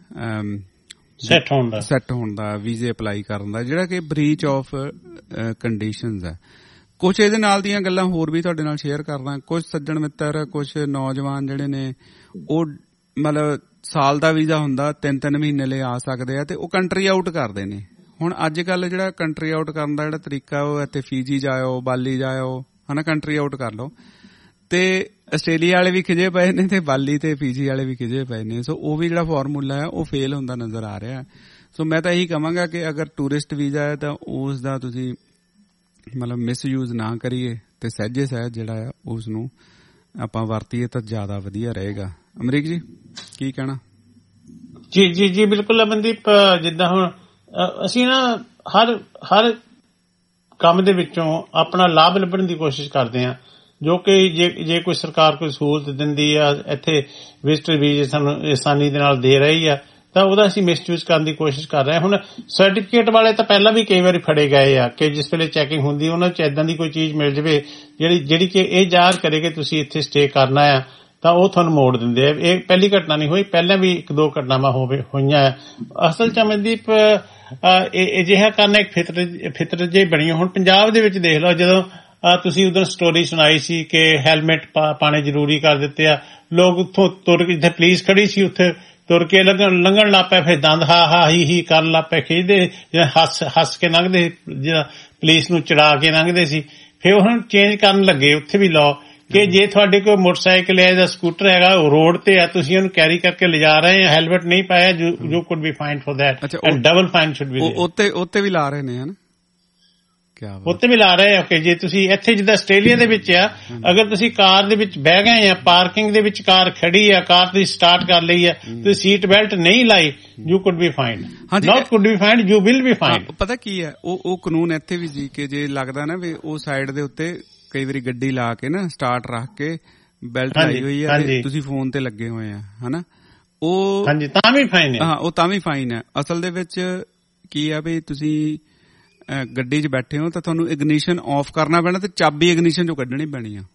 ਸੈੱਟ ਹੋਣ ਦਾ, ਵੀਜ਼ੇ ਅਪਲਾਈ ਕਰਨ ਦਾ, ਜਿਹੜਾ ਕਿ ਬ੍ਰੀਚ ਆਫ ਕੰਡੀਸ਼ਨਸ ਹੈ। ਕੁਛ ਇਹਦੇ ਨਾਲ ਦੀਆਂ ਗੱਲਾਂ ਹੋਰ ਵੀ ਤੁਹਾਡੇ ਨਾਲ ਸ਼ੇਅਰ ਕਰਦਾ। ਕੁਝ ਸੱਜਣ ਮਿੱਤਰ, ਕੁਝ ਨੌਜਵਾਨ ਜਿਹੜੇ ਨੇ ਉਹ ਮਤਲਬ ਸਾਲ ਦਾ ਵੀਜ਼ਾ ਹੁੰਦਾ 3-3 ਮਹੀਨੇ ਲਈ ਆ ਸਕਦੇ ਆ, ਤੇ ਉਹ ਕੰਟਰੀ ਆਊਟ ਕਰਦੇ ਨੇ। ਹੁਣ ਅੱਜ ਕੱਲ ਜਿਹੜਾ ਕੰਟਰੀ ਆਊਟ ਕਰਨ ਦਾ ਜਿਹੜਾ ਤਰੀਕਾ ਉਹ ਇੱਥੇ ਫੀਜੀ ਜਾਇਓ, ਬਾਲੀ ਜਾਇਓ, ਹਨਾ, ਕੰਟਰੀ ਆਊਟ ਕਰ ਲਓ। ਤੇ ਆਸਟ੍ਰੇਲੀਆ ਵਾਲੇ ਵੀ ਖਿਜੇ ਪਏ ਨੇ ਤੇ ਬਾਲੀ ਤੇ ਫੀਜੀ ਵਾਲੇ ਵੀ ਖਿਜੇ ਪਏ ਨੇ। ਸੋ ਉਹ ਵੀ ਜਿਹੜਾ ਫਾਰਮੂਲਾ ਹੈ ਉਹ ਫੇਲ ਹੁੰਦਾ ਨਜ਼ਰ ਆ ਰਿਹਾ। ਸੋ ਮੈਂ ਤਾਂ ਇਹੀ ਕਹਾਂਗਾ ਕਿ ਅਗਰ ਟੂਰਿਸਟ ਵੀਜ਼ਾ ਹੈ ਤਾਂ ਉਸ ਦਾ ਤੁਸੀਂ ਮਤਲਬ ਮਿਸਯੂਜ਼ ਨਾ ਕਰੀਏ, ਤੇ ਸਹਿਜੇ ਸਹਿਜ ਜਿਹੜਾ ਆ ਉਸ ਨੂੰ ਆਪਾਂ ਵਰਤੀਏ ਤਾਂ ਜ਼ਿਆਦਾ ਵਧੀਆ ਰਹੇਗਾ। ਅਮਰੀਕ ਜੀ ਕੀ ਕਹਿਣਾ? ਜੀ ਬਿਲਕੁਲ ਅਮਨਦੀਪ, ਜਿੱਦਾਂ ਹੁਣ ਅਸੀਂ ਨਾ ਹਰ ਕੰਮ ਦੇ ਵਿੱਚੋਂ ਆਪਣਾ ਲਾਭ ਲੱਭਣ ਦੀ ਕੋਸ਼ਿਸ਼ ਕਰਦੇ ਹਾਂ, ਜੋ ਕਿ ਜੇ ਕੋਈ ਸਰਕਾਰ ਕੋਈ ਸਹੂਲਤ ਦਿੰਦੀ ਆ, ਇੱਥੇ ਵਿਜ਼ਟਰ ਵੀਜ਼ੇ ਸਾਨੂੰ ਆਸਾਨੀ ਦੇ ਨਾਲ ਦੇ ਰਹੀ ਆ, ਤਾਂ ਉਹਦਾ ਅਸੀਂ ਮਿਸਯੂਜ਼ ਕਰਨ ਦੀ ਕੋਸ਼ਿਸ਼ ਕਰ ਰਹੇ ਹਾਂ। ਹੁਣ ਸਰਟੀਫਿਕੇਟ ਵਾਲੇ ਤਾਂ ਪਹਿਲਾਂ ਵੀ ਕਈ ਵਾਰੀ ਫੜੇ ਗਏ ਆ ਕਿ ਜਿਸ ਵੇਲੇ ਚੈਕਿੰਗ ਹੁੰਦੀ ਉਹਨਾਂ 'ਚ ਏਦਾਂ ਦੀ ਕੋਈ ਚੀਜ਼ ਮਿਲ ਜਾਵੇ ਜਿਹੜੀ ਕਿ ਇਹ ਜ਼ਾਹਰ ਕਰੇ ਕਿ ਤੁਸੀਂ ਇੱਥੇ ਸਟੇ ਕਰਨਾ ਆ, ਤਾਂ ਉਹ ਤੁਹਾਨੂੰ ਮੋੜ ਦਿੰਦੇ ਆ। ਇਹ ਪਹਿਲੀ ਘਟਨਾ ਨਹੀਂ ਹੋਈ, ਪਹਿਲਾਂ ਵੀ 1-2 ਘਟਨਾਵਾਂ ਹੋਈਆਂ। ਅਸਲ ਚ ਅਮਨਦੀਪ ਅਜਿਹਾ ਕਰਨਾ ਇੱਕ ਫਿਤਰਤ ਜਿਹੀ ਬਣੀ। ਹੁਣ ਪੰਜਾਬ ਦੇ ਵਿੱਚ ਦੇਖ ਲਓ, ਜਦੋਂ ਤੁਸੀਂ ਉਧਰ ਸਟੋਰੀ ਸੁਣਾਈ ਸੀ ਕਿ ਹੈਲਮਟ ਪਾਣੇ ਜ਼ਰੂਰੀ ਕਰ ਦਿੱਤੇ ਆ, ਲੋਕ ਉੱਥੋਂ ਤੁਰ ਕੇ, ਜਿੱਥੇ ਪੁਲਿਸ ਖੜੀ ਸੀ ਉੱਥੇ ਤੁਰ ਕੇ ਲੰਘਣ ਲੱਗ ਪਏ, ਫਿਰ ਦੰਦ ਹਾ ਹੀ ਕਰਨ ਲੱਗ ਪਏ, ਖਿੱਚਦੇ, ਜਿਹੜਾ ਹੱਸ ਕੇ ਲੰਘਦੇ, ਜਿਹੜਾ ਪੁਲਿਸ ਨੂੰ ਚੜਾ ਕੇ ਲੰਘਦੇ ਸੀ। ਫਿਰ ਉਹ ਹੁਣ ਚੇਂਜ ਕਰਨ ਲੱਗੇ ਉੱਥੇ ਵੀ ਲਾਅ ਕਿ ਜੇ ਤੁਹਾਡੇ ਕੋਲ ਮੋਟਰਸਾਈਕਲ ਹੈ ਜਾਂ ਸਕੂਟਰ ਹੈਗਾ, ਉਹ ਰੋਡ ਤੇ ਆ, ਤੁਸੀਂ ਉਹਨੂੰ ਕੈਰੀ ਕਰਕੇ ਲਿਜਾ ਰਹੇ ਆ, ਹੈਲਮਟ ਨਹੀਂ ਪਾਇਆ, you could be fined for that and double fine should be. ਉੱਤੇ ਵੀ ਲਾ ਰਹੇ ਨੇ ਹਨ, ਉੱਤੇ ਵੀ ਲਾ ਰਹੇ ਆ ਕਿ ਜੇ ਤੁਸੀਂ ਇੱਥੇ ਜਿੱਦਾਂ ਆਸਟ੍ਰੇਲੀਆ ਦੇ ਵਿੱਚ ਆ, ਅਗਰ ਤੁਸੀਂ ਕਾਰ ਦੇ ਵਿੱਚ ਬਹਿ ਗਏ ਆ, ਪਾਰਕਿੰਗ ਦੇ ਵਿੱਚ ਕਾਰ ਖੜੀ ਆ, ਕਾਰ ਤੁਸੀਂ ਸਟਾਰਟ ਕਰ ਲਈ ਆ, ਤੁਸੀਂ ਸੀਟ ਬੈਲਟ ਨਹੀਂ ਲਾਈ, you could be fined, not could be fined, you will be fined. ਪਤਾ ਕੀ ਹੈ, ਉਹ ਕਾਨੂੰਨ ਇੱਥੇ ਵੀ ਜੀ ਕਿ ਜੇ ਲੱਗਦਾ ਨਾ ਵੀ ਉਹ ਸਾਈਡ ਦੇ ਉੱਤੇ ਕਈ ਵਾਰੀ ਗੱਡੀ ਲਾ ਕੇ ਨਾ ਸਟਾਰਟ ਰੱਖ ਕੇ ਬੈਲਟ ਲਾਈ ਹੋਈ ਆ, ਤੁਸੀਂ ਫੋਨ ਤੇ ਲੱਗੇ ਹੋਏ ਆ, ਹਨਾ, ਉਹ ਤਾਂ ਵੀ ਫਾਈਨ ਹੈ। ਹਾਂ, ਉਹ ਤਾਂ ਵੀ ਫਾਈਨ ਹੈ। ਅਸਲ ਦੇ ਵਿੱਚ ਕੀ ਆ ਵੀ ਤੁਸੀਂ ਗੱਡੀ 'ਚ ਬੈਠੇ ਹੋ ਤਾਂ ਤੁਹਾਨੂੰ ਇਗਨੀਸ਼ਨ ਆਫ ਕਰਨਾ ਪੈਣਾ ਤੇ ਚਾਬੀ ਇਗਨੀਸ਼ਨ ਚੋਂ ਕੱਢਣੀ ਪੈਣੀ ਆ,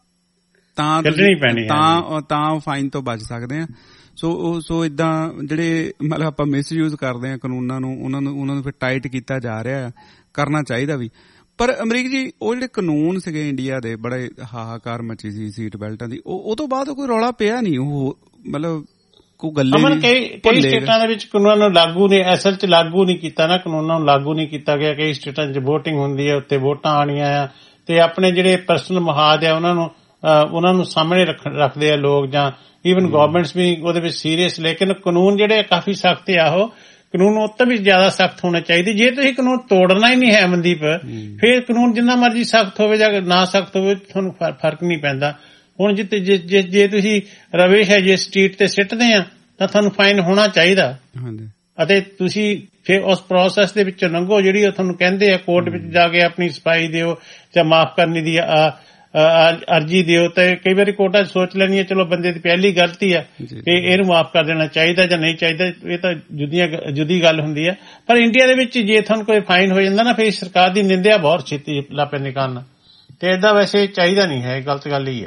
ਤਾਂ ਫਾਈਨ ਤੋਂ ਬਚ ਸਕਦੇ ਆ। ਸੋ ਇਦਾਂ ਜਿਹੜੇ ਮਤਲਬ ਆਪਾਂ ਮਿਸਯੂਜ਼ ਕਰਦੇ ਆ ਕਾਨੂੰਨਾਂ ਨੂੰ, ਉਹਨਾਂ ਨੂੰ ਫਿਰ ਟਾਈਟ ਕੀਤਾ ਜਾ ਰਿਹਾ, ਕਰਨਾ ਚਾਹੀਦਾ ਵੀ। ਪਰ ਅਮਰੀਕ ਜੀ, ਉਹ ਜਿਹੜੇ ਕਾਨੂੰਨ ਸੀਗੇ ਇੰਡੀਆ ਦੇ, ਬੜੇ ਹਾਹਾਕਾਰ ਮਚੀ ਸੀ ਸੀਟ ਬੈਲਟਾਂ ਦੀ, ਉਹ ਤੋਂ ਬਾਅਦ ਕੋਈ ਰੌਲਾ ਪਿਆ ਨਹੀਂ, ਉਹ ਮਤਲਬ ਕੋਈ ਗੱਲੇ ਨਹੀਂ। ਕਈ ਸਟੇਟਾਂ ਦੇ ਵਿੱਚ ਕਾਨੂੰਨਾਂ ਨੂੰ ਲਾਗੂ ਨਹੀਂ, ਅਸਲ ਚ ਲਾਗੂ ਨਹੀਂ ਕੀਤਾ ਨਾ, ਕਾਨੂੰਨਾਂ ਨੂੰ ਲਾਗੂ ਨਹੀਂ ਕੀਤਾ ਗਿਆ। ਕਈ ਸਟੇਟਾਂ 'ਚ ਵੋਟਿੰਗ ਹੁੰਦੀ ਹੈ, ਉੱਤੇ ਵੋਟਾਂ ਆਣੀਆਂ ਆ, ਤੇ ਆਪਣੇ ਜਿਹੜੇ ਪਰਸਨਲ ਮਹਾਜ ਆ ਉਹਨਾਂ ਨੂੰ ਸਾਹਮਣੇ ਰੱਖਦੇ ਆ ਲੋਕ, ਜਾਂ ਈਵਨ ਗਵਰਨਮੈਂਟਸ ਵੀ ਉਹਦੇ ਵਿੱਚ ਸੀਰੀਅਸ। ਲੇਕਿਨ ਕਾਨੂੰਨ ਜਿਹੜੇ ਕਾਫੀ ਸਖਤ ਆ, ਉਹ ਕਾਨੂੰਨ ਉਹ ਤੋਂ ਵੀ ਜ਼ਿਆਦਾ ਸਖਤ ਹੋਣੇ ਚਾਹੀਦੇ। ਜੇ ਤੁਸੀਂ ਕਾਨੂੰਨ ਤੋੜਨਾ ਹੀ ਨਹੀਂ ਹੈ ਮਨਦੀਪ, ਫਿਰ ਕਾਨੂੰਨ ਜਿੰਨਾ ਮਰਜ਼ੀ ਸਖਤ ਹੋਵੇ ਜਾਂ ਨਾ ਸਖਤ ਹੋਵੇ, ਤੁਹਾਨੂੰ ਫਰਕ ਨਹੀਂ ਪੈਂਦਾ। ਹੁਣ ਜੇ ਤੁਸੀਂ ਰਵੇਸ਼ ਹੈ, ਜੇ ਸਟਰੀਟ ਤੇ ਸਿੱਟਦੇ ਆ ਤਾਂ ਤੁਹਾਨੂੰ ਫਾਈਨ ਹੋਣਾ ਚਾਹੀਦਾ, ਅਤੇ ਤੁਸੀਂ ਫਿਰ ਉਸ ਪ੍ਰੋਸੈਸ ਦੇ ਵਿੱਚੋਂ ਲੰਘੋ ਜਿਹੜੀ ਉਹ ਤੁਹਾਨੂੰ ਕਹਿੰਦੇ ਆ, ਕੋਰਟ ਵਿੱਚ ਜਾ ਕੇ ਆਪਣੀ ਸਫਾਈ ਦਿਓ ਜਾਂ ਮਾਫ ਕਰਨੀ ਦੀ ਅਰਜੀ ਦਿਓ ਤੇ ਕਈ ਵਾਰੀ ਕੋਰਟਾਂ 'ਚ ਸੋਚ ਲੈਣੀ ਹੈ ਚਲੋ ਬੰਦੇ ਦੀ ਪਹਿਲੀ ਗਲਤੀ ਆ ਕਿ ਇਹਨੂੰ ਮਾਫ ਕਰ ਦੇਣਾ ਚਾਹੀਦਾ ਜਾਂ ਨਹੀਂ ਚਾਹੀਦਾ, ਇਹ ਤਾਂ ਜੁਦੀ ਗੱਲ ਹੁੰਦੀ ਹੈ। ਪਰ ਇੰਡੀਆ ਦੇ ਵਿੱਚ ਜੇ ਤੁਹਾਨੂੰ ਕੋਈ ਫਾਈਨ ਹੋ ਜਾਂਦਾ ਨਾ ਫਿਰ ਸਰਕਾਰ ਦੀ ਨਿੰਦਿਆ ਬਹੁਤ ਛੇਤੀ ਲਾਪੇ ਨਿਕਾਲਣਾ, ਤੇ ਏਦਾਂ ਵੈਸੇ ਚਾਹੀਦਾ ਨਹੀਂ ਹੈ, ਗਲਤ ਗੱਲ ਹੀ ਆ।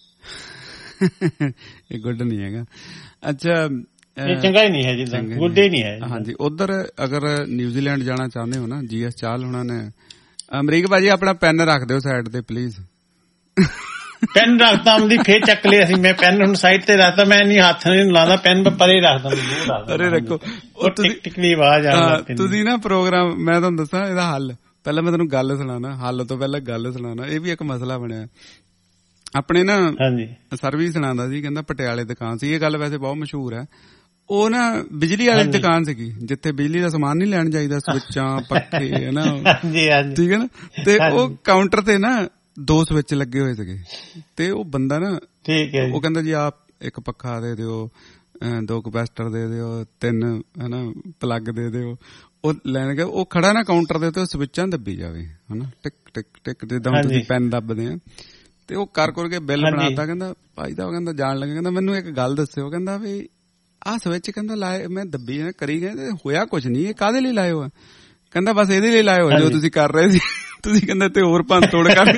ਇਹ ਗੁੱਡ ਨਹੀਂ ਹੈਗਾ। ਅੱਛਾ, ਇਹ ਚੰਗਾ ਹੀ ਨਹੀਂ ਹੈ, ਜਿੱਦਾਂ ਗੁੱਡ ਹੀ ਨਹੀਂ ਹੈ। ਹਾਂਜੀ, ਉਧਰ ਅਗਰ ਨਿਊਜ਼ੀਲੈਂਡ ਜਾਣਾ ਚਾਹੁੰਦੇ ਹੋ ਨਾ, GS ਚਾਹਲ ਹੋਣਾ ਨੇ, ਅਮਰੀਕ ਭਾਜੀ ਆਪਣਾ ਪੈਨ ਰੱਖ ਦਿਓ ਸਾਈਡ ਤੇ ਪਲੀਜ਼। ਪੈਨ ਰੱਖਦਾ ਹੁੰਦੀ ਫੇਰ ਚੱਕ ਲਿਆ ਸੀ ਮੈਂ, ਪੈਨ ਹੁਣ ਸਾਈਡ ਤੇ ਰੱਖਦਾ, ਮੈਂ ਨਹੀਂ ਹੱਥ ਨਹੀਂ ਲਾਉਂਦਾ, ਪੈਨ ਪਰੇ ਰੱਖਦਾ। ਅਰੇ ਰੱਖੋ, ਟਿਕਲੀ ਆਵਾਜ਼ ਆ। ਤੁਸੀਂ ਨਾ ਪ੍ਰੋਗਰਾਮ, ਮੈਂ ਤੁਹਾਨੂੰ ਦੱਸਾਂ ਇਹਦਾ ਹੱਲ, ਪਹਿਲਾਂ ਮੈਂ ਤੁਹਾਨੂੰ ਗੱਲ ਸੁਣਾਣਾ, ਹੱਲ ਤੋਂ ਪਹਿਲਾਂ ਗੱਲ ਸੁਣਾਣਾ। ਇਹ ਵੀ ਇੱਕ ਮਸਲਾ ਬਣਿਆ ਆਪਣੇ ਨਾ। ਸਰਵਿਸ ਸੁਣਾਉਂਦਾ ਸੀ, ਕਹਿੰਦਾ ਪਟਿਆਲੇ ਦੁਕਾਨ ਸੀ, ਇਹ ਗੱਲ ਵੈਸੇ ਬਹੁਤ ਮਸ਼ਹੂਰ ਹੈ। ਉਹ ਨਾ ਬਿਜਲੀ ਵਾਲੀ ਦੁਕਾਨ ਸੀਗੀ, ਜਿੱਥੇ ਬਿਜਲੀ ਦਾ ਸਮਾਨ ਨਹੀਂ ਲੈਣ ਜਾਈਦਾ, ਸਵਿੱਚਾਂ, ਪੱਖੇ, ਹੈ ਨਾ, ਠੀਕ ਹੈ ਨਾ। ਤੇ ਉਹ ਕਾਊਂਟਰ ਤੇ ਨਾ 2 ਸਵਿੱਚ ਲੱਗੇ ਹੋਏ ਸੀਗੇ, ਤੇ ਉਹ ਬੰਦਾ ਨਾ, ਉਹ ਕਹਿੰਦਾ ਜੀ ਆਪ ਇੱਕ ਪੱਖਾ ਦੇ ਦਿਓ, 2 ਕਪੈਸਿਟਰ ਦੇ ਦਿਓ, 3 ਹੈ ਨਾ ਪਲੱਗ ਦੇ ਦਿਓ। ਉਹ ਲੈਣ ਗਿਆ, ਉਹ ਖੜਾ ਨਾ ਕਾਊਂਟਰ ਦੇ ਉੱਤੇ, ਉਹ ਸਵਿੱਚਾਂ ਦੱਬੀ ਜਾਵੇ, ਹਨਾ, ਟਿਕ ਟਿਕ ਟਿਕ, ਜਿੱਦਾਂ ਤੁਸੀਂ ਪੈਨ ਦੱਬਦੇ ਆ। ਤੇ ਉਹ ਕਰ ਕੇ ਬਿੱਲ ਬਣਾਤਾ। ਕਹਿੰਦਾ ਭਾਈ ਦਾ, ਕਹਿੰਦਾ ਜਾਣ ਲੱਗੇ, ਕਹਿੰਦਾ ਮੈਨੂੰ ਇੱਕ ਗੱਲ ਦੱਸਿਓ, ਕਹਿੰਦਾ ਵੀ ਆਹ ਸਵਿੱਚ ਕਹਿੰਦਾ ਲਾਏ, ਮੈਂ ਦੱਬੀ ਕਰੀ ਗਏ, ਹੋਇਆ ਕੁਛ ਨਹੀਂ, ਇਹ ਕਾਹਦੇ ਲਈ ਲਾਏ ਹੋ? ਕਹਿੰਦਾ ਬਸ ਇਹਦੇ ਲਈ ਲਾਏ ਹੋ ਜੋ ਤੁਸੀਂ ਕਰ ਰਹੇ ਸੀ ਤੁਸੀਂ, ਕਹਿੰਦਾ ਤੇ ਹੋਰ ਭੰਨ ਤੋੜ ਕਰ,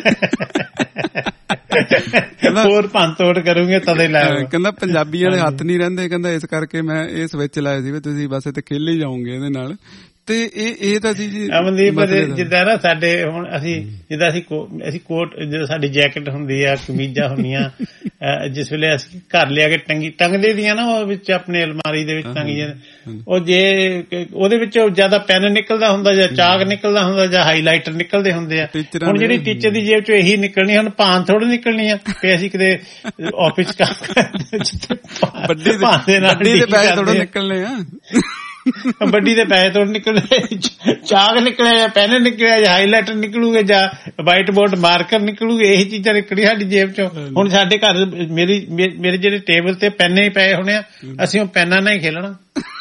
ਹੋਰ ਭੰਨ ਤੋੜ ਕਰੋਗੇ ਤਦੇ ਲਾਏ। ਕਹਿੰਦਾ ਪੰਜਾਬੀਆਂ ਦੇ ਹੱਥ ਨਹੀਂ ਰਹਿੰਦੇ, ਕਹਿੰਦਾ ਇਸ ਕਰਕੇ ਮੈਂ ਇਹ ਸਵਿੱਚ ਲਾਏ ਸੀ ਵੀ ਤੁਸੀਂ ਬਸ ਇੱਥੇ ਖੇਲ ਹੀ ਜਾਓਗੇ ਇਹਦੇ ਨਾਲ। ਤੇ ਇਹ ਤਾਂ ਸੀ ਜੀ ਅਮਨਦੀਪ, ਜਿੱਦਾਂ ਨਾ ਸਾਡੇ ਹੁਣ ਅਸੀਂ ਜਿੱਦਾਂ ਅਸੀਂ ਕੋਟ, ਜਦੋਂ ਸਾਡੀ ਜੈਕਟ ਹੁੰਦੀ ਆ, ਕਮੀਜ਼ਾਂ ਹੁੰਦੀਆਂ, ਜਿਸ ਵੇਲੇ ਅਸੀਂ ਘਰ ਲਿਆ ਕੇ ਟੰਗਦੇ ਦੀਆਂ ਨਾ, ਉਹ ਵਿੱਚ ਆਪਣੇ ਅਲਮਾਰੀ ਦੇ ਵਿੱਚ ਟੰਗੀਆਂ, ਉਹ ਜੇ ਉਹਦੇ ਵਿੱਚ ਜਿਆਦਾ ਪੈਨ ਨਿਕਲਦਾ ਹੁੰਦਾ ਜਾਂ ਚਾਕ ਨਿਕਲਦਾ ਹੁੰਦਾ ਜਾਂ ਹਾਈਲਾਈਟਰ ਨਿਕਲਦੇ ਹੁੰਦੇ ਆ। ਹੁਣ ਜਿਹੜੀ ਟੀਚਰ ਦੀ ਜੇਬ ਚੋਂ ਇਹੀ ਨਿਕਲਣੀ, ਹੁਣ ਭਾਂ ਥੋੜੀ ਨਿਕਲਣੀ ਆ ਕਿ ਅਸੀਂ ਕਿਤੇ ਆਫਿਸ ਵੱਡੀ ਦੇ ਪੈਸੇ ਥੋੜਾ ਨਿਕਲਣੇ ਆ, ਵੱਡੀ ਦੇ ਪੈਸੇ ਤੋਂ ਨਿਕਲੇ, ਚਾਕ ਨਿਕਲਿਆ ਜਾਂ ਪੈਨ ਨਿਕਲਿਆ ਜਾਂ ਹਾਈਲਾਈਟਰ ਨਿਕਲੂਗੇ ਜਾਂ ਵਾਈਟ ਬੋਰਡ ਮਾਰਕਰ ਨਿਕਲੂਗੇ, ਇਹੀ ਚੀਜ਼ਾਂ ਨਿਕਲੀ ਸਾਡੀ ਜੇਬ ਚੋਂ। ਹੁਣ ਸਾਡੇ ਘਰ ਮੇਰੇ ਜਿਹੜੇ ਟੇਬਲ ਤੇ ਪੈਨ ਹੀ ਪਏ ਹੋਣੇ ਆ, ਅਸੀਂ ਉਹ ਪੈਨਾਂ ਨਾਲ ਹੀ ਖੇਲਣਾ।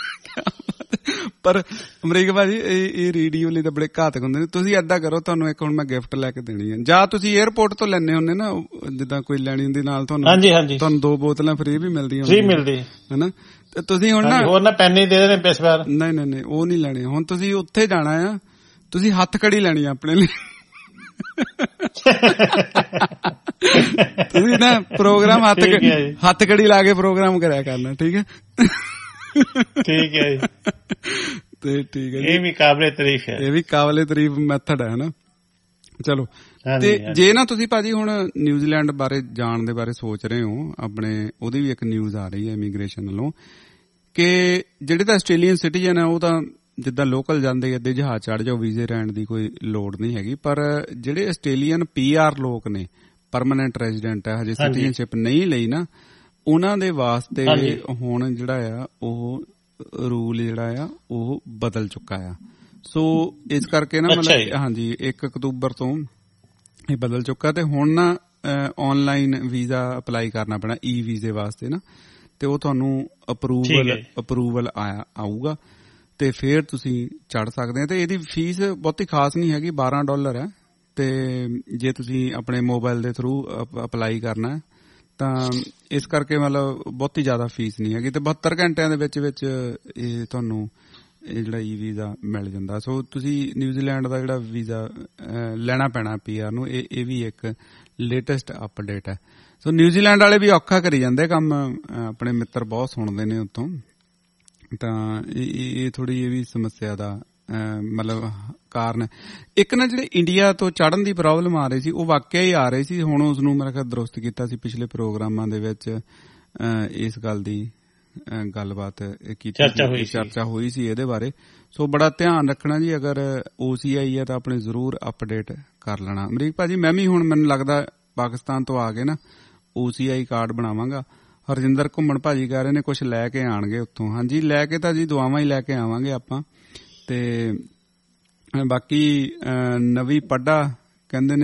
ਪਰ ਅਮਰੀਕ ਭਾਜੀ ਇਹ ਰੇਡੀਓ ਲਈ ਤਾਂ ਬੜੇ ਘਾਤਕ ਹੁੰਦੇ ਨੇ। ਤੁਸੀਂ ਏਦਾਂ ਕਰੋ, ਤੁਹਾਨੂੰ ਇੱਕ ਹੁਣ ਮੈਂ ਗਿਫਟ ਲੈ ਕੇ ਦੇਣੀ ਹੈ, ਜਾਂ ਤੁਸੀਂ 에ਅਰਪੋਰਟ ਤੋਂ ਲੈਣੇ ਹੁੰਦੇ ਨਾ, ਜਿੱਦਾਂ ਕੋਈ ਲੈਣੀ ਹੁੰਦੀ ਨਾਲ ਤੁਹਾਨੂੰ 2 ਬੋਤਲਾਂ ਫ੍ਰੀ ਵੀ ਮਿਲਦੀਆਂ, ਫ੍ਰੀ ਮਿਲਦੀ ਹੈ ਨਾ। ਤੇ ਤੁਸੀਂ ਹੁਣ ਨਾ ਹੋਰ ਨਾ ਪੈਨ ਹੀ ਦੇ ਦੇਣੇ ਪਿਸ ਵਾਰ, ਨਹੀਂ ਉਹ ਨਹੀਂ ਲੈਣੇ। ਹੁਣ ਤੁਸੀਂ ਉੱਥੇ ਜਾਣਾ ਆ, ਤੁਸੀਂ ਹੱਥ ਕੜੀ ਲੈਣੀ ਆਪਣੇ ਲਈ। ਤੁਸੀਂ ਨਾ ਪ੍ਰੋਗਰਾਮ ਹੱਥ ਕੜੀ ਲਾ ਕੇ ਪ੍ਰੋਗਰਾਮ ਕਰਿਆ ਕਰਨਾ, ਠੀਕ ਹੈ? ਠੀਕ ਹੈ ਜੀ, ਤੇ ਠੀਕ ਹੈ, ਇਹ ਵੀ ਕਾਬਲੇ ਤਾਰੀਫ ਹੈ, ਇਹ ਵੀ ਕਾਬਲੇ ਤਾਰੀਫ ਮੈਥਡ ਹੈ ਨਾ। ਚਲੋ, ਤੇ ਜੇ ਨਾ ਤੁਸੀਂ ਭਾਜੀ ਹੁਣ ਨਿਊਜ਼ੀਲੈਂਡ ਬਾਰੇ ਜਾਣ ਦੇ ਬਾਰੇ ਸੋਚ ਰਹੇ ਹੋ, ਆਪਣੇ ਉਹਦੀ ਵੀ ਇੱਕ ਨਿਊਜ਼ ਆ ਰਹੀ ਹੈ ਇਮੀਗ੍ਰੇਸ਼ਨ ਵੱਲੋਂ, ਕਿ ਜਿਹੜੇ ਤਾਂ ਆਸਟ੍ਰੇਲੀਅਨ ਸਿਟੀਜ਼ਨ ਹੈ ਉਹ ਤਾਂ ਜਿੱਦਾਂ ਲੋਕਲ ਜਾਂਦੇ ਅੱਧੇ ਜਹਾਜ਼ ਚੜ ਜਾਓ, ਵੀਜ਼ੇ ਰਹਿਣ ਦੀ ਕੋਈ ਲੋੜ ਨਹੀਂ ਹੈਗੀ। ਪਰ ਜਿਹੜੇ ਆਸਟ੍ਰੇਲੀਅਨ PR ਲੋਕ ਨੇ, ਪਰਮਾਨੈਂਟ ਰੈਜ਼ੀਡੈਂਟ ਹੈ, ਹਜੇ ਸਿਟੀਜ਼ਨਸ਼ਿਪ ਨਹੀਂ ਲਈ ਨਾ, ਉਹਨਾਂ ਦੇ ਵਾਸਤੇ ਹੁਣ ਜਿਹੜਾ ਆ ਉਹ ਰੂਲ ਜਿਹੜਾ ਆ ਉਹ ਬਦਲ ਚੁੱਕਾ ਆ। ਸੋ ਇਸ ਕਰਕੇ ਨਾ ਮਤਲਬ ਹਾਂਜੀ 1 ਅਕਤੂਬਰ ਤੋਂ ਇਹ ਬਦਲ ਚੁੱਕਾ, ਤੇ ਹੁਣ ਨਾ ਆਨਲਾਈਨ ਵੀਜ਼ਾ ਅਪਲਾਈ ਕਰਨਾ ਪੈਣਾ ਈ ਵੀਜ਼ੇ ਵਾਸਤੇ ਨਾ, ਤੇ ਉਹ ਤੁਹਾਨੂੰ ਅਪਰੂਵਲ ਆਊਗਾ ਤੇ ਫਿਰ ਤੁਸੀਂ ਚੜ ਸਕਦੇ ਆ। ਤੇ ਇਹਦੀ ਫੀਸ ਬਹੁਤੀ ਖਾਸ ਨਹੀਂ ਹੈਗੀ, $12 ਹੈ। ਤੇ ਜੇ ਤੁਸੀਂ ਆਪਣੇ ਮੋਬਾਈਲ ਦੇ ਥਰੂ ਅਪਲਾਈ ਕਰਨਾ ਤਾਂ ਇਸ ਕਰਕੇ ਮਤਲਬ ਬਹੁਤੀ ਜ਼ਿਆਦਾ ਫੀਸ ਨਹੀਂ ਹੈਗੀ, ਤੇ 72 ਘੰਟਿਆਂ ਦੇ ਵਿੱਚ ਇਹ ਤੁਹਾਨੂੰ ਇਹ ਜਿਹੜਾ ਈ ਵੀਜ਼ਾ ਮਿਲ ਜਾਂਦਾ। ਸੋ ਤੁਸੀਂ ਨਿਊਜ਼ੀਲੈਂਡ ਦਾ ਜਿਹੜਾ ਵੀਜ਼ਾ ਲੈਣਾ ਪੈਣਾ PR ਨੂੰ, ਇਹ ਵੀ ਇੱਕ ਲੇਟੈਸਟ ਅਪਡੇਟ ਹੈ। ਸੋ ਨਿਊਜ਼ੀਲੈਂਡ ਵਾਲੇ ਵੀ ਔਖਾ ਕਰੀ ਜਾਂਦੇ ਕੰਮ, ਆਪਣੇ ਮਿੱਤਰ ਬਹੁਤ ਸੁਣਦੇ ਨੇ ਉੱਥੋਂ, ਤਾਂ ਇਹ ਥੋੜੀ ਇਹ ਵੀ ਸਮੱਸਿਆ ਦਾ ਮਤਲਬ ਕਾਰਨ ਹੈ। ਇੱਕ ਨਾ ਜਿਹੜੇ ਇੰਡੀਆ ਤੋਂ ਚੜਨ ਦੀ ਪ੍ਰੋਬਲਮ ਆ ਰਹੀ ਸੀ, ਉਹ ਵਾਕਿਆ ਹੀ ਆ ਰਹੀ ਸੀ। ਹੁਣ ਉਸ ਨੂੰ ਮੇਰਾ ਖਿਆਲ ਦਰੁਸਤ ਕੀਤਾ ਸੀ ਪਿਛਲੇ ਪ੍ਰੋਗਰਾਮਾਂ ਦੇ ਵਿੱਚ, ਇਸ ਗੱਲ ਦੀ ਗੱਲਬਾਤ ਕੀਤੀ, ਚਰਚਾ ਹੋਈ ਸੀ ਇਹਦੇ ਬਾਰੇ। ਸੋ ਬੜਾ ਧਿਆਨ ਰੱਖਣਾ ਜੀ, ਅਗਰ OCI ਹੈ ਤਾਂ ਆਪਣੇ ਜ਼ਰੂਰ ਅਪਡੇਟ ਕਰ ਲੈਣਾ। ਅਮਰੀਕ ਭਾਜੀ ਮੈਂ ਵੀ ਹੁਣ ਮੈਨੂੰ ਲੱਗਦਾ ਪਾਕਿਸਤਾਨ ਤੋਂ ਆ ਕੇ ਨਾ OCI ਕਾਰਡ ਬਣਾਵਾਂਗਾ। ਹਰਜਿੰਦਰ ਘੁੰਮਣ ਭਾਜੀ ਕਹਿ ਰਹੇ ਨੇ ਕੁਛ ਲੈ ਕੇ ਆਣਗੇ ਉੱਥੋਂ। ਹਾਂਜੀ ਲੈ ਕੇ ਤਾਂ ਜੀ ਦੁਆਵਾਂ ਹੀ ਲੈ ਕੇ ਆਵਾਂਗੇ ਆਪਾਂ। ਤੇ ਬਾਕੀ ਨਵੀਂ ਪੱਡਾ ਕਹਿੰਦੇ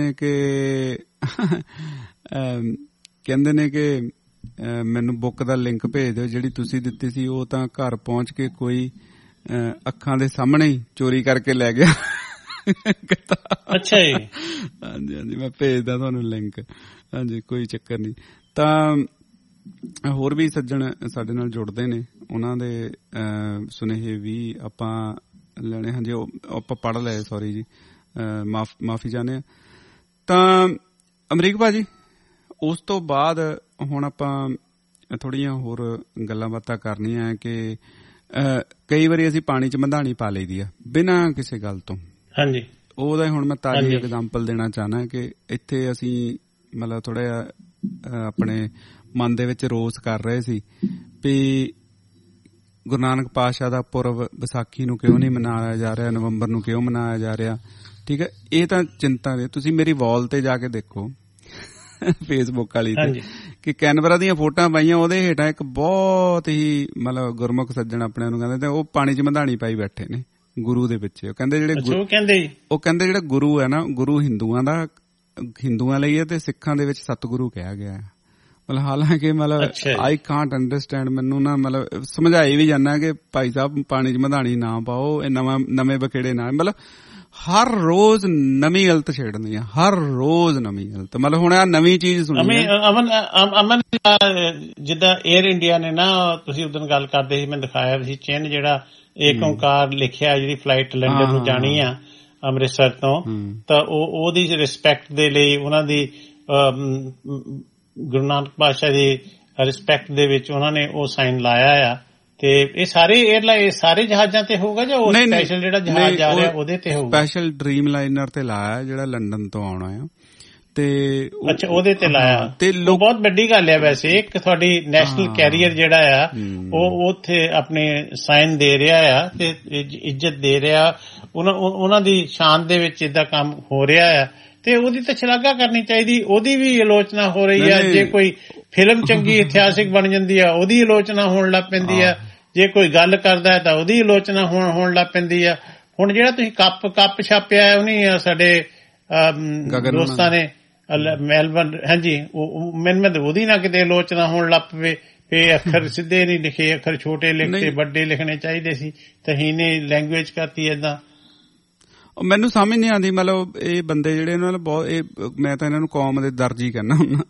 ਨੇ ਕਿ ਮੈਨੂੰ ਬੁੱਕ ਦਾ ਲਿੰਕ ਭੇਜ ਦਿਓ ਜਿਹੜੀ ਤੁਸੀਂ ਦਿੱਤੀ ਸੀ, ਉਹ ਤਾਂ ਘਰ ਪਹੁੰਚ ਕੇ ਕੋਈ ਅੱਖਾਂ ਦੇ ਸਾਹਮਣੇ ਹੀ ਚੋਰੀ ਕਰਕੇ ਲੈ ਗਿਆ। ਅੱਛਾ ਜੀ। ਹਾਂਜੀ ਹਾਂਜੀ, ਮੈਂ ਭੇਜਦਾ ਤੁਹਾਨੂੰ ਲਿੰਕ। ਹਾਂਜੀ, ਕੋਈ ਚੱਕਰ ਨਹੀਂ। ਤਾਂ ਹੋਰ ਵੀ ਸੱਜਣ ਸਾਡੇ ਨਾਲ ਜੁੜਦੇ ਨੇ, ਉਹਨਾਂ ਦੇ ਸੁਨੇਹੇ ਵੀ ਆਪਾਂ ਲੈਣੇ। ਹਾਂਜੀ, ਉਹ ਆਪਾਂ ਪੜ੍ਹ ਲਏ, ਸੌਰੀ ਜੀ, ਮਾਫੀ ਚਾਹੁੰਦੇ ਹਾਂ। ਤਾਂ ਅਮਰੀਕ ਭਾਜੀ, ਉਸ ਤੋਂ ਬਾਅਦ ਹੁਣ ਆਪਾਂ ਥੋੜ੍ਹੀਆਂ ਹੋਰ ਗੱਲਾਂ ਬਾਤਾਂ ਕਰਨੀਆਂ ਕਿ ਕਈ ਵਾਰੀ ਅਸੀਂ ਪਾਣੀ 'ਚ ਮਧਾਣੀ ਪਾ ਲਈਦੀ ਆ ਬਿਨਾਂ ਕਿਸੇ ਗੱਲ ਤੋਂ। ਹਾਂਜੀ, ਉਹਦਾ ਹੁਣ ਮੈਂ ਤਾਜ਼ੀ ਐਗਜ਼ਾਮਪਲ ਦੇਣਾ ਚਾਹੁੰਦਾ ਕਿ ਇੱਥੇ ਅਸੀਂ ਮਤਲਬ ਥੋੜਾ ਜਿਹਾ ਆਪਣੇ ਮਨ ਦੇ ਵਿੱਚ ਰੋਸ ਕਰ ਰਹੇ ਸੀ ਵੀ ਗੁਰੂ ਨਾਨਕ ਪਾਤਸ਼ਾਹ ਦਾ ਪੁਰਬ ਵਿਸਾਖੀ ਨੂੰ ਕਿਉਂ ਨਹੀਂ ਮਨਾਇਆ ਜਾ ਰਿਹਾ, ਨਵੰਬਰ ਨੂੰ ਕਿਉਂ ਮਨਾਇਆ ਜਾ ਰਿਹਾ। ਠੀਕ ਹੈ, ਇਹ ਤਾਂ ਚਿੰਤਾ ਦੇ। ਤੁਸੀਂ ਮੇਰੀ ਵਾਲ ਤੇ ਜਾ ਕੇ ਦੇਖੋ ਫੇਸਬੁੱਕ ਵਾਲੀ ਤੇ ਕਿ ਕੈਨਬਰਾ ਦੀਆਂ ਫੋਟੋਆਂ ਪਾਈਆਂ, ਉਹਦੇ ਹੇਠਾਂ ਇੱਕ ਬਹੁਤ ਹੀ ਮਤਲਬ ਗੁਰਮੁਖ ਸੱਜਣ ਆਪਣੇ ਨੂੰ ਕਹਿੰਦੇ, ਤੇ ਉਹ ਪਾਣੀ 'ਚ ਮਧਾਣੀ ਪਾਈ ਬੈਠੇ ਨੇ ਗੁਰੂ ਦੇ ਵਿੱਚ। ਉਹ ਕਹਿੰਦੇ ਜਿਹੜਾ ਗੁਰੂ ਹੈ ਨਾ, ਗੁਰੂ ਹਿੰਦੂਆਂ ਲਈ ਹੈ ਤੇ ਸਿੱਖਾਂ ਦੇ ਵਿੱਚ ਸਤਿਗੁਰੂ ਕਿਹਾ ਗਿਆ ਹੈ। ਮਤਲਬ ਹਾਲਾਂਕਿ ਮਤਲਬ ਆਈ ਕਾਂਟ ਅੰਡਰਸਟੈਂਡ, ਮੈਨੂੰ ਨਾ ਮਤਲਬ ਸਮਝਾਈ ਵੀ ਜਾਂਦਾ ਕਿ ਭਾਈ ਸਾਹਿਬ ਪਾਣੀ 'ਚ ਮਧਾਣੀ ਨਾ ਪਾਓ, ਇਹ ਨਵੇਂ ਬਖੇੜੇ ਨਾ। ਮਤਲਬ ਹਰ ਰੋਜ਼ ਨਵੀਂ ਗਲਤ ਛੇੜਨੀ ਆ, ਹਰ ਰੋਜ਼ ਨਵੀਂ ਗਲਤ। ਮਤਲਬ ਹੁਣ ਆ ਨਵੀਂ ਚੀਜ਼ ਸੁਣੀ ਅਮਨ, ਜਿੱਦਾਂ 에ਅਰ ਇੰਡੀਆ ਨੇ ਨਾ, ਤੁਸੀਂ ਉਦੋਂ ਗੱਲ ਕਰਦੇ ਸੀ, ਮੈਂ ਦਿਖਾਇਆ ਸੀ ਚਿੰਨ੍ਹ ਜਿਹੜਾ ਏਕ ਓਂਕਾਰ ਲਿਖਿਆ, ਜਿਹੜੀ ਫਲਾਈਟ ਲੰਡਨ ਨੂੰ ਜਾਣੀ ਆ ਅੰਮ੍ਰਿਤਸਰ ਤੋਂ, ਤਾਂ ਉਹਦੀ ਰਿਸਪੈਕਟ ਦੇ ਲਈ ਉਹਨਾਂ ਦੀ ਗੁਰੂ ਨਾਨਕ ਪਾਤਸ਼ਾਹ ਦੀ ਰਿਸਪੈਕਟ ਦੇ ਵਿੱਚ ਉਹਨਾਂ ਨੇ ਉਹ ਸਾਈਨ ਲਾਇਆ ਆ। ਤੇ ਇਹ ਸਾਰੇ 에ਅਰਲਾਈਨ ਸਾਰੇ ਜਹਾਜ਼ਾਂ ਤੇ ਹੋਊਗਾ ਜਾਂ ਉਹ ਸਪੈਸ਼ਲ ਜਿਹੜਾ ਜਹਾਜ਼ ਜਾ ਰਿਹਾ ਉਹਦੇ ਤੇ ਹੋਊਗਾ? ਸਪੈਸ਼ਲ ਡ੍ਰੀਮ ਲਾਈਨਰ ਤੇ ਲਾਇਆ ਜਿਹੜਾ ਲੰਡਨ ਤੋਂ ਆਉਣਾ ਆ। ਤੇ ਅੱਛਾ, ਉਹਦੇ ਤੇ ਲਾਇਆ। ਤੇ ਬਹੁਤ ਵੱਡੀ ਗੱਲ ਹੈ ਵੈਸੇ, ਇੱਕ ਤੁਹਾਡੀ ਨੈਸ਼ਨਲ ਕੈਰੀਅਰ ਜਿਹੜਾ ਆ ਉਹ ਉੱਥੇ ਆਪਣੇ ਸਾਈਨ ਦੇ ਰਿਹਾ ਆ ਤੇ ਇੱਜ਼ਤ ਦੇ ਰਿਹਾ, ਉਹਨਾਂ ਦੀ ਸ਼ਾਨ ਦੇ ਵਿੱਚ ਏਦਾਂ ਕੰਮ ਹੋ ਰਿਹਾ ਆ, ਤੇ ਉਹਦੀ ਤਾਂ ਸ਼ਲਾਘਾ ਕਰਨੀ ਚਾਹੀਦੀ। ਉਹਦੀ ਵੀ ਆਲੋਚਨਾ ਹੋ ਰਹੀ ਆ। ਜੇ ਕੋਈ ਫਿਲਮ ਚੰਗੀ ਇਤਿਹਾਸਿਕ ਬਣ ਜਾਂਦੀ ਆ, ਉਹਦੀ ਆਲੋਚਨਾ ਹੋਣ ਲੱਗ ਪੈਂਦੀ ਆ। ਜੇ ਕੋਈ ਗੱਲ ਕਰਦਾ ਤਾਂ ਉਹਦੀ ਆਲੋਚਨਾ ਹੋਣ ਲੱਗ ਪੈਂਦੀ ਆ। ਹੁਣ ਜਿਹੜਾ ਤੁਸੀਂ ਕੱਪ ਛਾਪਿਆ, ਉਹਨੇ ਸਾਡੇ ਦੋਸਤਾਂ ਨੇ ਮੈਲਬਰਨ, ਹਾਂਜੀ, ਮੈਨੂੰ ਉਹਦੀ ਨਾ ਕਿਤੇ ਆਲੋਚਨਾ ਹੋਣ ਲੱਗ ਪਵੇ ਵੀ ਅੱਖਰ ਸਿੱਧੇ ਨਹੀਂ ਲਿਖੇ, ਅੱਖਰ ਛੋਟੇ ਲਿਖਤੇ, ਵੱਡੇ ਲਿਖਣੇ ਚਾਹੀਦੇ ਸੀ, ਤਾਂ ਇਹਨੇ ਲੈਂਗੁਏਜ ਕਰਤੀ ਏਦਾਂ। ਮੈਨੂੰ ਸਮਝ ਨਹੀਂ ਆਉਂਦੀ। ਮਤਲਬ ਇਹ ਬੰਦੇ ਜਿਹੜੇ ਇਹਨਾਂ ਨਾਲ ਬਹੁਤ, ਮੈਂ ਤਾਂ ਇਹਨਾਂ ਨੂੰ ਕੌਮ ਦੇ ਦਰਜੀ ਕਹਿੰਦਾ ਹੁੰਦਾ।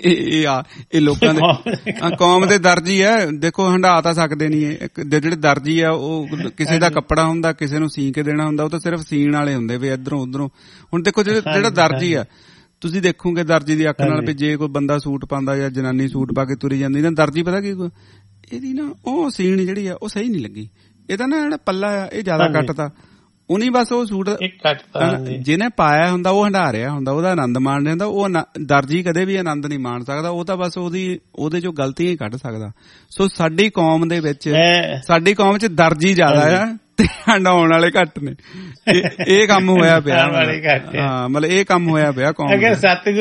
ਇਹ ਲੋਕਾਂ ਦੇ ਕੌਮ ਦੇ ਦਰਜੀ ਹੈ। ਦੇਖੋ, ਹੰਢਾ ਤਾਂ ਸਕਦੇ ਨਹੀਂ। ਜਿਹੜੇ ਦਰਜੀ ਆ ਉਹ ਕਿਸੇ ਦਾ ਕੱਪੜਾ ਹੁੰਦਾ, ਕਿਸੇ ਨੂੰ ਸੀ ਕੇ ਦੇਣਾ ਹੁੰਦਾ, ਉਹ ਤਾਂ ਸਿਰਫ ਸੀਣ ਵਾਲੇ ਹੁੰਦੇ ਵੀ ਇੱਧਰੋਂ ਉੱਧਰੋਂ। ਹੁਣ ਦੇਖੋ ਜਿਹੜਾ ਦਰਜੀ ਆ, ਤੁਸੀਂ ਦੇਖੋਗੇ ਦਰਜੀ ਦੀ ਅੱਖ ਨਾਲ ਵੀ ਜੇ ਕੋਈ ਬੰਦਾ ਸੂਟ ਪਾਉਂਦਾ ਜਾਂ ਜਨਾਨੀ ਸੂਟ ਪਾ ਕੇ ਤੁਰੀ ਜਾਂਦੀ ਨਾ, ਦਰਜੀ ਪਤਾ ਕੀ ਇਹਦੀ ਨਾ ਉਹ ਸੀਣ ਜਿਹੜੀ ਆ ਉਹ ਸਹੀ ਨਹੀਂ ਲੱਗੀ, ਇਹਦਾ ਨਾ ਜਿਹੜਾ ਪੱਲਾ ਆ ਇਹ ਜ਼ਿਆਦਾ ਕੱਟਤਾ, ਉਹਨੀ ਬਸ ਉਹ ਸੂਟ ਜਿਹਨੇ ਪਾਇਆ ਹੁੰਦਾ ਉਹ ਹੰਢਾ ਰਿਹਾ ਹੁੰਦਾ, ਉਹਦਾ ਆਨੰਦ ਮਾਣ ਰਿਹਾ ਹੁੰਦਾ। ਉਹ ਦਰਜੀ ਕਦੇ ਵੀ ਆਨੰਦ ਨਹੀਂ ਮਾਣ ਸਕਦਾ, ਉਹ ਤਾਂ ਬਸ ਉਹਦੇ ਚੋਂ ਗਲਤੀਆਂ ਹੀ ਕੱਢ ਸਕਦਾ। ਸੋ ਸਾਡੀ ਕੌਮ ਦੇ ਵਿੱਚ, ਸਾਡੀ ਕੌਮ 'ਚ ਦਰਜੀ ਜ਼ਿਆਦਾ ਆ ਤੇ ਹੰਡਾਉਣ ਵਾਲੇ ਘੱਟ ਨੇ। ਇਹ ਕੰਮ ਹੋਇਆ ਪਿਆ। ਹਾਂ, ਮਤਲਬ ਇਹ ਕੰਮ ਹੋਇਆ ਪਿਆ ਕੌਮ। ਅਗਰ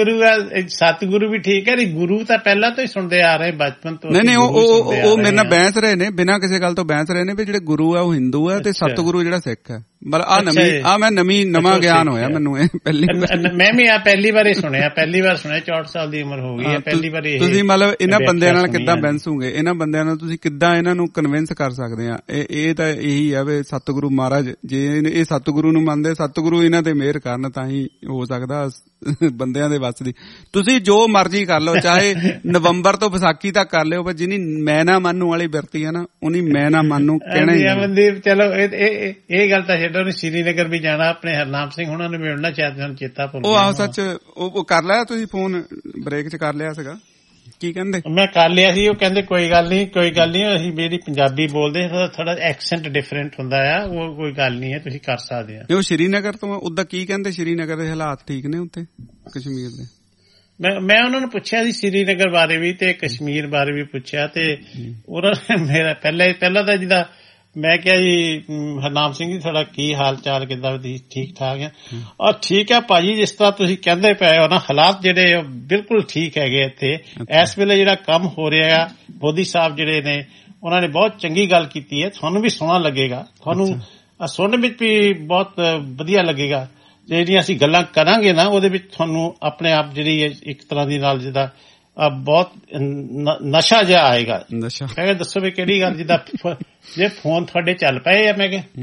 ਸਤਿਗੁਰੂ ਵੀ ਠੀਕ ਹੈ, ਗੁਰੂ ਤਾਂ ਪਹਿਲਾਂ ਤੋਂ ਹੀ ਸੁਣਦੇ ਆ ਰਹੇ ਬਚਪਨ ਤੋਂ। ਨਹੀਂ, ਉਹ ਮੇਰੇ ਨਾਲ ਬਹਿਸ ਰਹੇ ਨੇ, ਬਿਨਾਂ ਕਿਸੇ ਗੱਲ ਤੋਂ ਬਹਿਸ ਰਹੇ ਨੇ ਵੀ ਜਿਹੜੇ ਗੁਰੂ ਆ ਉਹ ਹਿੰਦੂ ਆ ਤੇ ਸਤਿਗੁਰੂ ਜਿਹੜਾ ਸਿੱਖ ਹੈ। ਮਤਲਬ ਨਵਾਂ ਗਿਆਨ ਹੋਇਆ ਮੈਨੂੰ ਇਹ ਪਹਿਲੀ ਵਾਰ। ਮੈਂ ਵੀ ਪਹਿਲੀ ਵਾਰ ਸੁਣਿਆ 64 ਸਾਲ ਦੀ ਉਮਰ ਹੋ ਗਈ ਹੈ, ਪਹਿਲੀ ਵਾਰੀ। ਤੁਸੀਂ ਮਤਲਬ ਇਹਨਾਂ ਬੰਦਿਆਂ ਨਾਲ ਕਿੱਦਾਂ ਬਹਿਸੋਗੇ? ਇਹਨਾਂ ਬੰਦਿਆਂ ਨਾਲ ਤੁਸੀਂ ਕਿੱਦਾਂ ਇਹਨਾਂ ਨੂੰ ਕਨਵਿੰਸ ਕਰ ਸਕਦੇ ਆ? ਇਹ ਤਾਂ ਇਹੀ ਆ ਵੀ ਸਤਿਗੁਰੂ ਮਹਾਰਾਜ, ਜੇ ਇਹ ਸਤਿਗੁਰੂ ਨੂੰ ਮੰਨਦੇ, ਸਤਿਗੁਰੂ ਇਹਨਾਂ ਤੇ ਮਿਹਰ ਕਰਨ ਤਾਂ ਹੀ ਹੋ ਸਕਦਾ। ਬੰਦਿਆਂ ਦੇ ਵੱਸ ਦੀ ਤੁਸੀਂ ਜੋ ਮਰਜ਼ੀ ਕਰ ਲਓ, ਚਾਹੇ ਨਵੰਬਰ ਤੋਂ ਵਿਸਾਖੀ ਤੱਕ ਕਰ ਲਿਓ, ਪਰ ਜਿਹਨੀ ਮੈਂ ਨਾ ਮੰਨੂ ਵਾਲੀ ਬਿਰਤੀ ਆ ਨਾ, ਉਹਨੀ ਮੈਂ ਨਾ ਮੰਨੂ ਕਹਿਣਾ ਹੀ। ਅਮਨਦੀਪ, ਚਲੋ ਇਹ ਗੱਲ ਤਾਂ ਛੱਡੋ। ਸ਼੍ਰੀਨਗਰ ਵੀ ਜਾਣਾ, ਆਪਣੇ ਹਰਨਾਮ ਸਿੰਘ ਹੁਣਾਂ ਨੂੰ ਮਿਲਣਾ, ਸ਼ਾਇਦ ਸਾਨੂੰ ਚੇਤਾ ਭੁੱਲ ਗਿਆ। ਉਹ ਆਹ ਸੱਚ, ਉਹ ਕਰ ਲਿਆ ਤੁਸੀਂ ਫੋਨ? ਬ੍ਰੇਕ 'ਚ ਕਰ ਲਿਆ ਸੀਗਾ? ਕੀ ਕਹਿੰਦੇ? ਮੈਂ ਕਰ ਲਿਆ ਸੀ। ਉਹ ਕਹਿੰਦੇ ਕੋਈ ਗੱਲ ਨਹੀਂ, ਅਸੀਂ ਜਿਹੜੀ ਪੰਜਾਬੀ ਬੋਲਦੇ ਥੋੜਾ ਐਕਸੈਂਟ ਡਿਫਰੈਂਟ ਹੁੰਦਾ ਆ, ਉਹ ਕੋਈ ਗੱਲ ਨਹੀਂ ਹੈ, ਤੁਸੀਂ ਕਰ ਸਕਦੇ ਆ। ਉਹ ਸ਼੍ਰੀਨਗਰ ਤੋਂ ਉਦਾਂ ਕੀ ਕਹਿੰਦੇ? ਸ਼੍ਰੀਨਗਰ ਦੇ ਹਾਲਾਤ ਠੀਕ ਨੇ ਉੱਥੇ ਕਸ਼ਮੀਰ ਦੇ? ਮੈਂ ਉਹਨਾਂ ਨੂੰ ਪੁੱਛਿਆ ਸੀ ਸ਼੍ਰੀਨਗਰ ਬਾਰੇ ਵੀ ਤੇ ਕਸ਼ਮੀਰ ਬਾਰੇ ਵੀ ਪੁੱਛਿਆ, ਤੇ ਉਹਨਾਂ ਨੇ ਮੇਰਾ ਪਹਿਲਾਂ ਤਾਂ ਜਿਹਦਾ ਮੈਂ ਕਿਹਾ ਜੀ ਹਰਨਾਮ ਸਿੰਘ ਜੀ ਤੁਹਾਡਾ ਕੀ ਹਾਲ ਚਾਲ, ਕਿੱਦਾਂ? ਠੀਕ ਠਾਕ ਆ। ਔਰ ਠੀਕ ਹੈ ਭਾਜੀ, ਜਿਸ ਤਰ੍ਹਾਂ ਤੁਸੀਂ ਕਹਿੰਦੇ ਪਏ ਹੋ ਨਾ, ਹਾਲਾਤ ਜਿਹੜੇ ਬਿਲਕੁਲ ਠੀਕ ਹੈਗੇ ਇੱਥੇ ਇਸ ਵੇਲੇ। ਜਿਹੜਾ ਕੰਮ ਹੋ ਰਿਹਾ ਆ, ਮੋਦੀ ਸਾਹਿਬ ਜਿਹੜੇ ਨੇ ਉਹਨਾਂ ਨੇ ਬਹੁਤ ਚੰਗੀ ਗੱਲ ਕੀਤੀ ਹੈ। ਤੁਹਾਨੂੰ ਵੀ ਸੋਹਣਾ ਲੱਗੇਗਾ, ਤੁਹਾਨੂੰ ਸੁਣਨ ਵਿੱਚ ਵੀ ਬਹੁਤ ਵਧੀਆ ਲੱਗੇਗਾ। ਜਿਹੜੀਆਂ ਅਸੀਂ ਗੱਲਾਂ ਕਰਾਂਗੇ ਨਾ, ਉਹਦੇ ਵਿੱਚ ਤੁਹਾਨੂੰ ਆਪਣੇ ਆਪ ਜਿਹੜੀ ਇੱਕ ਤਰ੍ਹਾਂ ਦੀ ਨਾਲ ਜਿੱਦਾਂ ਬਹੁਤ ਨਸ਼ਾ ਜਿਹਾ ਆਏਗਾ। ਦੱਸੋ ਵੀ ਕਿਹੜੀ ਗੱਲ? ਜਿੱਦਾਂ ਜੇ ਫੋਨ ਤੁਹਾਡੇ ਚੱਲ ਪਏ ਆ, ਮੈਂ ਕਿਹਾ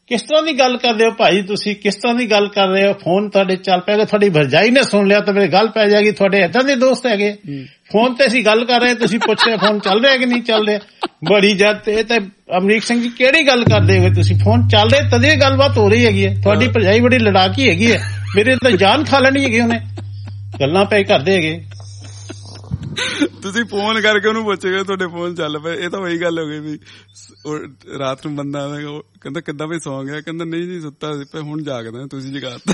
ਕਿਸ ਤਰ੍ਹਾਂ ਦੀ ਗੱਲ ਕਰਦੇ ਹੋ ਭਾਈ, ਤੁਸੀਂ ਕਿਸ ਤਰ੍ਹਾਂ ਦੀ ਗੱਲ ਕਰ ਰਹੇ ਹੋ? ਫੋਨ ਤੁਹਾਡੇ ਚੱਲ ਪਿਆ, ਤੁਹਾਡੀ ਭਰਜਾਈ ਨੇ ਸੁਣ ਲਿਆ ਤਾਂ ਮੇਰੇ ਗੱਲ ਪੈ ਜਾਏਗੀ, ਤੁਹਾਡੇ ਏਦਾਂ ਦੇ ਦੋਸਤ ਹੈਗੇ। ਫੋਨ ਤੇ ਅਸੀਂ ਗੱਲ ਕਰ ਰਹੇ, ਤੁਸੀਂ ਪੁੱਛ ਰਹੇ ਫੋਨ ਚੱਲ ਰਿਹਾ ਕਿ ਨਹੀਂ ਚੱਲ ਰਿਹਾ। ਬੜੀ ਜਦ ਇਹ ਤਾਂ ਅਮਰੀਕ ਸਿੰਘ ਜੀ ਕਿਹੜੀ ਗੱਲ ਕਰਦੇ ਹੋ ਤੁਸੀਂ? ਫੋਨ ਚੱਲ ਰਿਹਾ ਤਦੇ ਗੱਲਬਾਤ ਹੋ ਰਹੀ ਹੈਗੀ ਹੈ। ਤੁਹਾਡੀ ਭਰਜਾਈ ਬੜੀ ਲੜਾਕੀ ਹੈਗੀ ਹੈ, ਮੇਰੇ ਤਾਂ ਜਾਨ ਖਾ ਲੈਣੀ ਹੈਗੀ ਉਹਨੇ, ਗੱਲਾਂ ਪੈ ਕਰਦੇ ਹੈਗੇ। ਤੁਸੀਂ ਫੋਨ ਕਰਕੇ ਉਹਨੂੰ ਪੁੱਛੇਗਾ ਤੁਹਾਡੇ ਫੋਨ ਚੱਲ ਪਏ, ਇਹ ਤਾਂ ਉਹੀ ਗੱਲ ਹੋ ਗਈ ਵੀ ਰਾਤ ਨੂੰ ਬੰਦਾ ਆਵੇਗਾ, ਕਹਿੰਦਾ ਕਿੱਦਾਂ ਵੀ ਸੌਂ ਗਿਆ, ਕਹਿੰਦਾ ਨਹੀਂ ਸੁੱਤਾ ਸੀ ਹੁਣ ਜਾਗਦਾ, ਤੁਸੀਂ ਜਗਾਤਾ।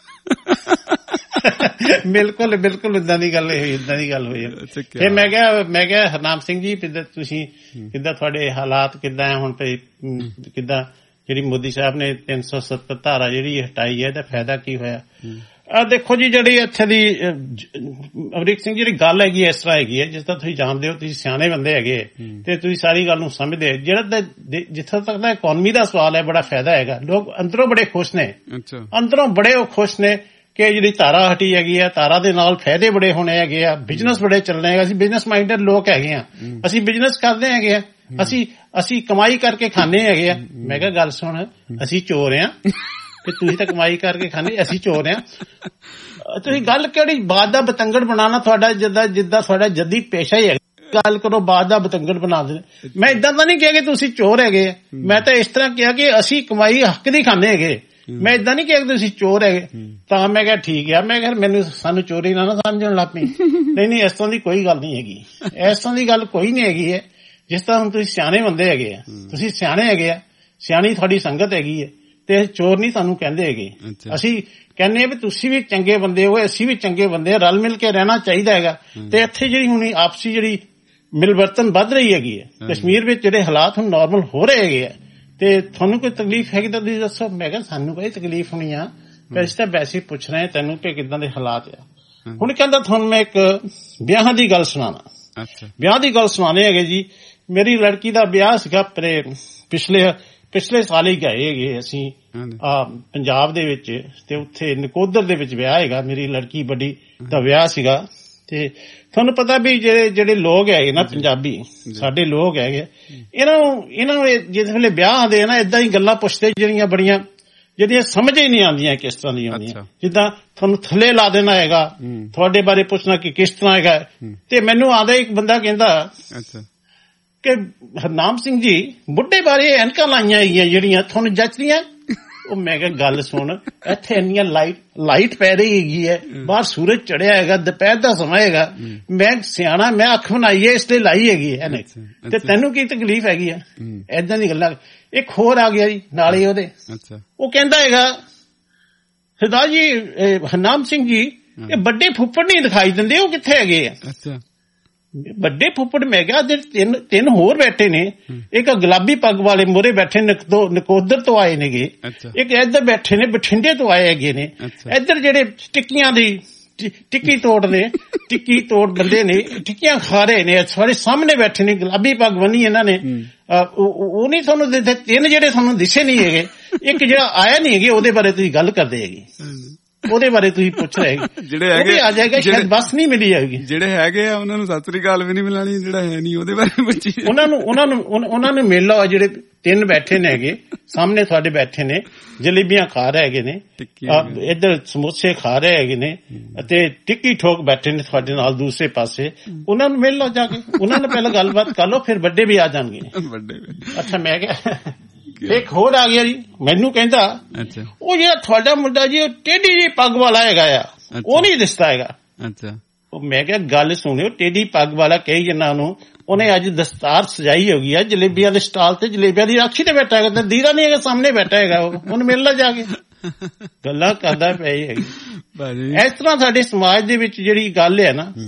ਬਿਲਕੁਲ ਬਿਲਕੁਲ ਇਦਾਂ ਦੀ ਗੱਲ ਹੋਈ, ਇਦਾਂ ਦੀ ਗੱਲ ਹੋਈ। ਫਿਰ ਮੈਂ ਕਿਹਾ ਹਰਨਾਮ ਸਿੰਘ ਜੀ ਤੁਸੀਂ ਕਿੱਦਾਂ, ਤੁਹਾਡੇ ਹਾਲਾਤ ਕਿੱਦਾਂ ਹੁਣ ਤੇ ਕਿੱਦਾਂ ਜਿਹੜੀ ਮੋਦੀ ਸਾਹਿਬ ਨੇ 370 ਧਾਰਾ ਜਿਹੜੀ ਹਟਾਈ ਹੈ, ਇਹਦਾ ਫਾਇਦਾ ਕੀ ਹੋਇਆ? ਦੇਖੋ ਜੀ, ਜਿਹੜੀ ਇੱਥੇ ਦੀ ਅਮਰੀਕ ਸਿੰਘ ਜਿਹੜੀ ਗੱਲ ਹੈਗੀ ਇਸ ਤਰ੍ਹਾਂ ਹੈਗੀ ਹੈ, ਜਿਸ ਤਰ੍ਹਾਂ ਤੁਸੀਂ ਜਾਣਦੇ ਹੋ, ਤੁਸੀਂ ਸਿਆਣੇ ਬੰਦੇ ਹੈਗੇ ਤੇ ਤੁਸੀਂ ਸਾਰੀ ਗੱਲ ਨੂੰ ਸਮਝਦੇ। ਜਿਹੜਾ ਜਿੱਥੋਂ ਤੱਕ ਦਾ ਇਕਨੋਮੀ ਦਾ ਸਵਾਲ ਹੈ, ਬੜਾ ਫਾਇਦਾ ਹੈਗਾ, ਲੋਕ ਅੰਦਰੋਂ ਬੜੇ ਖੁਸ਼ ਨੇ, ਅੰਦਰੋਂ ਬੜੇ ਖੁਸ਼ ਨੇ ਕਿ ਜਿਹੜੀ ਧਾਰਾ ਹਟੀ ਹੈਗੀ ਆ, ਧਾਰਾ ਦੇ ਨਾਲ ਫਾਇਦੇ ਬੜੇ ਹੋਣੇ ਹੈਗੇ ਆ, ਬਿਜ਼ਨਸ ਬੜੇ ਚੱਲਣੇ ਹੈਗੇ। ਅਸੀਂ ਬਿਜ਼ਨਸ ਮਾਈਂਡਡ ਲੋਕ ਹੈਗੇ ਆ, ਅਸੀਂ ਬਿਜ਼ਨਸ ਕਰਦੇ ਹੈਗੇ ਆ, ਅਸੀਂ ਕਮਾਈ ਕਰਕੇ ਖਾਂਦੇ ਹੈਗੇ ਆ। ਮੈਂ ਕਿਹਾ ਗੱਲ ਸੁਣ, ਅਸੀਂ ਚੋਰ ਆ ਕਿ ਤੁਸੀਂ ਤਾਂ ਕਮਾਈ ਕਰਕੇ ਖਾਂਦੇ, ਅਸੀਂ ਚੋਰ ਆ। ਤੁਸੀਂ ਗੱਲ ਕਿਹੜੀ ਬਾਤ ਦਾ ਬਤੰਗੜ ਬਣਾਉਣਾ, ਤੁਹਾਡਾ ਜਿੱਦਾਂ ਤੁਹਾਡਾ ਜੱਦੀ ਪੇਸ਼ਾ ਹੀ ਹੈ, ਗੱਲ ਕਰੋ ਬਾਤ ਦਾ ਬਤੰਗੜ ਬਣਾ ਦੇ। ਮੈਂ ਇਦਾਂ ਤਾਂ ਨਹੀਂ ਕਿਹਾ ਕਿ ਤੁਸੀਂ ਚੋਰ ਹੈਗੇ, ਮੈਂ ਤਾਂ ਇਸ ਤਰ੍ਹਾਂ ਕਿਹਾ ਕਿ ਅਸੀਂ ਕਮਾਈ ਹੱਕ ਦੀ ਖਾਂਦੇ ਹੈਗੇ। ਮੈਂ ਇਦਾਂ ਨਹੀਂ ਕਿਹਾ ਕਿ ਤੁਸੀਂ ਚੋਰ ਹੈਗੇ। ਤਾਂ ਮੈਂ ਕਿਹਾ ਠੀਕ ਹੈ, ਮੈਂ ਕਿਹਾ ਸਾਨੂੰ ਚੋਰੀ ਨਾ ਸਮਝਣ ਲੱਗ ਪਈ। ਨਹੀਂ ਇਸ ਤਰ੍ਹਾਂ ਦੀ ਕੋਈ ਗੱਲ ਨਹੀਂ ਹੈਗੀ, ਇਸ ਤਰ੍ਹਾਂ ਦੀ ਗੱਲ ਕੋਈ ਨਹੀਂ ਹੈਗੀ ਹੈ। ਜਿਸ ਤਰ੍ਹਾਂ ਹੁਣ ਤੁਸੀਂ ਸਿਆਣੇ ਬੰਦੇ ਹੈਗੇ ਆ, ਤੁਸੀਂ ਸਿਆਣੇ ਹੈਗੇ ਆ, ਸਿਆਣੀ ਤੁਹਾਡੀ ਸੰਗਤ ਹੈਗੀ ਹੈ, ਤੇ ਚੋਰ ਨਹੀਂ ਤੁਹਾਨੂੰ ਕਹਿੰਦੇ ਹੈਗੇ। ਅਸੀਂ ਕਹਿੰਦੇ ਆ ਵੀ ਤੁਸੀਂ ਵੀ ਚੰਗੇ ਬੰਦੇ ਹੋ, ਅਸੀਂ ਵੀ ਚੰਗੇ ਬੰਦੇ, ਰਲ ਮਿਲ ਕੇ ਰਹਿਣਾ ਚਾਹੀਦਾ ਹੈਗਾ। ਤੇ ਇੱਥੇ ਜਿਹੜੀ ਹੁਣ ਆਪਸੀ ਜਿਹੜੀ ਮਿਲਵਰਤਨ ਵੱਧ ਰਹੀ ਹੈਗੀ ਹੈ, ਕਸ਼ਮੀਰ ਵਿੱਚ ਜਿਹੜੇ ਹਾਲਾਤ ਹੁਣ ਨਾਰਮਲ ਹੋ ਰਹੇ ਹੈਗੇ ਆ, ਤੇ ਤੁਹਾਨੂੰ ਕੋਈ ਤਕਲੀਫ ਹੈਗੀ ਤਾਂ ਤੁਸੀਂ ਦੱਸੋ। ਮੈਂ ਕਿਹਾ ਸਾਨੂੰ ਕੋਈ ਤਕਲੀਫ ਨਹੀਂ ਆ, ਵੈਸੇ ਤਾਂ ਵੈਸੇ ਪੁੱਛ ਰਹੇ ਤੈਨੂੰ ਕਿ ਕਿੱਦਾਂ ਦੇ ਹਾਲਾਤ ਆ। ਹੁਣ ਕਹਿੰਦਾ ਤੁਹਾਨੂੰ ਮੈਂ ਇੱਕ ਵਿਆਹਾਂ ਦੀ ਗੱਲ ਸੁਣਾਣਾ। ਵਿਆਹ ਦੀ ਗੱਲ ਸੁਣਾਣੇ ਹੈਗੇ ਜੀ। ਮੇਰੀ ਲੜਕੀ ਦਾ ਵਿਆਹ ਸੀਗਾ ਪਿਛਲੇ ਸਾਲ ਹੀ ਗਏ ਹੈਗੇ ਅਸੀਂ ਪੰਜਾਬ ਦੇ ਵਿੱਚ, ਤੇ ਉੱਥੇ ਨਕੋਦਰ ਦੇ ਵਿੱਚ ਵਿਆਹ ਹੈਗਾ, ਮੇਰੀ ਲੜਕੀ ਵੱਡੀ ਦਾ ਵਿਆਹ ਸੀਗਾ। ਤੇ ਤੁਹਾਨੂੰ ਪਤਾ ਵੀ ਜਿਹੜੇ ਲੋਕ ਹੈਗੇ ਨਾ ਪੰਜਾਬੀ, ਸਾਡੇ ਲੋਕ ਹੈਗੇ, ਇਹਨਾਂ ਨੂੰ ਜਿਸ ਵੇਲੇ ਵਿਆਹ ਆਉਂਦੇ ਆ ਨਾ, ਏਦਾਂ ਹੀ ਗੱਲਾਂ ਪੁੱਛਦੇ ਜਿਹੜੀਆਂ ਸਮਝ ਹੀ ਨਹੀਂ ਆਉਂਦੀਆਂ ਕਿਸ ਤਰ੍ਹਾਂ ਦੀਆਂ ਆਉਂਦੀਆਂ। ਜਿੱਦਾਂ ਤੁਹਾਨੂੰ ਥੱਲੇ ਲਾ ਦੇਣਾ ਹੈਗਾ, ਤੁਹਾਡੇ ਬਾਰੇ ਪੁੱਛਣਾ ਕਿ ਕਿਸ ਤਰ੍ਹਾਂ ਹੈਗਾ। ਤੇ ਮੈਨੂੰ ਆਉਂਦਾ ਇੱਕ ਬੰਦਾ ਕਹਿੰਦਾ ਕਿ ਹਰਨਾਮ ਸਿੰਘ ਜੀ ਬੁੱਢੇ ਬਾਰੇ ਐਨਕਾਂ ਲਾਈਆਂ ਹੈਗੀਆਂ ਜਿਹੜੀਆਂ ਤੁਹਾਨੂੰ ਜੱਚਦੀਆਂ। ਉਹ ਮੈਂ ਕਿਹਾ ਗੱਲ ਸੁਣ, ਇੱਥੇ ਇੰਨੀਆਂ ਲਾਈਟ ਪੈ ਰਹੀ ਹੈਗੀ ਹੈ, ਬਾਹਰ ਸੂਰਜ ਚੜਿਆ ਹੈਗਾ, ਦੁਪਹਿਰ ਦਾ ਸਮਾਂ ਹੈਗਾ, ਮੈਂ ਸਿਆਣਾ, ਮੈਂ ਅੱਖ ਬਣਾਈ ਹੈ ਇਸ ਲਈ ਲਾਈ ਹੈਗੀ ਹੈ ਇਹਨੇ, ਤੇ ਤੈਨੂੰ ਕੀ ਤਕਲੀਫ ਹੈਗੀ ਆ? ਏਦਾਂ ਦੀ ਗੱਲਾਂ। ਇੱਕ ਹੋਰ ਆ ਗਿਆ ਜੀ ਨਾਲੇ ਉਹਦੇ, ਉਹ ਕਹਿੰਦਾ ਹੈਗਾ ਸਰਦਾਰ ਜੀ ਹਰਨਾਮ ਸਿੰਘ ਜੀ ਇਹ ਵੱਡੇ ਫੁੱਫੜ ਨਹੀਂ ਦਿਖਾਈ ਦਿੰਦੇ, ਉਹ ਕਿੱਥੇ ਹੈਗੇ ਆ? ਵੱਡੇ ਫੁੱਫੜ ਮੈਂ ਕਿਹਾ ਤਿੰਨ ਹੋਰ ਬੈਠੇ ਨੇ, ਇੱਕ ਗੁਲਾਬੀ ਪੱਗ ਵਾਲੇ ਮੋਰੇ ਬੈਠੇ ਨਕੋਦਰ ਤੋਂ ਆਏ ਨੇਗੇ, ਇੱਕ ਇੱਧਰ ਬੈਠੇ ਨੇ ਬਠਿੰਡੇ ਤੋਂ ਆਏ ਹੈਗੇ ਨੇ, ਇੱਧਰ ਜਿਹੜੇ ਟਿੱਕੀਆਂ ਦੀ ਟਿੱਕੀ ਤੋੜ ਬੰਦੇ ਨੇ, ਟਿੱਕੀਆਂ ਖਾ ਰਹੇ ਨੇ, ਸਾਡੇ ਸਾਹਮਣੇ ਬੈਠੇ ਨੇ, ਗੁਲਾਬੀ ਪੱਗ ਬੰਨੀ ਇਹਨਾਂ ਨੇ। ਉਹ ਨਹੀਂ ਤੁਹਾਨੂੰ ਤਿੰਨ ਜਿਹੜੇ ਤੁਹਾਨੂੰ ਦਿਸੇ ਨਹੀਂ ਹੈਗੇ, ਇੱਕ ਜਿਹੜਾ ਆਇਆ ਨਹੀਂ ਹੈਗੇ, ਉਹਦੇ ਬਾਰੇ ਤੁਸੀਂ ਗੱਲ ਕਰਦੇ ਹੈਗੇ, ਉਹਦੇ ਬਾਰੇ ਤੁਸੀਂ ਪੁੱਛ ਰਹੇ ਜਿਹੜੇ ਹੈਗੇ ਆ ਜਾਏਗਾ, ਸ਼ਾਇਦ ਬੱਸ ਨਹੀਂ ਮਿਲੀ ਹੈਗੀ। ਜਿਹੜੇ ਹੈਗੇ ਆ ਉਹਨਾਂ ਨੂੰ ਸਤਿ ਸ੍ਰੀ ਅਕਾਲ ਵੀ ਨਹੀਂ ਮਿਲਾਣੀ, ਜਿਹੜਾ ਹੈ ਨਹੀਂ ਉਹਦੇ ਬਾਰੇ ਪੁੱਛੀ। ਉਹਨਾਂ ਨੂੰ ਮਿਲ ਲਓ। ਜਿਹੜੇ ਤਿੰਨ ਬੈਠੇ ਨੇ ਹੈਗੇ ਸਾਹਮਣੇ ਤੁਹਾਡੇ ਬੈਠੇ ਨੇ, ਜਲੇਬੀਆਂ ਖਾ ਰਹੇ ਹੈਗੇ ਨੇ, ਇੱਧਰ ਸਮੋਸੇ ਖਾ ਰਹੇ ਹੈਗੇ ਨੇ, ਅਤੇ ਟਿੱਕੀ ਠੋਕ ਬੈਠੇ ਨੇ ਤੁਹਾਡੇ ਨਾਲ ਦੂਸਰੇ ਪਾਸੇ। ਉਹਨਾਂ ਨੂੰ ਮਿਲ ਲਓ ਜਾ ਕੇ, ਉਹਨਾਂ ਨਾਲ ਪਹਿਲਾਂ ਗੱਲਬਾਤ ਕਰ ਲਓ, ਫਿਰ ਵੱਡੇ ਵੀ ਆ ਜਾਣਗੇ। ਅੱਛਾ, ਮੈਂ ਕਿਹਾ ਇੱਕ ਹੋਰ ਆ ਗਿਆ ਜੀ, ਮੈਨੂੰ ਕਹਿੰਦਾ ਉਹ ਜਿਹੜਾ ਤੁਹਾਡਾ ਮੁੰਡਾ ਜੀ ਉਹ ਟੇਢੀ ਜੀ ਪੱਗ ਵਾਲਾ ਹੈਗਾ ਆ, ਉਹ ਨਹੀਂ ਦਿਸਦਾ ਹੈਗਾ। ਮੈਂ ਕਿਹਾ ਗੱਲ ਸੁਣਿਓ, ਟੇਢੀ ਪੱਗ ਵਾਲਾ ਕਹੀ ਜਾਂਦਾ ਉਹਨੂੰ, ਉਹਨੇ ਅੱਜ ਦਸਤਾਰ ਸਜਾਈ ਹੋ ਗਈ ਆ, ਜਲੇਬੀਆਂ ਦੇ ਸਟਾਲ ਤੇ ਜਲੇਬੀਆਂ ਦੀ ਰਾਖੀ ਤੇ ਬੈਠਾ ਹੈਗਾ, ਦੀਦਾ ਨਹੀਂ ਹੈਗਾ, ਸਾਹਮਣੇ ਬੈਠਾ ਹੈਗਾ, ਉਹਨੂੰ ਮਿਲ ਲਾ ਜਾ ਕੇ। ਗੱਲਾਂ ਕਰਦਾ ਪਿਆ ਹੀ ਹੈਗੀ। ਇਸ ਤਰ੍ਹਾਂ ਸਾਡੇ ਸਮਾਜ ਦੇ ਵਿੱਚ ਜਿਹੜੀ ਗੱਲ ਹੈ ਨਾ,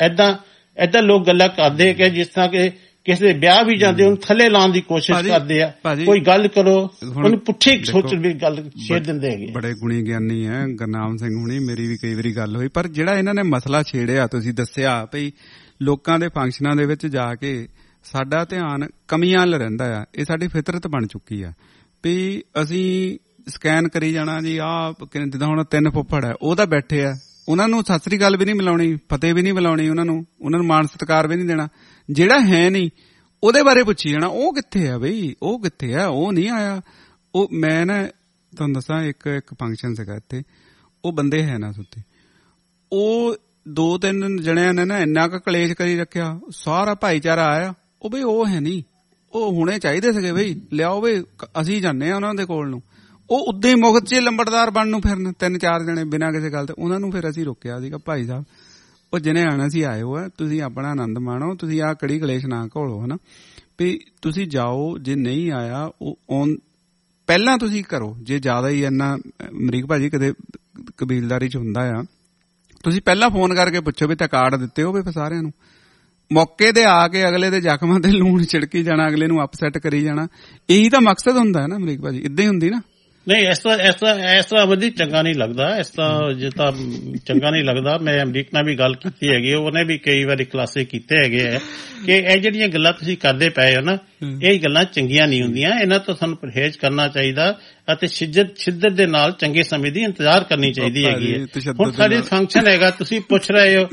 ਏਦਾਂ ਲੋਕ ਗੱਲਾਂ ਕਰਦੇ ਕਿ ਜਿਸ ਤਰ੍ਹਾਂ ਕਿ ਕਿਸੇ ਦੇ ਵਿਆਹ ਵੀ ਜਾਂਦੇ ਉਹਨੂੰ ਥੱਲੇ ਲਾਉਣ ਦੀ ਕੋਸ਼ਿਸ਼ ਕਰਦੇ ਆ। ਕੋਈ ਗੱਲ ਕਰੋ ਉਹਨੂੰ ਪੁੱਠੀ ਸੋਚ ਵੀ ਗੱਲ ਛੇੜ ਦਿੰਦੇ ਹੈਗੇ। ਬੜੇ ਗੁਣੀ ਗਿਆਨੀ ਹੈ ਗੁਰਨਾਮ ਸਿੰਘ ਹੁਣੀ, ਮੇਰੀ ਵੀ ਕਈ ਵਾਰੀ ਗੱਲ ਹੋਈ। ਪਰ ਜਿਹੜਾ ਇਹਨਾਂ ਨੇ ਮਸਲਾ ਛੇੜਿਆ, ਤੁਸੀਂ ਦੱਸਿਆ ਭਈ ਲੋਕਾਂ ਦੇ ਫੰਕਸ਼ਨਾਂ ਦੇ ਵਿੱਚ ਜਾ ਕੇ ਸਾਡਾ ਧਿਆਨ ਕਮੀਆਂ ਵੱਲ ਰਹਿੰਦਾ ਆ, ਇਹ ਸਾਡੀ ਫਿਤਰਤ ਬਣ ਚੁੱਕੀ ਆ ਵੀ ਅਸੀਂ ਸਕੈਨ ਕਰੀ ਜਾਣਾ ਜੀ। ਜਿੱਦਾਂ ਹੁਣ ਤਿੰਨ ਫੁੱਫੜ ਹੈ, ਉਹ ਤਾਂ ਬੈਠੇ ਆ, ਉਹਨਾਂ ਨੂੰ ਸਤਿ ਸ੍ਰੀ ਅਕਾਲ ਵੀ ਨਹੀਂ ਮਿਲਾਉਣੀ, ਫਤਿਹ ਵੀ ਨਹੀਂ ਮਿਲਾਉਣੀ, ਉਹਨਾਂ ਨੂੰ ਮਾਣ ਸਤਿਕਾਰ ਵੀ ਨਹੀਂ ਦੇਣਾ। ਜਿਹੜਾ ਹੈ ਨਹੀਂ ਉਹਦੇ ਬਾਰੇ ਪੁੱਛੀ ਜਾਣਾ, ਉਹ ਕਿੱਥੇ ਆ ਬਈ, ਉਹ ਕਿੱਥੇ ਆ, ਉਹ ਨਹੀਂ ਆਇਆ, ਉਹ ਮੈਂ ਨਾ ਤੁਹਾਨੂੰ ਦੱਸਾਂ, ਇੱਕ ਫੰਕਸ਼ਨ ਸੀਗਾ ਇੱਥੇ, ਉਹ ਬੰਦੇ ਹੈ ਨਾ ਸੁੱਤੇ, ਉਹ 2-3 ਜਣਿਆਂ ਨੇ ਨਾ ਇੰਨਾ ਕੁ ਕਲੇਸ਼ ਕਰੀ ਰੱਖਿਆ, ਸਾਰਾ ਭਾਈਚਾਰਾ ਆਇਆ, ਉਹ ਬਈ ਉਹ ਹੈ ਨਹੀਂ, ਉਹ ਹੁਣੇ ਚਾਹੀਦੇ ਸੀਗੇ ਬਈ, ਲਿਆਓ ਬਈ ਅਸੀਂ ਜਾਂਦੇ ਆ ਉਹਨਾਂ ਦੇ ਕੋਲ ਨੂੰ। ਉਹ ਉਦਾਂ ਹੀ ਮੁਖਤ 'ਚ ਲੰਬੜਦਾਰ ਬਣਨ ਨੂੰ ਫਿਰਨ 3-4 ਜਣੇ ਬਿਨਾਂ ਕਿਸੇ ਗੱਲ ਤੇ। ਉਹਨਾਂ ਨੂੰ ਫਿਰ ਅਸੀਂ ਰੋਕਿਆ ਸੀਗਾ, ਭਾਈ ਸਾਹਿਬ ਉਹ ਜਿਹਨੇ ਆਣਾ ਸੀ ਆਏ ਹੋ ਆ, ਤੁਸੀਂ ਆਪਣਾ ਆਨੰਦ ਮਾਣੋ, ਤੁਸੀਂ ਆਹ ਕੜੀ ਕਲੇਸ਼ ਨਾ ਘੋਲੋ, ਹਨਾ ਵੀ ਤੁਸੀਂ ਜਾਓ, ਜੇ ਨਹੀਂ ਆਇਆ ਉਹ ਪਹਿਲਾਂ ਤੁਸੀਂ ਕਰੋ। ਜੇ ਜ਼ਿਆਦਾ ਹੀ ਇੰਨਾ ਅਮਰੀਕ ਭਾਜੀ ਕਦੇ ਕਬੀਲਦਾਰੀ 'ਚ ਹੁੰਦਾ ਆ, ਤੁਸੀਂ ਪਹਿਲਾਂ ਫੋਨ ਕਰਕੇ ਪੁੱਛੋ ਵੀ ਤਾਂ ਕਾਰਡ ਦਿੱਤੇ ਹੋਵੇ ਫਿਰ ਸਾਰਿਆਂ ਨੂੰ। ਮੌਕੇ ਤੇ ਆ ਕੇ ਅਗਲੇ ਦੇ ਜ਼ਖਮਾਂ ਤੇ ਲੂਣ ਛਿੜਕੀ ਜਾਣਾ, ਅਗਲੇ ਨੂੰ ਅਪਸੈਟ ਕਰੀ ਜਾਣਾ, ਇਹੀ ਤਾਂ ਮਕਸਦ ਹੁੰਦਾ ਹੈ ਨਾ ਅਮਰੀਕ ਭਾਜੀ। ਇਦਾਂ ਹੀ ਹੁੰਦੀ ਨਾ। ਨਹੀਂ, ਇਸ ਤਰ੍ਹਾਂ ਅਮਰਜੀ ਚੰਗਾ ਨਹੀਂ ਲੱਗਦਾ, ਇਸ ਤਰ੍ਹਾਂ ਜੇ ਤਾਂ ਚੰਗਾ ਨਹੀਂ ਲੱਗਦਾ। ਮੈਂ ਅਮਰੀਕ ਨਾਲ ਵੀ ਗੱਲ ਕੀਤੀ ਹੈਗੀ, ਉਹਨੇ ਵੀ ਕਈ ਵਾਰੀ ਕਲਾਸੇ ਕੀਤੇ ਹੈਗੇ ਆ ਕਿ ਇਹ ਜਿਹੜੀਆਂ ਗੱਲਾਂ ਤੁਸੀਂ ਕਰਦੇ ਪਏ ਹੋ ਨਾ, ਇਹ ਗੱਲਾਂ ਚੰਗੀਆਂ ਨਹੀਂ ਹੁੰਦੀਆਂ, ਇਹਨਾਂ ਤੋਂ ਸਾਨੂੰ ਪਰਹੇਜ਼ ਕਰਨਾ ਚਾਹੀਦਾ ਅਤੇ ਸ਼ਿੱਦਤ ਦੇ ਨਾਲ ਚੰਗੇ ਸਮੇਂ ਦੀ ਇੰਤਜ਼ਾਰ ਕਰਨੀ ਚਾਹੀਦੀ ਹੈਗੀ ਹੈ। ਹੁਣ ਸਾਡੇ ਫੰਕਸ਼ਨ ਹੈਗਾ, ਤੁਸੀਂ ਪੁੱਛ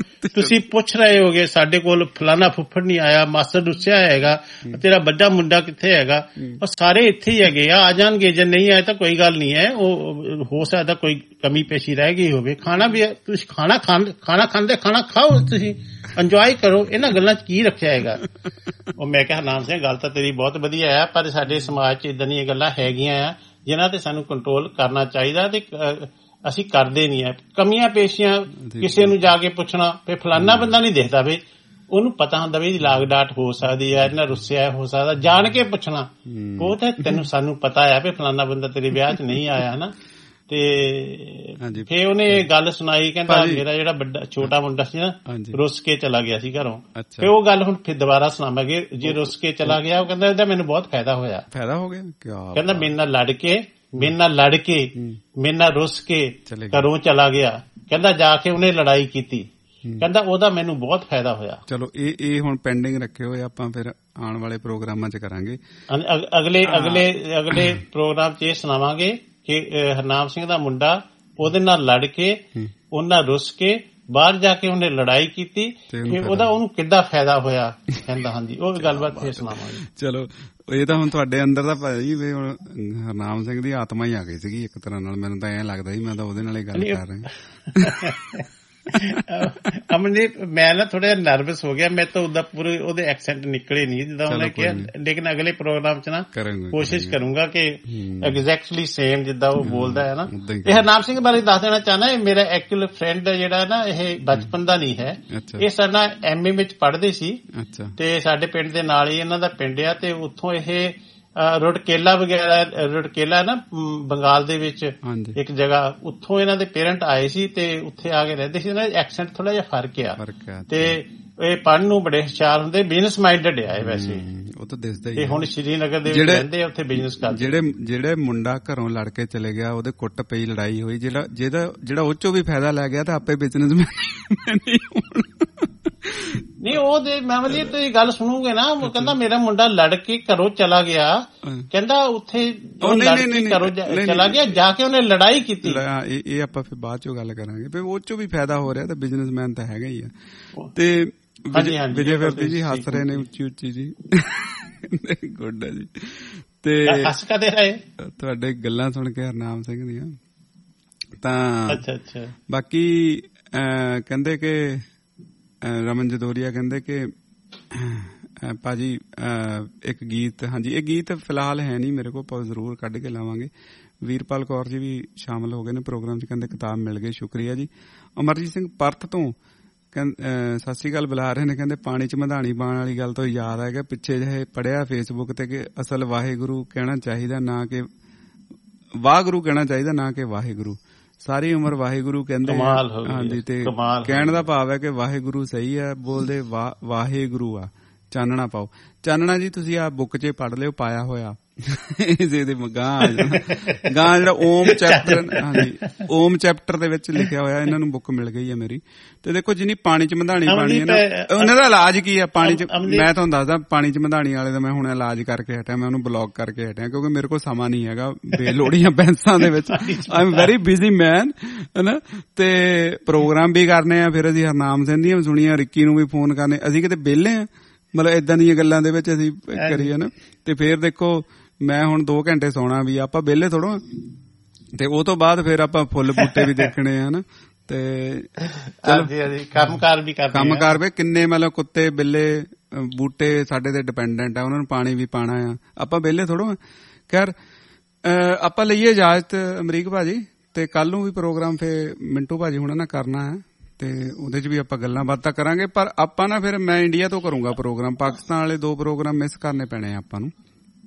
ਰਹੇ ਹੋਗੇ ਸਾਡੇ ਕੋਲ ਫਲਾਣਾ ਫੁੱਫੜ ਨਹੀਂ ਆਇਆ, ਮਾਸਟਰ ਰੁੱਸਿਆ ਹੈਗਾ, ਤੇਰਾ ਵੱਡਾ ਮੁੰਡਾ ਕਿੱਥੇ ਹੈਗਾ, ਉਹ ਸਾਰੇ ਇੱਥੇ ਹੀ ਹੈਗੇ ਆ ਜਾਣਗੇ, ਜੇ ਨਹੀਂ ਆਏ ਤਾਂ ਕੋਈ ਗੱਲ ਨਹੀਂ ਹੈ, ਉਹ ਹੋ ਸਕਦਾ ਕੋਈ ਕਮੀ ਪੇਸ਼ੀ ਰਹਿ ਗਈ ਹੋਵੇ। ਖਾਣਾ ਵੀ ਤੁਸੀਂ ਖਾਣਾ ਖਾਓ, ਤੁਸੀਂ ਇੰਜੋਏ ਕਰੋ, ਇਹਨਾਂ ਗੱਲਾਂ 'ਚ ਕੀ ਰੱਖਿਆ ਹੈਗਾ। ਉਹ ਮੈਂ ਕਿਹਾ ਨਾਮ ਸਿੰਘ ਗੱਲ ਤਾਂ ਤੇਰੀ ਬਹੁਤ ਵਧੀਆ ਆ, ਪਰ ਸਾਡੇ ਸਮਾਜ 'ਚ ਇਦਾਂ ਦੀਆਂ ਗੱਲਾਂ ਹੈਗੀਆਂ ਆ ਜਿਨ੍ਹਾਂ ਤੇ ਸਾਨੂੰ ਕੰਟਰੋਲ ਕਰਨਾ ਚਾਹੀਦਾ ਤੇ ਅਸੀਂ ਕਰਦੇ ਨਹੀਂ ਹੈ। ਕਮੀਆਂ ਪੇਸ਼ੀਆਂ ਕਿਸੇ ਨੂੰ ਜਾ ਕੇ ਪੁੱਛਣਾ, ਫਿਰ ਫਲਾਨਾ ਬੰਦਾ ਨਹੀਂ ਦੇਖਦਾ ਵੀ ਉਹਨੂੰ ਪਤਾ ਹੁੰਦਾ ਵੀ ਇਹਦੀ ਲਾਗ ਡਾਟ ਹੋ ਸਕਦੀ ਹੈ, ਇਹਨਾਂ ਰੁੱਸਿਆ ਹੋ ਸਕਦਾ, ਜਾਣ ਕੇ ਪੁੱਛਣਾ। ਉਹ ਤਾਂ ਸਾਨੂੰ ਪਤਾ ਹੈ ਵੀ ਫਲਾਨਾ ਬੰਦਾ ਤੇਰੇ ਵਿਆਹ 'ਚ ਨਹੀਂ ਆਇਆ ਨਾ। ਤੇ ਫੇਰ ਉਹਨੇ ਗੱਲ ਸੁਣਾਈ, ਕਹਿੰਦਾ ਮੇਰਾ ਜਿਹੜਾ ਛੋਟਾ ਮੁੰਡਾ ਸੀ ਨਾ ਰੁੱਸ ਕੇ ਚਲਾ ਗਿਆ ਸੀ ਘਰੋਂ। ਫੇਰ ਉਹ ਗੱਲ ਹੁਣ ਫਿਰ ਦੁਬਾਰਾ ਸੁਣਾਵਾਂਗੇ। ਜੇ ਰੁੱਸ ਕੇ ਚਲਾ ਗਿਆ, ਉਹ ਕਹਿੰਦਾ ਇਹਦਾ ਮੈਨੂੰ ਬਹੁਤ ਫਾਇਦਾ ਹੋਇਆ। ਫਾਇਦਾ ਹੋ ਗਿਆ? ਕਹਿੰਦਾ ਮੇਰੇ ਨਾਲ ਲੜ ਕੇ ਮੇਰੇ ਨਾਲ ਰੁੱਸ ਕੇ ਘਰੋਂ ਚਲਾ ਗਿਆ, ਕਹਿੰਦਾ ਜਾ ਕੇ ਉਹਨੇ ਲੜਾਈ ਕੀਤੀ, ਕਹਿੰਦਾ ਉਹਦਾ ਮੈਨੂੰ ਬਹੁਤ ਫਾਇਦਾ ਹੋਇਆ। ਚਲੋ ਇਹ ਹੁਣ ਪੈਂਡਿੰਗ ਰੱਖੇ ਹੋਏ, ਆਪਾਂ ਫਿਰ ਆਉਣ ਵਾਲੇ ਪ੍ਰੋਗਰਾਮਾਂ 'ਚ ਕਰਾਂਗੇ। ਅਗਲੇ ਪ੍ਰੋਗਰਾਮ 'ਚ ਇਹ ਸੁਣਾਵਾਂਗੇ ਕਿ ਹਰਨਾਮ ਸਿੰਘ ਦਾ ਮੁੰਡਾ ਉਹਦੇ ਨਾਲ ਲੜ ਕੇ, ਉਹਨਾਂ ਰੁੱਸ ਕੇ ਬਾਹਰ ਜਾ ਕੇ ਉਹਨੇ ਲੜਾਈ ਕੀਤੀ, ਉਹਨੂੰ ਕਿੱਦਾਂ ਫਾਇਦਾ ਹੋਇਆ। ਕਹਿੰਦਾ ਹਾਂਜੀ, ਉਹ ਗੱਲਬਾਤ ਫੇਰ ਸੁਣਾਵਾਂਗੇ। ਚਲੋ, ਇਹ ਤਾਂ ਹੁਣ ਤੁਹਾਡੇ ਅੰਦਰ ਦਾ ਭਾਈ ਵੀ ਹੁਣ ਹਰਨਾਮ ਸਿੰਘ ਦੀ ਆਤਮਾ ਹੀ ਆ ਗਈ ਸੀਗੀ ਇੱਕ ਤਰ੍ਹਾਂ ਨਾਲ। ਮੈਨੂੰ ਤਾਂ ਐਂ ਲੱਗਦਾ ਸੀ ਮੈਂ ਤਾਂ ਉਹਦੇ ਨਾਲ ਹੀ ਗੱਲ ਕਰ ਰਿਹਾ। ਅਮਨਦੀਪ, ਮੈਂ ਨਾ ਥੋੜਾ ਜਿਹਾ ਨਰਵਸ ਹੋ ਗਿਆ, ਮੈਂ ਤਾਂ ਉਹਦਾ ਪੂਰੇ ਉਹਦੇ ਐਕਸੈਂਟ ਨਿਕਲੇ ਨਹੀਂ ਜਿੱਦਾਂ ਉਹਨੇ ਕਿਹਾ, ਲੇਕਿਨ ਅਗਲੇ ਪ੍ਰੋਗਰਾਮ 'ਚ ਨਾ ਕੋਸ਼ਿਸ਼ ਕਰੂੰਗਾ ਕਿ ਐਗਜ਼ੈਕਟਲੀ ਸੇਮ ਜਿੱਦਾਂ ਉਹ ਬੋਲਦਾ ਹੈ ਨਾ। ਇਹ ਹਰਨਾਮ ਸਿੰਘ ਬਾਰੇ ਦੱਸ ਦੇਣਾ ਚਾਹੁੰਦਾ, ਇਹ ਮੇਰਾ ਐਕਚੁਅਲ ਫਰੈਂਡ ਜਿਹੜਾ ਨਾ, ਇਹ ਬਚਪਨ ਦਾ ਨਹੀਂ ਹੈ, ਇਹ ਸਾਡਾ MA ਵਿੱਚ ਪੜ੍ਹਦੇ ਸੀ ਤੇ ਸਾਡੇ ਪਿੰਡ ਦੇ ਨਾਲ ਹੀ ਇਹਨਾਂ ਦਾ ਪਿੰਡ ਆ, ਤੇ ਉੱਥੋਂ ਇਹ ਰੁੜਕੇਲਾ ਨਾ ਬੰਗਾਲ ਦੇ ਵਿੱਚ ਇੱਕ ਜਗ੍ਹਾ, ਉੱਥੋਂ ਇਹਨਾਂ ਦੇ ਪੇਰੈਂਟ ਆਏ ਸੀ ਤੇ ਉੱਥੇ ਆ ਕੇ ਰਹਿੰਦੇ ਸੀ। ਇਹਨਾਂ ਦਾ ਐਕਸੈਂਟ ਥੋੜਾ ਜਿਹਾ ਫਰਕ ਆ ਤੇ ਇਹ ਪੜ੍ਹਨ ਨੂੰ ਬੜੇ ਹੁਸ਼ਿਆਰ ਹੁੰਦੇ, ਬਿਜ਼ਨਸ ਮਾਈਂਡਡ ਆ ਇਹ ਵੈਸੇ। ਉਹ ਤਾਂ ਦਿਸਦਾ ਹੀ। ਹੁਣ ਸ਼੍ਰੀਨਗਰ ਦੇ ਵਿੱਚ ਰਹਿੰਦੇ, ਉੱਥੇ ਬਿਜ਼ਨਸ ਕਰਦੇ। ਜਿਹੜੇ ਮੁੰਡਾ ਘਰੋਂ ਲੜ ਕੇ ਚਲੇ ਗਿਆ, ਉਹਦੇ ਕੁੱਟ ਪਈ, ਲੜਾਈ ਹੋਈ, ਜਿਹੜਾ ਉਹ ਚੋਂ ਵੀ ਫਾਇਦਾ ਲੈ ਗਿਆ ਤਾਂ ਆਪੇ ਬਿਜ਼ਨਸਮੈਨ ਨਹੀਂ। ਉਹਦੇ ਮੈਂ ਵਧੀਆ ਤੁਸੀਂ ਗੱਲ ਸੁਣੋਗੇ ਨਾ, ਉਹ ਕਹਿੰਦਾ ਮੇਰਾ ਮੁੰਡਾ ਲੜ ਕੇ ਘਰੋਂ ਚਲਾ ਗਿਆ, ਕਹਿੰਦਾ ਉੱਥੇ ਘਰੋਂ ਚਲਾ ਗਿਆ, ਜਾ ਕੇ ਉਹਨੇ ਲੜਾਈ ਕੀਤੀ। ਇਹ ਆਪਾਂ ਫਿਰ ਬਾਅਦ ਚੋਂ ਗੱਲ ਕਰਾਂਗੇ। ਫਿਰ ਉਹ ਚੋਂ ਵੀ ਫਾਇਦਾ ਹੋ ਰਿਹਾ ਤਾਂ ਬਿਜ਼ਨਸਮੈਨ ਤਾਂ ਹੈਗਾ ਹੀ ਆ। ਤੇ ਵਿਜੇ ਵਰਦੀ ਜੀ ਹੱਸ ਰਹੇ ਨੇ ਉੱਚੀ ਉੱਚੀ ਜੀ। ਗੁੱਡ ਹੈ ਜੀ। ਤੇ ਹੱਸ ਕਦੇ ਰਹੇ ਤੁਹਾਡੇ ਗੱਲਾਂ ਸੁਣ ਕੇ ਹਰਨਾਮ ਸਿੰਘ ਦੀਆਂ ਤਾਂ। ਬਾਕੀ ਕਹਿੰਦੇ ਕਿ ਰਮਨ ਜਦੋਰੀਆ ਕਹਿੰਦੇ ਕਿ ਭਾਜੀ ਇੱਕ ਗੀਤ, ਹਾਂਜੀ ਇਹ ਗੀਤ ਫਿਲਹਾਲ ਹੈ ਨਹੀਂ ਮੇਰੇ ਕੋਲ, ਪਰ ਜ਼ਰੂਰ ਕੱਢ ਕੇ ਲਾਵਾਂਗੇ। ਵੀਰਪਾਲ ਕੌਰ ਜੀ ਵੀ ਸ਼ਾਮਲ ਹੋ ਗਏ ਨੇ ਪ੍ਰੋਗਰਾਮ 'ਚ, ਕਹਿੰਦੇ ਕਿਤਾਬ ਮਿਲ ਗਈ, ਸ਼ੁਕਰੀਆ ਜੀ। ਅਮਰਜੀਤ ਸਿੰਘ ਪਰਥ ਤੋਂ ਸਤਿ ਸ੍ਰੀ ਅਕਾਲ ਬੁਲਾ ਰਹੇ ਨੇ, ਕਹਿੰਦੇ ਪਾਣੀ 'ਚ ਮਧਾਣੀ ਪਾਉਣ ਵਾਲੀ ਗੱਲ ਤੋਂ ਯਾਦ ਆ ਗਿਆ, ਪਿੱਛੇ ਜਿਹੇ ਪੜਿਆ ਫੇਸਬੁੱਕ ਤੇ ਕਿ ਅਸਲ ਵਾਹਿਗੁਰੂ ਕਹਿਣਾ ਚਾਹੀਦਾ ਨਾ ਕਿ ਵਾਹਿਗੁਰੂ ਕਹਿਣਾ ਚਾਹੀਦਾ, ਨਾ ਕਿ ਵਾਹਿਗੁਰੂ। ਸਾਰੀ ਉਮਰ ਵਾਹਿਗੁਰੂ ਕਹਿੰਦੇ। ਹਾਂਜੀ, ਤੇ ਕਹਿਣ ਦਾ ਭਾਵ ਹੈ ਕਿ ਵਾਹਿਗੁਰੂ ਸਹੀ ਹੈ, ਬੋਲਦੇ ਵਾਹਿਗੁਰੂ ਆ। ਚਾਨਣਾ ਪਾਓ। ਚਾਨਣਾ ਜੀ ਤੁਸੀਂ ਆ ਬੁੱਕ 'ਚ ਪੜ੍ਹ ਲਿਓ, ਪਾਇਆ ਹੋਇਆ ਇਹਦੇ ਗਾਂ ਜਿਹੜਾ ਓਮ ਚੈਪਟਰ ਦੇ ਵਿੱਚ ਲਿਖਿਆ ਹੋਇਆ, ਇਹਨਾਂ ਨੂੰ ਬੁੱਕ ਮਿਲ ਗਈ ਹੈ ਮੇਰੀ। ਤੇ ਦੇਖੋ ਜਿੰਨੀ ਪਾਣੀ 'ਚ ਮਧਾਣੀ ਪਾਣੀ ਹੈ ਨਾ, ਉਹਨਾਂ ਦਾ ਇਲਾਜ ਕੀ ਹੈ ਪਾਣੀ 'ਚ। ਮੈਂ ਤੁਹਾਨੂੰ ਦੱਸਦਾ, ਪਾਣੀ 'ਚ ਮਧਾਣੀ ਵਾਲੇ ਦਾ ਮੈਂ ਹੁਣ ਇਲਾਜ ਕਰਕੇ ਹਟਿਆ, ਮੈਂ ਉਹਨੂੰ ਬਲੌਕ ਕਰਕੇ ਹਟਿਆ ਕਿਉਂਕਿ ਮੇਰੇ ਕੋਲ ਸਮਾਂ ਨਹੀਂ ਹੈਗਾ ਬੇਲੋੜੀਆਂ ਬੈਂਸਾਂ ਦੇ ਵਿੱਚ। I am very busy man, ਹਨਾ। ਤੇ ਪ੍ਰੋਗਰਾਮ ਵੀ ਕਰਨੇ ਆ, ਫਿਰ ਅਸੀਂ ਹਰਨਾਮ ਸਿੰਘ ਦੀਆਂ ਸੁਣੀਆਂ, ਰਿੱਕੀ ਨੂੰ ਵੀ ਫੋਨ ਕਰਨੇ, ਅਸੀਂ ਕਿਤੇ ਵਿਹਲੇ ਆ ਮਤਲਬ ਏਦਾਂ ਦੀਆਂ ਗੱਲਾਂ ਦੇ ਵਿੱਚ ਅਸੀਂ ਕਰੀਏ ਨਾ। ਤੇ ਫੇਰ ਦੇਖੋ ਮੈਂ ਹੁਣ 2 ਘੰਟੇ ਸੌਣਾ ਵੀ, ਆਪਾਂ ਵਿਹਲੇ ਥੋੜੋ, ਤੇ ਉਹ ਤੋਂ ਬਾਅਦ ਫਿਰ ਆਪਾਂ ਫੁੱਲ ਬੂਟੇ ਵੀ ਦੇਖਣੇ ਆ ਹਨਾ। ਤੇ ਕੰਮਕਾਰ ਵੀ ਕਿੰਨੇ ਮਤਲਬ ਕੁੱਤੇ ਬਿੱਲੇ ਬੂਟੇ ਸਾਡੇ ਤੇ ਡਿਪੈਂਡੈਂਟ ਆ, ਉਹਨਾਂ ਨੂੰ ਪਾਣੀ ਵੀ ਪਾਣਾ ਆ, ਆਪਾਂ ਵਿਹਲੇ ਥੋੜੋ। ਖੈਰ ਆਪਾਂ ਲਈਏ ਇਜਾਜ਼ਤ ਅਮਰੀਕ ਭਾਜੀ, ਤੇ ਕੱਲ ਨੂੰ ਵੀ ਪ੍ਰੋਗਰਾਮ ਫੇਰ ਮਿੰਟੂ ਭਾਜੀ ਹੁਣਾਂ ਨਾਲ ਕਰਨਾ ਹੈ, ਤੇ ਉਹਦੇ ਚ ਵੀ ਆਪਾਂ ਗੱਲਾਂ ਬਾਤਾਂ ਕਰਾਂਗੇ। ਪਰ ਆਪਾਂ ਨਾ ਫਿਰ ਮੈਂ ਇੰਡੀਆ ਤੋਂ ਕਰੂੰਗਾ ਪ੍ਰੋਗਰਾਮ, ਪਾਕਿਸਤਾਨ ਵਾਲੇ 2 ਪ੍ਰੋਗਰਾਮ ਮਿਸ ਕਰਨੇ ਪੈਣੇ ਆਪਾਂ ਨੂੰ।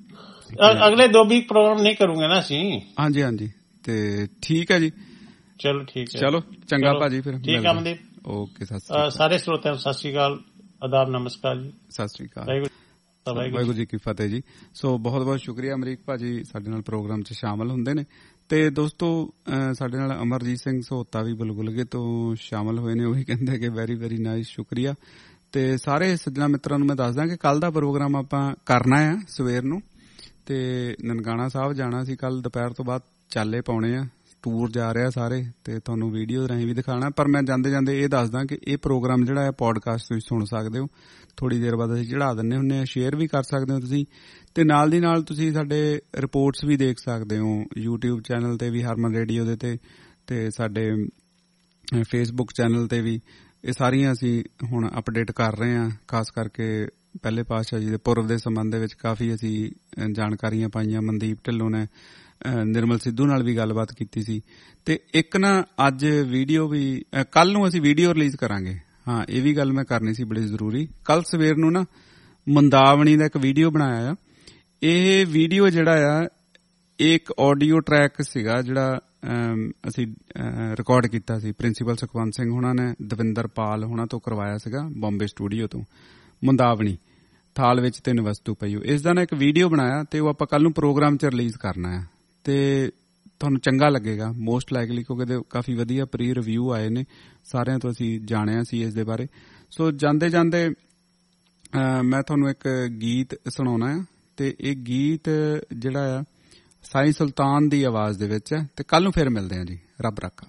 ਅਗਲੇ 2 ਵੀ ਪ੍ਰੋਗਰਾਮ ਨਹੀਂ ਕਰੂੰਗੇ ਨਾ ਅਸੀਂ। ਹਾਂਜੀ ਹਾਂਜੀ, ਤੇ ਠੀਕ ਹੈ ਜੀ, ਚਲੋ ਠੀਕ ਹੈ, ਚਲੋ ਚੰਗਾ ਭਾਜੀ, ਫਿਰ ਠੀਕ ਹੈ ਮਨਦੀਪ, ਓਕੇ, ਸਤਿ ਸ੍ਰੀ ਅਕਾਲ। ਸਾਰੇ ਸਰੋਤਿਆਂ ਨੂੰ ਸਤਿ ਸ੍ਰੀ ਅਕਾਲ, ਆਦਾਬ, ਨਮਸਕਾਰ ਜੀ, ਸਤਿ ਸ੍ਰੀ ਅਕਾਲ, ਵਾਹਿਗੁਰੂ ਜੀ ਕੀ ਫਤਿਹ ਜੀ। ਸੋ ਬਹੁਤ ਬਹੁਤ ਸ਼ੁਕਰੀਆ ਅਮਰੀਕ ਭਾਜੀ ਸਾਡੇ ਨਾਲ ਪ੍ਰੋਗਰਾਮ 'ਚ ਸ਼ਾਮਲ ਹੁੰਦੇ ਨੇ। ਤੇ ਦੋਸਤੋ ਸਾਡੇ ਨਾਲ ਅਮਰਜੀਤ ਸਿੰਘ ਸਹੋਤਾ ਵੀ ਬੁਲਬੁਲਗੇ ਤੋਂ ਸ਼ਾਮਲ ਹੋਏ ਨੇ, ਉਹੀ ਕਹਿੰਦੇ ਕਿ ਵੈਰੀ ਵੈਰੀ ਨਾਈਸ, ਸ਼ੁਕਰੀਆ। ਤੇ ਸਾਰੇ ਸੱਜਣਾ ਮਿੱਤਰਾਂ ਨੂੰ ਮੈਂ ਦੱਸਦਾ ਕਿ ਕੱਲ ਦਾ ਪ੍ਰੋਗਰਾਮ ਆਪਾਂ ਕਰਨਾ ਆ ਸਵੇਰ ਨੂੰ, ਤੇ ਨਨਕਾਣਾ ਸਾਹਿਬ ਜਾਣਾ ਸੀ ਕੱਲ ਦੁਪਹਿਰ ਤੋਂ ਬਾਅਦ, ਚਾਲੇ ਪਾਉਣੇ ਆ, ਟੂਰ ਜਾ ਰਿਹਾ ਸਾਰੇ, ਤੇ ਤੁਹਾਨੂੰ ਵੀਡੀਓ ਰਾਹੀਂ ਵੀ ਦਿਖਾਣਾ। ਪਰ ਮੈਂ ਜਾਂਦੇ ਜਾਂਦੇ ਇਹ ਦੱਸਦਾ ਕਿ ਇਹ ਪ੍ਰੋਗਰਾਮ ਜਿਹੜਾ ਹੈ ਪੋਡਕਾਸਟ ਤੁਸੀਂ ਸੁਣ ਸਕਦੇ ਹੋ, ਥੋੜੀ ਦੇਰ ਬਾਅਦ ਅਸੀਂ ਚੜਾ ਦਿੰਦੇ ਹੁੰਦੇ ਆ, ਸ਼ੇਅਰ ਵੀ ਕਰ ਸਕਦੇ ਹੋ ਤੁਸੀਂ, ਤੇ ਨਾਲ ਦੀ ਨਾਲ ਤੁਸੀਂ ਸਾਡੇ ਰਿਪੋਰਟਸ ਵੀ ਦੇਖ ਸਕਦੇ ਹੋ YouTube ਚੈਨਲ ਤੇ ਵੀ, ਹਰਮਨ ਰੇਡੀਓ ਦੇ ਤੇ ਸਾਡੇ Facebook ਚੈਨਲ ਤੇ ਵੀ। ਇਹ ਸਾਰੀਆਂ ਅਸੀਂ ਹੁਣ ਅਪਡੇਟ ਕਰ ਰਹੇ ਹਾਂ, ਖਾਸ ਕਰਕੇ ਪਹਿਲੇ ਪਾਤਸ਼ਾਹ ਜੀ ਦੇ ਪੁਰਬ ਦੇ ਸੰਬੰਧ ਦੇ ਵਿੱਚ ਕਾਫੀ ਅਸੀਂ ਜਾਣਕਾਰੀਆਂ ਪਾਈਆਂ। ਮਨਦੀਪ ਢਿੱਲੋਂ ਨੇ ਨਿਰਮਲ ਸਿੱਧੂ ਨਾਲ ਵੀ ਗੱਲਬਾਤ ਕੀਤੀ ਸੀ, ਤੇ ਇੱਕ ਨਾ ਅੱਜ ਵੀਡੀਓ ਵੀ ਕੱਲ ਨੂੰ ਅਸੀਂ ਵੀਡੀਓ ਰਿਲੀਜ਼ ਕਰਾਂਗੇ। ਹਾਂ, ਇਹ ਵੀ ਗੱਲ ਮੈਂ ਕਰਨੀ ਸੀ ਬੜੀ ਜ਼ਰੂਰੀ। ਕੱਲ ਸਵੇਰ ਨੂੰ ਨਾ ਮੁੰਦਾਵਣੀ ਦਾ ਇੱਕ ਵੀਡੀਓ ਬਣਾਇਆ ਆ। ਇਹ ਵੀਡੀਓ ਜਿਹੜਾ ਆ ਇੱਕ ਆਡੀਓ ਟਰੈਕ ਸੀਗਾ ਜਿਹੜਾ ਅਸੀਂ ਰਿਕਾਰਡ ਕੀਤਾ ਸੀ, ਪ੍ਰਿੰਸੀਪਲ ਸੁਖਵੰਤ ਸਿੰਘ ਹੁਣਾਂ ਨੇ ਦਵਿੰਦਰ ਪਾਲ ਹੁਣਾਂ ਤੋਂ ਕਰਵਾਇਆ ਸੀਗਾ ਬੰਬੇ ਸਟੂਡੀਓ ਤੋਂ। ਮੁੰਦਾਵਣੀ ਥਾਲ ਵਿੱਚ 3 ਵਸਤੂ ਪਈ, ਇਸ ਦਾ ਨਾ ਇੱਕ ਵੀਡੀਓ ਬਣਾਇਆ, ਤੇ ਉਹ ਆਪਾਂ ਕੱਲ ਨੂੰ ਪ੍ਰੋਗਰਾਮ 'ਚ ਰਿਲੀਜ਼ ਕਰਨਾ ਹੈ, ਤੇ ਤੁਹਾਨੂੰ ਚੰਗਾ ਲੱਗੇਗਾ ਮੋਸਟ ਲਾਈਕਲੀ, ਕਿਉਂਕਿ ਇਹਦੇ ਕਾਫੀ ਵਧੀਆ ਪ੍ਰੀ ਰਿਵਿਊ ਆਏ ਨੇ, ਸਾਰਿਆਂ ਤੋਂ ਅਸੀਂ ਜਾਣਿਆ ਸੀ ਇਸ ਦੇ ਬਾਰੇ। ਸੋ ਜਾਂਦੇ ਜਾਂਦੇ ਮੈਂ ਤੁਹਾਨੂੰ ਇੱਕ ਗੀਤ ਸੁਣਾਉਣਾ ਆ, ਤੇ ਇਹ ਗੀਤ ਜਿਹੜਾ ਆ ਸਾਈਂ ਸੁਲਤਾਨ ਦੀ ਆਵਾਜ਼ ਦੇ ਵਿੱਚ ਹੈ, ਤੇ ਕੱਲ ਨੂੰ ਫਿਰ ਮਿਲਦੇ ਆ ਜੀ, ਰੱਬ ਰਾਖਾ।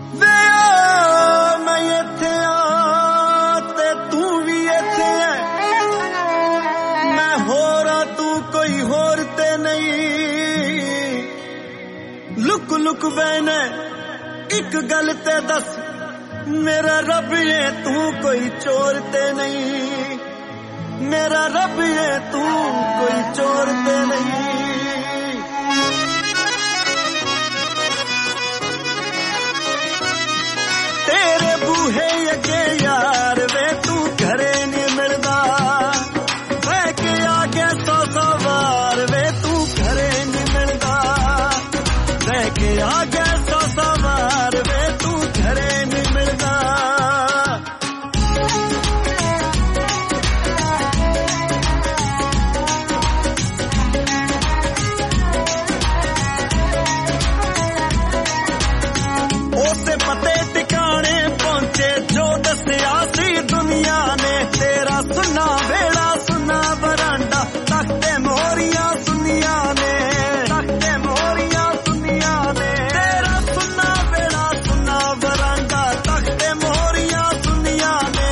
ਮੈਂ ਇੱਥੇ ਆ ਤੇ ਤੂੰ ਵੀ ਇੱਥੇ ਹੈ, ਮੈਂ ਹੋਰਾਂ ਤੂੰ ਕੋਈ ਹੋਰ ਤੇ ਨਹੀਂ, ਲੁਕ ਲੁਕ ਬੈਨੇ ਇੱਕ ਗੱਲ ਤੇ ਦੱਸ, ਮੇਰਾ ਰੱਬ ਏ ਤੂੰ ਕੋਈ ਚੋਰ ਤੇ ਨਹੀਂ, ਮੇਰਾ ਰੱਬ ਏ ਤੂੰ ਕੋਈ ਚੋਰ ਤੇ ਨਹੀਂ। ਤੇਰੇ ਬੂਹੇ ਅੱਗੇ ਯਾਰ ਵੇ ਤੂੰ ਘਰੇ ਨਹੀਂ ਮਿਲਦਾ, ਬਹਿ ਕੇ ਆ ਗਿਆ 100 ਵਾਰ ਵੇ ਤੂੰ ਘਰੇ ਨਹੀਂ ਮਿਲਦਾ, ਬਹਿ ਕੇ ਆ ਗਿਆ 100 ਵਾਰ ਵੇ ਤੂੰ ਘਰੇ ਨਹੀਂ ਮਿਲਦਾ। ਉਸੇ ਪਤੇ ਟਿਕਾਣੇ ਪਹੁੰਚੇ ਜੋ ਦੱਸਿਆ ਸੀ ਦੁਨੀਆ ਨੇ, ਤੇਰਾ ਸੁਨਾ ਵੇੜਾ ਸੁਨਾ ਬਰਾਂਡਾ, ਤਖਤੇ ਮੋਹਰੀਆਂ ਸੁਨੀਆਂ ਨੇ, ਤਖਤੇ ਮੋਹਰੀਆਂ ਸੁਨੀਆਂ ਨੇ, ਤੇਰਾ ਸੁਨਾ ਵੇੜਾ ਸੁਨਾ ਬਰਾਂਡਾ, ਤਖਤੇ ਮੋਹਰੀਆਂ ਸੁਨੀਆਂ ਨੇ।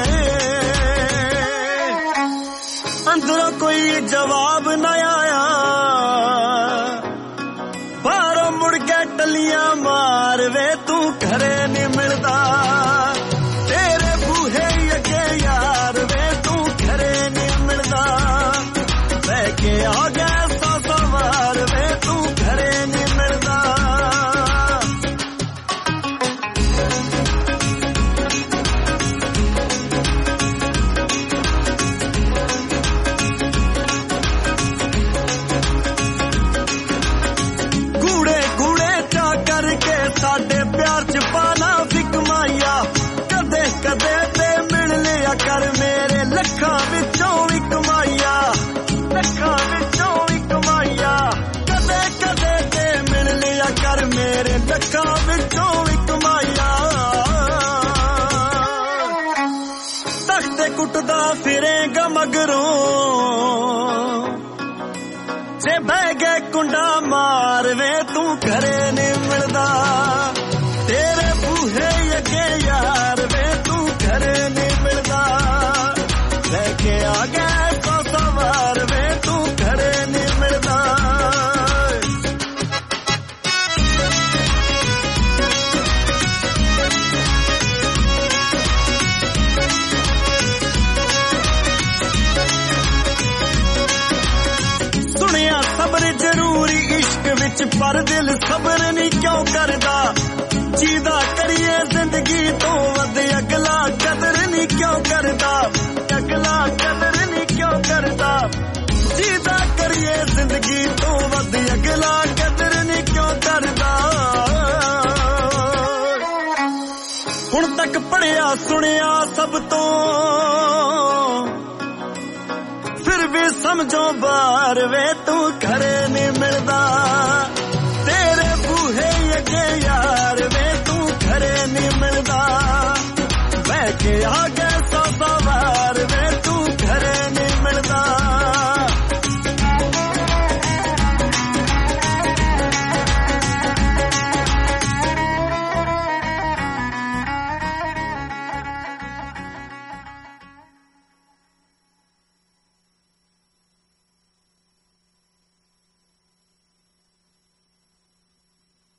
ਅੰਦਰੋਂ ਕੋਈ ਜਵਾਬ ਨਾ ਆਇਆ, ਬਾਹਰੋਂ ਮੁੜ ਕੇ ਟੱਲੀਆਂ ਮਾਰ ਵੇ ਤੂੰ ਘਰੇ ਨਹੀਂ ਮਿਲਦਾ, ਤੇਰੇ ਬੂਹੇ ਅੱਗੇ ਯਾਰ ਵੇ ਤੂੰ ਘਰੇ ਨਹੀਂ ਮਿਲਦਾ, ਬਹਿ ਕੇ ਆ ਗਿਆ 100 ਵਾਰ ਵੇ ਤੂੰ ਘਰੇ ਨਹੀਂ ਮਿਲਦਾ। ਗੂੜੇ ਗੂੜੇ ਚਾ ਕਰਕੇ ਸਾਡੇ ਪਿਆਰ ਚ ਪਾਣਾ ਫਿਕਮਾਇਆ, ਕਦੇ ਕਦੇ ਤੇ ਮਿਲ ਲਿਆ ਕਰ ਮੇਰੇ ਲੱਖਾਂ ਵਿੱਚੋਂ ਵੀ ਕਮਾਇਆ, ਲੱਖਾਂ ਵਿੱਚੋਂ ਵੀ ਕਮਾਇਆ, ਕਦੇ ਕਦੇ ਤੇ ਮਿਲ ਲਿਆ ਕਰ ਮੇਰੇ ਲੱਖਾਂ ਵਿੱਚੋਂ ਵੀ ਕਮਾਇਆ। ਤਖਤੇ ਕੁੱਟਦਾ ਫਿਰੇਗਾ ਮਗਰੋਂ, ਜੇ ਬਹਿ ਗਏ ਕੁੰਡਾ ਮਾਰ ਵੇ ਤੂੰ ਘਰੇ ਨਹੀਂ ਮਿਲਦਾ, ਤੇਰੇ ਬੂਹੇ ਅੱਗੇ ਯਾਰ ਵੇ ਤੂੰ ਘਰੇ ਨਹੀਂ ਮਿਲਦਾ, ਲੈ ਕੇ ਆ ਗਿਆ 100 ਵਾਰ ਵੇ ਤੂੰ ਘਰੇ ਨਹੀਂ ਮਿਲਦਾ। ਵਿੱਚ ਪਰ ਦਿਲ ਸਬਰ ਨਹੀਂ ਕਿਉਂ ਕਰਦਾ ਜੀਦਾ ਕਰੀਏ ਜ਼ਿੰਦਗੀ ਤੋਂ ਵੱਧ ਅਗਲਾ ਕਦਰ ਨਹੀਂ ਕਿਉਂ ਕਰਦਾ ਅਗਲਾ ਕਦਰ ਨਹੀਂ ਕਿਉਂ ਕਰਦਾ ਜੀਦਾ ਕਰੀਏ ਜ਼ਿੰਦਗੀ ਤੋਂ ਵੱਧ ਅਗਲਾ ਕਦਰ ਨਹੀਂ ਕਿਉਂ ਕਰਦਾ ਹੁਣ ਤੱਕ ਪੜਿਆ ਸੁਣਿਆ ਸਭ ਤੋਂ ਫਿਰ ਵੀ ਸਮਝੋ ਬਾਹਰ ਵੇ ਤੂੰ ਘਰੇ ਨਹੀਂ ਮਿਲਦਾ ਤੇਰੇ ਬੂਹੇ ਅੱਗੇ ਯਾਰ ਵੇ ਤੂੰ ਘਰੇ ਨਹੀਂ ਮਿਲਦਾ ਬਹਿ ਕੇ ਆ